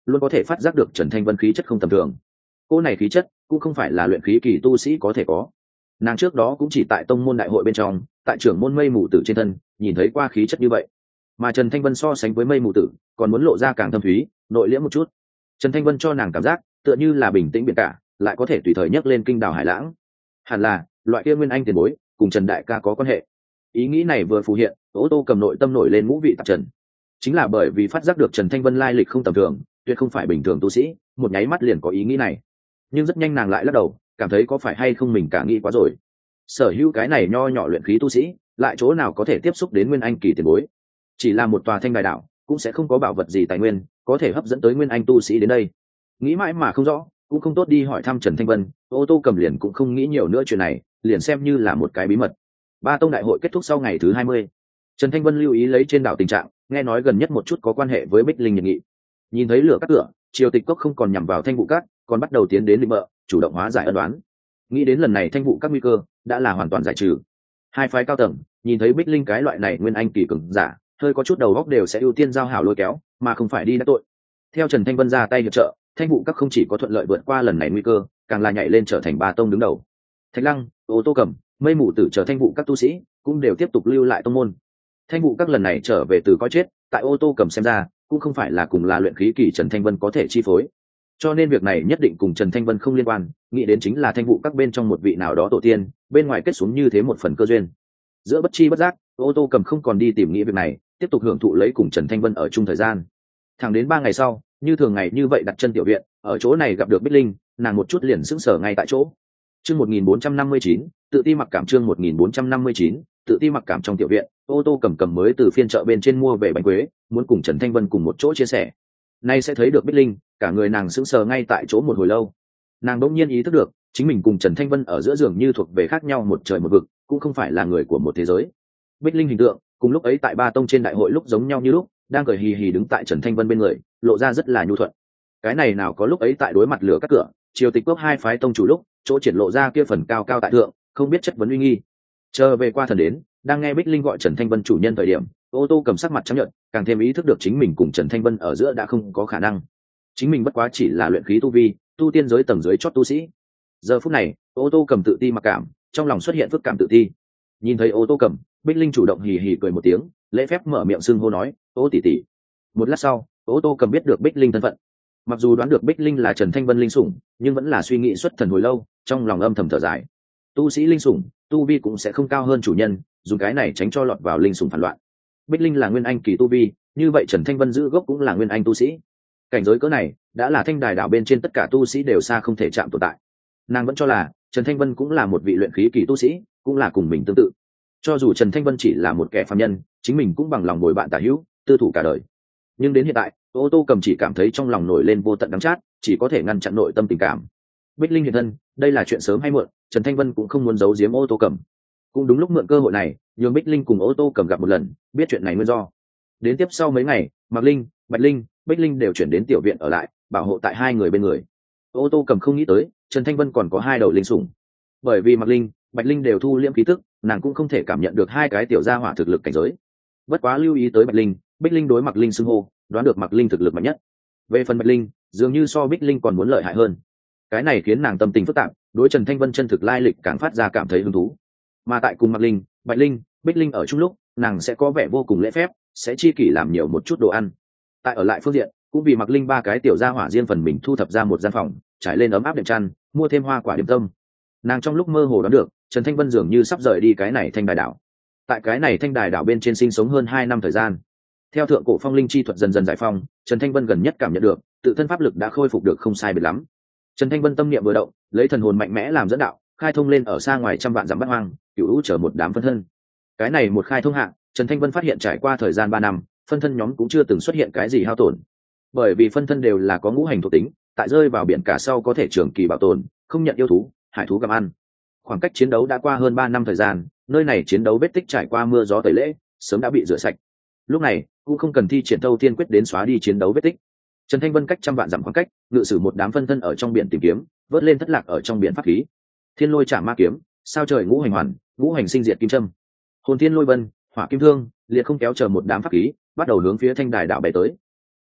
luôn có thể phát giác được Trần Thanh Vân khí chất không tầm thường. Cô này khí chất cũng không phải là luyện khí kỳ tu sĩ có thể có. Nàng trước đó cũng chỉ tại tông môn đại hội bên trong, tại trưởng môn mây mù tử trên thân nhìn thấy qua khí chất như vậy, mà Trần Thanh Vân so sánh với mây mù tử còn muốn lộ ra càng thâm thúy, nội liễm một chút. Trần Thanh Vân cho nàng cảm giác tựa như là bình tĩnh biển cả, lại có thể tùy thời nhấc lên kinh đảo hải lãng. Hẳn là loại kia nguyên anh tiền bối cùng Trần đại ca có quan hệ. Ý nghĩ này vừa phù hiện, Ô Tô Cầm nội tâm nổi lên ngũ vị tạp trần. Chính là bởi vì phát giác được Trần Thanh Vân lai lịch không tầm thường, tuyệt không phải bình thường tu sĩ, một nháy mắt liền có ý nghĩ này. Nhưng rất nhanh nàng lại lắc đầu, cảm thấy có phải hay không mình cả nghĩ quá rồi. Sở hữu cái này nho nhỏ luyện khí tu sĩ, lại chỗ nào có thể tiếp xúc đến nguyên anh kỳ tiền bối? Chỉ là một tòa thanh đài đảo, cũng sẽ không có bảo vật gì tài nguyên có thể hấp dẫn tới nguyên anh tu sĩ đến đây. Nghĩ mãi mà không rõ, cũng không tốt đi hỏi thăm Trần Thanh Vân. Ô Tô Cầm liền cũng không nghĩ nhiều nữa chuyện này, liền xem như là một cái bí mật. Ba tông đại hội kết thúc sau ngày thứ 20. Trần Thanh Vân lưu ý lấy trên đảo tình trạng, nghe nói gần nhất một chút có quan hệ với Bích Linh nhiệt nghị. Nhìn thấy lửa các cửa, Triều Tịch Cốc không còn nhằm vào Thanh Vụ Các, còn bắt đầu tiến đến định bợ, chủ động hóa giải ân đoán. Nghĩ đến lần này Thanh Vụ Các nguy cơ đã là hoàn toàn giải trừ. Hai phái cao tầng nhìn thấy Bích Linh cái loại này nguyên anh kỳ cường giả, hơi có chút đầu óc đều sẽ ưu tiên giao hảo lôi kéo, mà không phải đi đắc tội. Theo Trần Thanh Vân ra tay hiệp trợ, Thanh Vụ Các không chỉ có thuận lợi vượt qua lần này nguy cơ, càng là nhảy lên trở thành ba tông đứng đầu. Thạch Lăng, Ô Tô Cầm, Mây Mù Tử trở Thanh Vụ Các tu sĩ cũng đều tiếp tục lưu lại tông môn. Thanh Vụ Các lần này trở về từ coi chết, tại Ô Tô Cầm xem ra cũng không phải là cùng là luyện khí kỳ Trần Thanh Vân có thể chi phối, cho nên việc này nhất định cùng Trần Thanh Vân không liên quan, nghĩ đến chính là Thanh Vụ Các bên trong một vị nào đó tổ tiên, bên ngoài kết xuống như thế một phần cơ duyên. Giữa bất chi bất giác, Ô Tô Cầm không còn đi tìm nghĩ việc này, tiếp tục hưởng thụ lấy cùng Trần Thanh Vân ở chung thời gian. Thẳng đến 3 ngày sau, như thường ngày như vậy đặt chân tiểu viện, ở chỗ này gặp được Bích Linh, nàng một chút liền sững sờ ngay tại chỗ. Chương 1459, tự ti mặc cảm. Chương 1459, tự ti mặc cảm. Trong tiểu viện, Ô Tô Cầm mới từ phiên chợ bên trên mua về bánh quế, muốn cùng Trần Thanh Vân cùng một chỗ chia sẻ. Nay sẽ thấy được Bích Linh, cả người nàng sững sờ ngay tại chỗ một hồi lâu. Nàng đột nhiên ý thức được, chính mình cùng Trần Thanh Vân ở giữa giường như thuộc về khác nhau một trời một vực, cũng không phải là người của một thế giới. Bích Linh hình tượng cùng lúc ấy tại ba tông trên đại hội lúc giống nhau như lúc, đang cười hì hì đứng tại Trần Thanh Vân bên người, lộ ra rất là nhu thuận. Cái này nào có lúc ấy tại đối mặt lửa các cửa, Triều Tịch Cốc hai phái tông chủ lúc, chỗ triển lộ ra kia phần cao cao tại thượng, không biết chất vấn uy nghi. Chờ về qua thần đến, đang nghe Bích Linh gọi Trần Thanh Vân chủ nhân thời điểm, Ô Tô Cầm sắc mặt trắng nhợt, càng thêm ý thức được chính mình cùng Trần Thanh Vân ở giữa đã không có khả năng. Chính mình bất quá chỉ là luyện khí tu vi, tu tiên giới tầng dưới chót tu sĩ. Giờ phút này, Ô Tô Cầm tự ti mặc cảm, trong lòng xuất hiện phức cảm tự ti. Nhìn thấy Ô Tô Cầm, Bích Linh chủ động hì hì cười một tiếng, lễ phép mở miệng xưng hô nói, "Ô tỷ tỷ." Một lát sau, Ô Tô Cầm biết được Bích Linh thân phận. Mặc dù đoán được Bích Linh là Trần Thanh Vân linh sủng, nhưng vẫn là suy nghĩ xuất thần hồi lâu, trong lòng âm thầm thở dài. Tu sĩ linh sủng, tu vi cũng sẽ không cao hơn chủ nhân, dùng cái này tránh cho lọt vào linh sủng phản loạn. Bích Linh là nguyên anh kỳ tu vi, như vậy Trần Thanh Vân giữ gốc cũng là nguyên anh tu sĩ. Cảnh giới cỡ này đã là thanh đài đảo bên trên tất cả tu sĩ đều xa không thể chạm tồn tại. Nàng vẫn cho là Trần Thanh Vân cũng là một vị luyện khí kỳ tu sĩ, cũng là cùng mình tương tự. Cho dù Trần Thanh Vân chỉ là một kẻ phàm nhân, chính mình cũng bằng lòng bồi bạn tả hữu, tư thủ cả đời. Nhưng đến hiện tại, Ô Tô Cầm chỉ cảm thấy trong lòng nổi lên vô tận đắng chát, chỉ có thể ngăn chặn nội tâm tình cảm. Bích Linh hiện thân, đây là chuyện sớm hay muộn, Trần Thanh Vân cũng không muốn giấu giếm Ô Tô Cầm. Cũng đúng lúc mượn cơ hội này, nhường Bích Linh cùng Ô Tô Cầm gặp một lần, biết chuyện này nguyên do. Đến tiếp sau mấy ngày, Mạc Linh, Bạch Linh, Bích Linh đều chuyển đến tiểu viện ở lại, bảo hộ tại hai người bên người. Ô Tô Cầm không nghĩ tới, Trần Thanh Vân còn có hai đầu linh sủng. Bởi vì Mạc Linh, Bạch Linh đều thu liễm khí tức, nàng cũng không thể cảm nhận được hai cái tiểu gia hỏa thực lực cảnh giới. Bất quá lưu ý tới Bạch Linh, Bích Linh đối Mạc Linh xưng hô, đoán được Mạc Linh thực lực mạnh nhất. Về phần Bạch Linh, dường như so Bích Linh còn muốn lợi hại hơn. Cái này khiến nàng tâm tình phức tạp, đối Trần Thanh Vân chân thực lai lịch càng phát ra cảm thấy hứng thú. Mà tại cùng Mạc Linh, Bạch Linh, Bích Linh ở chung lúc, nàng sẽ có vẻ vô cùng lễ phép, sẽ chi kỷ làm nhiều một chút đồ ăn. Tại ở lại phương diện, cũng vì Mạc Linh ba cái tiểu gia hỏa riêng phần mình thu thập ra một gian phòng, trải lên ấm áp đệm chăn, mua thêm hoa quả điểm tâm. Nàng trong lúc mơ hồ đoán được, Trần Thanh Vân dường như sắp rời đi cái này thanh đài đảo. Tại cái này thanh đài đảo bên trên sinh sống hơn 2 năm thời gian. Theo thượng cổ phong linh chi thuật dần dần giải phong, Trần Thanh Vân gần nhất cảm nhận được, tự thân pháp lực đã khôi phục được không sai biệt lắm. Trần Thanh Vân tâm niệm vừa động, lấy thần hồn mạnh mẽ làm dẫn đạo, khai thông lên ở xa ngoài trăm vạn dặm bát hoang, cửu hữu chở một đám phân thân. Cái này một khai thông hạng, Trần Thanh Vân phát hiện trải qua thời gian 3 năm, phân thân nhóm cũng chưa từng xuất hiện cái gì hao tổn. Bởi vì phân thân đều là có ngũ hành thuộc tính, tại rơi vào biển cả sau có thể trường kỳ bảo tồn, không nhận yêu thú, hải thú gặm ăn. Khoảng cách chiến đấu đã qua hơn 3 năm thời gian, nơi này chiến đấu vết tích trải qua mưa gió tẩy lễ, sớm đã bị rửa sạch. Lúc này, cũng không cần thi triển thâu thiên quyết đến xóa đi chiến đấu vết tích. Trần Thanh Vân cách trăm vạn dặm khoảng cách, ngự sử một đám phân thân ở trong biển tìm kiếm, vớt lên thất lạc ở trong biển pháp khí. Thiên lôi trả ma kiếm, sao trời ngũ hành hoàn, ngũ hành sinh diệt kim châm, hồn thiên lôi vân, hỏa kim thương, liệt không kéo chờ một đám pháp khí, bắt đầu hướng phía thanh đài đảo bay tới.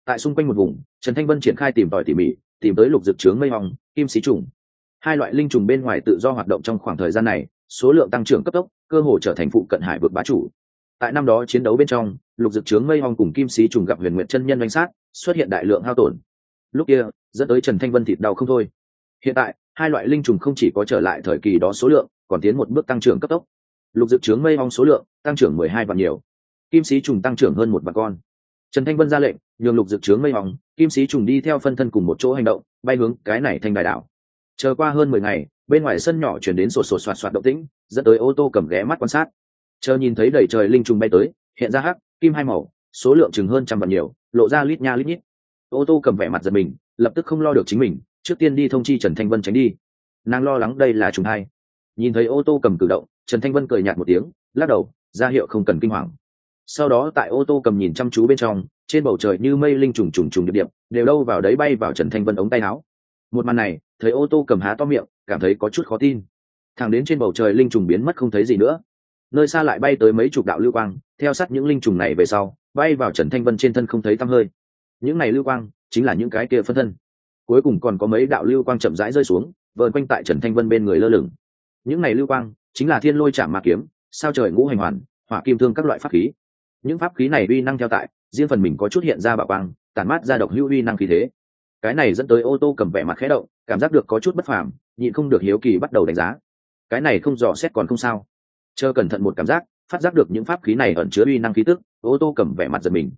Tại xung quanh một vùng, Trần Thanh Vân triển khai tìm tòi tỉ mỉ, tìm tới lục dực trướng mây hồng, kim xí trùng. Hai loại linh trùng bên ngoài tự do hoạt động trong khoảng thời gian này, số lượng tăng trưởng cấp tốc, cơ hồ trở thành phụ cận hải vực bá chủ. Tại năm đó chiến đấu bên trong, lục dực trướng mây hồng cùng kim xí trùng gặp Huyền Nguyệt chân nhân đánh sát, xuất hiện đại lượng hao tổn. Lúc kia, dẫn tới Trần Thanh Vân thịt đau không thôi. Hiện tại, hai loại linh trùng không chỉ có trở lại thời kỳ đó số lượng, còn tiến một bước tăng trưởng cấp tốc. Lục dực trướng mây hồng số lượng tăng trưởng 12 vạn nhiều, kim xí trùng tăng trưởng hơn 1 vạn con. Trần Thanh Vân ra lệnh, nhường lục dực trướng mây hồng, kim xí trùng đi theo phân thân cùng một chỗ hành động, bay hướng cái này thanh đài đảo. Chờ qua hơn 10 ngày, bên ngoài sân nhỏ chuyển đến sột sột soạt soạt động tĩnh, dẫn tới ô tô cầm ghé mắt quan sát. Chờ nhìn thấy đầy trời linh trùng bay tới, hiện ra hắc, kim hai màu, số lượng chừng hơn trăm vạn nhiều, lộ ra lít nha lít nhít. Ô tô cầm vẻ mặt giật mình, lập tức không lo được chính mình, trước tiên đi thông chi Trần Thanh Vân tránh đi. Nàng lo lắng đây là trùng hai. Nhìn thấy ô tô cầm cử động, Trần Thanh Vân cười nhạt một tiếng, lắc đầu, ra hiệu không cần kinh hoàng. Sau đó tại ô tô cầm nhìn chăm chú bên trong, trên bầu trời như mây linh trùng trùng trùng điệp điệp, đều đâu vào đấy bay vào Trần Thanh Vân ống tay áo. Một màn này, thấy ô tô cầm há to miệng, cảm thấy có chút khó tin. Thẳng đến trên bầu trời linh trùng biến mất không thấy gì nữa, nơi xa lại bay tới mấy chục đạo lưu quang, theo sát những linh trùng này về sau, bay vào Trần Thanh Vân trên thân không thấy tăm hơi. Những này lưu quang chính là những cái kia phân thân. Cuối cùng còn có mấy đạo lưu quang chậm rãi rơi xuống, vờn quanh tại Trần Thanh Vân bên người lơ lửng. Những này lưu quang chính là Thiên Lôi Chạm Ma Kiếm, Sao Trời Ngũ Hành Hoàn, Hỏa Kim Thương các loại pháp khí. Những pháp khí này uy năng theo tại, riêng phần mình có chút hiện ra bạo quang, tản mát ra độc hữu uy năng khí thế. Cái này dẫn tới ô tô cầm vẻ mặt khẽ động, cảm giác được có chút bất phàm, nhịn không được hiếu kỳ bắt đầu đánh giá. Cái này không dò xét còn không sao, chờ cẩn thận một cảm giác, phát giác được những pháp khí này ẩn chứa uy năng khí tức, ô tô cầm vẻ mặt giật mình.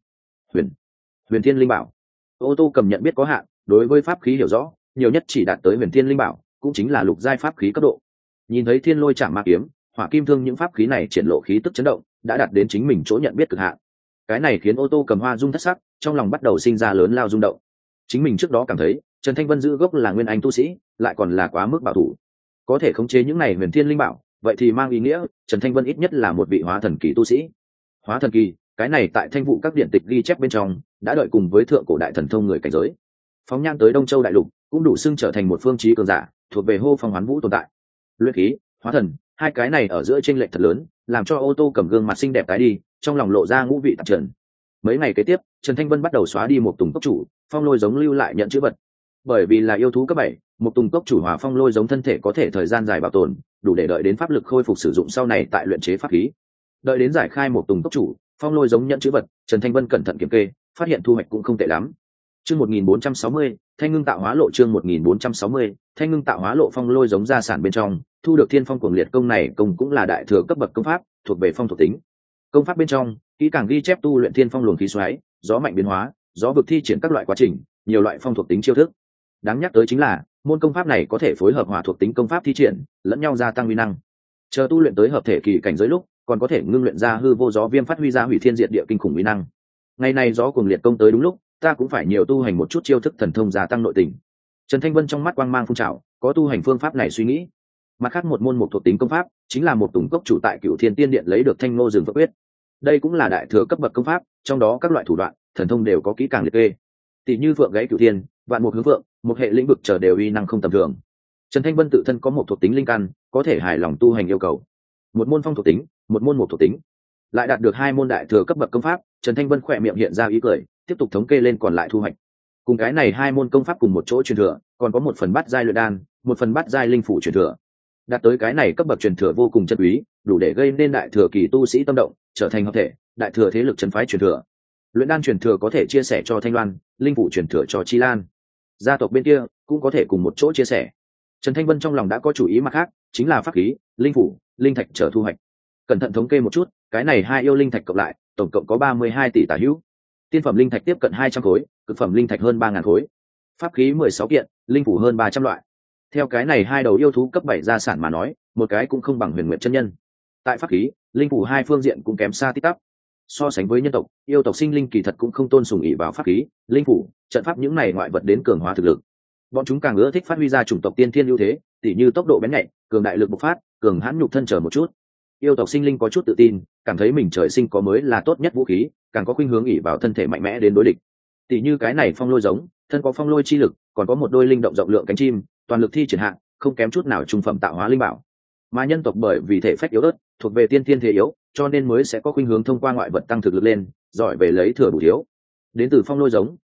Huyền Thiên Linh Bảo. Ô tô cầm nhận biết có hạn, đối với pháp khí hiểu rõ, nhiều nhất chỉ đạt tới Huyền Thiên Linh Bảo, cũng chính là lục giai pháp khí cấp độ. Nhìn thấy Thiên Lôi Chạm Ma Kiếm, Hỏa Kim Thương những pháp khí này triển lộ khí tức chấn động, đã đạt đến chính mình chỗ nhận biết cực hạn. Cái này khiến ô tô cầm hoa rung thất sắc, trong lòng bắt đầu sinh ra lớn lao rung động. Chính mình trước đó cảm thấy Trần Thanh Vân giữ gốc là nguyên anh tu sĩ, lại còn là quá mức bảo thủ. Có thể khống chế những này Huyền Thiên Linh Bảo, vậy thì mang ý nghĩa Trần Thanh Vân ít nhất là một vị hóa thần kỳ tu sĩ. Hóa thần kỳ, cái này tại Thanh vụ các điện tịch ghi chép bên trong đã đợi cùng với thượng cổ đại thần thông người cảnh giới. Phóng nhan tới Đông Châu đại lục, cũng đủ xưng trở thành một phương chí cường giả, thuộc về hô phong hoán vũ tồn tại. Luyện khí, hóa thần, hai cái này ở giữa chênh lệch thật lớn, làm cho ô tô cầm gương mặt xinh đẹp tái đi, trong lòng lộ ra ngũ vị tạp trần. Mấy ngày kế tiếp, Trần Thanh Vân bắt đầu xóa đi một tùng cốc chủ, phong lôi giống lưu lại nhận chữ vật. Bởi vì là yêu thú cấp 7, một tùng cốc chủ hòa phong lôi giống thân thể có thể thời gian dài bảo tồn, đủ để đợi đến pháp lực khôi phục sử dụng sau này tại luyện chế pháp khí. Đợi đến giải khai một tùng cốc chủ, phong lôi giống nhận chữ vật, Trần Thanh Vân cẩn thận kiểm kê, phát hiện thu hoạch cũng không tệ lắm. Chương 1460, Thanh ngưng tạo hóa lộ. Chương 1460, Thanh ngưng tạo hóa lộ. Phong lôi giống gia sản bên trong, thu được Thiên Phong Cuồng Liệt công này công cũng là đại thừa cấp bậc công pháp, thuộc về phong thuộc tính. Công pháp bên trong, kỹ càng ghi chép tu luyện thiên phong luồng khí xoáy, gió mạnh biến hóa, gió vực thi triển các loại quá trình, nhiều loại phong thuộc tính chiêu thức. Đáng nhắc tới chính là, môn công pháp này có thể phối hợp hỏa thuộc tính công pháp thi triển, lẫn nhau gia tăng uy năng. Chờ tu luyện tới hợp thể kỳ cảnh giới lúc, còn có thể ngưng luyện ra hư vô gió viêm phát huy ra hủy thiên diệt địa kinh khủng uy năng. Ngày này gió cuồng liệt công tới đúng lúc, ta cũng phải nhiều tu hành một chút chiêu thức thần thông gia tăng nội tình. Trần Thanh Vân trong mắt quang mang phun trào, có tu hành phương pháp này suy nghĩ. Mặt khác một môn một thuộc tính công pháp, chính là một tùng cốc chủ tại Cửu Thiên Tiên Điện lấy được Thanh Ngô Dừng Phật Quyết. Đây cũng là đại thừa cấp bậc công pháp, trong đó các loại thủ đoạn, thần thông đều có kỹ càng liệt kê. Tỷ như Phượng Gáy Cửu Thiên, Vạn Mục Hướng Phượng, một hệ lĩnh vực trở đều uy năng không tầm thường. Trần Thanh Vân tự thân có một thuộc tính linh căn, có thể hài lòng tu hành yêu cầu. Một môn phong thuộc tính, một môn một thuộc tính, lại đạt được hai môn đại thừa cấp bậc công pháp. Trần Thanh Vân khỏe miệng hiện ra ý cười, tiếp tục thống kê lên còn lại thu hoạch. Cùng cái này hai môn công pháp cùng một chỗ truyền thừa, còn có một phần bát giai luyện đan, một phần bát giai linh phủ truyền thừa. Đạt tới cái này cấp bậc truyền thừa vô cùng chân quý, đủ để gây nên đại thừa kỳ tu sĩ tâm động, trở thành hợp thể đại thừa thế lực trấn phái truyền thừa. Luyện đan truyền thừa có thể chia sẻ cho Thanh Loan, linh phủ truyền thừa cho Chi Lan. Gia tộc bên kia cũng có thể cùng một chỗ chia sẻ. Trần Thanh Vân trong lòng đã có chủ ý mặt khác, chính là pháp khí, linh phủ, linh thạch trở thu hoạch. Cẩn thận thống kê một chút, cái này hai yêu linh thạch cộng lại, tổng cộng có 32 tỷ tả hữu. Tiên phẩm linh thạch tiếp cận 200 khối, cực phẩm linh thạch hơn 3000 khối. Pháp khí 16 kiện, linh phủ hơn 300 loại. Theo cái này hai đầu yêu thú cấp 7 gia sản mà nói, một cái cũng không bằng Huyền Nguyệt chân nhân. Tại pháp khí, linh phủ hai phương diện cũng kém xa tít tắp. So sánh với nhân tộc, yêu tộc sinh linh kỳ thật cũng không tôn sùng ỷ vào pháp khí, linh phủ, trận pháp những này ngoại vật đến cường hóa thực lực. Bọn chúng càng ưa thích phát huy ra chủng tộc tiên thiên ưu thế, tỉ như tốc độ bén nhạy, cường đại lực bộc phát, cường hãn nhục thân chờ một chút. Yêu tộc sinh linh có chút tự tin, cảm thấy mình trời sinh có mới là tốt nhất vũ khí, càng có khuynh hướng ỷ vào thân thể mạnh mẽ đến đối địch. Tỉ như cái này phong lôi giống, thân có phong lôi chi lực, còn có một đôi linh động rộng lượng cánh chim, toàn lực thi triển hạng, không kém chút nào trung phẩm tạo hóa linh bảo. Mà nhân tộc bởi vì thể phách yếu ớt, thuộc về tiên thiên thế yếu, cho nên mới sẽ có khuynh hướng thông qua ngoại vật tăng thực lực lên, giỏi về lấy thừa bù thiếu. Đến từ phong lôi giống,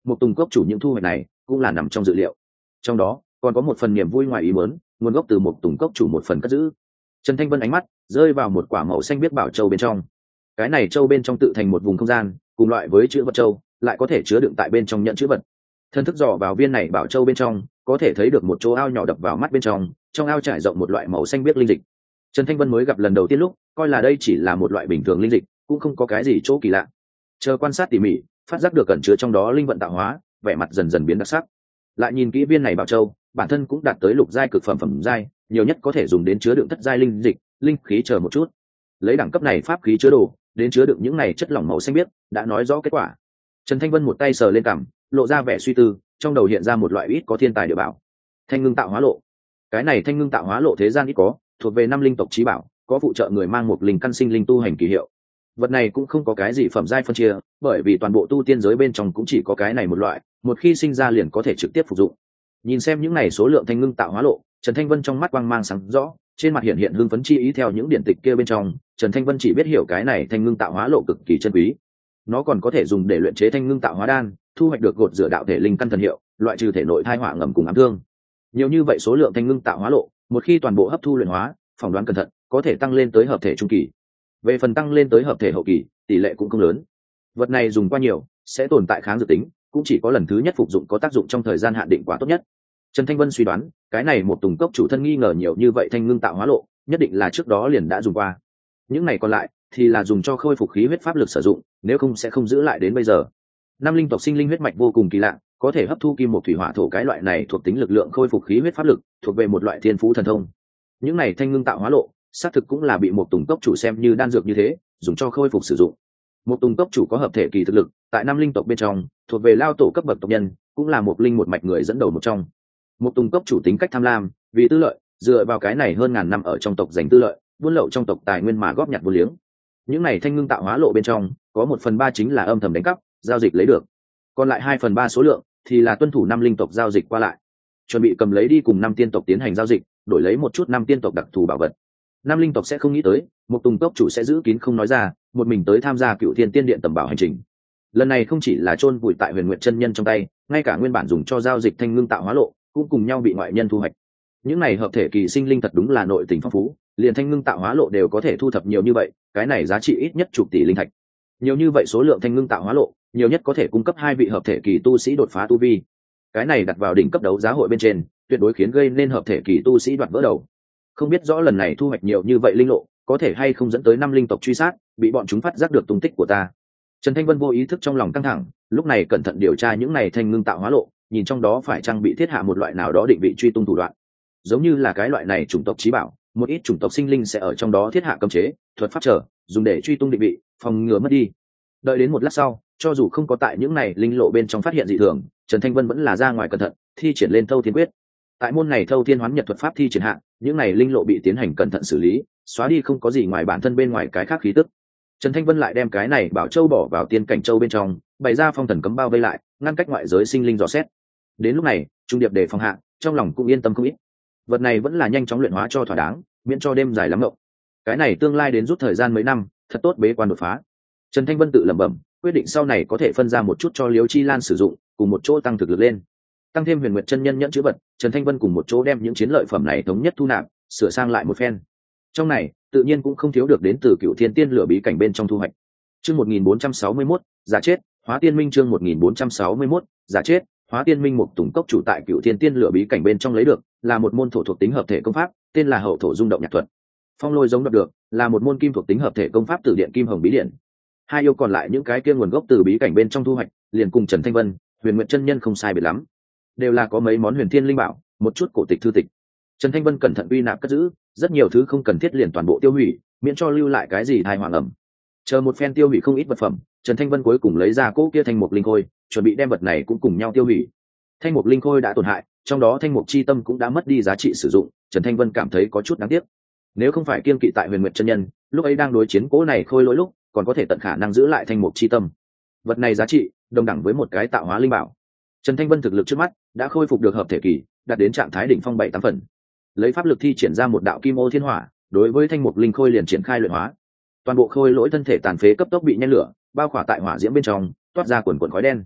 một tùng cốc chủ những thu hoạch này cũng là nằm trong dự liệu. Trong đó còn có một phần niềm vui ngoài ý muốn, nguồn gốc từ một tùng cốc chủ một phần cất giữ. Trần Thanh Vân ánh mắt rơi vào một quả màu xanh biếc bảo châu bên trong. Cái này châu bên trong tự thành một vùng không gian, cùng loại với chữ vật châu, lại có thể chứa đựng tại bên trong nhận chữ vật. Thân thức dò vào viên này bảo châu bên trong, có thể thấy được một chỗ ao nhỏ đập vào mắt bên trong ao trải rộng một loại màu xanh biếc linh dịch. Trần Thanh Vân mới gặp lần đầu tiên lúc, coi là đây chỉ là một loại bình thường linh dịch, cũng không có cái gì chỗ kỳ lạ. Chờ quan sát tỉ mỉ, phát giác được cẩn chứa trong đó linh vận tạo hóa, vẻ mặt dần dần biến đặc sắc. Lại nhìn kỹ viên này bảo châu, bản thân cũng đạt tới lục giai cực phẩm phẩm giai, nhiều nhất có thể dùng đến chứa đựng thất giai linh dịch, linh khí chờ một chút. Lấy đẳng cấp này pháp khí chứa đồ, đến chứa đựng những này chất lỏng màu xanh biếc, đã nói rõ kết quả. Trần Thanh Vân một tay sờ lên cằm, lộ ra vẻ suy tư, trong đầu hiện ra một loại ít có thiên tài địa bảo. Thanh ngưng tạo hóa lộ. Cái này thanh ngưng tạo hóa lộ thế gian ít có, thuộc về năm linh tộc chí bảo, có phụ trợ người mang một linh căn sinh linh tu hành kỳ hiệu. Vật này cũng không có cái gì phẩm giai phân chia, bởi vì toàn bộ tu tiên giới bên trong cũng chỉ có cái này một loại, một khi sinh ra liền có thể trực tiếp phục dụng. Nhìn xem những này số lượng thanh ngưng tạo hóa lộ, Trần Thanh Vân trong mắt quang mang sáng rõ, trên mặt hiện hiện hưng phấn chi ý. Theo những điển tịch kia bên trong, Trần Thanh Vân chỉ biết hiểu cái này thanh ngưng tạo hóa lộ cực kỳ chân quý. Nó còn có thể dùng để luyện chế thanh ngưng tạo hóa đan, thu hoạch được gột rửa đạo thể linh căn thần hiệu, loại trừ thể nội thai họa ngầm cùng ám thương. Nhiều như vậy số lượng thanh ngưng tạo hóa lộ, một khi toàn bộ hấp thu luyện hóa, phỏng đoán cẩn thận, có thể tăng lên tới hợp thể trung kỳ. Về phần tăng lên tới hợp thể hậu kỳ, tỷ lệ cũng không lớn. Vật này dùng qua nhiều, sẽ tồn tại kháng dược tính, cũng chỉ có lần thứ nhất phục dụng có tác dụng trong thời gian hạn định quá tốt nhất. Trần Thanh Vân suy đoán, cái này một tùng cốc chủ thân nghi ngờ nhiều như vậy thanh ngưng tạo hóa lộ, nhất định là trước đó liền đã dùng qua. Những này còn lại thì là dùng cho khôi phục khí huyết pháp lực sử dụng, nếu không sẽ không giữ lại đến bây giờ. Năm linh tộc sinh linh huyết mạch vô cùng kỳ lạ, có thể hấp thu kim một thủy hỏa thổ, cái loại này thuộc tính lực lượng khôi phục khí huyết pháp lực, thuộc về một loại thiên phú thần thông. Những này thanh ngưng tạo hóa lộ, xác thực cũng là bị một tùng cốc chủ xem như đan dược như thế, dùng cho khôi phục sử dụng. Một tùng cốc chủ có hợp thể kỳ thực lực, tại năm linh tộc bên trong, thuộc về lao tổ cấp bậc tộc nhân, cũng là một linh một mạch người dẫn đầu một trong. Một tùng cốc chủ tính cách tham lam, vì tư lợi, dựa vào cái này hơn ngàn năm ở trong tộc giành tư lợi, buôn lậu trong tộc tài nguyên mà góp nhặt vô liếng. Những này thanh ngưng tạo hóa lộ bên trong, có 1/3 chính là âm thầm đánh cắp, giao dịch lấy được. Còn lại 2/3 số lượng thì là tuân thủ năm linh tộc giao dịch qua lại, chuẩn bị cầm lấy đi cùng năm tiên tộc tiến hành giao dịch, đổi lấy một chút năm tiên tộc đặc thù bảo vật. Năm linh tộc sẽ không nghĩ tới, một tùng cốc chủ sẽ giữ kín không nói ra, một mình tới tham gia Cựu Thiên Tiên Điện tầm bảo hành trình. Lần này không chỉ là chôn vùi tại Huyền Nguyệt chân nhân trong tay, ngay cả nguyên bản dùng cho giao dịch thanh ngưng tạo hóa lộ cũng cùng nhau bị ngoại nhân thu hoạch. Những này hợp thể kỳ sinh linh thật đúng là nội tình phong phú, liền thanh ngưng tạo hóa lộ đều có thể thu thập nhiều như vậy, cái này giá trị ít nhất chục tỷ linh thạch. Nhiều như vậy số lượng thanh ngưng tạo hóa lộ, nhiều nhất có thể cung cấp 2 vị hợp thể kỳ tu sĩ đột phá tu vi. Cái này đặt vào đỉnh cấp đấu giá hội bên trên, tuyệt đối khiến gây nên hợp thể kỳ tu sĩ đoạt vỡ đầu. Không biết rõ lần này thu hoạch nhiều như vậy linh lộ, có thể hay không dẫn tới năm linh tộc truy sát, bị bọn chúng phát giác được tung tích của ta. Trần Thanh Vân vô ý thức trong lòng căng thẳng, lúc này cẩn thận điều tra những này thanh ngưng tạo hóa lộ, nhìn trong đó phải chăng bị thiết hạ một loại nào đó định vị truy tung thủ đoạn. Giống như là cái loại này chủng tộc chí bảo, một ít chủng tộc sinh linh sẽ ở trong đó thiết hạ cấm chế, thuật pháp trở, dùng để truy tung định vị, phòng ngừa mất đi. Đợi đến một lát sau, cho dù không có tại những này linh lộ bên trong phát hiện dị thường, Trần Thanh Vân vẫn là ra ngoài cẩn thận, thi triển lên Thâu Thiên Quyết. Tại môn này Thâu Thiên Hoán Nhật thuật pháp thi triển hạ, những này linh lộ bị tiến hành cẩn thận xử lý, xóa đi không có gì ngoài bản thân bên ngoài cái khác khí tức. Trần Thanh Vân lại đem cái này bảo châu bỏ vào tiên cảnh châu bên trong, bày ra phong thần cấm bao vây lại, ngăn cách ngoại giới sinh linh dò xét. Đến lúc này, trung điệp đề phòng hạ, trong lòng cũng yên tâm không ít. Vật này vẫn là nhanh chóng luyện hóa cho thỏa đáng, miễn cho đêm dài lắm ngộng. Cái này tương lai đến rút thời gian mấy năm, thật tốt bế quan đột phá. Trần Thanh Vân tự lẩm bẩm, quyết định sau này có thể phân ra một chút cho Liễu Chi Lan sử dụng, cùng một chỗ tăng thực lực lên. Tăng thêm Huyền Nguyệt chân nhân nhẫn chữ vật, Trần Thanh Vân cùng một chỗ đem những chiến lợi phẩm này thống nhất thu nạp, sửa sang lại một phen. Trong này, tự nhiên cũng không thiếu được đến từ Cựu Thiên Tiên Lửa bí cảnh bên trong thu hoạch. Chương 1461, giả chết, Hóa Tiên Minh chương 1461, giả chết, Hóa Tiên Minh. Một tùng cốc chủ tại Cựu Thiên Tiên Lửa bí cảnh bên trong lấy được, là một môn thổ thuộc tính hợp thể công pháp, tên là Hậu Thổ Rung Động Nhạc Thuật. Phong Lôi giống được, là một môn kim thuộc tính hợp thể công pháp từ điện Kim Hồng bí điện. Hai yêu còn lại những cái kia nguồn gốc từ bí cảnh bên trong thu hoạch, liền cùng Trần Thanh Vân, Huyền Nguyệt chân nhân không sai biệt lắm, đều là có mấy món huyền thiên linh bảo, một chút cổ tịch thư tịch. Trần Thanh Vân cẩn thận uy nạp cất giữ, rất nhiều thứ không cần thiết liền toàn bộ tiêu hủy, miễn cho lưu lại cái gì tai họa ẩm. Chờ một phen tiêu hủy không ít vật phẩm, Trần Thanh Vân cuối cùng lấy ra cỗ kia thanh mục linh khôi, chuẩn bị đem vật này cũng cùng nhau tiêu hủy. Thanh mục linh khôi đã tổn hại, trong đó thanh mục chi tâm cũng đã mất đi giá trị sử dụng, Trần Thanh Vân cảm thấy có chút đáng tiếc. Nếu không phải kiêng kỵ tại Huyền Nguyệt chân nhân, lúc ấy đang đối chiến cỗ này khôi lỗi lúc, còn có thể tận khả năng giữ lại thanh mục chi tâm. Vật này giá trị đồng đẳng với một cái tạo hóa linh bảo. Trần Thanh Vân thực lực trước mắt đã khôi phục được hợp thể kỳ, đạt đến trạng thái đỉnh phong 7-8 phần. Lấy pháp lực thi triển ra một đạo kim ô thiên hỏa, đối với thanh mục linh khôi liền triển khai luyện hóa. Toàn bộ khôi lỗi thân thể tàn phế cấp tốc bị nhen lửa, bao khỏa tại hỏa diễm bên trong, toát ra quần quần khói đen.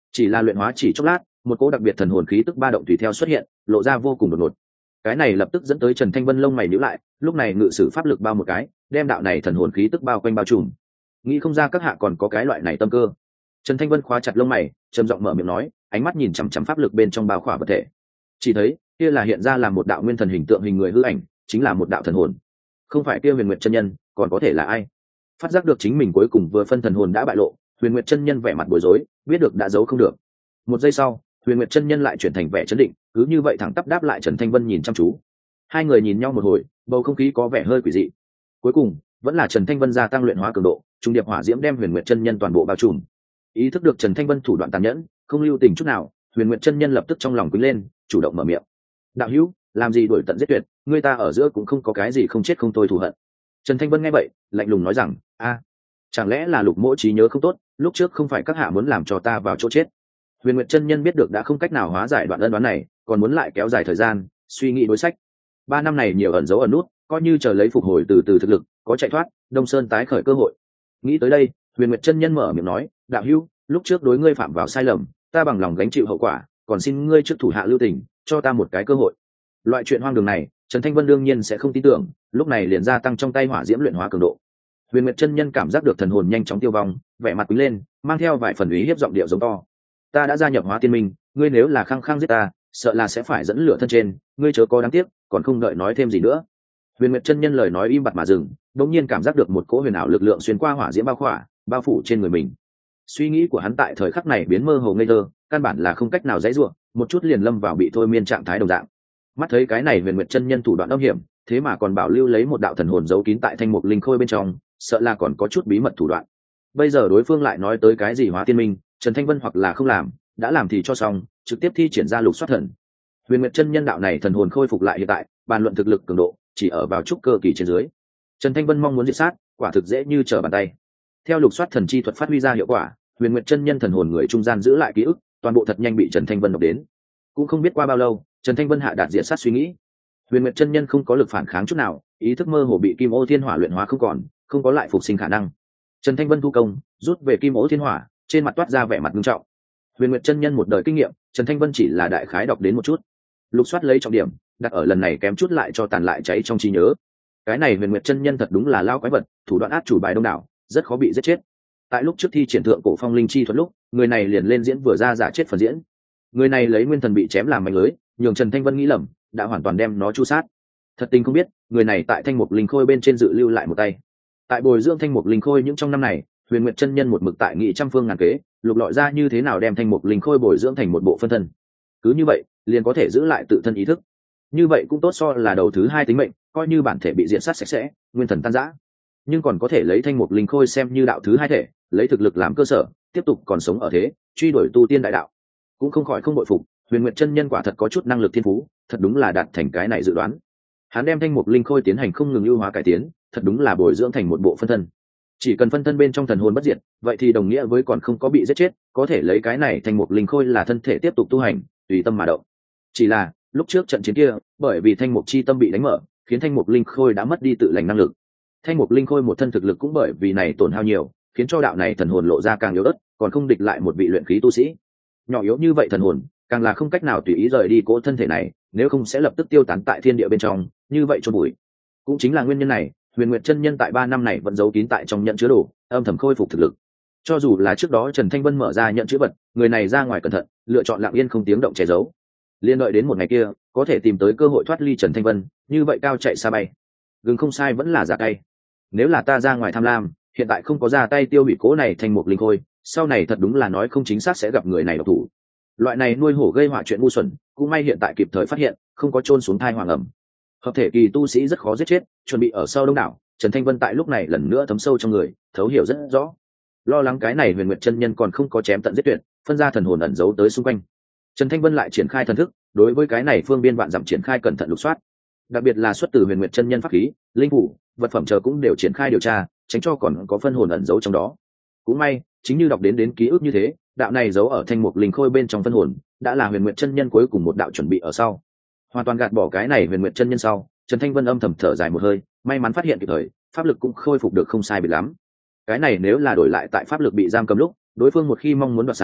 chỉ là luyện hóa chỉ chốc lát, một cỗ đặc biệt thần hồn khí tức ba động tùy theo xuất hiện, lộ ra vô cùng đột ngột. Cái này lập tức dẫn tới Trần Thanh Vân lông mày nhíu lại, lúc này ngự sử pháp lực bao một cái, đem đạo này thần hồn khí tức bao quanh bao trùm. Nghĩ không ra các hạ còn có cái loại này tâm cơ. Trần Thanh Vân khóa chặt lông mày, trầm giọng mở miệng nói, ánh mắt nhìn chằm chằm pháp lực bên trong bao khỏa vật thể. Chỉ thấy kia là hiện ra là một đạo nguyên thần hình tượng hình người hư ảnh, chính là một đạo thần hồn. Không phải kia Huyền Nguyệt chân nhân, còn có thể là ai? Phát giác được chính mình cuối cùng vừa phân thần hồn đã bại lộ, Huyền Nguyệt chân nhân vẻ mặt bối rối, biết được đã giấu không được. Một giây sau, Huyền Nguyệt chân nhân lại chuyển thành vẻ chấn định, cứ như vậy thẳng tắp đáp lại Trần Thanh Vân nhìn chăm chú. Hai người nhìn nhau một hồi, bầu không khí có vẻ hơi quỷ dị. Cuối cùng, vẫn là Trần Thanh Vân gia tăng luyện hóa cường độ, trung điệp hỏa diễm đem Huyền Nguyệt chân nhân toàn bộ bao trùm. Ý thức được Trần Thanh Vân thủ đoạn tàn nhẫn, không lưu tình chút nào, Huyền Nguyệt chân nhân lập tức trong lòng quýnh lên, chủ động mở miệng. Đạo hữu, làm gì đuổi tận giết tuyệt, người ta ở giữa cũng không có cái gì không chết không thôi thù hận. Trần Thanh Vân nghe vậy, lạnh lùng nói rằng, chẳng lẽ là Lục Mỗ trí nhớ không tốt, lúc trước không phải các hạ muốn làm cho ta vào chỗ chết. Huyền Nguyệt chân nhân biết được đã không cách nào hóa giải đoạn ân đoán này, còn muốn lại kéo dài thời gian, suy nghĩ đối sách. 3 năm này nhiều ẩn giấu ẩn nút, coi như chờ lấy phục hồi từ từ thực lực, có chạy thoát, Đông Sơn tái khởi cơ hội. Nghĩ tới đây, Huyền Nguyệt chân nhân mở miệng nói, đạo hữu, lúc trước đối ngươi phạm vào sai lầm, ta bằng lòng gánh chịu hậu quả, còn xin ngươi trước thủ hạ lưu tình, cho ta một cái cơ hội. Loại chuyện hoang đường này, Trần Thanh Vân đương nhiên sẽ không tin tưởng, lúc này liền gia tăng trong tay hỏa diễm luyện hóa cường độ. Huyền Nguyệt chân nhân cảm giác được thần hồn nhanh chóng tiêu vong, vẻ mặt quý lên, mang theo vài phần ý hiếp giọng điệu giống to. Ta đã gia nhập Hóa Tiên Minh, ngươi nếu là khăng khăng giết ta, sợ là sẽ phải dẫn lửa thân trên, ngươi chớ có đáng tiếc, còn không đợi nói thêm gì nữa. Huyền Nguyệt chân nhân lời nói im bặt mà dừng, đột nhiên cảm giác được một cỗ huyền ảo lực lượng xuyên qua hỏa diễm bao khỏa, bao phủ trên người mình. Suy nghĩ của hắn tại thời khắc này biến mơ hồ ngây thơ, căn bản là không cách nào dãy rủa, một chút liền lâm vào bị thôi miên trạng thái đồng dạng. Mắt thấy cái này Huyền Nguyệt chân nhân thủ đoạn âm hiểm, thế mà còn bảo lưu lấy một đạo thần hồn giấu kín tại thanh mục linh khôi bên trong, sợ là còn có chút bí mật thủ đoạn. Bây giờ đối phương lại nói tới cái gì Hóa Tiên Minh, Trần Thanh Vân hoặc là không làm, đã làm thì cho xong, trực tiếp thi triển ra Lục Soát Thần. Huyền Nguyệt chân nhân đạo này thần hồn khôi phục lại hiện tại, bàn luận thực lực cường độ, chỉ ở vào trúc cơ kỳ trên dưới. Trần Thanh Vân mong muốn diệt sát, quả thực dễ như trở bàn tay. Theo Lục Soát Thần chi thuật phát huy ra hiệu quả, Huyền Nguyệt chân nhân thần hồn người trung gian giữ lại ký ức, toàn bộ thật nhanh bị Trần Thanh Vân đọc đến. Cũng không biết qua bao lâu, Trần Thanh Vân hạ đạt diệt sát suy nghĩ. Huyền Nguyệt chân nhân không có lực phản kháng chút nào, ý thức mơ hồ bị Kim Ô Thiên Hỏa luyện hóa không còn, không có lại phục sinh khả năng. Trần Thanh Vân thu công, rút về Kim Ô Thiên Hỏa, trên mặt toát ra vẻ mặt nghiêm trọng. Huyền Nguyệt chân nhân một đời kinh nghiệm, Trần Thanh Vân chỉ là đại khái đọc đến một chút. Lục soát lấy trọng điểm, đặt ở lần này kém chút lại cho tàn lại cháy trong trí nhớ. Cái này Huyền Nguyệt chân nhân thật đúng là lao quái vật, thủ đoạn át chủ bài đông đảo, rất khó bị giết chết. Tại lúc trước thi triển thượng cổ phong linh chi thuật lúc, người này liền lên diễn vừa ra giả chết phần diễn. Người này lấy nguyên thần bị chém làm mảnh lưới, nhường Trần Thanh Vân nghĩ lầm, đã hoàn toàn đem nó chu sát. Thật tình không biết, người này tại thanh mục linh khôi bên trên dự lưu lại một tay. Tại bồi dưỡng thanh mục linh khôi những trong năm này, Huyền Nguyệt chân nhân một mực tại nghị trăm phương ngàn kế, lục lọi ra như thế nào đem thanh mục linh khôi bồi dưỡng thành một bộ phân thân. Cứ như vậy, liền có thể giữ lại tự thân ý thức. Như vậy cũng tốt so là đầu thứ hai tính mệnh, coi như bản thể bị diện sát sạch sẽ, nguyên thần tan rã, nhưng còn có thể lấy thanh mục linh khôi xem như đạo thứ hai thể, lấy thực lực làm cơ sở, tiếp tục còn sống ở thế, truy đuổi tu tiên đại đạo. Cũng không khỏi không bội phục, Huyền Nguyệt chân nhân quả thật có chút năng lực thiên phú, thật đúng là đạt thành cái này dự đoán. Hắn đem thanh mục linh khôi tiến hành không ngừng ưu hóa cải tiến, thật đúng là bồi dưỡng thành một bộ phân thân. Chỉ cần phân thân bên trong thần hồn bất diệt, vậy thì đồng nghĩa với còn không có bị giết chết, có thể lấy cái này thanh mục linh khôi là thân thể tiếp tục tu hành, tùy tâm mà động. Chỉ là lúc trước trận chiến kia, bởi vì thanh mục chi tâm bị đánh mở, khiến thanh mục linh khôi đã mất đi tự lành năng lực. Thanh mục linh khôi một thân thực lực cũng bởi vì này tổn hao nhiều, khiến cho đạo này thần hồn lộ ra càng yếu ớt, còn không địch lại một vị luyện khí tu sĩ. Nhỏ yếu như vậy thần hồn, càng là không cách nào tùy ý rời đi cỗ thân thể này, nếu không sẽ lập tức tiêu tán tại thiên địa bên trong, như vậy cho bụi. Cũng chính là nguyên nhân này, Huyền Nguyệt chân nhân tại 3 năm này vẫn giấu kín tại trong nhận chứa đồ, âm thầm khôi phục thực lực. Cho dù là trước đó Trần Thanh Vân mở ra nhận chứa vật, người này ra ngoài cẩn thận, lựa chọn lặng yên không tiếng động che giấu. Liên đợi đến một ngày kia, có thể tìm tới cơ hội thoát ly Trần Thanh Vân, như vậy cao chạy xa bay. Gừng không sai vẫn là giả cay. Nếu là ta ra ngoài tham lam, hiện tại không có ra tay tiêu hủy cố này thành một linh khôi, sau này thật đúng là nói không chính xác sẽ gặp người này độc thủ. Loại này nuôi hổ gây họa chuyện ngu xuẩn, cũng may hiện tại kịp thời phát hiện, không có chôn xuống thai hoàng ẩm. Hợp thể kỳ tu sĩ rất khó giết chết, chuẩn bị ở sau đông đảo, Trần Thanh Vân tại lúc này lần nữa thấm sâu trong người, thấu hiểu rất rõ. Lo lắng cái này Huyền Nguyệt chân nhân còn không có chém tận giết tuyệt, phân ra thần hồn ẩn giấu tới xung quanh. Trần Thanh Vân lại triển khai thần thức, đối với cái này phương biên vạn dặm triển khai cẩn thận lục soát. Đặc biệt là xuất từ Huyền Nguyệt chân nhân pháp khí, linh phủ, vật phẩm chờ cũng đều triển khai điều tra, tránh cho còn có phân hồn ẩn giấu trong đó. Cũng may, chính như đọc đến ký ức như thế, đạo này giấu ở thanh mục linh khôi bên trong phân hồn, đã là Huyền Nguyệt chân nhân cuối cùng một đạo chuẩn bị ở sau. Hoàn toàn gạt bỏ cái này Huyền Nguyệt chân nhân sau, Trần Thanh Vân âm thầm thở dài một hơi, may mắn phát hiện kịp thời, pháp lực cũng khôi phục được không sai biệt lắm. Cái này nếu là đổi lại tại pháp lực bị giam cầm lúc, đối phương một khi mong muốn đoạt xá,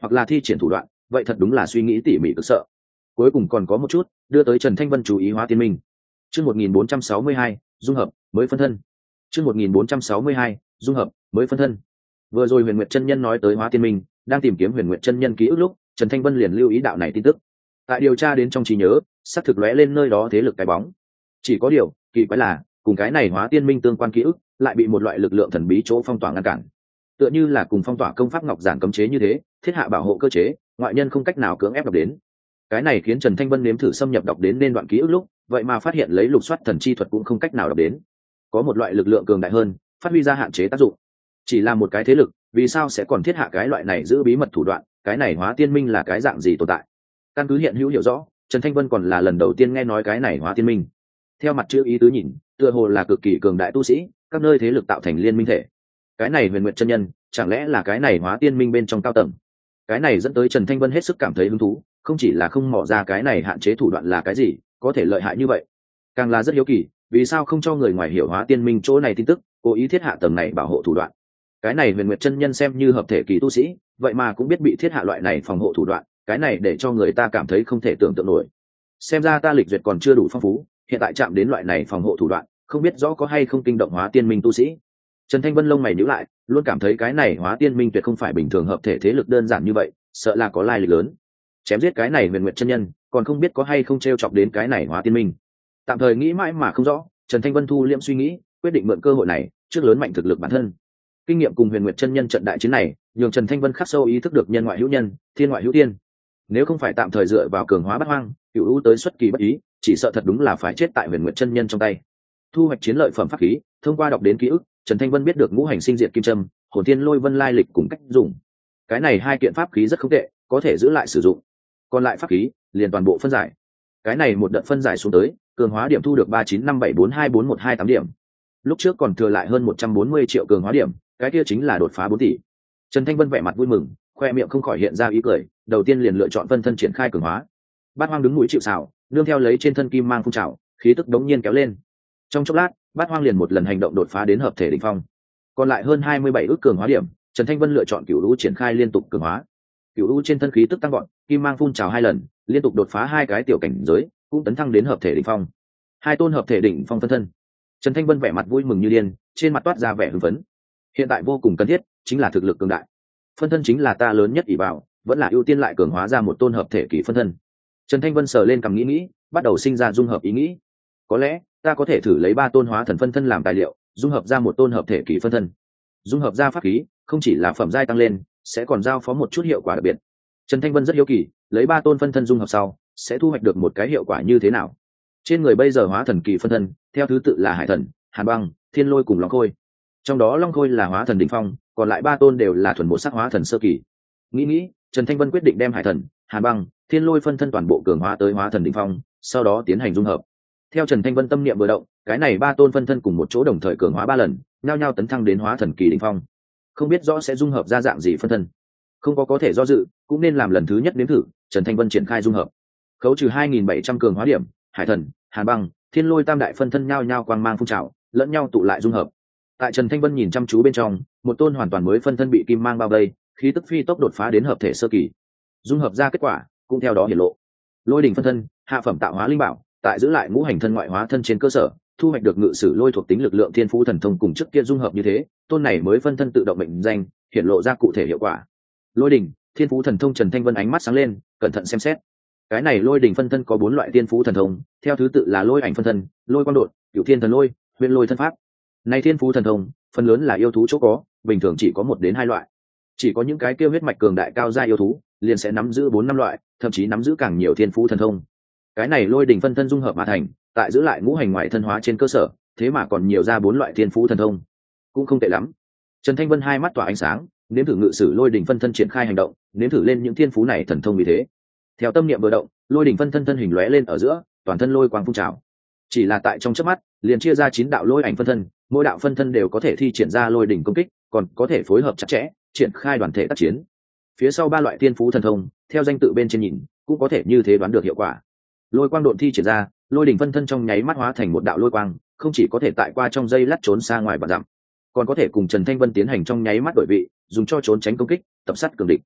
hoặc là thi triển thủ đoạn, vậy thật đúng là suy nghĩ tỉ mỉ cực sợ. Cuối cùng còn có một chút đưa tới Trần Thanh Vân chú ý hóa tiên minh. Chương 1462, dung hợp mới phân thân. Chương 1462, dung hợp mới phân thân. Vừa rồi Huyền Nguyệt chân nhân nói tới hóa tiên minh, đang tìm kiếm Huyền Nguyệt chân nhân ký ức lúc, Trần Thanh Vân liền lưu ý đạo này tin tức. Tại điều tra đến trong trí nhớ, xác thực lóe lên nơi đó thế lực cái bóng. Chỉ có điều, kỳ quái là, cùng cái này hóa tiên minh tương quan ký ức, lại bị một loại lực lượng thần bí chỗ phong tỏa ngăn cản. Tựa như là cùng phong tỏa công pháp ngọc giản cấm chế như thế, thiết hạ bảo hộ cơ chế, ngoại nhân không cách nào cưỡng ép đọc đến. Cái này khiến Trần Thanh Vân nếm thử xâm nhập đọc đến nên đoạn ký ức lúc, vậy mà phát hiện lấy lục soát thần chi thuật cũng không cách nào đọc đến. Có một loại lực lượng cường đại hơn, phát huy ra hạn chế tác dụng. Chỉ là một cái thế lực, vì sao sẽ còn thiết hạ cái loại này giữ bí mật thủ đoạn, cái này hóa tiên minh là cái dạng gì tồn tại? Căn cứ hiện hữu hiểu rõ, Trần Thanh Vân còn là lần đầu tiên nghe nói cái này hóa tiên minh. Theo mặt chữ ý tứ nhìn, tựa hồ là cực kỳ cường đại tu sĩ, các nơi thế lực tạo thành liên minh thể. Cái này Huyền Nguyệt chân nhân, chẳng lẽ là cái này hóa tiên minh bên trong cao tầng? Cái này dẫn tới Trần Thanh Vân hết sức cảm thấy hứng thú, không chỉ là không mò ra cái này hạn chế thủ đoạn là cái gì, có thể lợi hại như vậy, càng là rất hiếu kỳ, vì sao không cho người ngoài hiểu hóa tiên minh chỗ này tin tức, cố ý thiết hạ tầng này bảo hộ thủ đoạn. Cái này Huyền Nguyệt chân nhân xem như hợp thể kỳ tu sĩ, vậy mà cũng biết bị thiết hạ loại này phòng hộ thủ đoạn, cái này để cho người ta cảm thấy không thể tưởng tượng nổi. Xem ra ta lịch duyệt còn chưa đủ phong phú, hiện tại chạm đến loại này phòng hộ thủ đoạn, không biết rõ có hay không kinh động hóa tiên minh tu sĩ. Trần Thanh Vân lông mày nhíu lại, luôn cảm thấy cái này hóa tiên minh tuyệt không phải bình thường hợp thể thế lực đơn giản như vậy, sợ là có lai lịch lớn. Chém giết cái này Huyền Nguyệt chân nhân, còn không biết có hay không trêu chọc đến cái này hóa tiên minh. Tạm thời nghĩ mãi mà không rõ, Trần Thanh Vân thu liễm suy nghĩ, quyết định mượn cơ hội này, trước lớn mạnh thực lực bản thân. Kinh nghiệm cùng Huyền Nguyệt chân nhân trận đại chiến này, nhường Trần Thanh Vân khắc sâu ý thức được nhân ngoại hữu nhân, thiên ngoại hữu tiên. Nếu không phải tạm thời dựa vào cường hóa bát hoang, cửu u tới xuất kỳ bất ý, chỉ sợ thật đúng là phải chết tại Huyền Nguyệt chân nhân trong tay. Thu hoạch chiến lợi phẩm pháp khí, thông qua đọc đến ký ức, Trần Thanh Vân biết được ngũ hành sinh diệt kim châm, hồn thiên lôi vân lai lịch cùng cách dùng. Cái này hai kiện pháp khí rất không tệ, có thể giữ lại sử dụng. Còn lại pháp khí, liền toàn bộ phân giải. Cái này một đợt phân giải xuống tới, cường hóa điểm thu được 3957424128 điểm. Lúc trước còn thừa lại hơn 140 triệu cường hóa điểm, cái kia chính là đột phá 4 tỷ. Trần Thanh Vân vẻ mặt vui mừng, khoe miệng không khỏi hiện ra ý cười, đầu tiên liền lựa chọn phân thân triển khai cường hóa. Bát Hoang đứng mũi chịu sào, nương theo lấy trên thân kim mang phun trào, khí tức đống nhiên kéo lên. Trong chốc lát, Bát Hoang liền một lần hành động đột phá đến hợp thể đỉnh phong. Còn lại hơn 27 ước cường hóa điểm, Trần Thanh Vân lựa chọn Cửu U triển khai liên tục cường hóa. Cửu U trên thân khí tức tăng vọt, kim mang phun trào 2 lần, liên tục đột phá 2 cái tiểu cảnh giới, cũng tấn thăng đến hợp thể đỉnh phong. 2 tôn hợp thể đỉnh phong phân thân. Trần Thanh Vân vẻ mặt vui mừng như điên, trên mặt toát ra vẻ hưng phấn. Hiện tại vô cùng cần thiết, chính là thực lực cường đại. Phân thân chính là ta lớn nhất ỷ vào, vẫn là ưu tiên lại cường hóa ra một tôn hợp thể kỳ phân thân. Trần Thanh Vân sờ lên cằm nghĩ, bắt đầu sinh ra dung hợp ý nghĩ. Có lẽ ta có thể thử lấy 3 tôn hóa thần phân thân làm tài liệu, dung hợp ra một tôn hợp thể kỳ phân thân. Dung hợp ra pháp khí, không chỉ là phẩm giai tăng lên, sẽ còn giao phó một chút hiệu quả đặc biệt. Trần Thanh Vân rất hiếu kỳ, lấy 3 tôn phân thân dung hợp sau, sẽ thu hoạch được một cái hiệu quả như thế nào. Trên người bây giờ hóa thần kỳ phân thân, theo thứ tự là Hải Thần, Hàn Băng, Thiên Lôi cùng Long Khôi. Trong đó Long Khôi là hóa thần đỉnh phong, còn lại 3 tôn đều là thuần một sắc hóa thần sơ kỳ. Nghĩ, Trần Thanh Vân quyết định đem Hải Thần, Hàn Băng, Thiên Lôi phân thân toàn bộ cường hóa tới hóa thần đỉnh phong, sau đó tiến hành dung hợp. Theo Trần Thanh Vân tâm niệm vừa động, cái này 3 tôn phân thân cùng một chỗ đồng thời cường hóa 3 lần, nhao nhao tấn thăng đến hóa thần kỳ đỉnh phong. Không biết rõ sẽ dung hợp ra dạng gì phân thân. Không có thể do dự, cũng nên làm lần thứ nhất nếm thử, Trần Thanh Vân triển khai dung hợp. Khấu trừ 2700 cường hóa điểm, Hải Thần, Hàn Băng, Thiên Lôi tam đại phân thân nhao nhao quang mang phun trào, lẫn nhau tụ lại dung hợp. Tại Trần Thanh Vân nhìn chăm chú bên trong, một tôn hoàn toàn mới phân thân bị kim mang bao vây, khí tức phi tốc đột phá đến hợp thể sơ kỳ. Dung hợp ra kết quả, cũng theo đó hiển lộ. Lôi đỉnh phân thân, hạ phẩm tạo hóa linh bảo, tại giữ lại ngũ hành thân ngoại hóa thân trên cơ sở, thu hoạch được ngự sử lôi thuộc tính lực lượng thiên phú thần thông cùng trước kia dung hợp như thế, tôn này mới phân thân tự động mệnh danh, hiển lộ ra cụ thể hiệu quả. Lôi đỉnh, thiên phú thần thông. Trần Thanh Vân ánh mắt sáng lên, cẩn thận xem xét. Cái này lôi đỉnh phân thân có 4 loại thiên phú thần thông, theo thứ tự là lôi ảnh phân thân, lôi quang đột, cửu thiên thần lôi, huyền lôi thân pháp. Này thiên phú thần thông, phần lớn là yêu thú chỗ có, bình thường chỉ có 1 đến 2 loại. Chỉ có những cái kêu huyết mạch cường đại cao gia yêu thú, liền sẽ nắm giữ 4-5 loại, thậm chí nắm giữ càng nhiều thiên phú thần thông. Cái này lôi đỉnh phân thân dung hợp mà thành, tại giữ lại ngũ hành ngoại thân hóa trên cơ sở, thế mà còn nhiều ra 4 loại thiên phú thần thông, cũng không tệ lắm. Trần Thanh Vân hai mắt tỏa ánh sáng, nếm thử ngự sử lôi đỉnh phân thân triển khai hành động, nếm thử lên những thiên phú này thần thông vì thế. Theo tâm niệm vừa động, lôi đỉnh phân thân thân hình lóe lên ở giữa, toàn thân lôi quang phun trào. Chỉ là tại trong chớp mắt, liền chia ra 9 đạo lôi ảnh phân thân, mỗi đạo phân thân đều có thể thi triển ra lôi đỉnh công kích, còn có thể phối hợp chặt chẽ, triển khai đoàn thể tác chiến. Phía sau 3 loại thiên phú thần thông, theo danh tự bên trên nhìn, cũng có thể như thế đoán được hiệu quả. Lôi quang độn thi triển ra, lôi đỉnh phân thân trong nháy mắt hóa thành một đạo lôi quang, không chỉ có thể tại qua trong dây lát trốn xa ngoài vạn dặm, còn có thể cùng Trần Thanh Vân tiến hành trong nháy mắt đổi vị, dùng cho trốn tránh công kích, tập sát cường địch.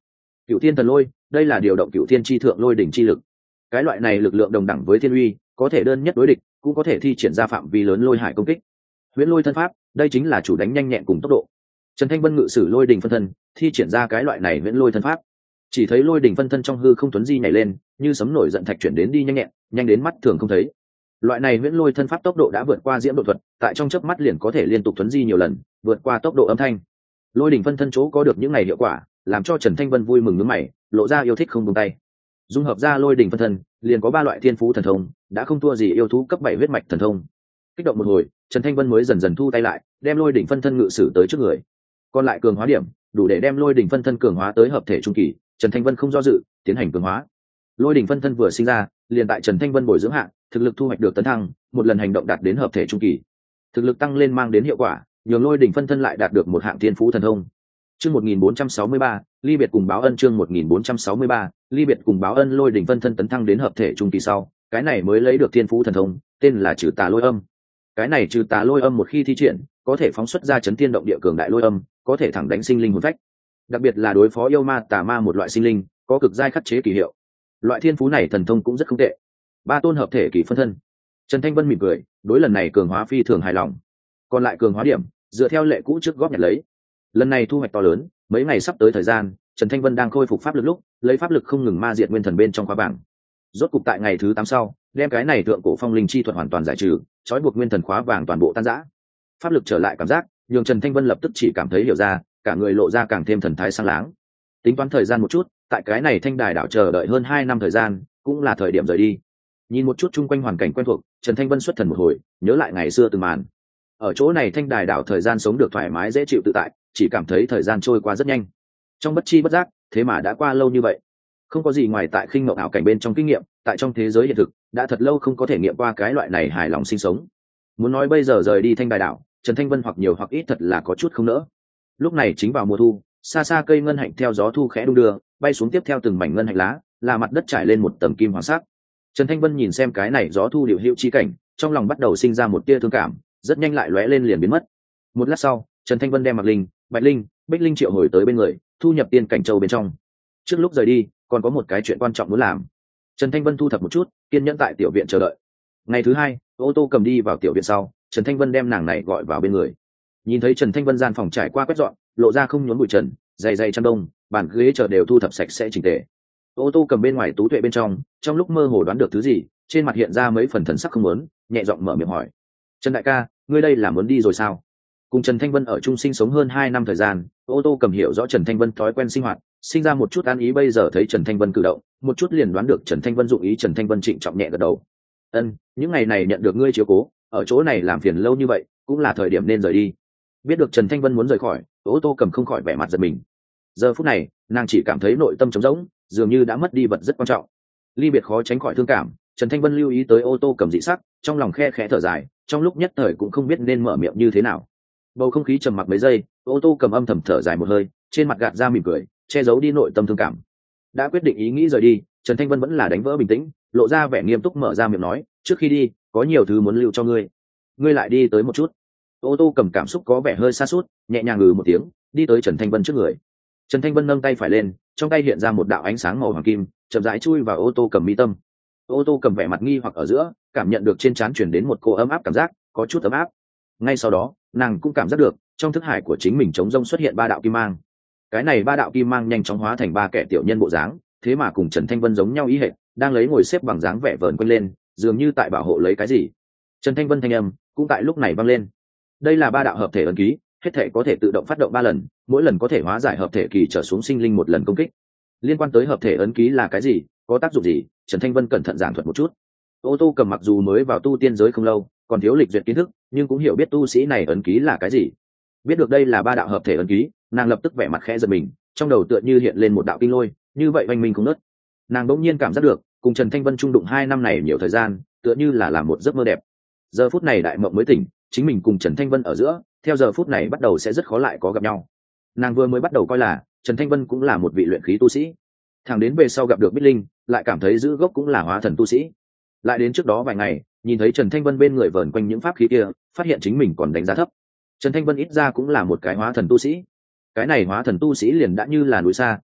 Cựu thiên thần lôi, đây là điều động cựu thiên chi thượng lôi đỉnh chi lực. Cái loại này lực lượng đồng đẳng với thiên uy, có thể đơn nhất đối địch, cũng có thể thi triển ra phạm vi lớn lôi hải công kích. Huyễn lôi thân pháp, đây chính là chủ đánh nhanh nhẹn cùng tốc độ. Trần Thanh Vân ngự sử lôi đỉnh phân thân, thi triển ra cái loại này huyễn lôi thân pháp. Chỉ thấy lôi đỉnh phân thân trong hư không tuấn di nhảy lên, như sấm nổi giận thạch chuyển đến đi nhanh nhẹn, nhanh đến mắt thường không thấy. Loại này huyễn lôi thân pháp tốc độ đã vượt qua diễm độ thuật, tại trong chớp mắt liền có thể liên tục tuấn di nhiều lần, vượt qua tốc độ âm thanh. Lôi đỉnh phân thân chỗ có được những này hiệu quả, làm cho Trần Thanh Vân vui mừng nhướng mày, lộ ra yêu thích không buông tay. Dung hợp ra lôi đỉnh phân thân, liền có 3 loại thiên phú thần thông, đã không thua gì yêu thú cấp 7 huyết mạch thần thông. Kích động một hồi, Trần Thanh Vân mới dần dần thu tay lại, đem lôi đỉnh phân thân ngự sử tới trước người. Còn lại cường hóa điểm, đủ để đem lôi đỉnh phân thân cường hóa tới hợp thể trung kỳ, Trần Thanh Vân không do dự, tiến hành cường hóa. Lôi đỉnh phân thân vừa sinh ra, liền tại Trần Thanh Vân bồi dưỡng hạ, thực lực thu hoạch được tấn thăng, một lần hành động đạt đến hợp thể trung kỳ. Thực lực tăng lên mang đến hiệu quả, nhường lôi đỉnh phân thân lại đạt được một hạng thiên phú thần thông. Chương 1463, ly biệt cùng báo ân. Chương 1463, ly biệt cùng báo ân. Lôi đỉnh phân thân tấn thăng đến hợp thể trung kỳ sau, cái này mới lấy được thiên phú thần thông, tên là Trừ Tà Lôi Âm. Cái này Trừ Tà Lôi Âm một khi thi triển, có thể phóng xuất ra chấn thiên động địa cường đại lôi âm, có thể thẳng đánh sinh linh hồn phách. Đặc biệt là đối phó yêu ma tà ma một loại sinh linh, có cực giai khắc chế kỳ hiệu. Loại thiên phú này thần thông cũng rất không tệ. 3 tôn hợp thể kỳ phân thân. Trần Thanh Vân mỉm cười, đối lần này cường hóa phi thường hài lòng. Còn lại cường hóa điểm, dựa theo lệ cũ trước góp nhặt lấy. Lần này thu hoạch to lớn, mấy ngày sắp tới thời gian, Trần Thanh Vân đang khôi phục pháp lực lúc, lấy pháp lực không ngừng ma diệt nguyên thần bên trong khóa bảng. Rốt cục tại ngày thứ 8 sau, đem cái này thượng cổ phong linh chi thuật hoàn toàn giải trừ, trói buộc nguyên thần khóa vàng toàn bộ tan rã. Pháp lực trở lại cảm giác, nhường Trần Thanh Vân lập tức chỉ cảm thấy hiểu ra, cả người lộ ra càng thêm thần thái sáng láng. Tính toán thời gian một chút, tại cái này Thanh Đài đảo chờ đợi hơn 2 năm thời gian, cũng là thời điểm rời đi. Nhìn một chút chung quanh hoàn cảnh quen thuộc, Trần Thanh Vân xuất thần một hồi, nhớ lại ngày xưa từng màn. Ở chỗ này Thanh Đài đảo thời gian sống được thoải mái dễ chịu tự tại, chỉ cảm thấy thời gian trôi qua rất nhanh. Trong bất chi bất giác, thế mà đã qua lâu như vậy. Không có gì ngoài tại khinh mộng ảo cảnh bên trong kinh nghiệm, tại trong thế giới hiện thực, đã thật lâu không có thể nghiệm qua cái loại này hài lòng sinh sống. Muốn nói bây giờ rời đi Thanh Đài đảo, Trần Thanh Vân hoặc nhiều hoặc ít thật là có chút không nỡ. Lúc này chính vào mùa thu, xa xa cây ngân hạnh theo gió thu khẽ đung đưa, bay xuống tiếp theo từng mảnh ngân hạnh lá, là mặt đất trải lên một tầng kim hoàng sắc. Trần Thanh Vân nhìn xem cái này gió thu điệu hữu chi cảnh, trong lòng bắt đầu sinh ra một tia thương cảm, rất nhanh lại lóe lên liền biến mất. Một lát sau, Trần Thanh Vân đem Mạc Linh, Bạch Linh, Bích Linh triệu hồi tới bên người, thu nhập tiên cảnh châu bên trong. Trước lúc rời đi, còn có một cái chuyện quan trọng muốn làm. Trần Thanh Vân thu thập một chút, kiên nhẫn tại tiểu viện chờ đợi. Ngày thứ 2, ô tô cầm đi vào tiểu viện sau, Trần Thanh Vân đem nàng này gọi vào bên người. Nhìn thấy Trần Thanh Vân gian phòng trải qua quét dọn, lộ ra không nhốn bụi trần, dày dày chăn đông, bàn ghế chờ đều thu thập sạch sẽ chỉnh tề. Ô tô cầm bên ngoài tú tuệ bên trong lúc mơ hồ đoán được thứ gì, trên mặt hiện ra mấy phần thần sắc không muốn, nhẹ giọng mở miệng hỏi: "Trần đại ca, ngươi đây là muốn đi rồi sao?" Cùng Trần Thanh Vân ở chung sinh sống hơn 2 năm thời gian, ô tô cầm hiểu rõ Trần Thanh Vân thói quen sinh hoạt, sinh ra một chút an ý. Bây giờ thấy Trần Thanh Vân cử động, một chút liền đoán được Trần Thanh Vân dụng ý. Trần Thanh Vân trịnh trọng nhẹ gật đầu: "Ân, những ngày này nhận được ngươi chiếu cố, ở chỗ này làm phiền lâu như vậy, cũng là thời điểm nên rời đi." Biết được Trần Thanh Vân muốn rời khỏi, ô tô cầm không khỏi vẻ mặt giật mình. Giờ phút này, nàng chỉ cảm thấy nội tâm trống rỗng, dường như đã mất đi vật rất quan trọng. Ly biệt khó tránh khỏi thương cảm, Trần Thanh Vân lưu ý tới ô tô cầm dị sắc, trong lòng khe khẽ thở dài, trong lúc nhất thời cũng không biết nên mở miệng như thế nào. Bầu không khí trầm mặc mấy giây, ô tô cầm âm thầm thở dài một hơi, trên mặt gạt ra mỉm cười, che giấu đi nội tâm thương cảm. Đã quyết định ý nghĩ rời đi, Trần Thanh Vân vẫn là đánh vỡ bình tĩnh, lộ ra vẻ nghiêm túc mở ra miệng nói: "Trước khi đi, có nhiều thứ muốn lưu cho ngươi. Ngươi lại đi tới một chút." Ô tô cầm cảm xúc có vẻ hơi xa suốt, nhẹ nhàng một tiếng, đi tới Trần Thanh Vân trước người. Trần Thanh Vân nâng tay phải lên, trong tay hiện ra một đạo ánh sáng màu hoàng kim, chậm rãi chui vào ô tô cầm mi tâm. Ô tô cầm vẻ mặt nghi hoặc ở giữa, cảm nhận được trên trán truyền đến một cô ấm áp cảm giác, có chút ấm áp. Ngay sau đó, nàng cũng cảm giác được trong thức hải của chính mình trống rông xuất hiện 3 đạo kim mang. Cái này 3 đạo kim mang nhanh chóng hóa thành 3 kẻ tiểu nhân bộ dáng, thế mà cùng Trần Thanh Vân giống nhau ý hệt, đang lấy ngồi xếp bằng dáng vẻ vờn quanh lên, dường như tại bảo hộ lấy cái gì. Trần Thanh Vân thanh âm cũng tại lúc này vang lên. Đây là 3 đạo hợp thể ấn ký, hết thể có thể tự động phát động 3 lần, mỗi lần có thể hóa giải hợp thể kỳ trở xuống sinh linh 1 lần công kích. Liên quan tới hợp thể ấn ký là cái gì, có tác dụng gì, Trần Thanh Vân cẩn thận giảng thuật một chút. Ô tô cầm mặc dù mới vào tu tiên giới không lâu, còn thiếu lịch duyệt kiến thức, nhưng cũng hiểu biết tu sĩ này ấn ký là cái gì. Biết được đây là 3 đạo hợp thể ấn ký, nàng lập tức vẻ mặt khẽ giật mình, trong đầu tựa như hiện lên một đạo kinh lôi, như vậy oanh minh không nớt. Nàng bỗng nhiên cảm giác được, cùng Trần Thanh Vân chung đụng 2 năm này nhiều thời gian, tựa như là làm một giấc mơ đẹp. Giờ phút này đại mộng mới tỉnh, chính mình cùng Trần Thanh Vân ở giữa, theo giờ phút này bắt đầu sẽ rất khó lại có gặp nhau. Nàng vừa mới bắt đầu coi là Trần Thanh Vân cũng là một vị luyện khí tu sĩ, thẳng đến về sau gặp được Bích Linh, lại cảm thấy giữ gốc cũng là hóa thần tu sĩ. Lại đến trước đó vài ngày, nhìn thấy Trần Thanh Vân bên người vờn quanh những pháp khí kia, phát hiện chính mình còn đánh giá thấp. Trần Thanh Vân ít ra cũng là một cái hóa thần tu sĩ. Cái này hóa thần tu sĩ liền đã như là núi xa,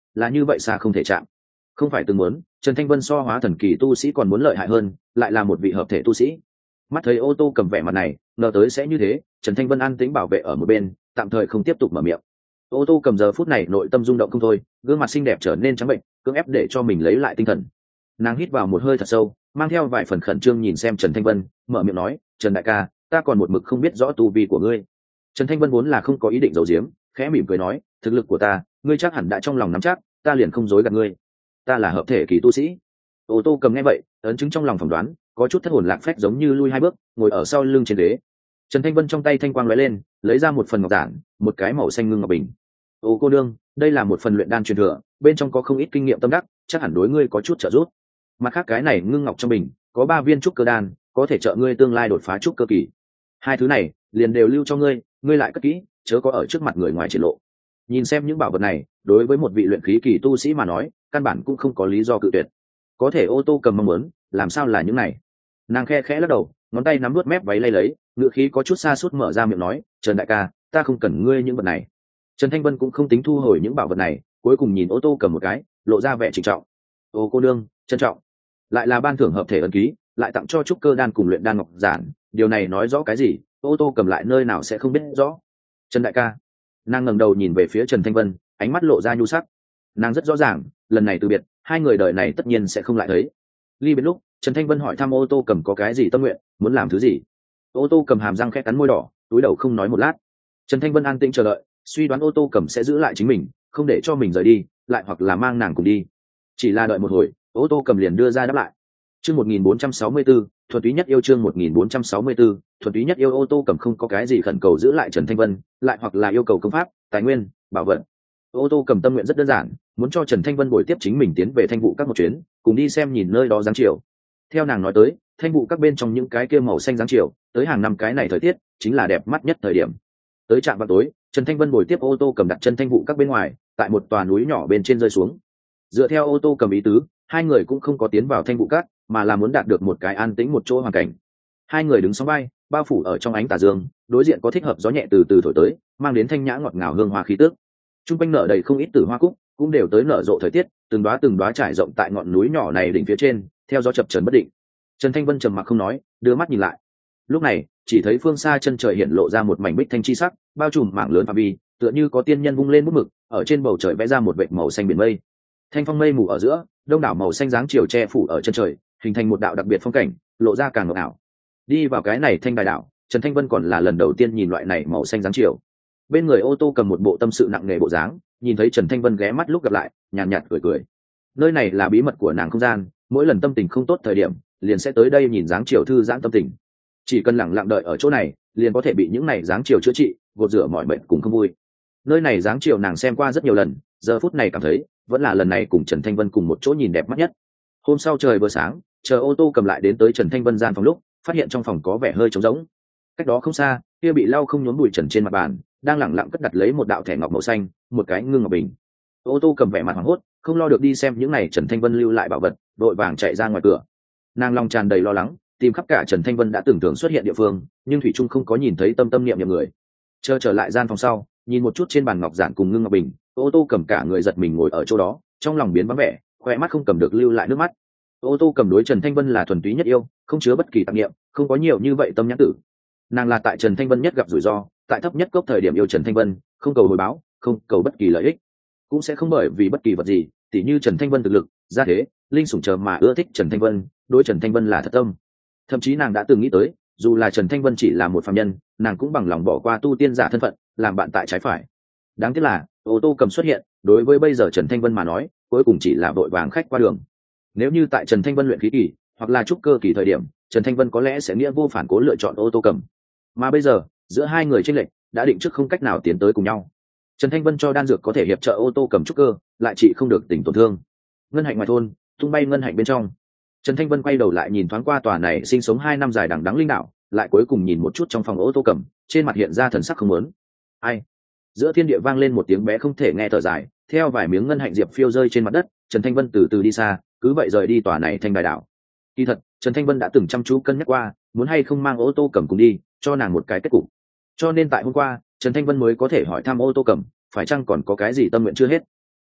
là như vậy xa không thể chạm. Không phải từng muốn, Trần Thanh Vân so hóa thần kỳ tu sĩ còn muốn lợi hại hơn, lại là một vị hợp thể tu sĩ. Mắt thấy ô tô cầm vẻ mặt này, ngờ tới sẽ như thế, Trần Thanh Vân an tĩnh bảo vệ ở một bên, tạm thời không tiếp tục mở miệng. Ô tô cầm giờ phút này nội tâm rung động không thôi, gương mặt xinh đẹp trở nên trắng bệnh, cưỡng ép để cho mình lấy lại tinh thần. Nàng hít vào một hơi thật sâu, mang theo vài phần khẩn trương nhìn xem Trần Thanh Vân, mở miệng nói, Trần đại ca, ta còn một mực không biết rõ tu vi của ngươi. Trần Thanh Vân vốn là không có ý định giấu giếm, khẽ mỉm cười nói, thực lực của ta, ngươi chắc hẳn đã trong lòng nắm chắc, ta liền không dối gạt ngươi. Ta là hợp thể kỳ tu sĩ. Ô tô cầm nghe vậy, ấn chứng trong lòng phỏng đoán, có chút thất hồn lạc phách giống như lui hai bước, ngồi ở sau lưng trên ghế. Trần Thanh Vân trong tay thanh quang lóe lên, lấy ra một phần ngọc giản, một cái màu xanh ngưng ngọc bình. Ô cô đương, đây là một phần luyện đan truyền thừa, bên trong có không ít kinh nghiệm tâm đắc, chắc hẳn đối ngươi có chút trợ giúp. Mặt khác cái này ngưng ngọc trong bình, có 3 viên trúc cơ đan, có thể trợ ngươi tương lai đột phá trúc cơ kỳ. Hai thứ này, liền đều lưu cho ngươi, ngươi lại cất kỹ, chớ có ở trước mặt người ngoài triển lộ. Nhìn xem những bảo vật này, đối với một vị luyện khí kỳ tu sĩ mà nói, căn bản cũng không có lý do cự tuyệt. Có thể ô tô cầm mong muốn, làm sao là những này? Nàng khe khẽ lắc đầu, ngón tay nắm nuốt mép váy lay lấy, ngựa khí có chút xa suốt mở ra miệng nói, Trần đại ca, ta không cần ngươi những vật này. Trần Thanh Vân cũng không tính thu hồi những bảo vật này, cuối cùng nhìn ô tô cầm một cái, lộ ra vẻ trịnh trọng. Ô cô đương, trân trọng. Lại là ban thưởng hợp thể ấn ký, lại tặng cho trúc cơ đan cùng luyện đan ngọc giản, điều này nói rõ cái gì? Ô tô cầm lại nơi nào sẽ không biết rõ. Trần đại ca. Nàng ngẩng đầu nhìn về phía Trần Thanh Vân, ánh mắt lộ ra nhu sắc. Nàng rất rõ ràng, lần này từ biệt, hai người đời này tất nhiên sẽ không lại thấy. Ly biệt lúc, Trần Thanh Vân hỏi thăm ô tô cầm có cái gì tâm nguyện, muốn làm thứ gì. Ô tô cầm hàm răng khẽ cắn môi đỏ, túi đầu không nói một lát. Trần Thanh Vân an tĩnh chờ đợi, suy đoán ô tô cầm sẽ giữ lại chính mình, không để cho mình rời đi, lại hoặc là mang nàng cùng đi. Chỉ là đợi một hồi, ô tô cầm liền đưa ra đáp lại. Chương 1464, thuần túy nhất yêu chương 1464, thuần túy nhất yêu. Ô tô cầm không có cái gì khẩn cầu giữ lại Trần Thanh Vân, lại hoặc là yêu cầu công pháp, tài nguyên, bảo vật. Ô tô cầm tâm nguyện rất đơn giản, muốn cho Trần Thanh Vân bồi tiếp chính mình tiến về Thanh Vụ các một chuyến, cùng đi xem nhìn nơi đó giáng chiều. Theo nàng nói tới, Thanh Vụ các bên trong những cái kia màu xanh giáng chiều, tới hàng năm cái này thời tiết chính là đẹp mắt nhất thời điểm. Tới trạm vào tối, Trần Thanh Vân bồi tiếp ô tô cầm đặt chân Thanh Vụ các bên ngoài, tại một tòa núi nhỏ bên trên rơi xuống. Dựa theo ô tô cầm ý tứ, hai người cũng không có tiến vào Thanh Vụ các, mà là muốn đạt được một cái an tĩnh một chỗ hoàn cảnh. Hai người đứng sóng vai, bao phủ ở trong ánh tà dương, đối diện có thích hợp gió nhẹ từ từ thổi tới, mang đến thanh nhã ngọt ngào hương hoa khí tước. Trung quanh nở đầy không ít tử hoa cúc, cũng đều tới nở rộ thời tiết, từng đóa trải rộng tại ngọn núi nhỏ này đỉnh phía trên, theo gió chập chờn bất định. Trần Thanh Vân trầm mặc không nói, đưa mắt nhìn lại. Lúc này, chỉ thấy phương xa chân trời hiện lộ ra một mảnh bích thanh chi sắc, bao trùm mảng lớn phạm vi, tựa như có tiên nhân vung lên bút mực, ở trên bầu trời vẽ ra một vệt màu xanh biển mây. Thanh phong mây mù ở giữa, đông đảo màu xanh dáng chiều che phủ ở chân trời, hình thành một đạo đặc biệt phong cảnh, lộ ra càng ngọt ngào. Đi vào cái này thanh đài đảo, Trần Thanh Vân còn là lần đầu tiên nhìn loại này màu xanh dáng chiều. Bên người ô tô cầm một bộ tâm sự nặng nề bộ dáng, nhìn thấy Trần Thanh Vân ghé mắt lúc gặp lại, nhàn nhạt cười cười. Nơi này là bí mật của nàng không gian, mỗi lần tâm tình không tốt thời điểm, liền sẽ tới đây nhìn dáng chiều thư giãn tâm tình. Chỉ cần lặng lặng đợi ở chỗ này, liền có thể bị những này dáng chiều chữa trị, gột rửa mọi mệt cùng không vui. Nơi này dáng chiều nàng xem qua rất nhiều lần, giờ phút này cảm thấy, vẫn là lần này cùng Trần Thanh Vân cùng một chỗ nhìn đẹp mắt nhất. Hôm sau trời vừa sáng, chờ ô tô cầm lại đến tới Trần Thanh Vân gian phòng lúc, phát hiện trong phòng có vẻ hơi trống rỗng. Cách đó không xa, kia bị lau không nhốn bụi trần trên mặt bàn, đang lẳng lặng cất đặt lấy một đạo thẻ ngọc màu xanh, một cái ngưng ngọc bình. Ô tô cầm vẻ mặt hoảng hốt, không lo được đi xem những này Trần Thanh Vân lưu lại bảo vật, đội vàng chạy ra ngoài cửa. Nàng lòng tràn đầy lo lắng, tìm khắp cả Trần Thanh Vân đã tưởng tượng xuất hiện địa phương, nhưng thủy trung không có nhìn thấy tâm niệm người. Chờ trở lại gian phòng sau, nhìn một chút trên bàn ngọc giản cùng ngưng ngọc bình, ô tô cầm cả người giật mình ngồi ở chỗ đó, trong lòng biến vắng vẻ, khóe mắt không cầm được lưu lại nước mắt. Ô tô cầm đối Trần Thanh Vân là thuần túy nhất yêu, không chứa bất kỳ tạp niệm, không có nhiều như vậy tâm nhãn tử. Nàng là tại Trần Thanh Vân nhất gặp rủi ro, tại thấp nhất cốc thời điểm yêu Trần Thanh Vân, không cầu hồi báo, không cầu bất kỳ lợi ích, cũng sẽ không bởi vì bất kỳ vật gì, tỉ như Trần Thanh Vân thực lực, gia thế, linh sủng chờ mà ưa thích Trần Thanh Vân, đối Trần Thanh Vân là thật tâm. Thậm chí nàng đã từng nghĩ tới, dù là Trần Thanh Vân chỉ là một phàm nhân, nàng cũng bằng lòng bỏ qua tu tiên giả thân phận, làm bạn tại trái phải. Đáng tiếc là, ô tô cầm xuất hiện, đối với bây giờ Trần Thanh Vân mà nói, cuối cùng chỉ là vội vàng khách qua đường. Nếu như tại Trần Thanh Vân luyện khí kỳ, hoặc là trúc cơ kỳ thời điểm, Trần Thanh Vân có lẽ sẽ nghĩa vô phản cố lựa chọn ô tô cầm. Mà bây giờ, giữa hai người chênh lệch đã định trước không cách nào tiến tới cùng nhau. Trần Thanh Vân cho đan dược có thể hiệp trợ ô tô cầm trúc cơ, lại trị không được tình tổn thương. Ngân hạnh ngoài thôn, tung bay ngân hạnh bên trong. Trần Thanh Vân quay đầu lại nhìn thoáng qua tòa này sinh sống 2 năm dài đằng đẵng linh đạo, lại cuối cùng nhìn một chút trong phòng ô tô cầm, trên mặt hiện ra thần sắc không muốn. Ai? Giữa thiên địa vang lên một tiếng bé không thể nghe thở dài, theo vài miếng ngân hạnh diệp phiêu rơi trên mặt đất, Trần Thanh Vân từ từ đi xa, cứ vậy rời đi tòa này thanh đài đảo. Kỳ thật, Trần Thanh Vân đã từng chăm chú cân nhắc qua, muốn hay không mang ô tô cầm cùng đi, cho nàng một cái kết cục. Cho nên tại hôm qua, Trần Thanh Vân mới có thể hỏi thăm ô tô cầm, phải chăng còn có cái gì tâm nguyện chưa hết.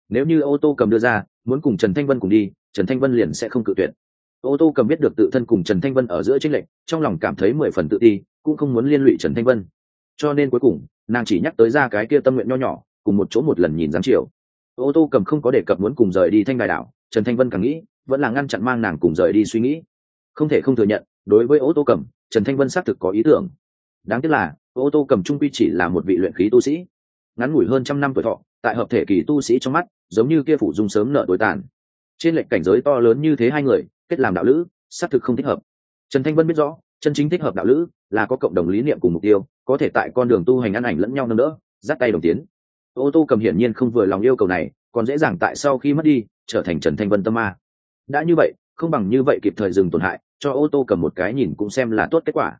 Nếu như ô tô cầm đưa ra muốn cùng Trần Thanh Vân cùng đi, Trần Thanh Vân liền sẽ không cự tuyệt. Ô tô cầm biết được tự thân cùng Trần Thanh Vân ở giữa chênh lệch, trong lòng cảm thấy 10 phần tự ti, cũng không muốn liên lụy Trần Thanh Vân. Cho nên cuối cùng, nàng chỉ nhắc tới ra cái kia tâm nguyện nho nhỏ, cùng một chỗ một lần nhìn dáng chiều. Ô tô cầm không có đề cập muốn cùng rời đi Thanh Đài đảo, Trần Thanh Vân càng nghĩ, vẫn là ngăn chặn mang nàng cùng rời đi suy nghĩ. Không thể không thừa nhận, đối với ô tô cầm, Trần Thanh Vân xác thực có ý tưởng. Đáng tiếc là, ô tô cầm trung quy chỉ là một vị luyện khí tu sĩ, ngắn ngủi hơn trăm năm tuổi thọ, tại hợp thể kỳ tu sĩ trong mắt, giống như kia phủ dung sớm nợ tối tàn. Trên lệch cảnh giới to lớn như thế hai người, kết làm đạo lữ, xác thực không thích hợp. Trần Thanh Vân biết rõ, chân chính thích hợp đạo lữ là có cộng đồng lý niệm cùng mục tiêu, có thể tại con đường tu hành ăn ảnh lẫn nhau nâng đỡ, dắt tay đồng tiến. Ô tô cầm hiển nhiên không vừa lòng yêu cầu này, còn dễ dàng tại sau khi mất đi trở thành Trần Thanh Vân tâm ma. Đã như vậy, không bằng như vậy kịp thời dừng tổn hại, cho ô tô cầm một cái nhìn cũng xem là tốt kết quả.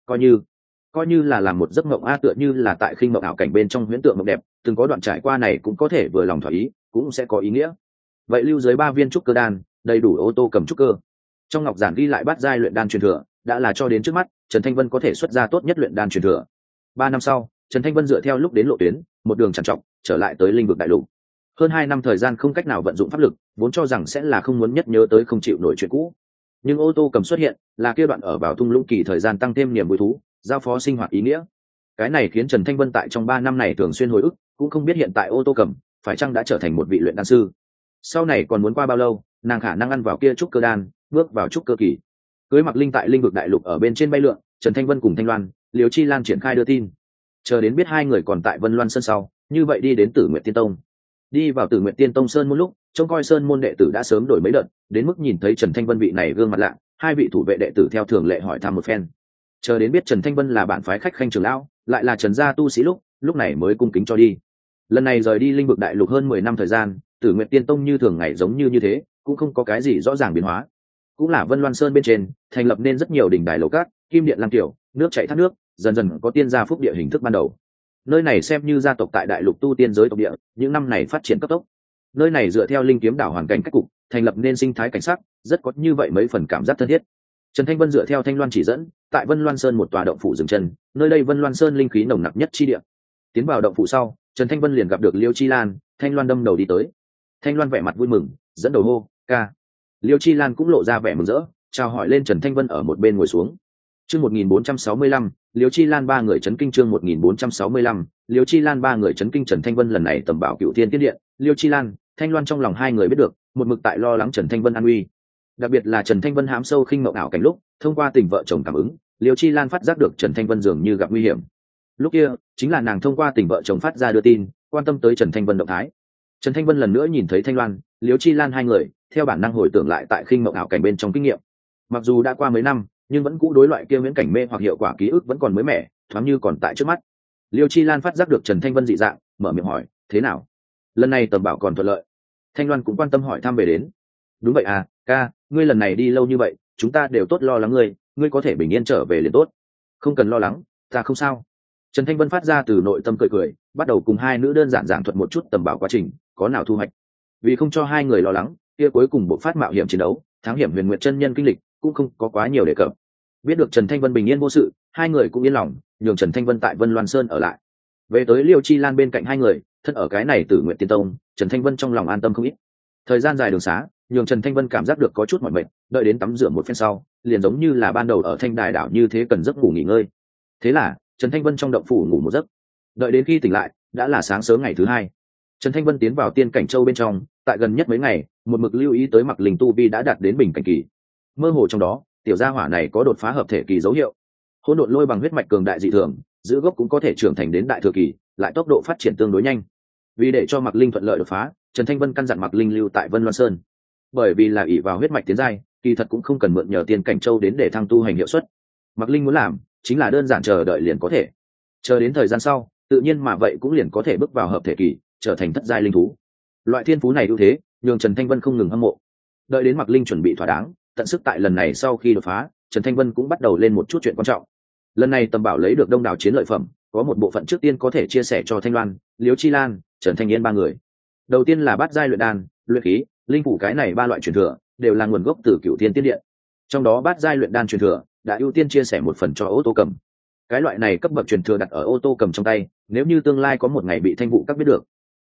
Coi như là làm một giấc mộng a, tựa như là tại khinh mộng ảo cảnh bên trong huyễn tượng mộng đẹp, từng có đoạn trải qua này cũng có thể vừa lòng thỏa ý, cũng sẽ có ý nghĩa. Vậy lưu dưới 3 viên trúc cơ đan, đầy đủ ô tô cầm trúc cơ. Trong ngọc giản ghi lại bát giai luyện đan truyền thừa, đã là cho đến trước mắt, Trần Thanh Vân có thể xuất ra tốt nhất luyện đan truyền thừa. 3 năm sau, Trần Thanh Vân dựa theo lúc đến lộ tuyến, một đường trằn trọc trở lại tới linh vực đại lục. Hơn 2 năm thời gian không cách nào vận dụng pháp lực, vốn cho rằng sẽ là không muốn nhất nhớ tới không chịu nổi chuyện cũ. Nhưng ô tô cầm xuất hiện, là kia đoạn ở vào thung lũng kỳ thời gian tăng thêm niềm vui thú, giao phó sinh hoạt ý nghĩa. Cái này khiến Trần Thanh Vân tại trong 3 năm này thường xuyên hồi ức, cũng không biết hiện tại ô tô cầm phải chăng đã trở thành một vị luyện đan sư. Sau này còn muốn qua bao lâu, nàng khả năng ăn vào kia trúc cơ đan, bước vào trúc cơ kỳ. Cưới Mặc Linh tại linh vực đại lục ở bên trên bay lượn, Trần Thanh Vân cùng Thanh Loan, Liễu Chi Lan triển khai đưa tin. Chờ đến biết hai người còn tại Vân Loan Sơn sau, như vậy đi đến Tử Nguyệt Tiên Tông. Đi vào Tử Nguyệt Tiên Tông sơn môn lúc, trông coi sơn môn đệ tử đã sớm đổi mấy đợt, đến mức nhìn thấy Trần Thanh Vân vị này gương mặt lạ, hai vị thủ vệ đệ tử theo thường lệ hỏi thăm một phen. Chờ đến biết Trần Thanh Vân là bản phái khách khanh trưởng lão, lại là Trần gia tu sĩ lúc này mới cung kính cho đi. Lần này rời đi linh vực đại lục hơn 10 năm thời gian, Tử Nguyệt Tiên Tông như thường ngày giống như thế, cũng không có cái gì rõ ràng biến hóa. Cũng là Vân Loan Sơn bên trên, thành lập nên rất nhiều đỉnh đài lầu cát, kim điện lăng tiểu, nước chảy thác nước, dần dần có tiên gia phúc địa hình thức ban đầu. Nơi này xem như gia tộc tại đại lục tu tiên giới tộc địa, những năm này phát triển cấp tốc. Nơi này dựa theo linh kiếm đảo hoàn cảnh cách cục, thành lập nên sinh thái cảnh sắc, rất có như vậy mấy phần cảm giác thân thiết. Trần Thanh Vân dựa theo Thanh Loan chỉ dẫn, tại Vân Loan Sơn một tòa động phủ dừng chân, nơi đây Vân Loan Sơn linh khí nồng nặc nhất chi địa. Tiến vào động phủ sau, Trần Thanh Vân liền gặp được Liêu Chi Lan, Thanh Loan đâm đầu đi tới. Thanh Loan vẻ mặt vui mừng, dẫn đầu hô, "Ca." Liêu Chi Lan cũng lộ ra vẻ mừng rỡ, chào hỏi lên Trần Thanh Vân ở một bên ngồi xuống. Chương 1465, Liêu Chi Lan ba người chấn kinh. Chương 1465, Liêu Chi Lan ba người chấn kinh. Trần Thanh Vân lần này tầm bảo Cửu Thiên Tiên Điện, Liêu Chi Lan, Thanh Loan trong lòng hai người biết được, một mực tại lo lắng Trần Thanh Vân an nguy. Đặc biệt là Trần Thanh Vân hám sâu khinh mộng ảo cảnh lúc, thông qua tình vợ chồng cảm ứng, Liêu Chi Lan phát giác được Trần Thanh Vân dường như gặp nguy hiểm. Lúc kia, chính là nàng thông qua tình vợ chồng phát ra đưa tin, quan tâm tới Trần Thanh Vân động thái. Trần Thanh Vân lần nữa nhìn thấy Thanh Loan, Liêu Chi Lan hai người, theo bản năng hồi tưởng lại tại khinh mộng ảo cảnh bên trong kinh nghiệm. Mặc dù đã qua mấy năm, nhưng vẫn cũ đối loại kia viễn cảnh mê hoặc hiệu quả ký ức vẫn còn mới mẻ, thoáng như còn tại trước mắt. Liêu Chi Lan phát giác được Trần Thanh Vân dị dạng, mở miệng hỏi, "Thế nào? Lần này tầm bảo còn thuận lợi?" Thanh Loan cũng quan tâm hỏi thăm về đến. "Đúng vậy à, ca, ngươi lần này đi lâu như vậy, chúng ta đều tốt lo lắng ngươi có thể bình yên trở về liền tốt." "Không cần lo lắng, ta không sao." Trần Thanh Vân phát ra từ nội tâm cười, bắt đầu cùng hai nữ đơn giản giảng thuật một chút tầm bảo quá trình, có nào thu hoạch. Vì không cho hai người lo lắng, kia cuối cùng bộ phát mạo hiểm chiến đấu, thắng hiểm huyền nguyệt chân nhân kinh lịch, cũng không có quá nhiều đề cập. Biết được Trần Thanh Vân bình yên vô sự, hai người cũng yên lòng, nhường Trần Thanh Vân tại Vân Loan Sơn ở lại. Về tới Liêu Chi Lan bên cạnh hai người, thân ở cái này Tử Nguyệt Tiên Tông, Trần Thanh Vân trong lòng an tâm không ít. Thời gian dài đường xá, nhường Trần Thanh Vân cảm giác được có chút mỏi mệt, đợi đến tắm rửa một phen sau, liền giống như là ban đầu ở Thanh Đài đảo như thế cần giấc ngủ nghỉ ngơi. Thế là, Trần Thanh Vân trong động phủ ngủ một giấc. Đợi đến khi tỉnh lại, đã là sáng sớm ngày thứ hai. Trần Thanh Vân tiến vào Tiên Cảnh Châu bên trong, tại gần nhất mấy ngày, một mực lưu ý tới Mặc Linh tu vi đã đạt đến bình cảnh kỳ. Mơ hồ trong đó, tiểu gia hỏa này có đột phá hợp thể kỳ dấu hiệu. Hỗn độn lôi bằng huyết mạch cường đại dị thường, giữ gốc cũng có thể trưởng thành đến đại thừa kỳ, lại tốc độ phát triển tương đối nhanh. Vì để cho Mặc Linh thuận lợi đột phá, Trần Thanh Vân căn dặn Mặc Linh lưu tại Vân Loan Sơn. Bởi vì là ỷ vào huyết mạch tiến giai, kỳ thật cũng không cần mượn nhờ Tiên Cảnh Châu đến để thăng tu hành hiệu suất. Mặc Linh muốn làm, chính là đơn giản chờ đợi liền có thể. Chờ đến thời gian sau, tự nhiên mà vậy cũng liền có thể bước vào hợp thể kỳ, trở thành thất giai linh thú. Loại thiên phú này ưu thế, nhường Trần Thanh Vân không ngừng hâm mộ. Đợi đến Mặc Linh chuẩn bị thỏa đáng, tận sức tại lần này sau khi đột phá, Trần Thanh Vân cũng bắt đầu lên một chút chuyện quan trọng. Lần này tầm bảo lấy được đông đảo chiến lợi phẩm, có một bộ phận trước tiên có thể chia sẻ cho Thanh Loan, Liễu Chi Lan, Trần Thanh Yên ba người. Đầu tiên là bát giai luyện đan, luyện khí, linh phủ, cái này ba loại truyền thừa đều là nguồn gốc từ Cửu Thiên Tiên Điện. Trong đó bát giai luyện đan truyền thừa đã ưu tiên chia sẻ một phần cho Ô Tô Cầm. Cái loại này cấp bậc truyền thừa đặt ở Ô Tô Cầm trong tay, nếu như tương lai có một ngày bị Thanh Vũ các biết được,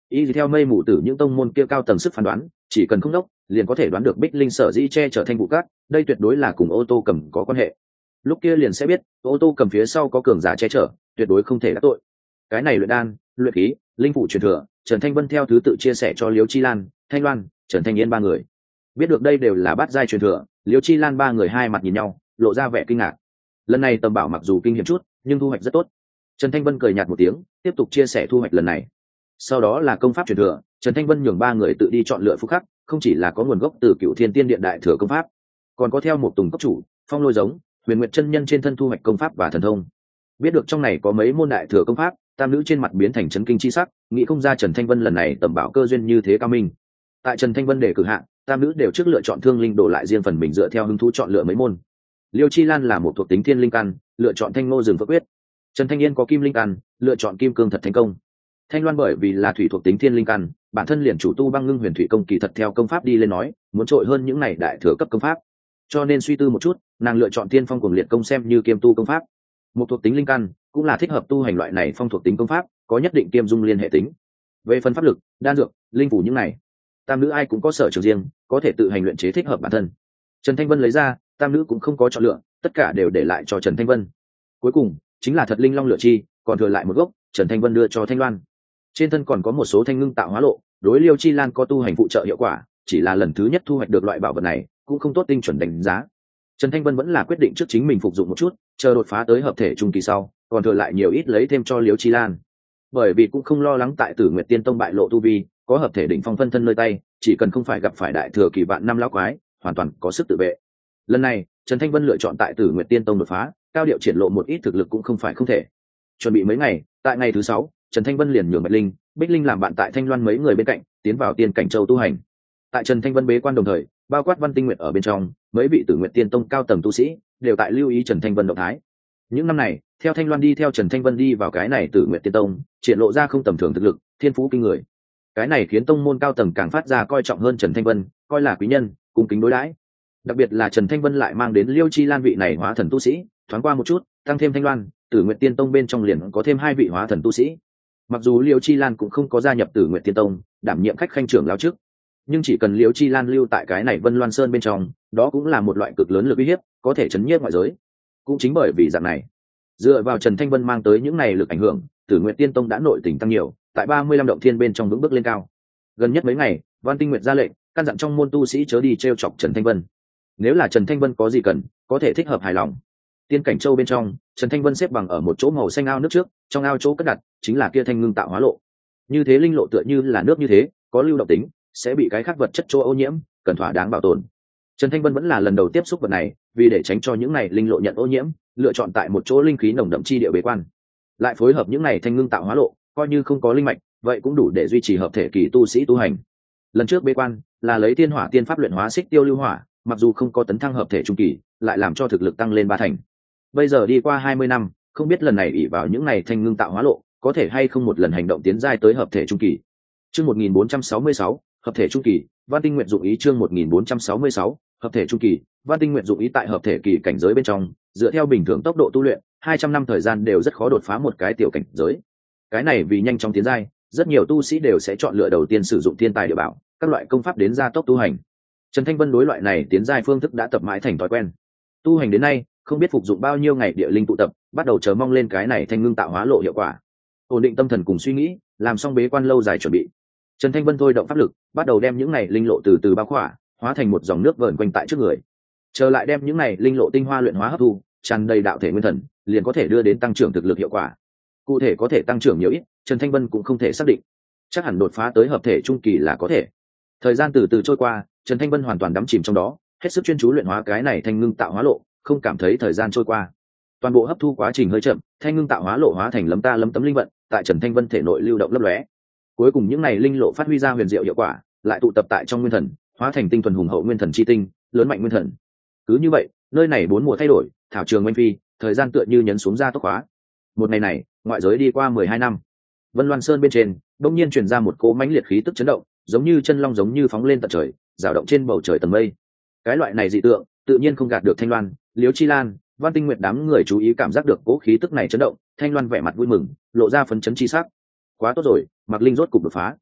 y theo mây mù tử những tông môn kia cao tầng sức phán đoán, chỉ cần không đốc liền có thể đoán được Bích Linh sở dĩ che chở Thanh Vũ Các, đây tuyệt đối là cùng Ô Tô Cầm có quan hệ. Lúc kia liền sẽ biết Ô Tô Cầm phía sau có cường giả che chở, tuyệt đối không thể đắc tội. Cái này luyện đan, luyện khí, linh phụ truyền thừa, Trần Thanh Vân theo thứ tự chia sẻ cho Liễu Chi Lan, Thanh Loan, Trần Thanh Yên ba người. Biết được đây đều là bát giai truyền thừa, Liễu Chi Lan ba người hai mặt nhìn nhau, lộ ra vẻ kinh ngạc. Lần này tầm bảo mặc dù kinh hiểm chút, nhưng thu hoạch rất tốt. Trần Thanh Vân cười nhạt một tiếng, tiếp tục chia sẻ thu hoạch lần này. Sau đó là công pháp truyền thừa, Trần Thanh Vân nhường ba người tự đi chọn lựa phúc khắc, không chỉ là có nguồn gốc từ Cựu Thiên Tiên Điện đại thừa công pháp, còn có theo một tùng cấp chủ, Phong Lôi giống, Huyền Nguyệt chân nhân trên thân thu hoạch công pháp và thần thông. Biết được trong này có mấy môn đại thừa công pháp, tam nữ trên mặt biến thành chấn kinh chi sắc, nghĩ không ra Trần Thanh Vân lần này tầm bảo cơ duyên như thế cao minh. Tại Trần Thanh Vân đề cử hạng, tam nữ đều trước lựa chọn thương linh đồ lại riêng phần mình dựa theo hứng thú chọn lựa mấy môn. Liêu Chi Lan là một thuộc tính thiên linh căn, lựa chọn thanh ngô rừng phượng quyết. Trần Thanh Yên có kim linh căn, lựa chọn kim cương thật thành công. Thanh Loan bởi vì là thủy thuộc tính thiên linh căn, bản thân liền chủ tu băng ngưng huyền thủy công kỳ thật theo công pháp đi lên nói, muốn trội hơn những này đại thừa cấp công pháp. Cho nên suy tư một chút, nàng lựa chọn tiên phong cuồng liệt công xem như kiêm tu công pháp. Một thuộc tính linh căn cũng là thích hợp tu hành loại này phong thuộc tính công pháp, có nhất định kiêm dung liên hệ tính. Về phần pháp lực, đan dược, linh phủ những này, tam nữ ai cũng có sở trường riêng, có thể tự hành luyện chế thích hợp bản thân. Trần Thanh Vân lấy ra, tam nữ cũng không có chọn lựa, tất cả đều để lại cho Trần Thanh Vân. Cuối cùng chính là thật linh long lựa chi, còn thừa lại một gốc, Trần Thanh Vân đưa cho Thanh Loan. Trên thân còn có một số thanh ngưng tạo hóa lộ, đối Liêu Chi Lan có tu hành phụ trợ hiệu quả, chỉ là lần thứ nhất thu hoạch được loại bảo vật này, cũng không tốt tinh chuẩn đánh giá. Trần Thanh Vân vẫn là quyết định trước chính mình phục dụng một chút, chờ đột phá tới hợp thể trung kỳ sau, còn thừa lại nhiều ít lấy thêm cho Liêu Chi Lan. Bởi vì cũng không lo lắng tại Tử Nguyệt Tiên Tông bại lộ tu vi, có hợp thể đỉnh phong phân thân nơi tay, chỉ cần không phải gặp phải đại thừa kỳ vạn năm lão quái, hoàn toàn có sức tự vệ. Lần này, Trần Thanh Vân lựa chọn tại Tử Nguyệt Tiên Tông đột phá, cao điệu triển lộ một ít thực lực cũng không phải không thể. Chuẩn bị mấy ngày, tại ngày thứ 6, Trần Thanh Vân liền nhường Bạch Linh, Bích Linh làm bạn tại Thanh Loan mấy người bên cạnh, tiến vào Tiên Cảnh Châu tu hành. Tại Trần Thanh Vân bế quan đồng thời, bao quát Văn Tinh Nguyệt ở bên trong, mấy vị Tử Nguyệt Tiên Tông cao tầng tu sĩ đều tại lưu ý Trần Thanh Vân động thái. Những năm này, theo Thanh Loan đi theo Trần Thanh Vân đi vào cái này Tử Nguyệt Tiên Tông, triển lộ ra không tầm thường thực lực, thiên phú kinh người. Cái này khiến tông môn cao tầng càng phát ra coi trọng hơn Trần Thanh Vân, coi là quý nhân, cung kính đối đãi. Đặc biệt là Trần Thanh Vân lại mang đến Liêu Chi Lan vị này hóa thần tu sĩ, thoáng qua một chút, tăng thêm Thanh Loan, Tử Nguyệt Tiên Tông bên trong liền có thêm 2 vị hóa thần tu sĩ. Mặc dù Liêu Chi Lan cũng không có gia nhập Tử Nguyệt Tiên Tông, đảm nhiệm khách khanh trưởng lão chức, nhưng chỉ cần Liêu Chi Lan lưu tại cái này Vân Loan Sơn bên trong, đó cũng là một loại cực lớn lực uy hiếp, có thể chấn nhiếp ngoại giới. Cũng chính bởi vì dạng này, dựa vào Trần Thanh Vân mang tới những này lực ảnh hưởng, Tử Nguyệt Tiên Tông đã nội tình tăng nhiều, tại 35 động thiên bên trong vững bước lên cao. Gần nhất mấy ngày, Văn Tinh Nguyệt ra lệnh, căn dặn trong môn tu sĩ chớ đi trêu chọc Trần Thanh Vân. Nếu là Trần Thanh Vân có gì cần, có thể thích hợp hài lòng. Tiên Cảnh Châu bên trong, Trần Thanh Vân xếp bằng ở một chỗ màu xanh ao nước trước, trong ao chỗ cất đặt chính là kia thanh ngưng tạo hóa lộ. Như thế linh lộ tựa như là nước như thế, có lưu động tính, sẽ bị cái khác vật chất chỗ ô nhiễm, cần thỏa đáng bảo tồn. Trần Thanh Vân vẫn là lần đầu tiếp xúc vật này, vì để tránh cho những này linh lộ nhận ô nhiễm, lựa chọn tại một chỗ linh khí nồng đậm chi địa bế quan. Lại phối hợp những này thanh ngưng tạo hóa lộ, coi như không có linh mạch, vậy cũng đủ để duy trì hợp thể kỳ tu sĩ tu hành. Lần trước bế quan là lấy tiên hỏa tiên pháp luyện hóa xích tiêu lưu hỏa, mặc dù không có tấn thăng hợp thể trung kỳ, lại làm cho thực lực tăng lên 3 thành. Bây giờ đi qua 20 năm, không biết lần này ỷ vào những này thanh ngưng tạo hóa lộ, có thể hay không một lần hành động tiến giai tới hợp thể trung kỳ. Chương 1466, hợp thể trung kỳ, Văn Tinh Nguyệt dụng ý chương 1466, hợp thể trung kỳ, Văn Tinh Nguyệt dụng ý tại hợp thể kỳ cảnh giới bên trong, dựa theo bình thường tốc độ tu luyện, 200 năm thời gian đều rất khó đột phá một cái tiểu cảnh giới. Cái này vì nhanh chóng tiến giai, rất nhiều tu sĩ đều sẽ chọn lựa đầu tiên sử dụng thiên tài địa bảo, các loại công pháp đến gia tốc tu hành. Trần Thanh Vân đối loại này tiến giai phương thức đã tập mãi thành thói quen. Tu hành đến nay, không biết phục dụng bao nhiêu ngày địa linh tụ tập, bắt đầu chờ mong lên cái này thanh ngưng tạo hóa lộ hiệu quả. Ổn định tâm thần cùng suy nghĩ, làm xong bế quan lâu dài chuẩn bị. Trần Thanh Vân thôi động pháp lực, bắt đầu đem những này linh lộ từ từ bao khỏa, hóa thành một dòng nước vờn quanh tại trước người. Chờ lại đem những này linh lộ tinh hoa luyện hóa hấp thu, tràn đầy đạo thể nguyên thần, liền có thể đưa đến tăng trưởng thực lực hiệu quả. Cụ thể có thể tăng trưởng nhiều ít, Trần Thanh Vân cũng không thể xác định. Chắc hẳn đột phá tới hợp thể trung kỳ là có thể. Thời gian từ từ trôi qua, Trần Thanh Vân hoàn toàn đắm chìm trong đó, hết sức chuyên chú luyện hóa cái này thanh ngưng tạo hóa lộ, không cảm thấy thời gian trôi qua. Toàn bộ hấp thu quá trình hơi chậm, thanh ngưng tạo hóa lộ hóa thành lấm ta lấm tấm linh vận, tại Trần Thanh Vân thể nội lưu động lấp lóe. Cuối cùng những này linh lộ phát huy ra huyền diệu hiệu quả, lại tụ tập tại trong nguyên thần, hóa thành tinh thuần hùng hậu nguyên thần chi tinh, lớn mạnh nguyên thần. Cứ như vậy, nơi này 4 mùa thay đổi, thảo trường oanh phi, thời gian tựa như nhấn xuống ra tốc hóa. Một ngày này, ngoại giới đi qua 12 năm. Vân Loan Sơn bên trên, đột nhiên truyền ra một cỗ mãnh liệt khí tức chấn động, giống như chân long giống như phóng lên tận trời, dao động trên bầu trời tầng mây. Cái loại này dị tượng, tự nhiên không gạt được Thanh Loan, Liễu Chi Lan, Văn Tinh Nguyệt đám người chú ý cảm giác được cỗ khí tức này chấn động, Thanh Loan vẻ mặt vui mừng, lộ ra phấn chấn chi sắc. Quá tốt rồi, Mạc Linh rốt cục đột phá.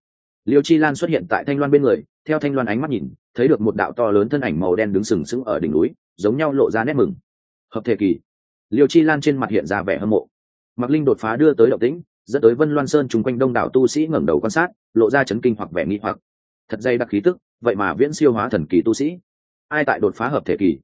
Liêu Chi Lan xuất hiện tại Thanh Loan bên người, theo Thanh Loan ánh mắt nhìn, thấy được một đạo to lớn thân ảnh màu đen đứng sừng sững ở đỉnh núi, giống nhau lộ ra nét mừng. Hợp thể kỳ. Liêu Chi Lan trên mặt hiện ra vẻ hâm mộ. Mạc Linh đột phá đưa tới động tĩnh, dẫn tới Vân Loan Sơn chung quanh đông đảo tu sĩ ngẩng đầu quan sát, lộ ra chấn kinh hoặc vẻ nghi hoặc. Thật dây đặc khí tức, vậy mà viễn siêu hóa thần kỳ tu sĩ. Ai tại đột phá hợp thể kỳ?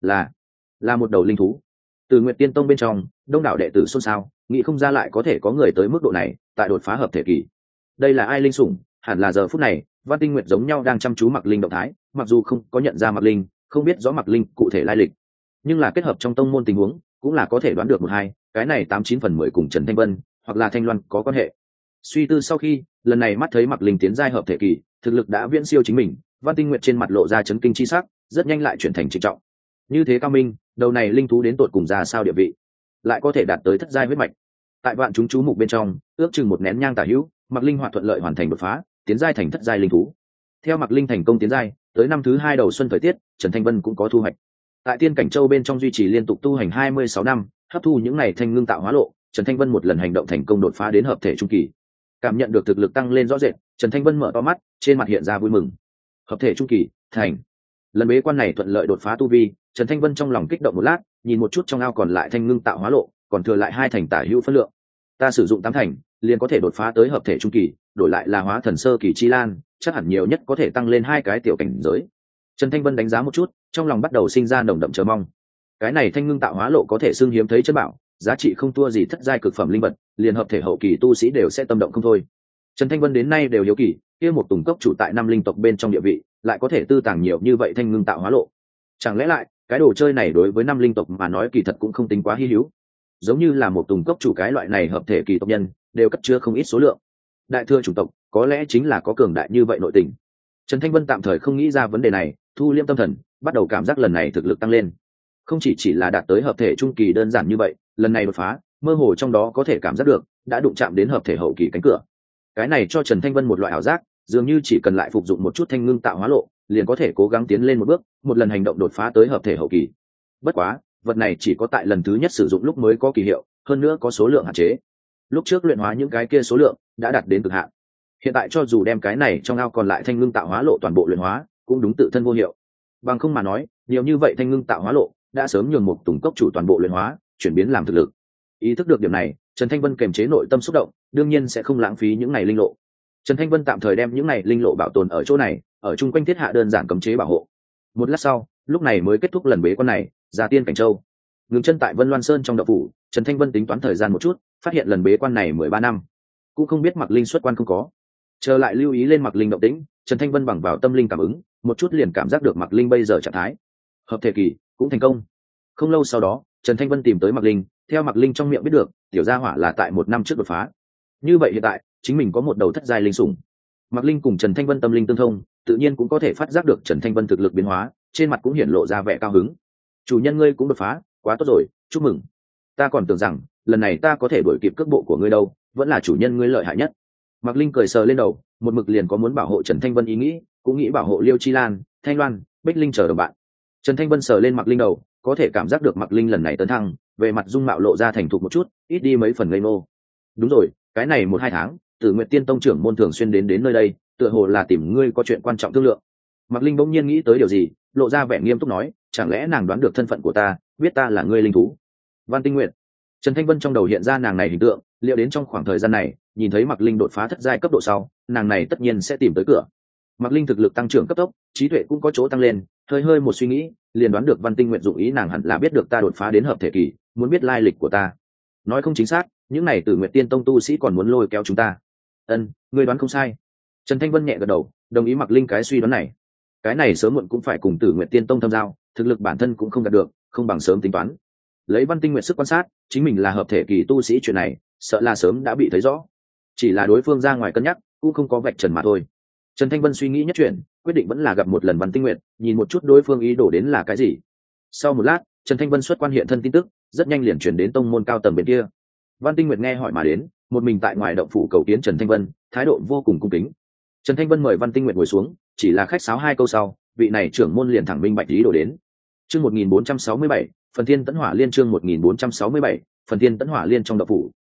Là một đầu linh thú. Từ Nguyệt Tiên Tông bên trong, đông đảo đệ tử xôn xao, nghĩ không ra lại có thể có người tới mức độ này, tại đột phá hợp thể kỳ. Đây là ai linh sủng? Hẳn là giờ phút này, Văn Tinh Nguyệt giống nhau đang chăm chú Mạc Linh động thái, mặc dù không có nhận ra Mạc Linh, không biết rõ Mạc Linh cụ thể lai lịch, nhưng là kết hợp trong tông môn tình huống, cũng là có thể đoán được một hai, cái này 89/10 cùng Trần Thanh Vân hoặc là Thanh Loan có quan hệ. Suy tư sau khi, lần này mắt thấy Mạc Linh tiến giai hợp thể kỳ, thực lực đã viễn siêu chính mình, Văn Tinh Nguyệt trên mặt lộ ra chấn kinh chi sắc, rất nhanh lại chuyển thành trịnh trọng. Như thế cao minh, đầu này linh thú đến tột cùng ra sao địa vị, lại có thể đạt tới thất giai huyết mạch. Tại vạn chúng chú mục bên trong, ước chừng một nén nhang tả hữu, Mạc Linh hoạt thuận lợi hoàn thành đột phá, tiến giai thành thất giai linh thú. Theo Mạc Linh thành công tiến giai, tới năm thứ 2 đầu xuân thời tiết, Trần Thanh Vân cũng có thu hoạch. Tại Tiên Cảnh Châu bên trong duy trì liên tục tu hành 26 năm, hấp thu những ngày thanh ngưng tạo hóa lộ, Trần Thanh Vân một lần hành động thành công đột phá đến hợp thể trung kỳ. Cảm nhận được thực lực tăng lên rõ rệt, Trần Thanh Vân mở to mắt, trên mặt hiện ra vui mừng. Hợp thể trung kỳ, thành. Lần bế quan này thuận lợi đột phá tu vi, Trần Thanh Vân trong lòng kích động một lát, nhìn một chút trong ao còn lại thanh ngưng tạo hóa lộ, còn thừa lại 2 thành tả hữu phân lượng. Ta sử dụng 8 thành, liền có thể đột phá tới hợp thể trung kỳ, đổi lại là hóa thần sơ kỳ chi lan, chắc hẳn nhiều nhất có thể tăng lên 2 cái tiểu cảnh giới. Trần Thanh Vân đánh giá một chút, trong lòng bắt đầu sinh ra nồng đậm chờ mong. Cái này thanh ngưng tạo hóa lộ có thể xưng hiếm thấy chân bảo, giá trị không thua gì thất giai cực phẩm linh vật, liền hợp thể hậu kỳ tu sĩ đều sẽ tâm động không thôi. Trần Thanh Vân đến nay đều hiếu kỳ, kia một tùng cốc chủ tại năm linh tộc bên trong địa vị, lại có thể tư tàng nhiều như vậy thanh ngưng tạo hóa lộ. Chẳng lẽ lại, cái đồ chơi này đối với năm linh tộc mà nói kỳ thật cũng không tính quá hi hữu. Giống như là một tùng cốc chủ cái loại này hợp thể kỳ tộc nhân, đều cất chứa không ít số lượng. Đại thừa chủng tộc, có lẽ chính là có cường đại như vậy nội tình. Trần Thanh Vân tạm thời không nghĩ ra vấn đề này, thu liễm tâm thần, bắt đầu cảm giác lần này thực lực tăng lên. Không chỉ là đạt tới hợp thể trung kỳ đơn giản như vậy, lần này đột phá, mơ hồ trong đó có thể cảm giác được đã đụng chạm đến hợp thể hậu kỳ cánh cửa. Cái này cho Trần Thanh Vân một loại ảo giác, dường như chỉ cần lại phục dụng một chút thanh ngưng tạo hóa lộ, liền có thể cố gắng tiến lên một bước, một lần hành động đột phá tới hợp thể hậu kỳ. Bất quá, vật này chỉ có tại lần thứ nhất sử dụng lúc mới có kỳ hiệu, hơn nữa có số lượng hạn chế. Lúc trước luyện hóa những cái kia số lượng đã đạt đến cực hạn. Hiện tại cho dù đem cái này trong ao còn lại thanh ngưng tạo hóa lộ toàn bộ luyện hóa, cũng đúng tự thân vô hiệu. Bằng không mà nói, nhiều như vậy thanh ngưng tạo hóa lộ đã sớm nhường một tùng cốc chủ toàn bộ luyện hóa, chuyển biến làm thực lực. Ý thức được điểm này, Trần Thanh Vân kiềm chế nội tâm xúc động, đương nhiên sẽ không lãng phí những này linh lộ. Trần Thanh Vân tạm thời đem những này linh lộ bảo tồn ở chỗ này, ở chung quanh thiết hạ đơn giản cấm chế bảo hộ. Một lát sau, lúc này mới kết thúc lần bế quan này, ra Tiên Cảnh Châu. Ngừng chân tại Vân Loan Sơn trong động phủ, Trần Thanh Vân tính toán thời gian một chút, phát hiện lần bế quan này 13 năm, cũng không biết Mạc Linh xuất quan không có. Trở lại lưu ý lên Mạc Linh động tĩnh, Trần Thanh Vân bằng vào tâm linh cảm ứng, một chút liền cảm giác được Mạc Linh bây giờ trạng thái hợp thể kỳ cũng thành công. Không lâu sau đó, Trần Thanh Vân tìm tới Mạc Linh, theo Mạc Linh trong miệng biết được, tiểu gia hỏa là tại 1 năm trước đột phá. Như vậy hiện tại, chính mình có một đầu thất giai linh sủng. Mạc Linh cùng Trần Thanh Vân tâm linh tương thông, tự nhiên cũng có thể phát giác được Trần Thanh Vân thực lực biến hóa, trên mặt cũng hiển lộ ra vẻ cao hứng. Chủ nhân ngươi cũng đột phá, quá tốt rồi, chúc mừng. Ta còn tưởng rằng, lần này ta có thể đuổi kịp cước bộ của ngươi đâu, vẫn là chủ nhân ngươi lợi hại nhất. Mạc Linh cười sờ lên đầu, một mực liền có muốn bảo hộ Trần Thanh Vân ý nghĩ, cũng nghĩ bảo hộ Liêu Chi Lan, Thanh Loan, Bích Linh chờ đồng bạn. Trần Thanh Vân sờ lên Mạc Linh đầu, có thể cảm giác được Mạc Linh lần này tấn thăng, về mặt dung mạo lộ ra thành thục một chút, ít đi mấy phần ngây ngô. Đúng rồi, cái này 1-2 tháng, Tử Nguyệt Tiên Tông trưởng môn thường xuyên đến nơi đây, tựa hồ là tìm ngươi có chuyện quan trọng thương lượng. Mạc Linh bỗng nhiên nghĩ tới điều gì, lộ ra vẻ nghiêm túc nói, chẳng lẽ nàng đoán được thân phận của ta, biết ta là ngươi linh thú? Văn Tinh Nguyệt. Trần Thanh Vân trong đầu hiện ra nàng này hình tượng, liệu đến trong khoảng thời gian này, nhìn thấy Mạc Linh đột phá thất giai cấp độ sau, nàng này tất nhiên sẽ tìm tới cửa. Mạc Linh thực lực tăng trưởng cấp tốc, trí tuệ cũng có chỗ tăng lên, hơi một suy nghĩ, liền đoán được Văn Tinh Nguyệt dụng ý nàng hẳn là biết được ta đột phá đến hợp thể kỳ, muốn biết lai lịch của ta. Nói không chính xác, những này Tử Nguyệt Tiên Tông tu sĩ còn muốn lôi kéo chúng ta. Ngươi đoán không sai. Trần Thanh Vân nhẹ gật đầu, đồng ý Mạc Linh cái suy đoán này. Cái này sớm muộn cũng phải cùng Tử Nguyệt Tiên Tông thâm giao, thực lực bản thân cũng không đạt được, không bằng sớm tính toán. Lấy Văn Tinh Nguyệt sức quan sát, chính mình là hợp thể kỳ tu sĩ chuyện này, sợ là sớm đã bị thấy rõ. Chỉ là đối phương ra ngoài cân nhắc, cũng không có vạch trần mà thôi. Trần Thanh Vân suy nghĩ nhất chuyện, quyết định vẫn là gặp một lần Văn Tinh Nguyệt, nhìn một chút đối phương ý đồ đến là cái gì. Sau một lát, Trần Thanh Vân xuất quan hiện thân tin tức, rất nhanh liền truyền đến tông môn cao tầng bên kia. Văn Tinh Nguyệt nghe hỏi mà đến, một mình tại ngoài động phủ cầu kiến Trần Thanh Vân, thái độ vô cùng cung kính. Trần Thanh Vân mời Văn Tinh Nguyệt ngồi xuống, chỉ là khách sáo 2 câu sau, vị này trưởng môn liền thẳng minh bạch ý đồ đến. Chương 1467, Phần Thiên Tấn Hỏa Liên chương 1467, Phần Thiên Tấn Hỏa Liên trong động phủ,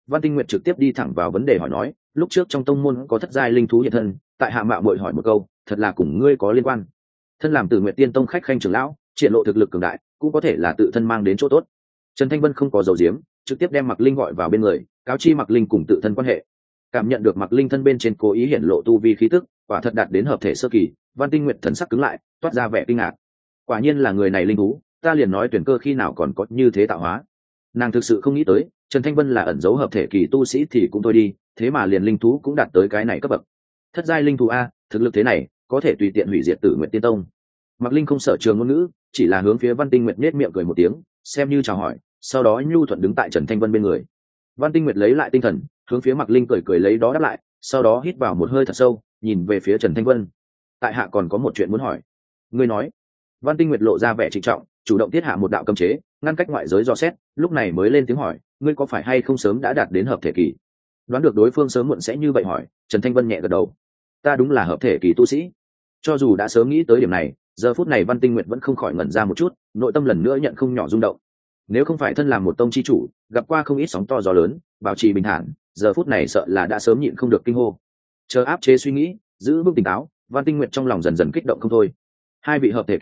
Văn Tinh Nguyệt trực tiếp đi thẳng vào vấn đề hỏi nói, lúc trước trong tông môn có thất giai linh thú hiện thân, tại hạ mạo muội hỏi một câu, thật là cùng ngươi có liên quan. Thân làm Tử Nguyệt Tiên Tông khách khanh trưởng lão, triển lộ thực lực cường đại, cũng có thể là tự thân mang đến chỗ tốt. Trần Thanh Vân không có dầu diếm, trực tiếp đem Mạc Linh gọi vào bên người, cáo chi Mạc Linh cùng tự thân quan hệ. Cảm nhận được Mạc Linh thân bên trên cố ý hiện lộ tu vi khí tức, quả thật đạt đến hợp thể sơ kỳ, Văn Tinh Nguyệt thần sắc cứng lại, toát ra vẻ kinh ngạc. Quả nhiên là người này linh thú, ta liền nói tuyển cơ khi nào còn có như thế tạo hóa. Nàng thực sự không nghĩ tới, Trần Thanh Vân là ẩn dấu hợp thể kỳ tu sĩ thì cũng thôi đi, thế mà liền linh thú cũng đạt tới cái này cấp bậc. Thất giai linh thú a, thực lực thế này, có thể tùy tiện hủy diệt Tử Nguyệt Tiên Tông. Mạc Linh không sợ trường ngôn ngữ, chỉ là hướng phía Văn Tinh Nguyệt nhếch miệng cười một tiếng, xem như chào hỏi, sau đó nhu thuận đứng tại Trần Thanh Vân bên người. Văn Tinh Nguyệt lấy lại tinh thần, hướng phía Mạc Linh cười cười lấy đó đáp lại, sau đó hít vào một hơi thật sâu, nhìn về phía Trần Thanh Vân. Tại hạ còn có một chuyện muốn hỏi. Ngươi nói. Văn Tinh Nguyệt lộ ra vẻ trịnh trọng, chủ động tiết hạ một đạo cấm chế, ngăn cách ngoại giới dò xét, lúc này mới lên tiếng hỏi, ngươi có phải hay không sớm đã đạt đến hợp thể kỳ? Đoán được đối phương sớm muộn sẽ như vậy hỏi, Trần Thanh Vân nhẹ gật đầu. Ta đúng là hợp thể kỳ tu sĩ. Cho dù đã sớm nghĩ tới điểm này, giờ phút này Văn Tinh Nguyệt vẫn không khỏi ngẩn ra một chút, nội tâm lần nữa nhận không nhỏ rung động. Nếu không phải thân làm một tông chi chủ, gặp qua không ít sóng to gió lớn, bảo trì bình thản, giờ phút này sợ là đã sớm nhịn không được kinh hô. Chờ áp chế suy nghĩ, giữ vững tỉnh táo, Văn Tinh Nguyệt trong lòng dần dần kích động không thôi. Hai vị hợp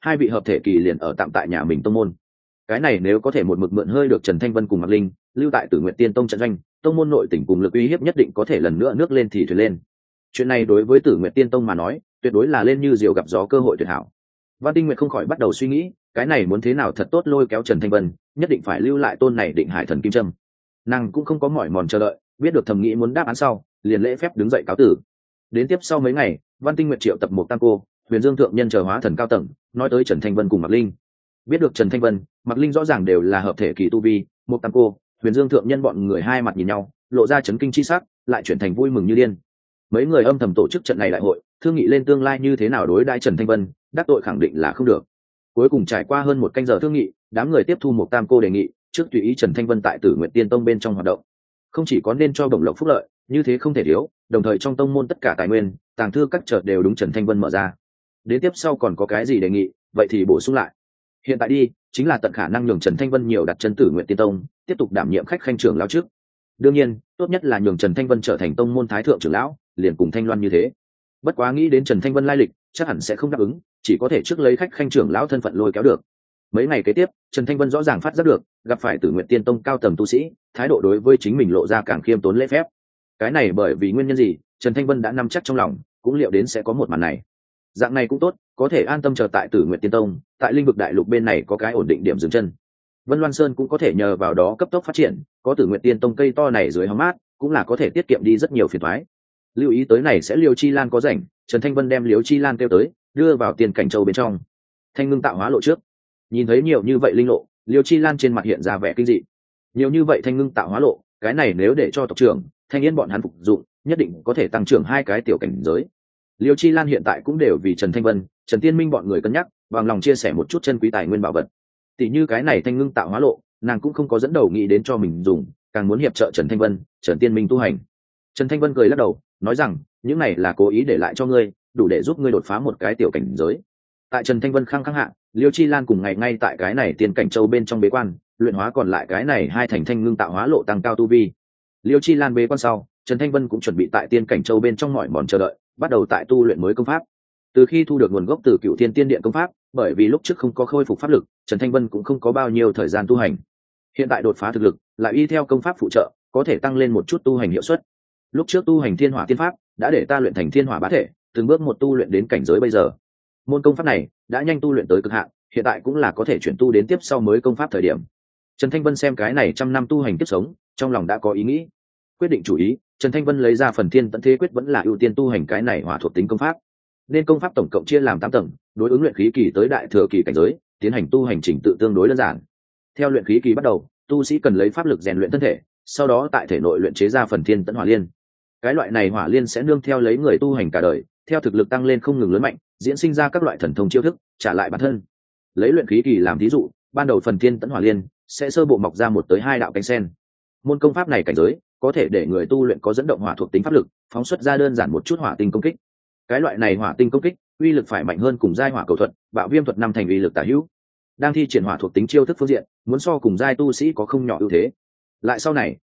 thể kỳ liền ở tạm tại nhà mình tông môn. Cái này nếu có thể một mực mượn hơi được Trần Thanh Vân cùng Mạc Linh, lưu tại Tử Nguyệt Tiên Tông trận doanh, tông môn nội tỉnh cùng lực uy hiếp nhất định có thể lần nữa nước lên thì thuyền lên. Chuyện này đối với Tử Nguyệt Tiên Tông mà nói, tuyệt đối là lên như diều gặp gió cơ hội tuyệt hảo. Văn Tinh Nguyệt không khỏi bắt đầu suy nghĩ, cái này muốn thế nào thật tốt lôi kéo Trần Thanh Vân, nhất định phải lưu lại tôn này Định Hải Thần Kim Trâm. Nàng cũng không có mỏi mòn chờ đợi, biết được thẩm nghĩ muốn đáp án sau, liền lễ phép đứng dậy cáo tử. Đến tiếp sau mấy ngày, Văn Tinh Nguyệt triệu tập một tam cô, Huyền Dương thượng nhân chờ hóa thần cao tầng, nói tới Trần Thanh Vân cùng Mạc Linh. Biết được Trần Thanh Vân, Mạc Linh rõ ràng đều là hợp thể kỳ tu vi, một tam cô, Huyền Dương thượng nhân bọn người hai mặt nhìn nhau, lộ ra chấn kinh chi sắc, lại chuyển thành vui mừng như điên. Mấy người âm thầm tổ chức trận này đại hội, thương nghị lên tương lai như thế nào đối đãi Trần Thanh Vân, đắc tội khẳng định là không được. Cuối cùng trải qua hơn một canh giờ thương nghị, đám người tiếp thu một tam cô đề nghị, trước tùy ý Trần Thanh Vân tại Tử Nguyệt Tiên Tông bên trong hoạt động. Không chỉ có nên cho bổng lộc phúc lợi, như thế không thể thiếu, đồng thời trong tông môn tất cả tài nguyên, tàng thư các chợt đều đúng Trần Thanh Vân mở ra. Đến tiếp sau còn có cái gì đề nghị, vậy thì bổ sung lại. Hiện tại đi, chính là tận khả năng nhường Trần Thanh Vân nhiều đặt chân Tử Nguyệt Tiên Tông, tiếp tục đảm nhiệm khách khanh trưởng lão trước. Đương nhiên, tốt nhất là nhường Trần Thanh Vân trở thành tông môn thái thượng trưởng lão, liền cùng Thanh Loan như thế. Bất quá nghĩ đến Trần Thanh Vân lai lịch, chắc hẳn sẽ không đáp ứng, chỉ có thể trước lấy khách khanh trưởng lão thân phận lôi kéo được. Mấy ngày kế tiếp, Trần Thanh Vân rõ ràng phát giác được, gặp phải Tử Nguyệt Tiên Tông cao tầng tu sĩ, thái độ đối với chính mình lộ ra càng khiêm tốn lễ phép. Cái này bởi vì nguyên nhân gì, Trần Thanh Vân đã nắm chắc trong lòng, cũng liệu đến sẽ có một màn này. Dạng này cũng tốt, có thể an tâm chờ tại Tử Nguyệt Tiên Tông, tại linh vực đại lục bên này có cái ổn định điểm dừng chân. Vân Loan Sơn cũng có thể nhờ vào đó cấp tốc phát triển, có Tử Nguyệt Tiên Tông cây to này dưới hóng mát, cũng là có thể tiết kiệm đi rất nhiều phiền toái. Lưu ý tới này sẽ Liêu Chi Lan có rảnh, Trần Thanh Vân đem Liêu Chi Lan kêu tới, đưa vào Tiên Cảnh Châu bên trong. Thanh ngưng tạo hóa lộ trước, nhìn thấy nhiều như vậy linh lộ, Liêu Chi Lan trên mặt hiện ra vẻ kinh dị. Nhiều như vậy thanh ngưng tạo hóa lộ, cái này nếu để cho tộc trưởng, Thanh Yên bọn hắn phục dụng, nhất định có thể tăng trưởng hai cái tiểu cảnh giới. Liêu Chi Lan hiện tại cũng đều vì Trần Thanh Vân, Trần Tiên Minh bọn người cân nhắc, bằng lòng chia sẻ một chút chân quý tài nguyên bảo vật. Tỷ như cái này thanh ngưng tạo hóa lộ, nàng cũng không có dẫn đầu nghĩ đến cho mình dùng, càng muốn hiệp trợ Trần Thanh Vân, Trần Tiên Minh tu hành. Trần Thanh Vân cười lắc đầu, nói rằng, những này là cố ý để lại cho ngươi, đủ để giúp ngươi đột phá một cái tiểu cảnh giới. Tại Trần Thanh Vân khăng khăng hạ, Liêu Chi Lan cùng ngày ngay tại cái này Tiên Cảnh Châu bên trong bế quan, luyện hóa còn lại cái này hai thành thanh ngưng tạo hóa lộ tăng cao tu vi. Liêu Chi Lan bế quan sau, Trần Thanh Vân cũng chuẩn bị tại Tiên Cảnh Châu bên trong mỏi mòn chờ đợi, bắt đầu tại tu luyện mới công pháp. Từ khi thu được nguồn gốc từ Cựu Thiên Tiên Điện công pháp, bởi vì lúc trước không có khôi phục pháp lực, Trần Thanh Vân cũng không có bao nhiêu thời gian tu hành. Hiện tại đột phá thực lực, lại y theo công pháp phụ trợ, có thể tăng lên một chút tu hành hiệu suất. Lúc trước tu hành Thiên Hỏa Tiên Pháp, đã để ta luyện thành Thiên Hỏa Bá Thể, từng bước một tu luyện đến cảnh giới bây giờ. Môn công pháp này đã nhanh tu luyện tới cực hạn, hiện tại cũng là có thể chuyển tu đến tiếp sau mới công pháp thời điểm. Trần Thanh Vân xem cái này trăm năm tu hành tiếp sống, trong lòng đã có ý nghĩ. Quyết định chủ ý, Trần Thanh Vân lấy ra phần Thiên Tận Thế Quyết vẫn là ưu tiên tu hành cái này hỏa thuộc tính công pháp. Nên công pháp tổng cộng chia làm 8 tầng, đối ứng luyện khí kỳ tới đại thừa kỳ cảnh giới, tiến hành tu hành trình tự tương đối đơn giản. Theo luyện khí kỳ bắt đầu, tu sĩ cần lấy pháp lực rèn luyện thân thể, sau đó tại thể nội luyện chế ra phần Thiên Tận Hỏa Liên. Cái loại này hỏa liên sẽ nương theo lấy người tu hành cả đời, theo thực lực tăng lên không ngừng lớn mạnh, diễn sinh ra các loại thần thông chiêu thức, trả lại bản thân. Lấy luyện khí kỳ làm ví dụ, ban đầu phần Thiên Tận Hỏa Liên sẽ sơ bộ mọc ra 1 tới 2 đạo cánh sen. Môn công pháp này cảnh giới có thể để người tu luyện có dẫn động hỏa thuộc tính pháp lực, phóng xuất ra đơn giản một chút hỏa tinh công kích. Cái loại này hỏa tinh công kích, uy lực phải mạnh hơn cùng giai hỏa cầu thuật, bạo viêm thuật 5 thành uy lực tả hữu. Đang thi triển hỏa thuộc tính chiêu thức phương diện, muốn so cùng giai tu sĩ có không nhỏ ưu thế. Lại sau này,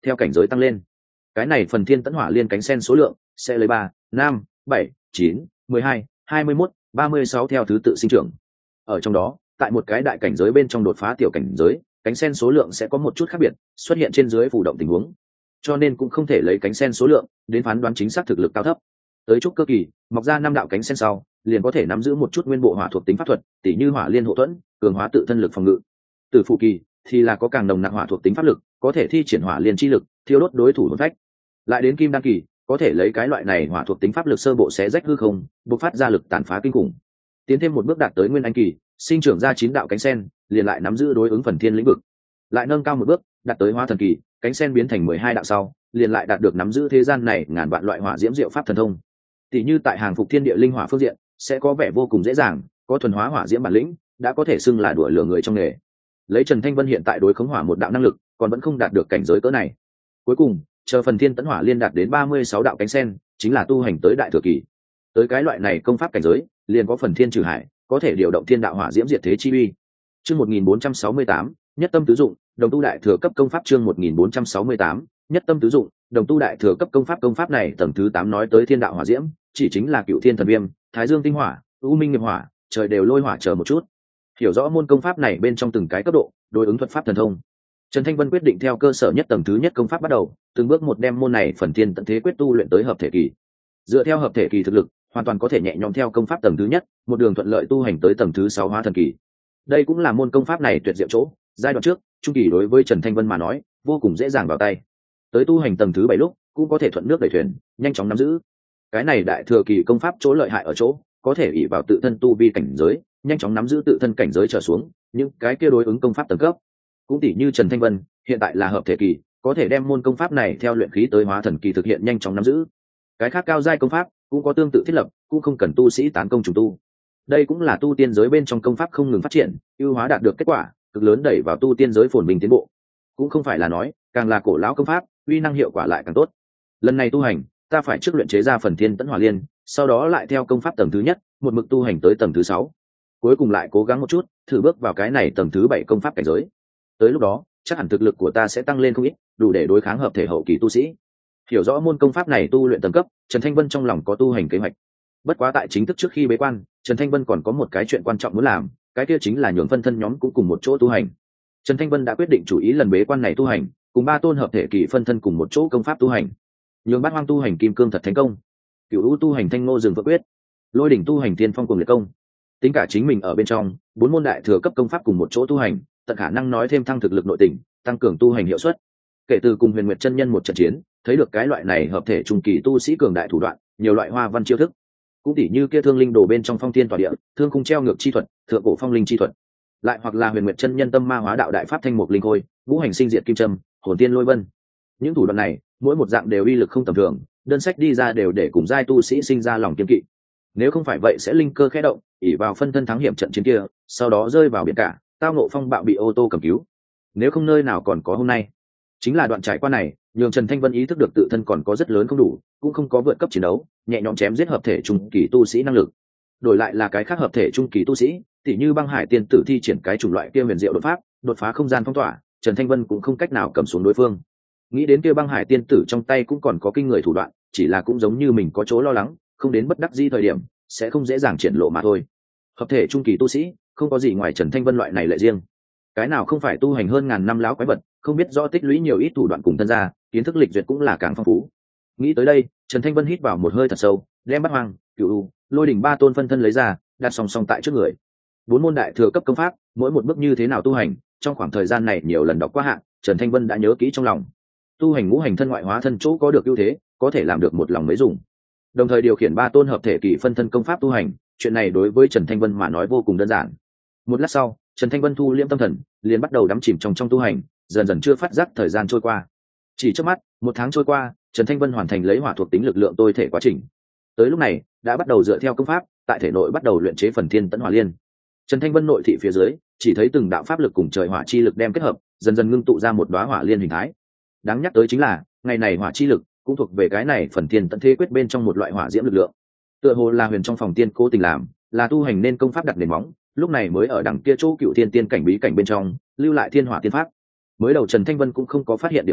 theo cảnh giới tăng lên. Cái này phần thiên tẫn hỏa liên cánh sen số lượng sẽ lấy 3, 5, 7, 9, 12, 21, 36 theo thứ tự sinh trưởng. Ở trong đó, tại một cái đại cảnh giới bên trong đột phá tiểu cảnh giới, cánh sen số lượng sẽ có một chút khác biệt, xuất hiện trên dưới phù động tình huống. Cho nên cũng không thể lấy cánh sen số lượng đến phán đoán chính xác thực lực cao thấp. Tới trúc cơ kỳ, mọc ra 5 đạo cánh sen sau, liền có thể nắm giữ một chút nguyên bộ hỏa thuộc tính pháp thuật, tỉ như hỏa liên hộ thuẫn, cường hóa tự thân lực phòng ngự. Từ phụ kỳ thì là có càng nồng nặc hỏa thuộc tính pháp lực, có thể thi triển hỏa liên chi lực, thiêu đốt đối thủ hồn phách. Lại đến kim đan kỳ, có thể lấy cái loại này hỏa thuộc tính pháp lực sơ bộ xé rách hư không, bộc phát ra lực tàn phá kinh khủng. Tiến thêm một bước đạt tới nguyên anh kỳ, sinh trưởng ra 9 đạo cánh sen, liền lại nắm giữ đối ứng phần thiên lĩnh vực. Lại nâng cao một bước, đạt tới hóa thần kỳ, cánh sen biến thành 12 đạo sau, liền lại đạt được nắm giữ thế gian này ngàn vạn loại hỏa diễm diệu pháp thần thông. Tỷ như tại hàng phục thiên địa linh hỏa phương diện, sẽ có vẻ vô cùng dễ dàng, có thuần hóa hỏa diễm bản lĩnh, đã có thể xưng là đuổi lửa người trong nghề. Lấy Trần Thanh Vân hiện tại đối khống hỏa một đạo năng lực, còn vẫn không đạt được cảnh giới cỡ này. Cuối cùng, chờ phần thiên tẫn hỏa liên đạt đến 36 đạo cánh sen, chính là tu hành tới đại thừa kỳ. Tới cái loại này công pháp cảnh giới, liền có phần thiên trừ hải, có thể điều động thiên đạo hỏa diễm diệt thế chi uy. Chương 1468, nhất tâm tứ dụng, đồng tu đại thừa cấp công pháp. Chương 1468, nhất tâm tứ dụng, đồng tu đại thừa cấp công pháp. Công pháp này tầng thứ 8 nói tới thiên đạo hỏa diễm, chỉ chính là Cựu Thiên Thần Viêm, Thái Dương tinh hỏa, U Minh nghiệp hỏa, trời đều lôi hỏa chờ một chút. Hiểu rõ môn công pháp này bên trong từng cái cấp độ, đối ứng thuật pháp thần thông. Trần Thanh Vân quyết định theo cơ sở nhất tầng thứ nhất công pháp bắt đầu, từng bước một đem môn này phần thiên tận thế quyết tu luyện tới hợp thể kỳ. Dựa theo hợp thể kỳ thực lực, hoàn toàn có thể nhẹ nhõm theo công pháp tầng thứ nhất, một đường thuận lợi tu hành tới tầng thứ 6 hóa thần kỳ. Đây cũng là môn công pháp này tuyệt diệu chỗ, giai đoạn trước, trung kỳ đối với Trần Thanh Vân mà nói, vô cùng dễ dàng vào tay. Tới tu hành tầng thứ 7 lúc, cũng có thể thuận nước đẩy thuyền, nhanh chóng nắm giữ. Cái này đại thừa kỳ công pháp chỗ lợi hại ở chỗ, có thể ỷ vào tự thân tu vi cảnh giới, nhanh chóng nắm giữ tự thân cảnh giới trở xuống, những cái kia đối ứng công pháp tầng cấp. Cũng tỷ như Trần Thanh Vân, hiện tại là hợp thể kỳ, có thể đem môn công pháp này theo luyện khí tới hóa thần kỳ thực hiện nhanh chóng nắm giữ. Cái khác cao giai công pháp cũng có tương tự thiết lập, cũng không cần tu sĩ tán công trùng tu. Đây cũng là tu tiên giới bên trong công pháp không ngừng phát triển, ưu hóa đạt được kết quả cực lớn, đẩy vào tu tiên giới phồn vinh tiến bộ. Cũng không phải là nói, càng là cổ lão công pháp, uy năng hiệu quả lại càng tốt. Lần này tu hành, ta phải trước luyện chế ra phần thiên tẫn hỏa liên, sau đó lại theo công pháp tầng thứ nhất, một mực tu hành tới tầng thứ 6. Cuối cùng lại cố gắng một chút, thử bước vào cái này tầng thứ 7 công pháp cảnh giới. Tới lúc đó, chắc hẳn thực lực của ta sẽ tăng lên không ít, đủ để đối kháng hợp thể hậu kỳ tu sĩ. Hiểu rõ môn công pháp này tu luyện tầng cấp, Trần Thanh Vân trong lòng có tu hành kế hoạch. Bất quá tại chính thức trước khi bế quan, Trần Thanh Vân còn có một cái chuyện quan trọng muốn làm, cái kia chính là nhường phân thân nhóm cũng cùng một chỗ tu hành. Trần Thanh Vân đã quyết định chủ ý lần bế quan này tu hành, cùng 3 tôn hợp thể kỳ phân thân cùng một chỗ công pháp tu hành. Nhường Bát Hoang tu hành kim cương thật thành công, Cửu U tu hành thanh ngô rừng vượng quyết, Lôi đỉnh tu hành tiên phong cùng liệt công. Tính cả chính mình ở bên trong, 4 môn đại thừa cấp công pháp cùng một chỗ tu hành, tận khả năng nói thêm thăng thực lực nội tình, tăng cường tu hành hiệu suất. Kể từ cùng Huyền Nguyệt chân nhân một trận chiến, thấy được cái loại này hợp thể trung kỳ tu sĩ cường đại thủ đoạn, nhiều loại hoa văn chiêu thức. Cũng tỉ như kia thương linh đồ bên trong phong thiên tỏa địa, thương khung treo ngược chi thuật, thượng cổ phong linh chi thuật. Lại hoặc là Huyền Nguyệt chân nhân tâm ma hóa đạo đại pháp thanh mục linh khôi, ngũ hành sinh diệt kim trâm, hồn tiên lôi vân. Những thủ đoạn này, mỗi một dạng đều uy lực không tầm thường, đơn sách đi ra đều để cùng giai tu sĩ sinh ra lòng kiêng kỵ. Nếu không phải vậy sẽ linh cơ khẽ động, ỷ vào phân thân thắng hiểm trận chiến kia, sau đó rơi vào biển cả, tao ngộ phong bạo bị ô tô cầm cứu. Nếu không nơi nào còn có hôm nay. Chính là đoạn trải qua này, nhường Trần Thanh Vân ý thức được tự thân còn có rất lớn không đủ, cũng không có vượt cấp chiến đấu, nhẹ nhõm chém giết hợp thể trung kỳ tu sĩ năng lực. Đổi lại là cái khác hợp thể trung kỳ tu sĩ, tỉ như Băng Hải tiên tử thi triển cái chủng loại kia huyền diệu đột pháp, đột phá không gian phong tỏa, Trần Thanh Vân cũng không cách nào cầm xuống đối phương. Nghĩ đến kia Băng Hải tiên tử trong tay cũng còn có kinh người thủ đoạn, chỉ là cũng giống như mình có chỗ lo lắng, không đến bất đắc dĩ thời điểm, sẽ không dễ dàng triển lộ mà thôi. Hợp thể trung kỳ tu sĩ, không có gì ngoài Trần Thanh Vân loại này lệ riêng. Cái nào không phải tu hành hơn ngàn năm láo quái vật, không biết rõ tích lũy nhiều ít thủ đoạn cùng thân gia, kiến thức lịch duyệt cũng là càng phong phú. Nghĩ tới đây, Trần Thanh Vân hít vào một hơi thật sâu, đem Bát Hoang, Cửu U, Lôi đỉnh 3 tôn phân thân lấy ra, đặt song song tại trước người. 4 môn đại thừa cấp công pháp, mỗi một bước như thế nào tu hành, trong khoảng thời gian này nhiều lần đọc qua hạn, Trần Thanh Vân đã nhớ kỹ trong lòng. Tu hành ngũ hành thân ngoại hóa thân chỗ có được ưu thế, có thể làm được một lòng mới dùng. Đồng thời điều khiển 3 tôn hợp thể kỳ phân thân công pháp tu hành, chuyện này đối với Trần Thanh Vân mà nói vô cùng đơn giản. Một lát sau, Trần Thanh Vân thu liễm tâm thần, liền bắt đầu đắm chìm trong tu hành, dần dần chưa phát giác thời gian trôi qua. Chỉ trước mắt, 1 tháng trôi qua, Trần Thanh Vân hoàn thành lấy hỏa thuộc tính lực lượng tôi thể quá trình. Tới lúc này, đã bắt đầu dựa theo công pháp, tại thể nội bắt đầu luyện chế phần thiên tẫn hỏa liên. Trần Thanh Vân nội thị phía dưới, chỉ thấy từng đạo pháp lực cùng trời hỏa chi lực đem kết hợp, dần dần ngưng tụ ra một đóa hỏa liên hình thái. Đáng nhắc tới chính là, ngày này hỏa chi lực cũng thuộc về cái này phần thiên tẫn thế quyết bên trong một loại hỏa diễm lực lượng. Tựa hồ là huyền trong phòng tiên cố tình làm, là tu hành nên công pháp đặt nền móng, lúc này mới ở đằng kia chỗ Cựu Thiên tiên cảnh bí cảnh bên trong lưu lại thiên hỏa tiên pháp. Mới đầu Trần Thanh Vân cũng không có phát hiện điểm này,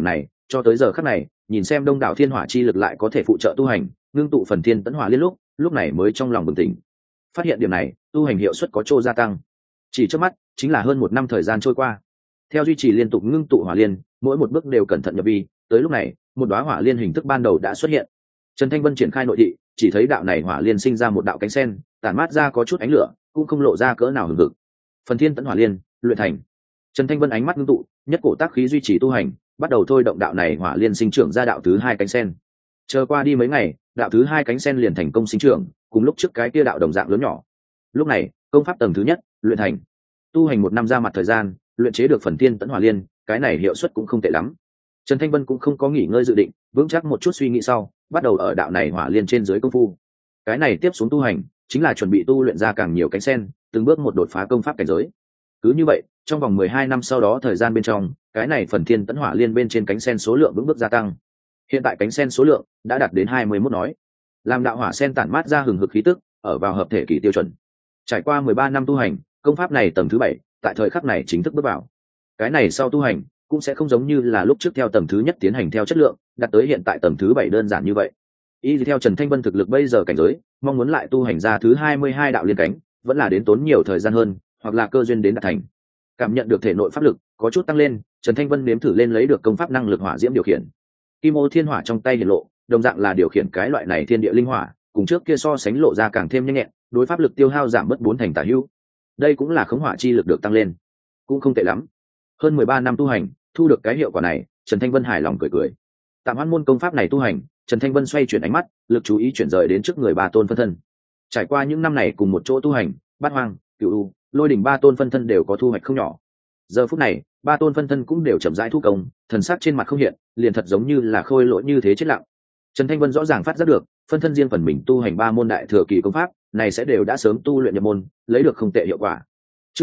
cho tới giờ khắc này nhìn xem đông đảo thiên hỏa chi lực lại có thể phụ trợ tu hành ngưng tụ phần thiên tấn hỏa liên lúc này mới trong lòng bừng tỉnh, phát hiện điểm này tu hành hiệu suất có chỗ gia tăng. Chỉ trước mắt chính là hơn một năm thời gian trôi qua, theo duy trì liên tục ngưng tụ hỏa liên, mỗi một bước đều cẩn thận nhập vi, tới lúc này một đóa hỏa liên hình thức ban đầu đã xuất hiện. Trần Thanh Vân triển khai nội thị, chỉ thấy đạo này hỏa liên sinh ra một đạo cánh sen, tản mát ra có chút ánh lửa, cũng không lộ ra cỡ nào hừng hực. Phần thiên tấn hỏa liên luyện thành. Trần Thanh Vân ánh mắt ngưng tụ, nhất cổ tác khí duy trì tu hành, bắt đầu thôi động đạo này hỏa liên sinh trưởng ra đạo thứ hai cánh sen. Chờ qua đi mấy ngày, đạo thứ hai cánh sen liền thành công sinh trưởng, cùng lúc trước cái kia đạo đồng dạng lớn nhỏ. Lúc này công pháp tầng thứ nhất luyện thành. Tu hành một năm ra mặt thời gian, luyện chế được phần thiên tấn hỏa liên, cái này hiệu suất cũng không tệ lắm. Trần Thanh Vân cũng không có nghỉ ngơi dự định, vững chắc một chút suy nghĩ sau, bắt đầu ở đạo này hỏa liên trên dưới công phu. Cái này tiếp xuống tu hành chính là chuẩn bị tu luyện ra càng nhiều cánh sen, từng bước một đột phá công pháp cảnh giới. Cứ như vậy, trong vòng 12 năm sau đó thời gian bên trong, cái này phần thiên tấn hỏa liên bên trên cánh sen số lượng vững bước gia tăng. Hiện tại cánh sen số lượng đã đạt đến 21 nói. Làm đạo hỏa sen tản mát ra hừng hực khí tức, ở vào hợp thể kỳ tiêu chuẩn. Trải qua 13 năm tu hành, công pháp này tầng thứ 7, tại thời khắc này chính thức bước vào. Cái này sau tu hành cũng sẽ không giống như là lúc trước theo tầng thứ nhất tiến hành theo chất lượng, đạt tới hiện tại tầng thứ 7 đơn giản như vậy. Y theo Trần Thanh Vân thực lực bây giờ cảnh giới, mong muốn lại tu hành ra thứ 22 đạo liên cánh, vẫn là đến tốn nhiều thời gian hơn, hoặc là cơ duyên đến đạt thành. Cảm nhận được thể nội pháp lực có chút tăng lên, Trần Thanh Vân nếm thử lên lấy được công pháp năng lực hỏa diễm điều khiển. Kim ô thiên hỏa trong tay hiện lộ, đồng dạng là điều khiển cái loại này thiên địa linh hỏa, cùng trước kia so sánh lộ ra càng thêm nhanh nhẹn, đối pháp lực tiêu hao giảm mất 4 thành tả hữu. Đây cũng là khống hỏa chi lực được tăng lên, cũng không tệ lắm. Hơn 13 năm tu hành, thu được cái hiệu quả này, Trần Thanh Vân hài lòng cười cười. Tạm hoãn môn công pháp này tu hành, Trần Thanh Vân xoay chuyển ánh mắt, lực chú ý chuyển rời đến trước người ba tôn phân thân. Trải qua những năm này cùng một chỗ tu hành, Bát Hoang, Cửu U, Lôi Đỉnh ba tôn phân thân đều có thu hoạch không nhỏ. Giờ phút này, ba tôn phân thân cũng đều chậm rãi thu công, thần sắc trên mặt không hiện, liền thật giống như là khôi lỗi như thế chết lặng. Trần Thanh Vân rõ ràng phát giác được, phân thân riêng phần mình tu hành ba môn đại thừa kỳ công pháp, này sẽ đều đã sớm tu luyện nhập môn, lấy được không tệ hiệu quả. Chương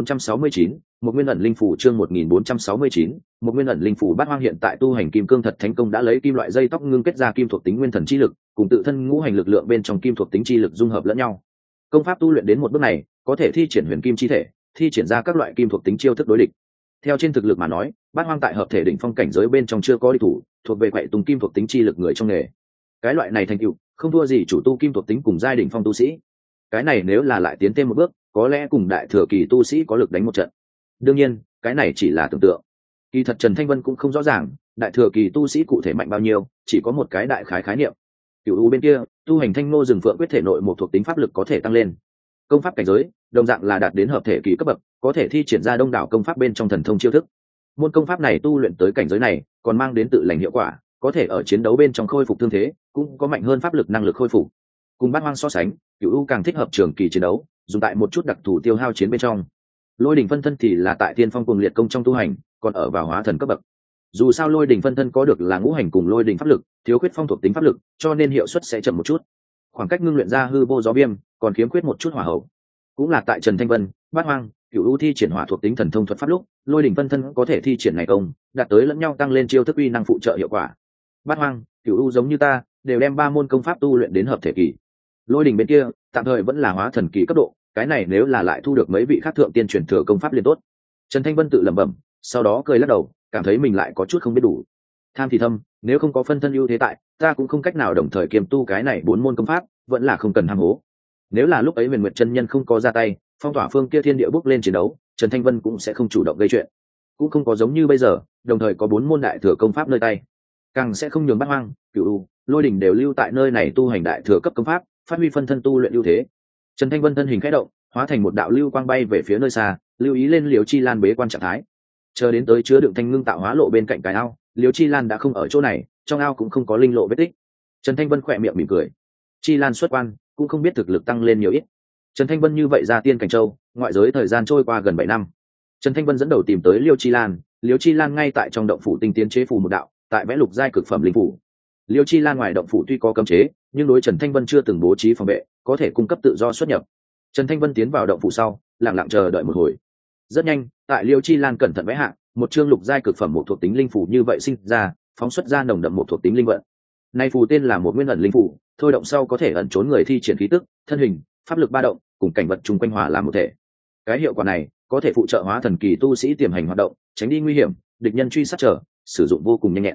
1469, một nguyên ẩn linh phủ chương 1469, một nguyên ẩn linh phủ Bát Hoang hiện tại tu hành kim cương thật thánh công đã lấy kim loại dây tóc ngưng kết ra kim thuộc tính nguyên thần chi lực, cùng tự thân ngũ hành lực lượng bên trong kim thuộc tính chi lực dung hợp lẫn nhau. Công pháp tu luyện đến một bước này, có thể thi triển huyền kim chi thể, thi triển ra các loại kim thuộc tính chiêu thức đối địch. Theo trên thực lực mà nói, Bát Hoang tại hợp thể đỉnh phong cảnh giới bên trong chưa có địch thủ, thuộc về quậy tung kim thuộc tính chi lực người trong nghề. Cái loại này thành tựu, không thua gì chủ tu kim thuộc tính cùng giai đỉnh phong tu sĩ. Cái này nếu là lại tiến thêm một bước, có lẽ cùng đại thừa kỳ tu sĩ có lực đánh một trận. Đương nhiên, cái này chỉ là tưởng tượng. Kỳ thật Trần Thanh Vân cũng không rõ ràng, đại thừa kỳ tu sĩ cụ thể mạnh bao nhiêu, chỉ có một cái đại khái niệm. Cửu U bên kia, tu hành Thanh Nô rừng phượng quyết thể nội một thuộc tính pháp lực có thể tăng lên. Công pháp cảnh giới, đồng dạng là đạt đến hợp thể kỳ cấp bậc, có thể thi triển ra đông đảo công pháp bên trong thần thông chiêu thức. Môn công pháp này tu luyện tới cảnh giới này, còn mang đến tự lành hiệu quả, có thể ở chiến đấu bên trong khôi phục thương thế, cũng có mạnh hơn pháp lực năng lực khôi phục. Cùng Bát Hoang so sánh, Cửu U càng thích hợp trường kỳ chiến đấu, dùng tại một chút đặc thù tiêu hao chiến bên trong. Lôi đỉnh phân thân thì là tại tiên phong cuồng liệt công trong tu hành, còn ở vào hóa thần cấp bậc. Dù sao lôi đỉnh phân thân có được là ngũ hành cùng lôi đỉnh pháp lực, thiếu khuyết phong thuộc tính pháp lực, cho nên hiệu suất sẽ chậm một chút. Khoảng cách ngưng luyện ra hư vô gió viêm, còn khiếm khuyết một chút hỏa hậu. Cũng là tại Trần Thanh Vân, Bát Hoang, Cửu U thi triển hỏa thuộc tính thần thông thuật pháp lúc, lôi đỉnh phân thân có thể thi triển này công, đạt tới lẫn nhau tăng lên chiêu thức uy năng phụ trợ hiệu quả. Bát Hoang, Cửu U giống như ta, đều đem ba môn công pháp tu luyện đến hợp thể kỳ. Lôi đỉnh bên kia, tạm thời vẫn là hóa thần kỳ cấp độ, cái này nếu là lại thu được mấy vị khác thượng tiên truyền thừa công pháp liền tốt. Trần Thanh Vân tự lẩm bẩm, sau đó cười lắc đầu, cảm thấy mình lại có chút không biết đủ. Tham thì thâm, nếu không có phân thân ưu thế tại, ta cũng không cách nào đồng thời kiêm tu cái này 4 môn công pháp, vẫn là không cần ham hố. Nếu là lúc ấy Huyền Nguyệt chân nhân không có ra tay, phong tỏa phương kia thiên địa bước lên chiến đấu, Trần Thanh Vân cũng sẽ không chủ động gây chuyện. Cũng không có giống như bây giờ, đồng thời có 4 môn đại thừa công pháp nơi tay, càng sẽ không nhường Bát Hoang, Cửu U, Lôi đỉnh đều lưu tại nơi này tu hành đại thừa cấp công pháp, phát huy phân thân tu luyện ưu thế. Trần Thanh Vân thân hình khẽ động, hóa thành một đạo lưu quang bay về phía nơi xa, lưu ý lên Liễu Chi Lan bế quan trạng thái. Chờ đến tới chứa đựng thanh ngưng tạo hóa lộ bên cạnh cái ao, Liễu Chi Lan đã không ở chỗ này, trong ao cũng không có linh lộ vết tích. Trần Thanh Vân khỏe miệng mỉm cười. Chi Lan xuất quan, cũng không biết thực lực tăng lên nhiều ít. Trần Thanh Vân như vậy ra Tiên Cảnh Châu, ngoại giới thời gian trôi qua gần 7 năm. Trần Thanh Vân dẫn đầu tìm tới Liễu Chi Lan ngay tại trong động phủ tinh tiến chế phù một đạo, tại vẽ lục giai cực phẩm linh phủ. Liễu Chi Lan ngoài động phủ tuy có cấm chế, nhưng đối Trần Thanh Vân chưa từng bố trí phòng vệ, có thể cung cấp tự do xuất nhập. Trần Thanh Vân tiến vào động phủ sau, lặng lặng chờ đợi một hồi. Rất nhanh, tại Liễu Chi Lan cẩn thận vẽ hạ, một chương lục giai cực phẩm một thuộc tính linh phủ như vậy sinh ra, phóng xuất ra nồng đậm một thuộc tính linh vận. Nay phù tên là một nguyên ẩn linh phủ, thôi động sau có thể ẩn trốn người thi triển khí tức, thân hình, pháp lực ba động, cùng cảnh vật chung quanh hòa làm một thể. Cái hiệu quả này có thể phụ trợ hóa thần kỳ tu sĩ tiềm hành hoạt động, tránh đi nguy hiểm, địch nhân truy sát trở, sử dụng vô cùng nhanh nhẹn.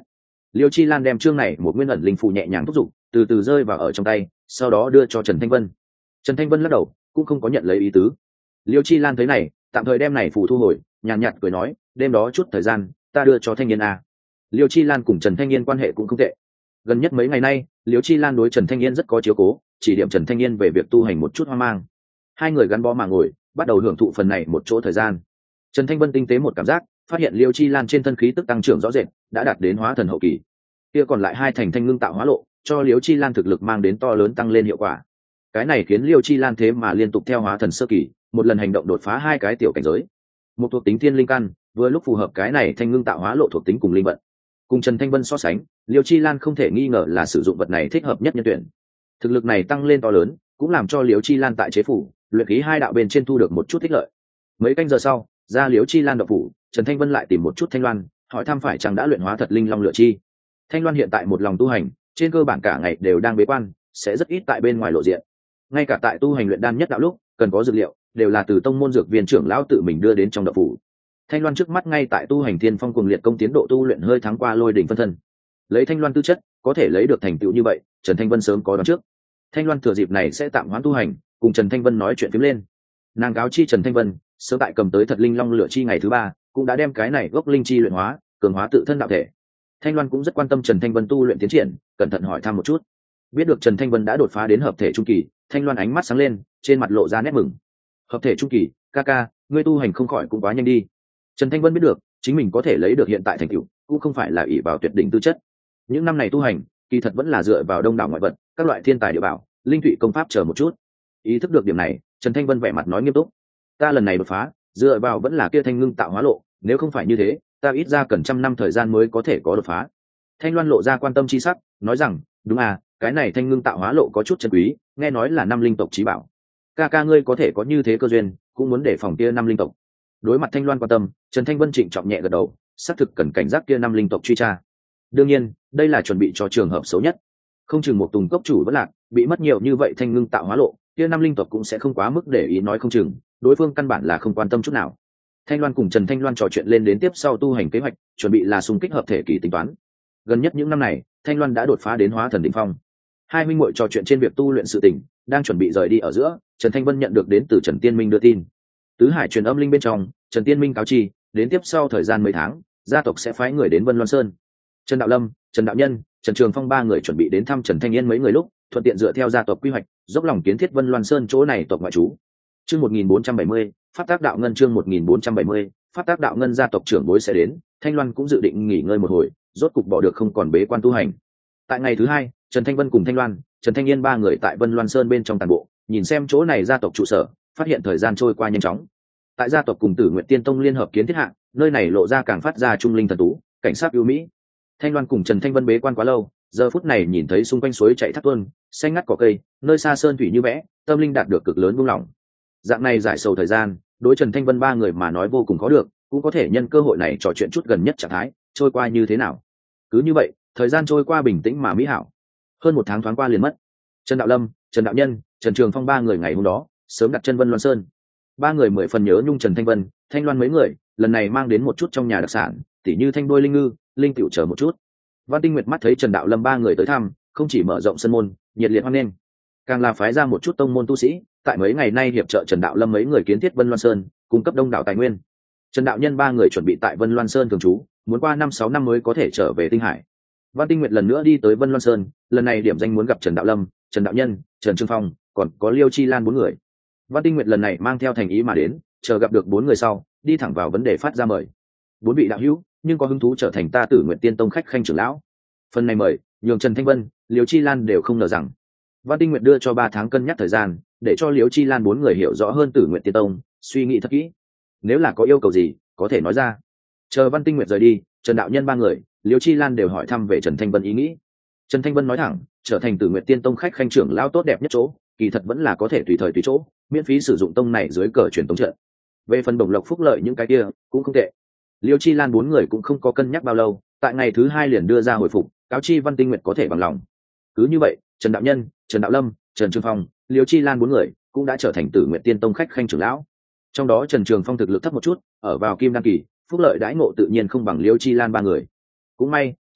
Liêu Chi Lan đem chương này một nguyên ẩn linh phù nhẹ nhàng thúc giục, từ từ rơi vào ở trong tay, sau đó đưa cho Trần Thanh Vân. Trần Thanh Vân lắc đầu, cũng không có nhận lấy ý tứ. Liêu Chi Lan thấy này, tạm thời đem này phù thu hồi, nhàn nhạt cười nói, đêm đó chút thời gian, ta đưa cho Thanh Niên a. Liêu Chi Lan cùng Trần Thanh Niên quan hệ cũng không tệ. Gần nhất mấy ngày nay, Liêu Chi Lan đối Trần Thanh Niên rất có chiếu cố, chỉ điểm Trần Thanh Niên về việc tu hành một chút hoang mang. Hai người gắn bó mà ngồi, bắt đầu hưởng thụ phần này một chỗ thời gian. Trần Thanh Vân tinh tế một cảm giác, phát hiện Liêu Chi Lan trên thân khí tức tăng trưởng rõ rệt, đã đạt đến hóa thần hậu kỳ. Kia còn lại hai thành thanh ngưng tạo hóa lộ, cho Liêu Chi Lan thực lực mang đến to lớn tăng lên hiệu quả. Cái này khiến Liêu Chi Lan thế mà liên tục theo hóa thần sơ kỳ, một lần hành động đột phá hai cái tiểu cảnh giới. Một thuộc tính thiên linh căn, vừa lúc phù hợp cái này thanh ngưng tạo hóa lộ thuộc tính cùng linh vận. Cùng Trần Thanh Vân so sánh, Liêu Chi Lan không thể nghi ngờ là sử dụng vật này thích hợp nhất nhân tuyển. Thực lực này tăng lên to lớn, cũng làm cho Liêu Chi Lan tại chế phủ, luyện khí hai đạo bên trên thu được một chút thích lợi. Mấy canh giờ sau, ra Liêu Chi Lan động phủ, Trần Thanh Vân lại tìm một chút Thanh Loan, hỏi thăm phải chăng đã luyện hóa thật linh long lựa chi. Thanh Loan hiện tại một lòng tu hành, trên cơ bản cả ngày đều đang bế quan, sẽ rất ít tại bên ngoài lộ diện. Ngay cả tại tu hành luyện đan nhất đạo lúc, cần có dược liệu, đều là từ tông môn dược viên trưởng lão tự mình đưa đến trong động phủ. Thanh Loan trước mắt ngay tại tu hành Thiên Phong Cuồng Liệt công tiến độ tu luyện hơi thắng qua Lôi Đỉnh phân thân. Lấy Thanh Loan tư chất, có thể lấy được thành tựu như vậy, Trần Thanh Vân sớm có đoán trước. Thanh Loan thừa dịp này sẽ tạm hoãn tu hành, cùng Trần Thanh Vân nói chuyện phím lên. Nàng cáo chi Trần Thanh Vân, sớm tại cầm tới thật linh long lựa chi ngày thứ ba, cũng đã đem cái này gốc linh chi luyện hóa, cường hóa tự thân đạo thể. Thanh Loan cũng rất quan tâm Trần Thanh Vân tu luyện tiến triển, cẩn thận hỏi thăm một chút. Biết được Trần Thanh Vân đã đột phá đến hợp thể trung kỳ, Thanh Loan ánh mắt sáng lên, trên mặt lộ ra nét mừng. Hợp thể trung kỳ, ca ca, ngươi tu hành không khỏi cũng quá nhanh đi. Trần Thanh Vân biết được, chính mình có thể lấy được hiện tại thành tựu, cũng không phải là ỷ vào tuyệt đỉnh tư chất. Những năm này tu hành, kỳ thật vẫn là dựa vào đông đảo ngoại vật, các loại thiên tài địa bảo, linh thủy công pháp chờ một chút. Ý thức được điểm này, Trần Thanh Vân vẻ mặt nói nghiêm túc. Ta lần này đột phá, dựa vào vẫn là kia thanh ngưng tạo hóa lộ, nếu không phải như thế, ta ít ra cần 100 năm thời gian mới có thể có đột phá. Thanh Loan lộ ra quan tâm chi sắc, nói rằng, đúng à, cái này thanh ngưng tạo hóa lộ có chút chân quý, nghe nói là 5 linh tộc chí bảo. Ca ca ngươi có thể có như thế cơ duyên, cũng muốn để phòng kia 5 linh tộc. Đối mặt Thanh Loan quan tâm, Trần Thanh Vân trịnh trọng nhẹ gật đầu, xác thực cần cảnh giác kia 5 linh tộc truy tra. Đương nhiên, đây là chuẩn bị cho trường hợp xấu nhất. Không chừng một tùng cốc chủ vẫn lạc, bị mất nhiều như vậy thanh ngưng tạo hóa lộ, kia 5 linh tộc cũng sẽ không quá mức để ý, nói không chừng, đối phương căn bản là không quan tâm chút nào. Thanh Loan cùng Trần Thanh Loan trò chuyện lên đến tiếp sau tu hành kế hoạch, chuẩn bị là xung kích hợp thể kỳ tính toán. Gần nhất những năm này, Thanh Loan đã đột phá đến hóa thần đỉnh phong. Hai huynh muội trò chuyện trên việc tu luyện sự tình, đang chuẩn bị rời đi ở giữa, Trần Thanh Vân nhận được đến từ Trần Tiên Minh đưa tin. Tứ Hải truyền âm linh bên trong, Trần Tiên Minh cáo chi, đến tiếp sau thời gian mấy tháng, gia tộc sẽ phái người đến Vân Loan Sơn. Trần Đạo Lâm, Trần Đạo Nhân, Trần Trường Phong ba người chuẩn bị đến thăm Trần Thanh Yên mấy người lúc, thuận tiện dựa theo gia tộc quy hoạch, dốc lòng kiến thiết Vân Loan Sơn chỗ này tộc ngoại trú. Chương 1470, Pháp tác đạo ngân chương 1470, Pháp tác đạo ngân gia tộc trưởng bối sẽ đến, Thanh Loan cũng dự định nghỉ ngơi một hồi, rốt cục bỏ được không còn bế quan tu hành. Tại ngày thứ hai, Trần Thanh Vân cùng Thanh Loan, Trần Thanh Yên ba người tại Vân Loan Sơn bên trong tàn bộ, nhìn xem chỗ này gia tộc trụ sở, phát hiện thời gian trôi qua nhanh chóng. Tại gia tộc cùng Tử Nguyện Tiên Tông liên hợp kiến thiết hạ, nơi này lộ ra càng phát ra trung linh thần tú, cảnh sát ưu mỹ. Thanh Loan cùng Trần Thanh Vân bế quan quá lâu, giờ phút này nhìn thấy xung quanh suối chảy thác tuôn, xanh ngắt cỏ cây, nơi xa sơn thủy như vẽ, tâm linh đạt được cực lớn buông lỏng. Dạng này giải sầu thời gian, đối Trần Thanh Vân ba người mà nói vô cùng khó được, cũng có thể nhân cơ hội này trò chuyện chút gần nhất trạng thái trôi qua như thế nào. Cứ như vậy, thời gian trôi qua bình tĩnh mà mỹ hảo. Hơn 1 tháng thoáng qua liền mất. Trần Đạo Lâm, Trần Đạo Nhân, Trần Trường Phong ba người ngày hôm đó sớm đặt chân Vân Loan Sơn. Ba người 10 phần nhớ nhung Trần Thanh Vân, Thanh Loan mấy người, lần này mang đến một chút trong nhà đặc sản, tỉ như thanh đôi linh ngư, linh tiểu chờ một chút. Văn Tinh Nguyệt mắt thấy Trần Đạo Lâm ba người tới thăm, không chỉ mở rộng sân môn, nhiệt liệt hoan nghênh, càng là phái ra một chút tông môn tu sĩ, tại mấy ngày nay hiệp trợ Trần Đạo Lâm mấy người kiến thiết Vân Loan Sơn, cung cấp đông đảo tài nguyên. Trần Đạo Nhân ba người chuẩn bị tại Vân Loan Sơn thường trú, muốn qua 5-6 năm mới có thể trở về Tinh Hải. Văn Tinh Nguyệt lần nữa đi tới Vân Loan Sơn, lần này điểm danh muốn gặp Trần Đạo Lâm, Trần Đạo Nhân, Trần Trương Phong, còn có Liêu Chi Lan 4 người. Văn Tinh Nguyệt lần này mang theo thành ý mà đến, chờ gặp được 4 người sau, đi thẳng vào vấn đề phát ra mời. 4 vị đạo hữu, nhưng có hứng thú trở thành ta Tử Nguyện Tiên Tông khách khanh trưởng lão. Phần này mời, nhường Trần Thanh Vân, Liêu Chi Lan đều không ngờ rằng. Văn Tinh Nguyệt đưa cho 3 tháng cân nhắc thời gian, để cho Liêu Chi Lan 4 người hiểu rõ hơn Tử Nguyện Tiên Tông, suy nghĩ thật kỹ. Nếu là có yêu cầu gì, có thể nói ra. Chờ Văn Tinh Nguyệt rời đi, Trần Đạo Nhân 3 người, Liêu Chi Lan đều hỏi thăm về Trần Thanh Vân ý nghĩ. Trần Thanh Vân nói thẳng, trở thành Tử Nguyện Tiên Tông khách khanh trưởng lão tốt đẹp nhất chỗ, kỳ thật vẫn là có thể tùy thời tùy chỗ, miễn phí sử dụng tông này dưới cờ truyền tống trận. Về phần đồng lộc phúc lợi những cái kia, cũng không tệ. Liêu Chi Lan 4 người cũng không có cân nhắc bao lâu, tại ngày thứ 2 liền đưa ra hồi phục, cáo chi Văn Tinh Nguyệt có thể bằng lòng. Cứ như vậy, Trần Đạo Nhân, Trần Đạo Lâm, Trần Trường Phong, Liêu Chi Lan 4 người cũng đã trở thành Tử Nguyện Tiên Tông khách khanh trưởng lão. Trong đó Trần Trường Phong thực lực thấp một chút, ở vào kim đan kỳ, phúc lợi đãi ngộ tự nhiên không bằng Liêu Chi Lan 3 người. Cũng may,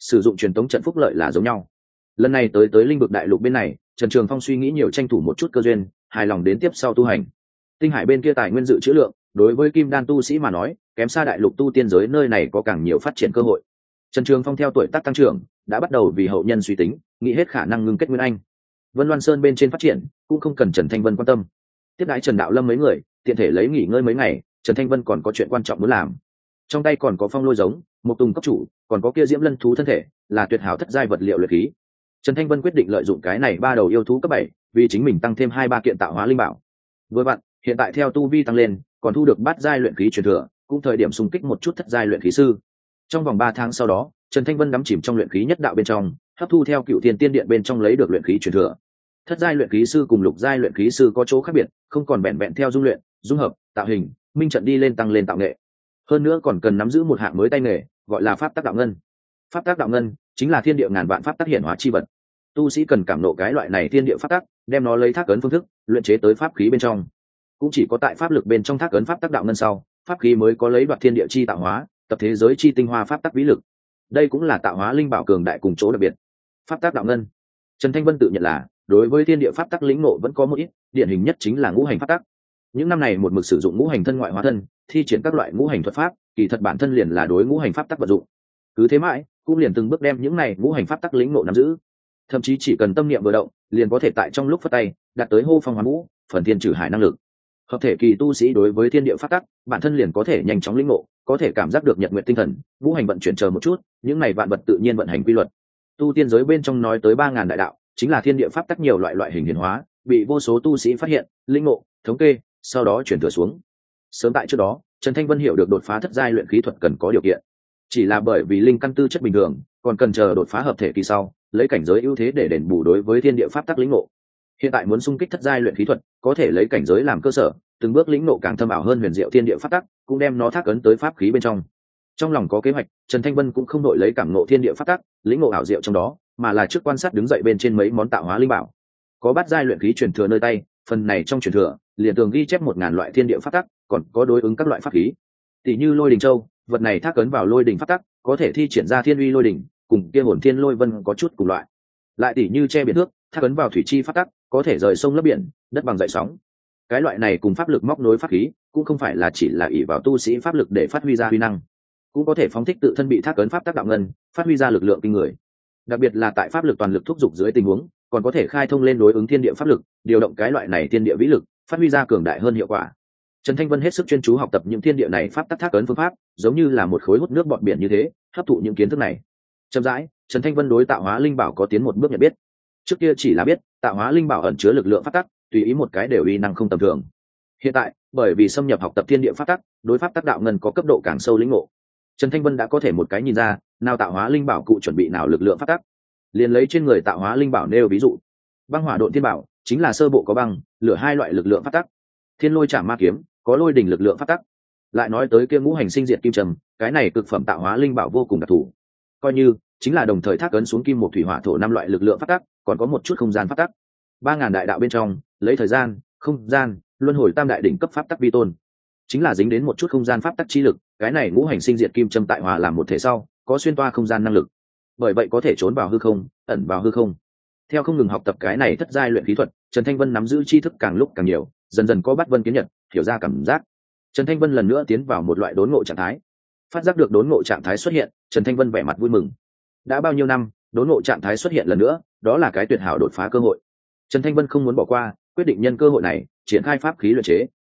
sử dụng truyền tống trận phúc lợi là giống nhau. Lần này tới linh vực đại lục bên này, Trần Trường Phong suy nghĩ nhiều, tranh thủ một chút cơ duyên, hài lòng đến tiếp sau tu hành. Tinh hải bên kia tài nguyên dự trữ lượng, đối với kim đan tu sĩ mà nói, kém xa đại lục tu tiên giới nơi này có càng nhiều phát triển cơ hội. Trần Trường Phong theo tuổi tác tăng trưởng, đã bắt đầu vì hậu nhân suy tính, nghĩ hết khả năng ngưng kết nguyên anh. Vân Loan Sơn bên trên phát triển, cũng không cần Trần Thanh Vân quan tâm. Tiếp đãi Trần Đạo Lâm mấy người, tiện thể lấy nghỉ ngơi mấy ngày, Trần Thanh Vân còn có chuyện quan trọng muốn làm. Trong tay còn có phong lôi giống, một tùng cấp chủ, còn có kia diễm lân thú thân thể, là tuyệt hảo thất giai vật liệu luyện khí. Trần Thanh Vân quyết định lợi dụng cái này ba đầu yêu thú cấp 7, vì chính mình tăng thêm 2-3 kiện tạo hóa linh bảo. Với bạn, hiện tại theo tu vi tăng lên, còn thu được bát giai luyện khí truyền thừa, cũng thời điểm xung kích một chút thất giai luyện khí sư. Trong vòng 3 tháng sau đó, Trần Thanh Vân đắm chìm trong luyện khí nhất đạo bên trong, hấp thu theo Cựu Thiên Tiên Điện bên trong lấy được luyện khí truyền thừa. Thất giai luyện khí sư cùng lục giai luyện khí sư có chỗ khác biệt, không còn vẹn vẹn theo dung luyện, dung hợp, tạo hình, minh trận đi lên tăng lên tạo nghệ. Hơn nữa còn cần nắm giữ một hạng mới tay nghề, gọi là pháp tắc đạo ngân. Pháp tắc đạo ngân chính là thiên địa ngàn vạn pháp tắc hiển hóa chi vật. Tu sĩ cần cảm nộ cái loại này thiên địa pháp tắc, đem nó lấy thác ấn phương thức luyện chế tới pháp khí bên trong. Cũng chỉ có tại pháp lực bên trong thác ấn pháp tắc đạo ngân sau, pháp khí mới có lấy đoạt thiên địa chi tạo hóa, tập thế giới chi tinh hoa pháp tắc vĩ lực. Đây cũng là tạo hóa linh bảo cường đại cùng chỗ đặc biệt. Pháp tắc đạo ngân, Trần Thanh Vân tự nhận là đối với thiên địa pháp tắc lĩnh ngộ vẫn có một ít, điển hình nhất chính là ngũ hành pháp tắc. Những năm này một mực sử dụng ngũ hành thân ngoại hóa thân, thi triển các loại ngũ hành thuật pháp, kỳ thật bản thân liền là đối ngũ hành pháp tắc vận dụng. Cứ thế mãi, cũng liền từng bước đem những này ngũ hành pháp tắc lĩnh ngộ nắm giữ. Thậm chí chỉ cần tâm niệm vừa động, liền có thể tại trong lúc phất tay, đạt tới hô phong hoán vũ, phần thiên trừ hải năng lực. Hợp thể kỳ tu sĩ đối với thiên địa pháp tắc, bản thân liền có thể nhanh chóng lĩnh ngộ, có thể cảm giác được nhật nguyện tinh thần, ngũ hành vận chuyển chờ một chút, những này vạn vật tự nhiên vận hành quy luật. Tu tiên giới bên trong nói tới 3000 đại đạo, chính là thiên địa pháp tắc nhiều loại hình hiển hóa, bị vô số tu sĩ phát hiện, lĩnh ngộ, thống kê, sau đó chuyển thừa xuống. Sớm tại trước đó, Trần Thanh Vân hiểu được đột phá thất giai luyện khí thuật cần có điều kiện, chỉ là bởi vì linh căn tư chất bình thường, còn cần chờ đột phá hợp thể kỳ sau, lấy cảnh giới ưu thế để đền bù đối với thiên địa pháp tắc lĩnh ngộ. Hiện tại muốn xung kích thất giai luyện khí thuật, có thể lấy cảnh giới làm cơ sở, từng bước lĩnh ngộ càng thâm ảo hơn huyền diệu thiên địa pháp tắc, cũng đem nó thác ấn tới pháp khí bên trong. Trong lòng có kế hoạch, Trần Thanh Vân cũng không đội lấy cảm ngộ thiên địa pháp tắc, lĩnh ngộ ảo diệu trong đó, mà là trước quan sát đứng dậy bên trên mấy món tạo hóa linh bảo. Có bát giai luyện khí truyền thừa nơi tay, phần này trong truyền thừa, liền tường ghi chép 1000 loại thiên địa pháp tắc, còn có đối ứng các loại pháp khí. Tỷ như Lôi Đình Châu, vật này thác ấn vào lôi đình pháp tắc, có thể thi triển ra thiên uy lôi đình, cùng kia hồn thiên lôi vân có chút cùng loại. Lại tỷ như che biển nước, thác ấn vào thủy chi pháp tắc, có thể rời sông lấp biển, đất bằng dậy sóng. Cái loại này cùng pháp lực móc nối pháp khí, cũng không phải là chỉ là ỷ vào tu sĩ pháp lực để phát huy ra huy năng, cũng có thể phóng thích tự thân bị thác ấn pháp tắc đạo ngân, phát huy ra lực lượng kinh người. Đặc biệt là tại pháp lực toàn lực thúc giục dưới tình huống, còn có thể khai thông lên đối ứng thiên địa pháp lực, điều động cái loại này thiên địa vĩ lực, phát huy ra cường đại hơn hiệu quả. Trần Thanh Vân hết sức chuyên chú học tập những thiên địa này pháp tắc thác ấn phương pháp, giống như là một khối hút nước bọt biển như thế, hấp thụ những kiến thức này. Chậm rãi, Trần Thanh Vân đối tạo hóa linh bảo có tiến một bước nhận biết. Trước kia chỉ là biết, tạo hóa linh bảo ẩn chứa lực lượng pháp tắc, tùy ý một cái đều uy năng không tầm thường. Hiện tại, bởi vì xâm nhập học tập thiên địa pháp tắc, đối pháp tắc đạo ngân có cấp độ càng sâu lĩnh ngộ. Trần Thanh Vân đã có thể một cái nhìn ra, nào tạo hóa linh bảo cụ chuẩn bị nào lực lượng pháp tắc. Liền lấy trên người tạo hóa linh bảo nêu ví dụ, băng hỏa độn thiên bảo chính là sơ bộ có băng, lửa hai loại lực lượng pháp tắc. Thiên lôi chạm ma kiếm có lôi đỉnh lực lượng pháp tắc. Lại nói tới kia ngũ hành sinh diệt kim trầm, cái này cực phẩm tạo hóa linh bảo vô cùng đặc thù, coi như chính là đồng thời thác ấn xuống kim một thủy hỏa thổ 5 loại lực lượng pháp tắc, còn có một chút không gian pháp tắc. 3000 đại đạo bên trong, lấy thời gian, không gian, luân hồi tam đại đỉnh cấp pháp tắc vi tôn, chính là dính đến một chút không gian pháp tắc chi lực. Cái này ngũ hành sinh diệt kim châm tại hòa làm một thể sau, có xuyên toa không gian năng lực, bởi vậy có thể trốn vào hư không, ẩn vào hư không. Theo không ngừng học tập cái này thất giai luyện khí thuật, Trần Thanh Vân nắm giữ tri thức càng lúc càng nhiều, dần dần có bắt vân kiến nhật, hiểu ra cảm giác. Trần Thanh Vân lần nữa tiến vào một loại đốn ngộ trạng thái. Phát giác được đốn ngộ trạng thái xuất hiện, Trần Thanh Vân vẻ mặt vui mừng. Đã bao nhiêu năm, đốn ngộ trạng thái xuất hiện lần nữa, đó là cái tuyệt hảo đột phá cơ hội. Trần Thanh Vân không muốn bỏ qua, quyết định nhân cơ hội này triển khai pháp khí luyện chế.